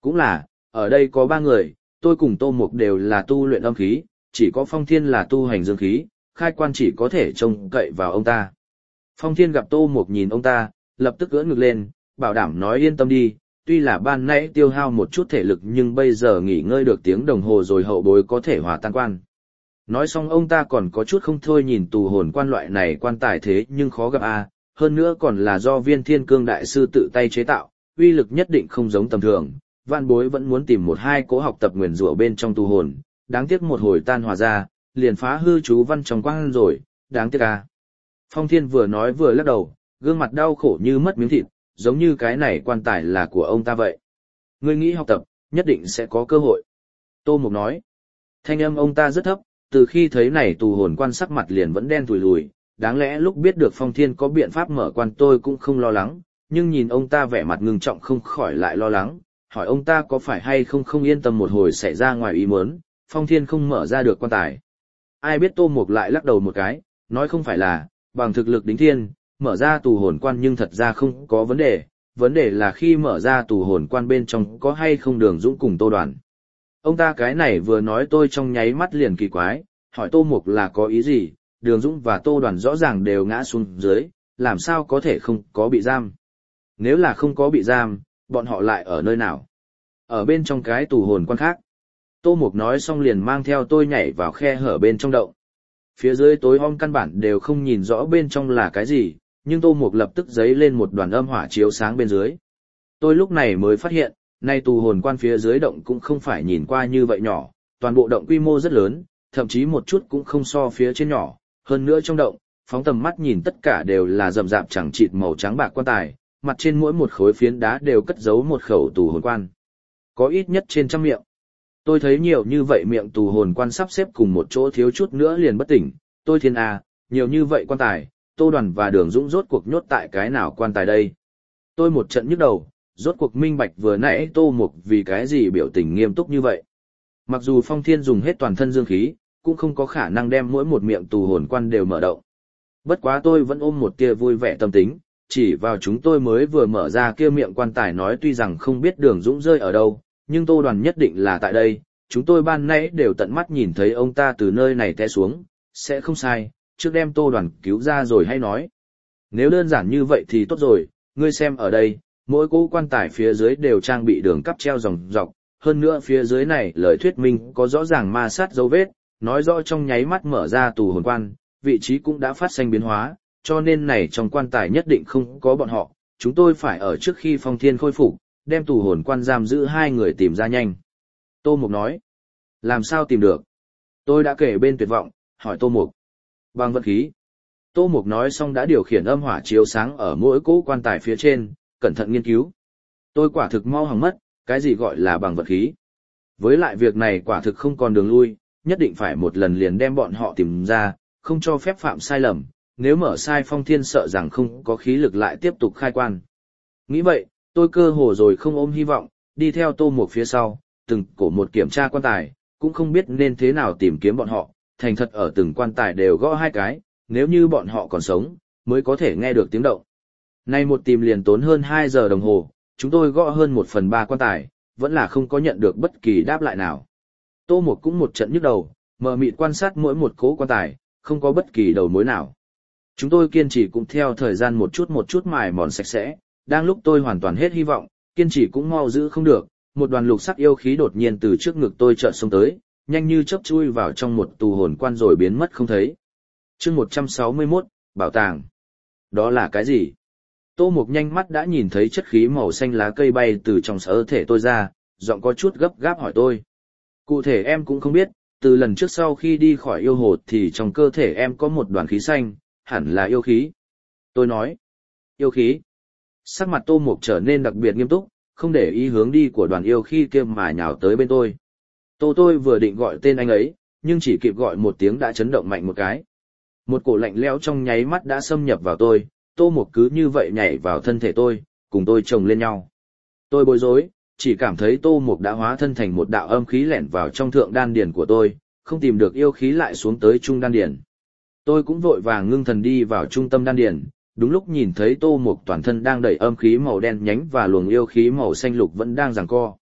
Cũng là, ở đây có ba người, tôi cùng Tô Mục đều là tu luyện âm khí, chỉ có Phong Thiên là tu hành dương khí, khai quan chỉ có thể trông cậy vào ông ta. Phong Thiên gặp Tô Mục nhìn ông ta, lập tức ưỡn ngực lên, bảo đảm nói yên tâm đi, tuy là ban nãy tiêu hao một chút thể lực nhưng bây giờ nghỉ ngơi được tiếng đồng hồ rồi hậu bối có thể hòa tan quan. Nói xong ông ta còn có chút không thôi nhìn tù hồn quan loại này quan tài thế nhưng khó gặp a, hơn nữa còn là do Viên Thiên Cương đại sư tự tay chế tạo, uy lực nhất định không giống tầm thường. Vạn bối vẫn muốn tìm một hai cố học tập nguyền rủa bên trong tù hồn, đáng tiếc một hồi tan hòa ra, liền phá hư chú văn trong quan rồi, đáng tiếc a. Phong Thiên vừa nói vừa lắc đầu, gương mặt đau khổ như mất miếng thịt, giống như cái này quan tài là của ông ta vậy. Ngươi nghĩ học tập, nhất định sẽ có cơ hội. Tô Mục nói, thanh âm ông ta rất thấp, từ khi thấy này tù hồn quan sắc mặt liền vẫn đen tủi lùi, đáng lẽ lúc biết được Phong Thiên có biện pháp mở quan tôi cũng không lo lắng, nhưng nhìn ông ta vẻ mặt ngưng trọng không khỏi lại lo lắng, hỏi ông ta có phải hay không không yên tâm một hồi xảy ra ngoài ý muốn, Phong Thiên không mở ra được quan tài. Ai biết Tô Mục lại lắc đầu một cái, nói không phải là, bằng thực lực đính thiên, mở ra tù hồn quan nhưng thật ra không có vấn đề, vấn đề là khi mở ra tù hồn quan bên trong có hay không Đường Dũng cùng Tô Đoàn. Ông ta cái này vừa nói tôi trong nháy mắt liền kỳ quái, hỏi Tô Mục là có ý gì, Đường Dũng và Tô Đoàn rõ ràng đều ngã xuống dưới, làm sao có thể không có bị giam. Nếu là không có bị giam, bọn họ lại ở nơi nào? Ở bên trong cái tù hồn quan khác. Tô Mục nói xong liền mang theo tôi nhảy vào khe hở bên trong động. Phía dưới tối om căn bản đều không nhìn rõ bên trong là cái gì, nhưng Tô Mục lập tức giấy lên một đoàn âm hỏa chiếu sáng bên dưới. Tôi lúc này mới phát hiện, nay tù hồn quan phía dưới động cũng không phải nhìn qua như vậy nhỏ, toàn bộ động quy mô rất lớn, thậm chí một chút cũng không so phía trên nhỏ, hơn nữa trong động, phóng tầm mắt nhìn tất cả đều là rậm rạp chẳng chịt màu trắng bạc quan tài, mặt trên mỗi một khối phiến đá đều cất giấu một khẩu tù hồn quan. Có ít nhất trên trăm miệng. Tôi thấy nhiều như vậy miệng tù hồn quan sắp xếp cùng một chỗ thiếu chút nữa liền bất tỉnh, tôi thiên à, nhiều như vậy quan tài, Tô Đoàn và Đường Dũng rốt cuộc nhốt tại cái nào quan tài đây. Tôi một trận nhức đầu, rốt cuộc minh bạch vừa nãy Tô Mục vì cái gì biểu tình nghiêm túc như vậy. Mặc dù Phong Thiên dùng hết toàn thân dương khí, cũng không có khả năng đem mỗi một miệng tù hồn quan đều mở động. Bất quá tôi vẫn ôm một tia vui vẻ tâm tính, chỉ vào chúng tôi mới vừa mở ra kia miệng quan tài nói tuy rằng không biết Đường Dũng rơi ở đâu, nhưng Tô Đoàn nhất định là tại đây, chúng tôi ban nãy đều tận mắt nhìn thấy ông ta từ nơi này té xuống, sẽ không sai, trước đem Tô Đoàn cứu ra rồi hay nói. Nếu đơn giản như vậy thì tốt rồi, ngươi xem ở đây, mỗi cỗ quan tài phía dưới đều trang bị đường cắp treo dòng dọc, hơn nữa phía dưới này lời thuyết minh có rõ ràng ma sát dấu vết, nói rõ trong nháy mắt mở ra tù hồn quan, vị trí cũng đã phát sinh biến hóa, cho nên này trong quan tài nhất định không có bọn họ, chúng tôi phải ở trước khi Phong Thiên khôi phục, đem tù hồn quan giam giữ hai người tìm ra nhanh. Tô Mục nói, làm sao tìm được? Tôi đã kể bên tuyệt vọng, hỏi Tô Mục. Bằng vận khí. Tô Mục nói xong đã điều khiển âm hỏa chiếu sáng ở mỗi cỗ quan tài phía trên, cẩn thận nghiên cứu. Tôi quả thực mau hỏng mất, cái gì gọi là bằng vận khí. Với lại việc này quả thực không còn đường lui, nhất định phải một lần liền đem bọn họ tìm ra, không cho phép phạm sai lầm, nếu mở sai Phong Thiên sợ rằng không có khí lực lại tiếp tục khai quan. Nghĩ vậy, tôi cơ hồ rồi không ôm hy vọng, đi theo Tô Mục phía sau, từng cổ một kiểm tra quan tài, cũng không biết nên thế nào tìm kiếm bọn họ, thành thật ở từng quan tài đều gõ hai cái, nếu như bọn họ còn sống, mới có thể nghe được tiếng động. Nay một tìm liền tốn hơn hai giờ đồng hồ, chúng tôi gõ hơn một phần ba quan tài, vẫn là không có nhận được bất kỳ đáp lại nào. Tô Mục cũng một trận nhức đầu, mờ mịt quan sát mỗi một cố quan tài, không có bất kỳ đầu mối nào. Chúng tôi kiên trì cũng theo thời gian một chút một chút mài mòn sạch sẽ, đang lúc tôi hoàn toàn hết hy vọng, kiên trì cũng mau giữ không được, một đoàn lục sắc yêu khí đột nhiên từ trước ngực tôi chợt xông tới, nhanh như chớp chui vào trong một tù hồn quan rồi biến mất không thấy. Chương một trăm sáu mươi mốt, bảo tàng. Đó là cái gì? Tô Mục nhanh mắt đã nhìn thấy chất khí màu xanh lá cây bay từ trong cơ thể tôi ra, giọng có chút gấp gáp hỏi tôi. Cụ thể em cũng không biết, từ lần trước sau khi đi khỏi yêu hồ thì trong cơ thể em có một đoàn khí xanh, hẳn là yêu khí. Tôi nói. Yêu khí. Sắc mặt Tô Mục trở nên đặc biệt nghiêm túc, không để ý hướng đi của đoàn yêu khí kia mà nhào tới bên tôi. Tô tôi vừa định gọi tên anh ấy, nhưng chỉ kịp gọi một tiếng đã chấn động mạnh một cái. Một cổ lạnh lẽo trong nháy mắt đã xâm nhập vào tôi, Tô Mục cứ như vậy nhảy vào thân thể tôi, cùng tôi chồng lên nhau. Tôi bối rối, chỉ cảm thấy Tô Mục đã hóa thân thành một đạo âm khí lẻn vào trong thượng đan điền của tôi, không tìm được yêu khí lại xuống tới trung đan điền. Tôi cũng vội vàng ngưng thần đi vào trung tâm đan điền, đúng lúc nhìn thấy Tô Mục toàn thân đang đẩy âm khí màu đen nhánh và luồng yêu khí màu xanh lục vẫn đang giằng co.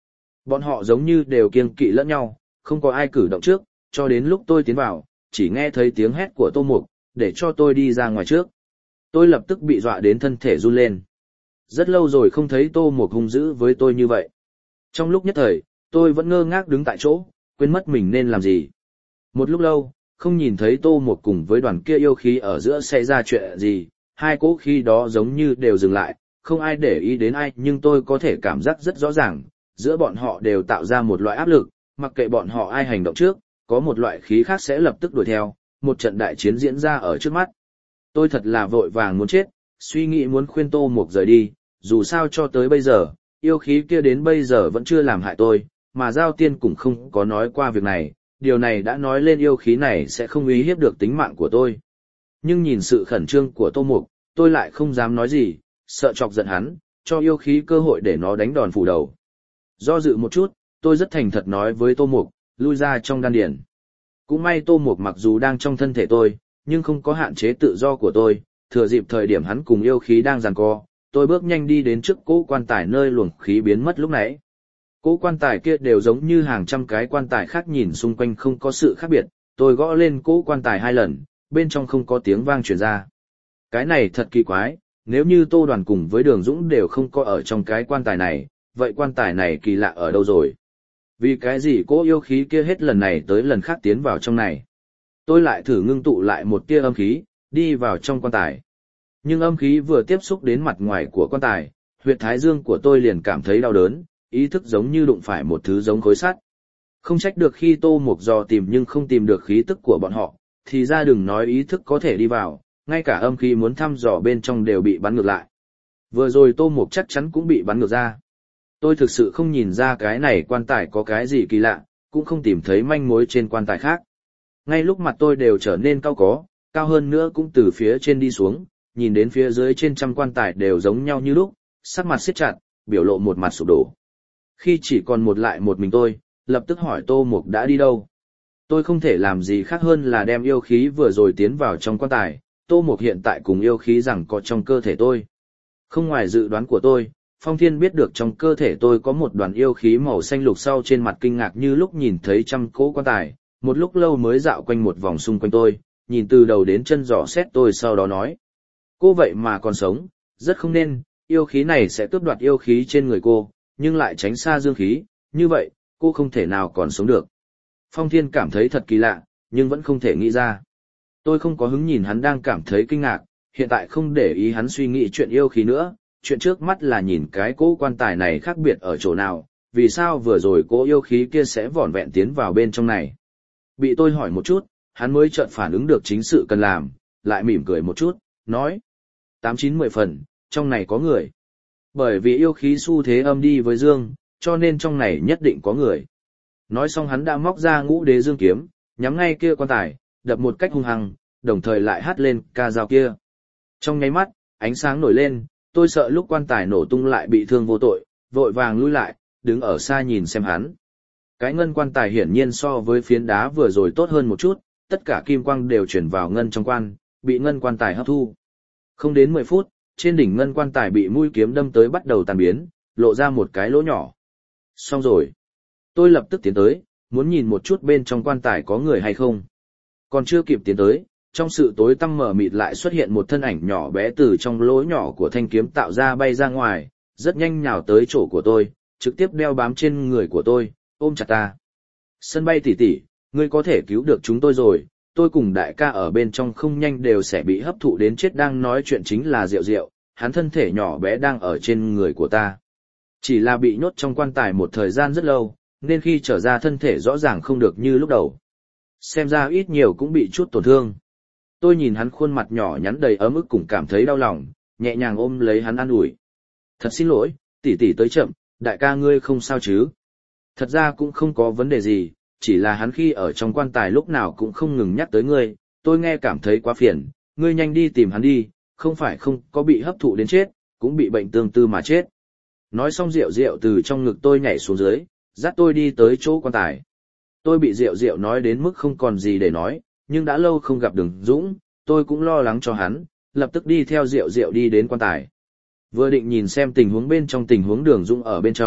Bọn họ giống như đều kiêng kỵ lẫn nhau, không có ai cử động trước, cho đến lúc tôi tiến vào, chỉ nghe thấy tiếng hét của Tô Mục, để cho tôi đi ra ngoài trước. Tôi lập tức bị dọa đến thân thể run lên. Rất lâu rồi không thấy Tô Mục hung dữ với tôi như vậy. Trong lúc nhất thời, tôi vẫn ngơ ngác đứng tại chỗ, quên mất mình nên làm gì. Một lúc lâu, không nhìn thấy Tô Mục cùng với đoàn kia yêu khí ở giữa xảy ra chuyện gì, hai cỗ khí đó giống như đều dừng lại, không ai để ý đến ai, nhưng tôi có thể cảm giác rất rõ ràng, giữa bọn họ đều tạo ra một loại áp lực, mặc kệ bọn họ ai hành động trước, có một loại khí khác sẽ lập tức đuổi theo, một trận đại chiến diễn ra ở trước mắt. Tôi thật là vội vàng muốn chết, suy nghĩ muốn khuyên Tô Mục rời đi, dù sao cho tới bây giờ, yêu khí kia đến bây giờ vẫn chưa làm hại tôi, mà Giao Tiên cũng không có nói qua việc này, điều này đã nói lên yêu khí này sẽ không uy hiếp được tính mạng của tôi. Nhưng nhìn sự khẩn trương của Tô Mục, tôi lại không dám nói gì, sợ chọc giận hắn, cho yêu khí cơ hội để nó đánh đòn phủ đầu. Do dự một chút, tôi rất thành thật nói với Tô Mục, lui ra trong đan điển. Cũng may Tô Mục mặc dù đang trong thân thể tôi, nhưng không có hạn chế tự do của tôi, thừa dịp thời điểm hắn cùng yêu khí đang giằng co, tôi bước nhanh đi đến trước cỗ quan tài nơi luồng khí biến mất lúc nãy. Cỗ quan tài kia đều giống như hàng trăm cái quan tài khác, nhìn xung quanh không có sự khác biệt, tôi gõ lên cỗ quan tài hai lần, bên trong không có tiếng vang truyền ra. Cái này thật kỳ quái, nếu như Tô Đoàn cùng với Đường Dũng đều không có ở trong cái quan tài này, vậy quan tài này kỳ lạ ở đâu rồi? Vì cái gì cỗ yêu khí kia hết lần này tới lần khác tiến vào trong này? Tôi lại thử ngưng tụ lại một tia âm khí, đi vào trong quan tài. Nhưng âm khí vừa tiếp xúc đến mặt ngoài của quan tài, huyệt thái dương của tôi liền cảm thấy đau đớn, ý thức giống như đụng phải một thứ giống khối sắt. Không trách được khi Tô Mục dò tìm nhưng không tìm được khí tức của bọn họ, thì ra đừng nói ý thức có thể đi vào, ngay cả âm khí muốn thăm dò bên trong đều bị bắn ngược lại. Vừa rồi Tô Mục chắc chắn cũng bị bắn ngược ra. Tôi thực sự không nhìn ra cái này quan tài có cái gì kỳ lạ, cũng không tìm thấy manh mối trên quan tài khác. Ngay lúc mặt tôi đều trở nên cao có, cao hơn nữa cũng từ phía trên đi xuống, nhìn đến phía dưới trên trăm quan tài đều giống nhau như lúc, sắc mặt siết chặt, biểu lộ một mặt sụp đổ. Khi chỉ còn một lại một mình tôi, lập tức hỏi Tô Mục đã đi đâu. Tôi không thể làm gì khác hơn là đem yêu khí vừa rồi tiến vào trong quan tài, Tô Mục hiện tại cùng yêu khí rằng có trong cơ thể tôi. Không ngoài dự đoán của tôi, Phong Thiên biết được trong cơ thể tôi có một đoàn yêu khí màu xanh lục, sau trên mặt kinh ngạc như lúc nhìn thấy trăm cỗ quan tài, một lúc lâu mới dạo quanh một vòng xung quanh tôi, nhìn từ đầu đến chân dò xét tôi, sau đó nói. Cô vậy mà còn sống, rất không nên, yêu khí này sẽ cướp đoạt yêu khí trên người cô, nhưng lại tránh xa dương khí, như vậy, cô không thể nào còn sống được. Phong Thiên cảm thấy thật kỳ lạ, nhưng vẫn không thể nghĩ ra. Tôi không có hứng nhìn hắn đang cảm thấy kinh ngạc, hiện tại không để ý hắn suy nghĩ chuyện yêu khí nữa, chuyện trước mắt là nhìn cái cỗ quan tài này khác biệt ở chỗ nào, vì sao vừa rồi cỗ yêu khí kia sẽ vỏn vẹn tiến vào bên trong này. Bị tôi hỏi một chút, hắn mới chợt phản ứng được chính sự cần làm, lại mỉm cười một chút, nói. Tám chín mười phần, trong này có người. Bởi vì yêu khí xu thế âm đi với dương, cho nên trong này nhất định có người. Nói xong hắn đã móc ra Ngũ Đế Dương kiếm, nhắm ngay kia quan tài, đập một cách hung hăng, đồng thời lại hắt lên ca dao kia. Trong nháy mắt, ánh sáng nổi lên, tôi sợ lúc quan tài nổ tung lại bị thương vô tội, vội vàng lui lại, đứng ở xa nhìn xem hắn. Cái ngân quan tài hiển nhiên so với phiến đá vừa rồi tốt hơn một chút, tất cả kim quang đều chuyển vào ngân trong quan, bị ngân quan tài hấp thu. Không đến mười phút, trên đỉnh ngân quan tài bị mũi kiếm đâm tới bắt đầu tàn biến, lộ ra một cái lỗ nhỏ. Xong rồi. Tôi lập tức tiến tới, muốn nhìn một chút bên trong quan tài có người hay không. Còn chưa kịp tiến tới, trong sự tối tăm mờ mịt lại xuất hiện một thân ảnh nhỏ bé từ trong lỗ nhỏ của thanh kiếm tạo ra, bay ra ngoài, rất nhanh nhào tới chỗ của tôi, trực tiếp đeo bám trên người của tôi, ôm chặt ta. Sân bay tỷ tỷ, ngươi có thể cứu được chúng tôi rồi, tôi cùng đại ca ở bên trong không nhanh đều sẽ bị hấp thụ đến chết. Đang nói chuyện chính là Diệu Diệu, hắn thân thể nhỏ bé đang ở trên người của ta. Chỉ là bị nhốt trong quan tài một thời gian rất lâu, nên khi trở ra thân thể rõ ràng không được như lúc đầu. Xem ra ít nhiều cũng bị chút tổn thương. Tôi nhìn hắn khuôn mặt nhỏ nhắn đầy ấm ức cũng cảm thấy đau lòng, nhẹ nhàng ôm lấy hắn an ủi. Thật xin lỗi, tỷ tỷ tới chậm, đại ca ngươi không sao chứ? Thật ra cũng không có vấn đề gì, chỉ là hắn khi ở trong quan tài lúc nào cũng không ngừng nhắc tới ngươi, tôi nghe cảm thấy quá phiền, ngươi nhanh đi tìm hắn đi, không phải không có bị hấp thụ đến chết, cũng bị bệnh tương tư mà chết. Nói xong Diệu Diệu từ trong ngực tôi nhảy xuống dưới, dắt tôi đi tới chỗ quan tài. Tôi bị Diệu Diệu nói đến mức không còn gì để nói, nhưng đã lâu không gặp Đường Dũng, tôi cũng lo lắng cho hắn, lập tức đi theo Diệu Diệu đi đến quan tài. Vừa định nhìn xem tình huống bên trong, tình huống Đường Dũng ở bên trong,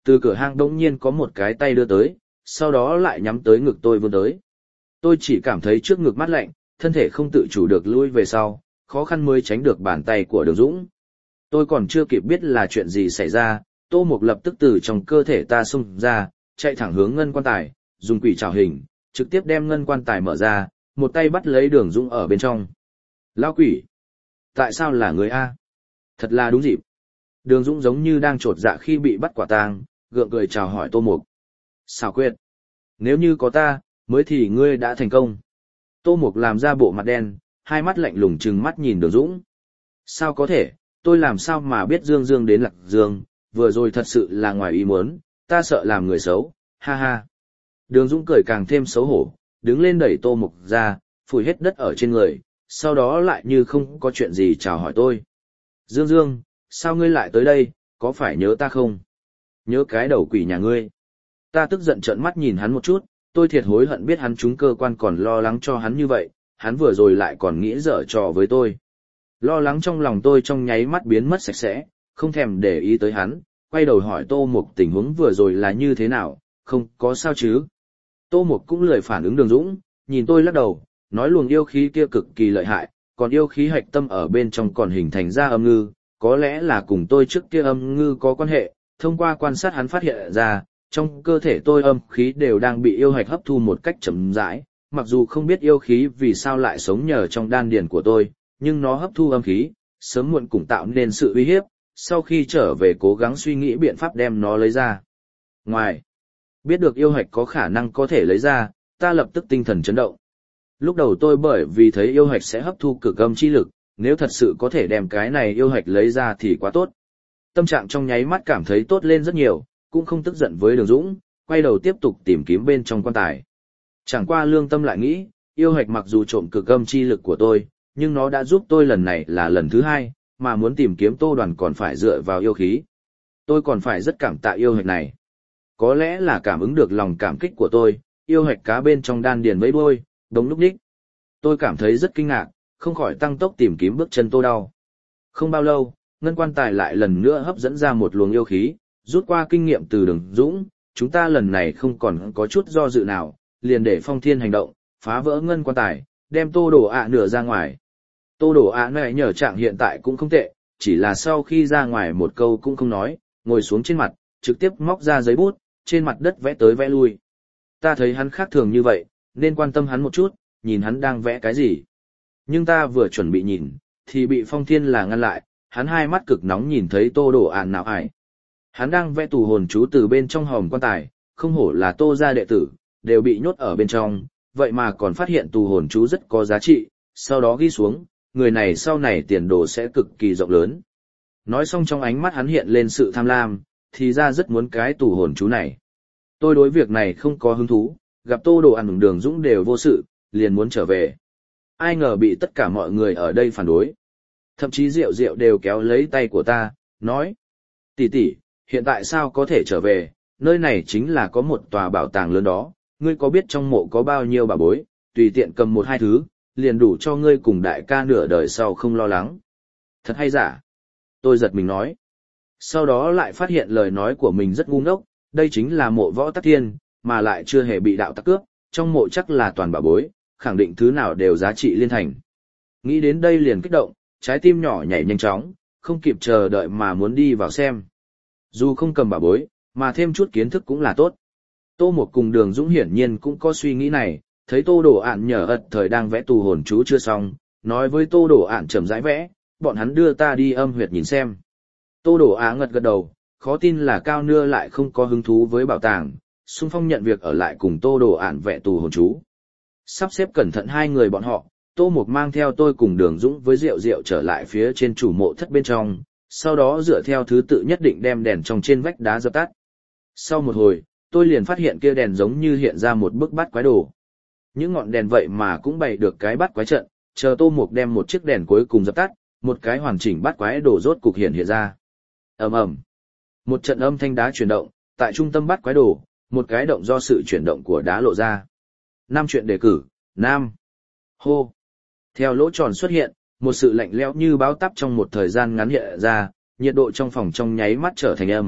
từ cửa hang đống nhiên có một cái tay đưa tới, sau đó lại nhắm tới ngực tôi vươn tới. Tôi chỉ cảm thấy trước ngực mát lạnh, thân thể không tự chủ được lui về sau, khó khăn mới tránh được bàn tay của Đường Dũng. Tôi còn chưa kịp biết là chuyện gì xảy ra, Tô Mục lập tức từ trong cơ thể ta xông ra, chạy thẳng hướng ngân quan tài, dùng quỷ trảo hình, trực tiếp đem ngân quan tài mở ra, một tay bắt lấy Đường Dũng ở bên trong. Lão quỷ! Tại sao là người A? Thật là đúng dịp. Đường Dũng giống như đang trột dạ khi bị bắt quả tang, gượng cười chào hỏi Tô Mục. Xảo quyệt! Nếu như có ta, mới thì ngươi đã thành công. Tô Mục làm ra bộ mặt đen, hai mắt lạnh lùng trừng mắt nhìn Đường Dũng. Sao có thể, tôi làm sao mà biết Dương Dương đến Lạc Dương, vừa rồi thật sự là ngoài ý muốn, ta sợ làm người xấu, ha ha. Đường Dũng cười càng thêm xấu hổ, đứng lên đẩy Tô Mục ra, phủi hết đất ở trên người, sau đó lại như không có chuyện gì chào hỏi tôi. Dương Dương, sao ngươi lại tới đây, có phải nhớ ta không? Nhớ cái đầu quỷ nhà ngươi. Ta tức giận trợn mắt nhìn hắn một chút, tôi thiệt hối hận biết hắn trúng cơ quan còn lo lắng cho hắn như vậy, hắn vừa rồi lại còn nghĩ dở trò với tôi. Lo lắng trong lòng tôi trong nháy mắt biến mất sạch sẽ, không thèm để ý tới hắn, quay đầu hỏi Tô Mục tình huống vừa rồi là như thế nào, không có sao chứ. Tô Mục cũng lười phản ứng Đường Dũng, nhìn tôi lắc đầu, nói luồng yêu khí kia cực kỳ lợi hại, còn yêu khí hạch tâm ở bên trong còn hình thành ra âm ngư, có lẽ là cùng tôi trước kia âm ngư có quan hệ, thông qua quan sát hắn phát hiện ra, trong cơ thể tôi âm khí đều đang bị yêu hạch hấp thu một cách chậm rãi, mặc dù không biết yêu khí vì sao lại sống nhờ trong đan điền của tôi, nhưng nó hấp thu âm khí, sớm muộn cũng tạo nên sự uy hiếp, sau khi trở về cố gắng suy nghĩ biện pháp đem nó lấy ra. Ngoài, biết được yêu hạch có khả năng có thể lấy ra, ta lập tức tinh thần chấn động. Lúc đầu tôi bởi vì thấy yêu hạch sẽ hấp thu cực âm chi lực, nếu thật sự có thể đem cái này yêu hạch lấy ra thì quá tốt. Tâm trạng trong nháy mắt cảm thấy tốt lên rất nhiều, cũng không tức giận với Đường Dũng, quay đầu tiếp tục tìm kiếm bên trong quan tài. Chẳng qua lương tâm lại nghĩ, yêu hạch mặc dù trộm cực âm chi lực của tôi, nhưng nó đã giúp tôi lần này là lần thứ hai, mà muốn tìm kiếm Tô Đoàn còn phải dựa vào yêu khí. Tôi còn phải rất cảm tạ yêu hạch này. Có lẽ là cảm ứng được lòng cảm kích của tôi, yêu hạch cá bên trong đan điền mấy đuôi, đống lúc đích. Tôi cảm thấy rất kinh ngạc, không khỏi tăng tốc tìm kiếm bước chân Tô Đau. Không bao lâu, ngân quan tài lại lần nữa hấp dẫn ra một luồng yêu khí, rút qua kinh nghiệm từ Đường Dũng, chúng ta lần này không còn có chút do dự nào, liền để Phong Thiên hành động, phá vỡ ngân quan tài, đem Tô Đồ ạ nửa ra ngoài. Tô Đồ ạ này nhờ trạng hiện tại cũng không tệ, chỉ là sau khi ra ngoài một câu cũng không nói, ngồi xuống trên mặt, trực tiếp móc ra giấy bút, trên mặt đất vẽ tới vẽ lui. Ta thấy hắn khác thường như vậy, nên quan tâm hắn một chút, nhìn hắn đang vẽ cái gì. Nhưng ta vừa chuẩn bị nhìn, thì bị Phong Thiên là ngăn lại, hắn hai mắt cực nóng nhìn thấy Tô Đồ ạ nào ải. Hắn đang vẽ tù hồn chú từ bên trong hòm quan tài, không hổ là Tô gia đệ tử, đều bị nhốt ở bên trong, vậy mà còn phát hiện tù hồn chú rất có giá trị, sau đó ghi xuống, người này sau này tiền đồ sẽ cực kỳ rộng lớn. Nói xong trong ánh mắt hắn hiện lên sự tham lam, thì ra rất muốn cái tù hồn chú này. Tôi đối việc này không có hứng thú, gặp Tô Đồ ăn Đường Dũng đều vô sự, liền muốn trở về. Ai ngờ bị tất cả mọi người ở đây phản đối. Thậm chí Diệu Diệu đều kéo lấy tay của ta, nói: tỷ tỷ, hiện tại sao có thể trở về, nơi này chính là có một tòa bảo tàng lớn đó, ngươi có biết trong mộ có bao nhiêu bảo bối, tùy tiện cầm một hai thứ, liền đủ cho ngươi cùng đại ca nửa đời sau không lo lắng. Thật hay giả? Tôi giật mình nói. Sau đó lại phát hiện lời nói của mình rất ngu ngốc, đây chính là mộ Võ Tắc Thiên, mà lại chưa hề bị đạo tặc cướp, trong mộ chắc là toàn bảo bối, khẳng định thứ nào đều giá trị liên thành. Nghĩ đến đây liền kích động, trái tim nhỏ nhảy nhanh chóng, không kịp chờ đợi mà muốn đi vào xem. Dù không cầm bảo bối, mà thêm chút kiến thức cũng là tốt. Tô Mục cùng Đường Dũng hiển nhiên cũng có suy nghĩ này, thấy Tô Đồ Ản nhờ ật thời đang vẽ tù hồn chú chưa xong, nói với Tô Đồ Ản chậm rãi vẽ, bọn hắn đưa ta đi âm huyệt nhìn xem. Tô Đồ Á ngật gật đầu, khó tin là Cao Nưa lại không có hứng thú với bảo tàng, xung phong nhận việc ở lại cùng Tô Đồ Ản vẽ tù hồn chú. Sắp xếp cẩn thận hai người bọn họ, Tô Mục mang theo tôi cùng Đường Dũng với Diệu Diệu trở lại phía trên chủ mộ thất bên trong, sau đó dựa theo thứ tự nhất định đem đèn trong trên vách đá dập tắt. Sau một hồi, tôi liền phát hiện kia đèn giống như hiện ra một bức bát quái đồ. Những ngọn đèn vậy mà cũng bày được cái bát quái trận, chờ Tô Mục đem một chiếc đèn cuối cùng dập tắt, một cái hoàn chỉnh bát quái đồ rốt cục hiện hiện ra. Ầm ầm. Một trận âm thanh đá chuyển động, tại trung tâm bát quái đồ, một cái động do sự chuyển động của đá lộ ra. Năm chuyện đề cử, Nam. Hô. Theo lỗ tròn xuất hiện, một sự lạnh lẽo như báo táp trong một thời gian ngắn hiện ra, nhiệt độ trong phòng trong nháy mắt trở thành âm,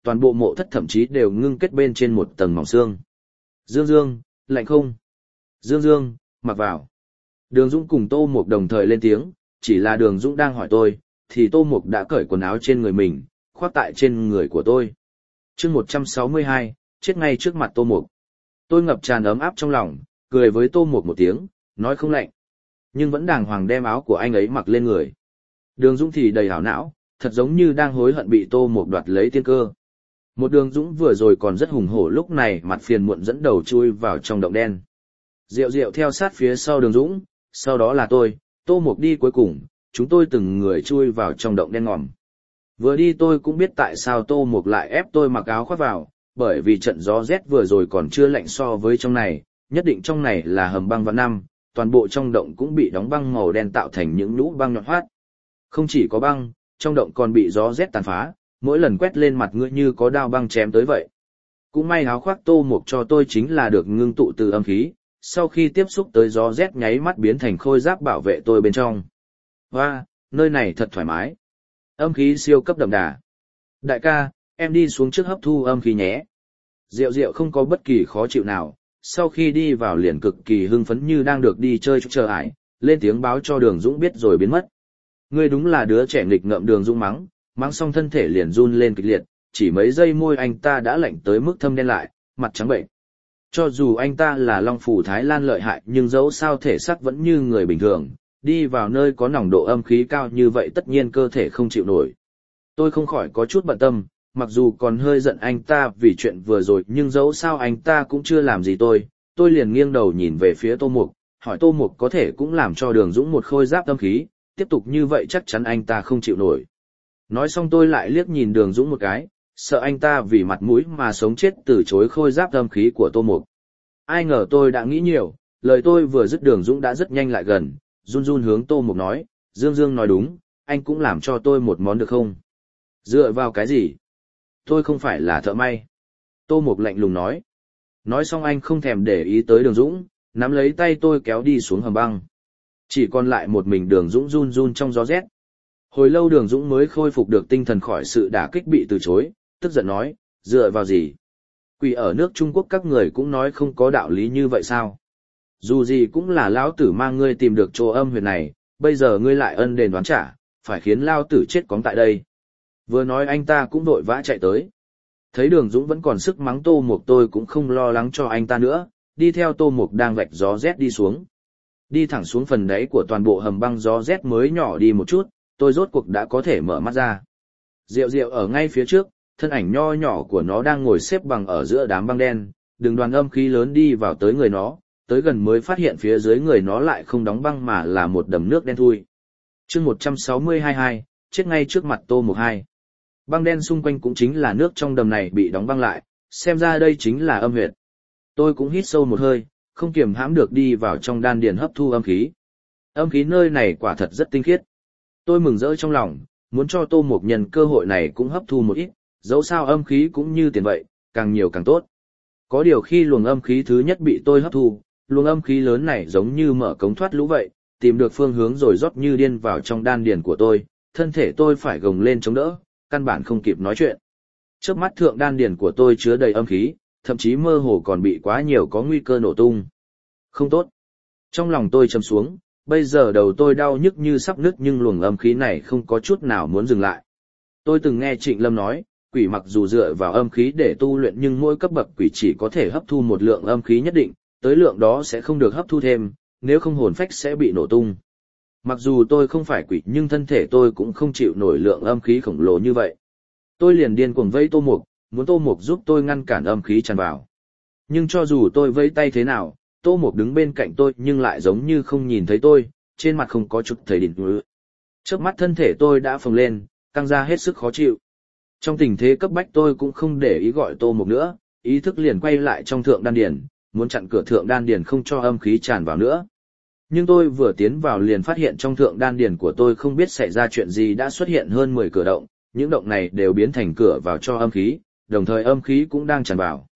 toàn bộ mộ thất thậm chí đều ngưng kết bên trên một tầng mỏng xương. Dương Dương, lạnh không? Dương Dương, mặc vào. Đường Dũng cùng Tô Mục đồng thời lên tiếng, chỉ là Đường Dũng đang hỏi tôi, thì Tô Mục đã cởi quần áo trên người mình, khoác tại trên người của tôi. chương một trăm sáu mươi hai, chết ngay trước mặt Tô Mục. Tôi ngập tràn ấm áp trong lòng, cười với Tô Mục một tiếng, nói không lạnh. Nhưng vẫn đàng hoàng đem áo của anh ấy mặc lên người. Đường Dũng thì đầy hảo não, thật giống như đang hối hận bị Tô Mục đoạt lấy tiên cơ. Một Đường Dũng vừa rồi còn rất hùng hổ, lúc này mặt phiền muộn dẫn đầu chui vào trong động đen. Diệu Diệu theo sát phía sau Đường Dũng, sau đó là tôi, Tô Mục đi cuối cùng, chúng tôi từng người chui vào trong động đen ngòm. Vừa đi tôi cũng biết tại sao Tô Mục lại ép tôi mặc áo khoác vào, bởi vì trận gió rét vừa rồi còn chưa lạnh so với trong này, nhất định trong này là hầm băng vạn năm, toàn bộ trong động cũng bị đóng băng màu đen tạo thành những nhũ băng nhọn hoắt. Không chỉ có băng, trong động còn bị gió rét tàn phá, mỗi lần quét lên mặt ngươi như có đao băng chém tới vậy. Cũng may áo khoác Tô Mục cho tôi chính là được ngưng tụ từ âm khí, sau khi tiếp xúc tới gió rét nháy mắt biến thành khôi giáp bảo vệ tôi bên trong. Hoa, nơi này thật thoải mái. Âm khí siêu cấp đậm đà. Đại ca, em đi xuống trước hấp thu âm khí nhé. Diệu Diệu không có bất kỳ khó chịu nào, sau khi đi vào liền cực kỳ hưng phấn như đang được đi chơi chờ ải, lên tiếng báo cho Đường Dũng biết rồi biến mất. Ngươi đúng là đứa trẻ nghịch ngợm, Đường Dũng mắng, mắng xong thân thể liền run lên kịch liệt, chỉ mấy giây môi anh ta đã lạnh tới mức thâm đen lại, mặt trắng bệnh. Cho dù anh ta là Long Phủ Thái Lan lợi hại nhưng dẫu sao thể xác vẫn như người bình thường, đi vào nơi có nồng độ âm khí cao như vậy tất nhiên cơ thể không chịu nổi. Tôi không khỏi có chút bận tâm, mặc dù còn hơi giận anh ta vì chuyện vừa rồi nhưng dẫu sao anh ta cũng chưa làm gì tôi, tôi liền nghiêng đầu nhìn về phía Tô Mục, hỏi Tô Mục có thể cũng làm cho Đường Dũng một khôi giáp âm khí, tiếp tục như vậy chắc chắn anh ta không chịu nổi. Nói xong tôi lại liếc nhìn Đường Dũng một cái, sợ anh ta vì mặt mũi mà sống chết từ chối khôi giáp âm khí của Tô Mục. Ai ngờ tôi đã nghĩ nhiều, lời tôi vừa dứt Đường Dũng đã rất nhanh lại gần, run run hướng Tô Mục nói, Dương Dương nói đúng, anh cũng làm cho tôi một món được không? Dựa vào cái gì? Tôi không phải là thợ may. Tô Mục lạnh lùng nói. Nói xong anh không thèm để ý tới Đường Dũng, nắm lấy tay tôi kéo đi xuống hầm băng. Chỉ còn lại một mình Đường Dũng run run trong gió rét. Hồi lâu Đường Dũng mới khôi phục được tinh thần khỏi sự đả kích bị từ chối, tức giận nói, dựa vào gì? Quỷ ở nước Trung Quốc các người cũng nói không có đạo lý như vậy sao? Dù gì cũng là lão tử mang ngươi tìm được chỗ âm huyệt này, bây giờ ngươi lại ân đền đoán trả, phải khiến lão tử chết cóng tại đây. Vừa nói anh ta cũng vội vã chạy tới. Thấy Đường Dũng vẫn còn sức mắng Tô Mục tôi cũng không lo lắng cho anh ta nữa, đi theo Tô Mục đang vạch gió rét đi xuống. Đi thẳng xuống phần đáy của toàn bộ hầm băng gió rét mới nhỏ đi một chút, tôi rốt cuộc đã có thể mở mắt ra. Diệu Diệu ở ngay phía trước, thân ảnh nho nhỏ của nó đang ngồi xếp bằng ở giữa đám băng đen, đường đoàn âm khí lớn đi vào tới người nó, tới gần mới phát hiện phía dưới người nó lại không đóng băng mà là một đầm nước đen thui. chương một trăm sáu mươi hai hai, chết ngay trước mặt Tô Mục hai. Băng đen xung quanh cũng chính là nước trong đầm này bị đóng băng lại, xem ra đây chính là âm huyệt. Tôi cũng hít sâu một hơi, không kiềm hãm được đi vào trong đan điền hấp thu âm khí. Âm khí nơi này quả thật rất tinh khiết. Tôi mừng rỡ trong lòng, muốn cho Tô Mục nhân cơ hội này cũng hấp thu một ít, dẫu sao âm khí cũng như tiền vậy, càng nhiều càng tốt. Có điều khi luồng âm khí thứ nhất bị tôi hấp thu, luồng âm khí lớn này giống như mở cống thoát lũ vậy, tìm được phương hướng rồi rót như điên vào trong đan điền của tôi, thân thể tôi phải gồng lên chống đỡ, căn bản không kịp nói chuyện. Trước mắt thượng đan điền của tôi chứa đầy âm khí, thậm chí mơ hồ còn bị quá nhiều có nguy cơ nổ tung. Không tốt. Trong lòng tôi trầm xuống, bây giờ đầu tôi đau nhức như sắp nứt nhưng luồng âm khí này không có chút nào muốn dừng lại. Tôi từng nghe Trịnh Lâm nói, quỷ mặc dù dựa vào âm khí để tu luyện nhưng mỗi cấp bậc quỷ chỉ có thể hấp thu một lượng âm khí nhất định, tới lượng đó sẽ không được hấp thu thêm, nếu không hồn phách sẽ bị nổ tung. Mặc dù tôi không phải quỷ nhưng thân thể tôi cũng không chịu nổi lượng âm khí khổng lồ như vậy. Tôi liền điên cuồng vẫy Tô Mục, muốn Tô Mục giúp tôi ngăn cản âm khí tràn vào. Nhưng cho dù tôi vẫy tay thế nào, Tô Mục đứng bên cạnh tôi nhưng lại giống như không nhìn thấy tôi, trên mặt không có chút thấy đỉnh ngữ. Trước mắt thân thể tôi đã phồng lên, căng ra hết sức khó chịu. Trong tình thế cấp bách tôi cũng không để ý gọi Tô Mục nữa, ý thức liền quay lại trong thượng đan điền, muốn chặn cửa thượng đan điền không cho âm khí tràn vào nữa. Nhưng tôi vừa tiến vào liền phát hiện trong thượng đan điền của tôi không biết xảy ra chuyện gì đã xuất hiện hơn mười cửa động, những động này đều biến thành cửa vào cho âm khí, đồng thời âm khí cũng đang tràn vào.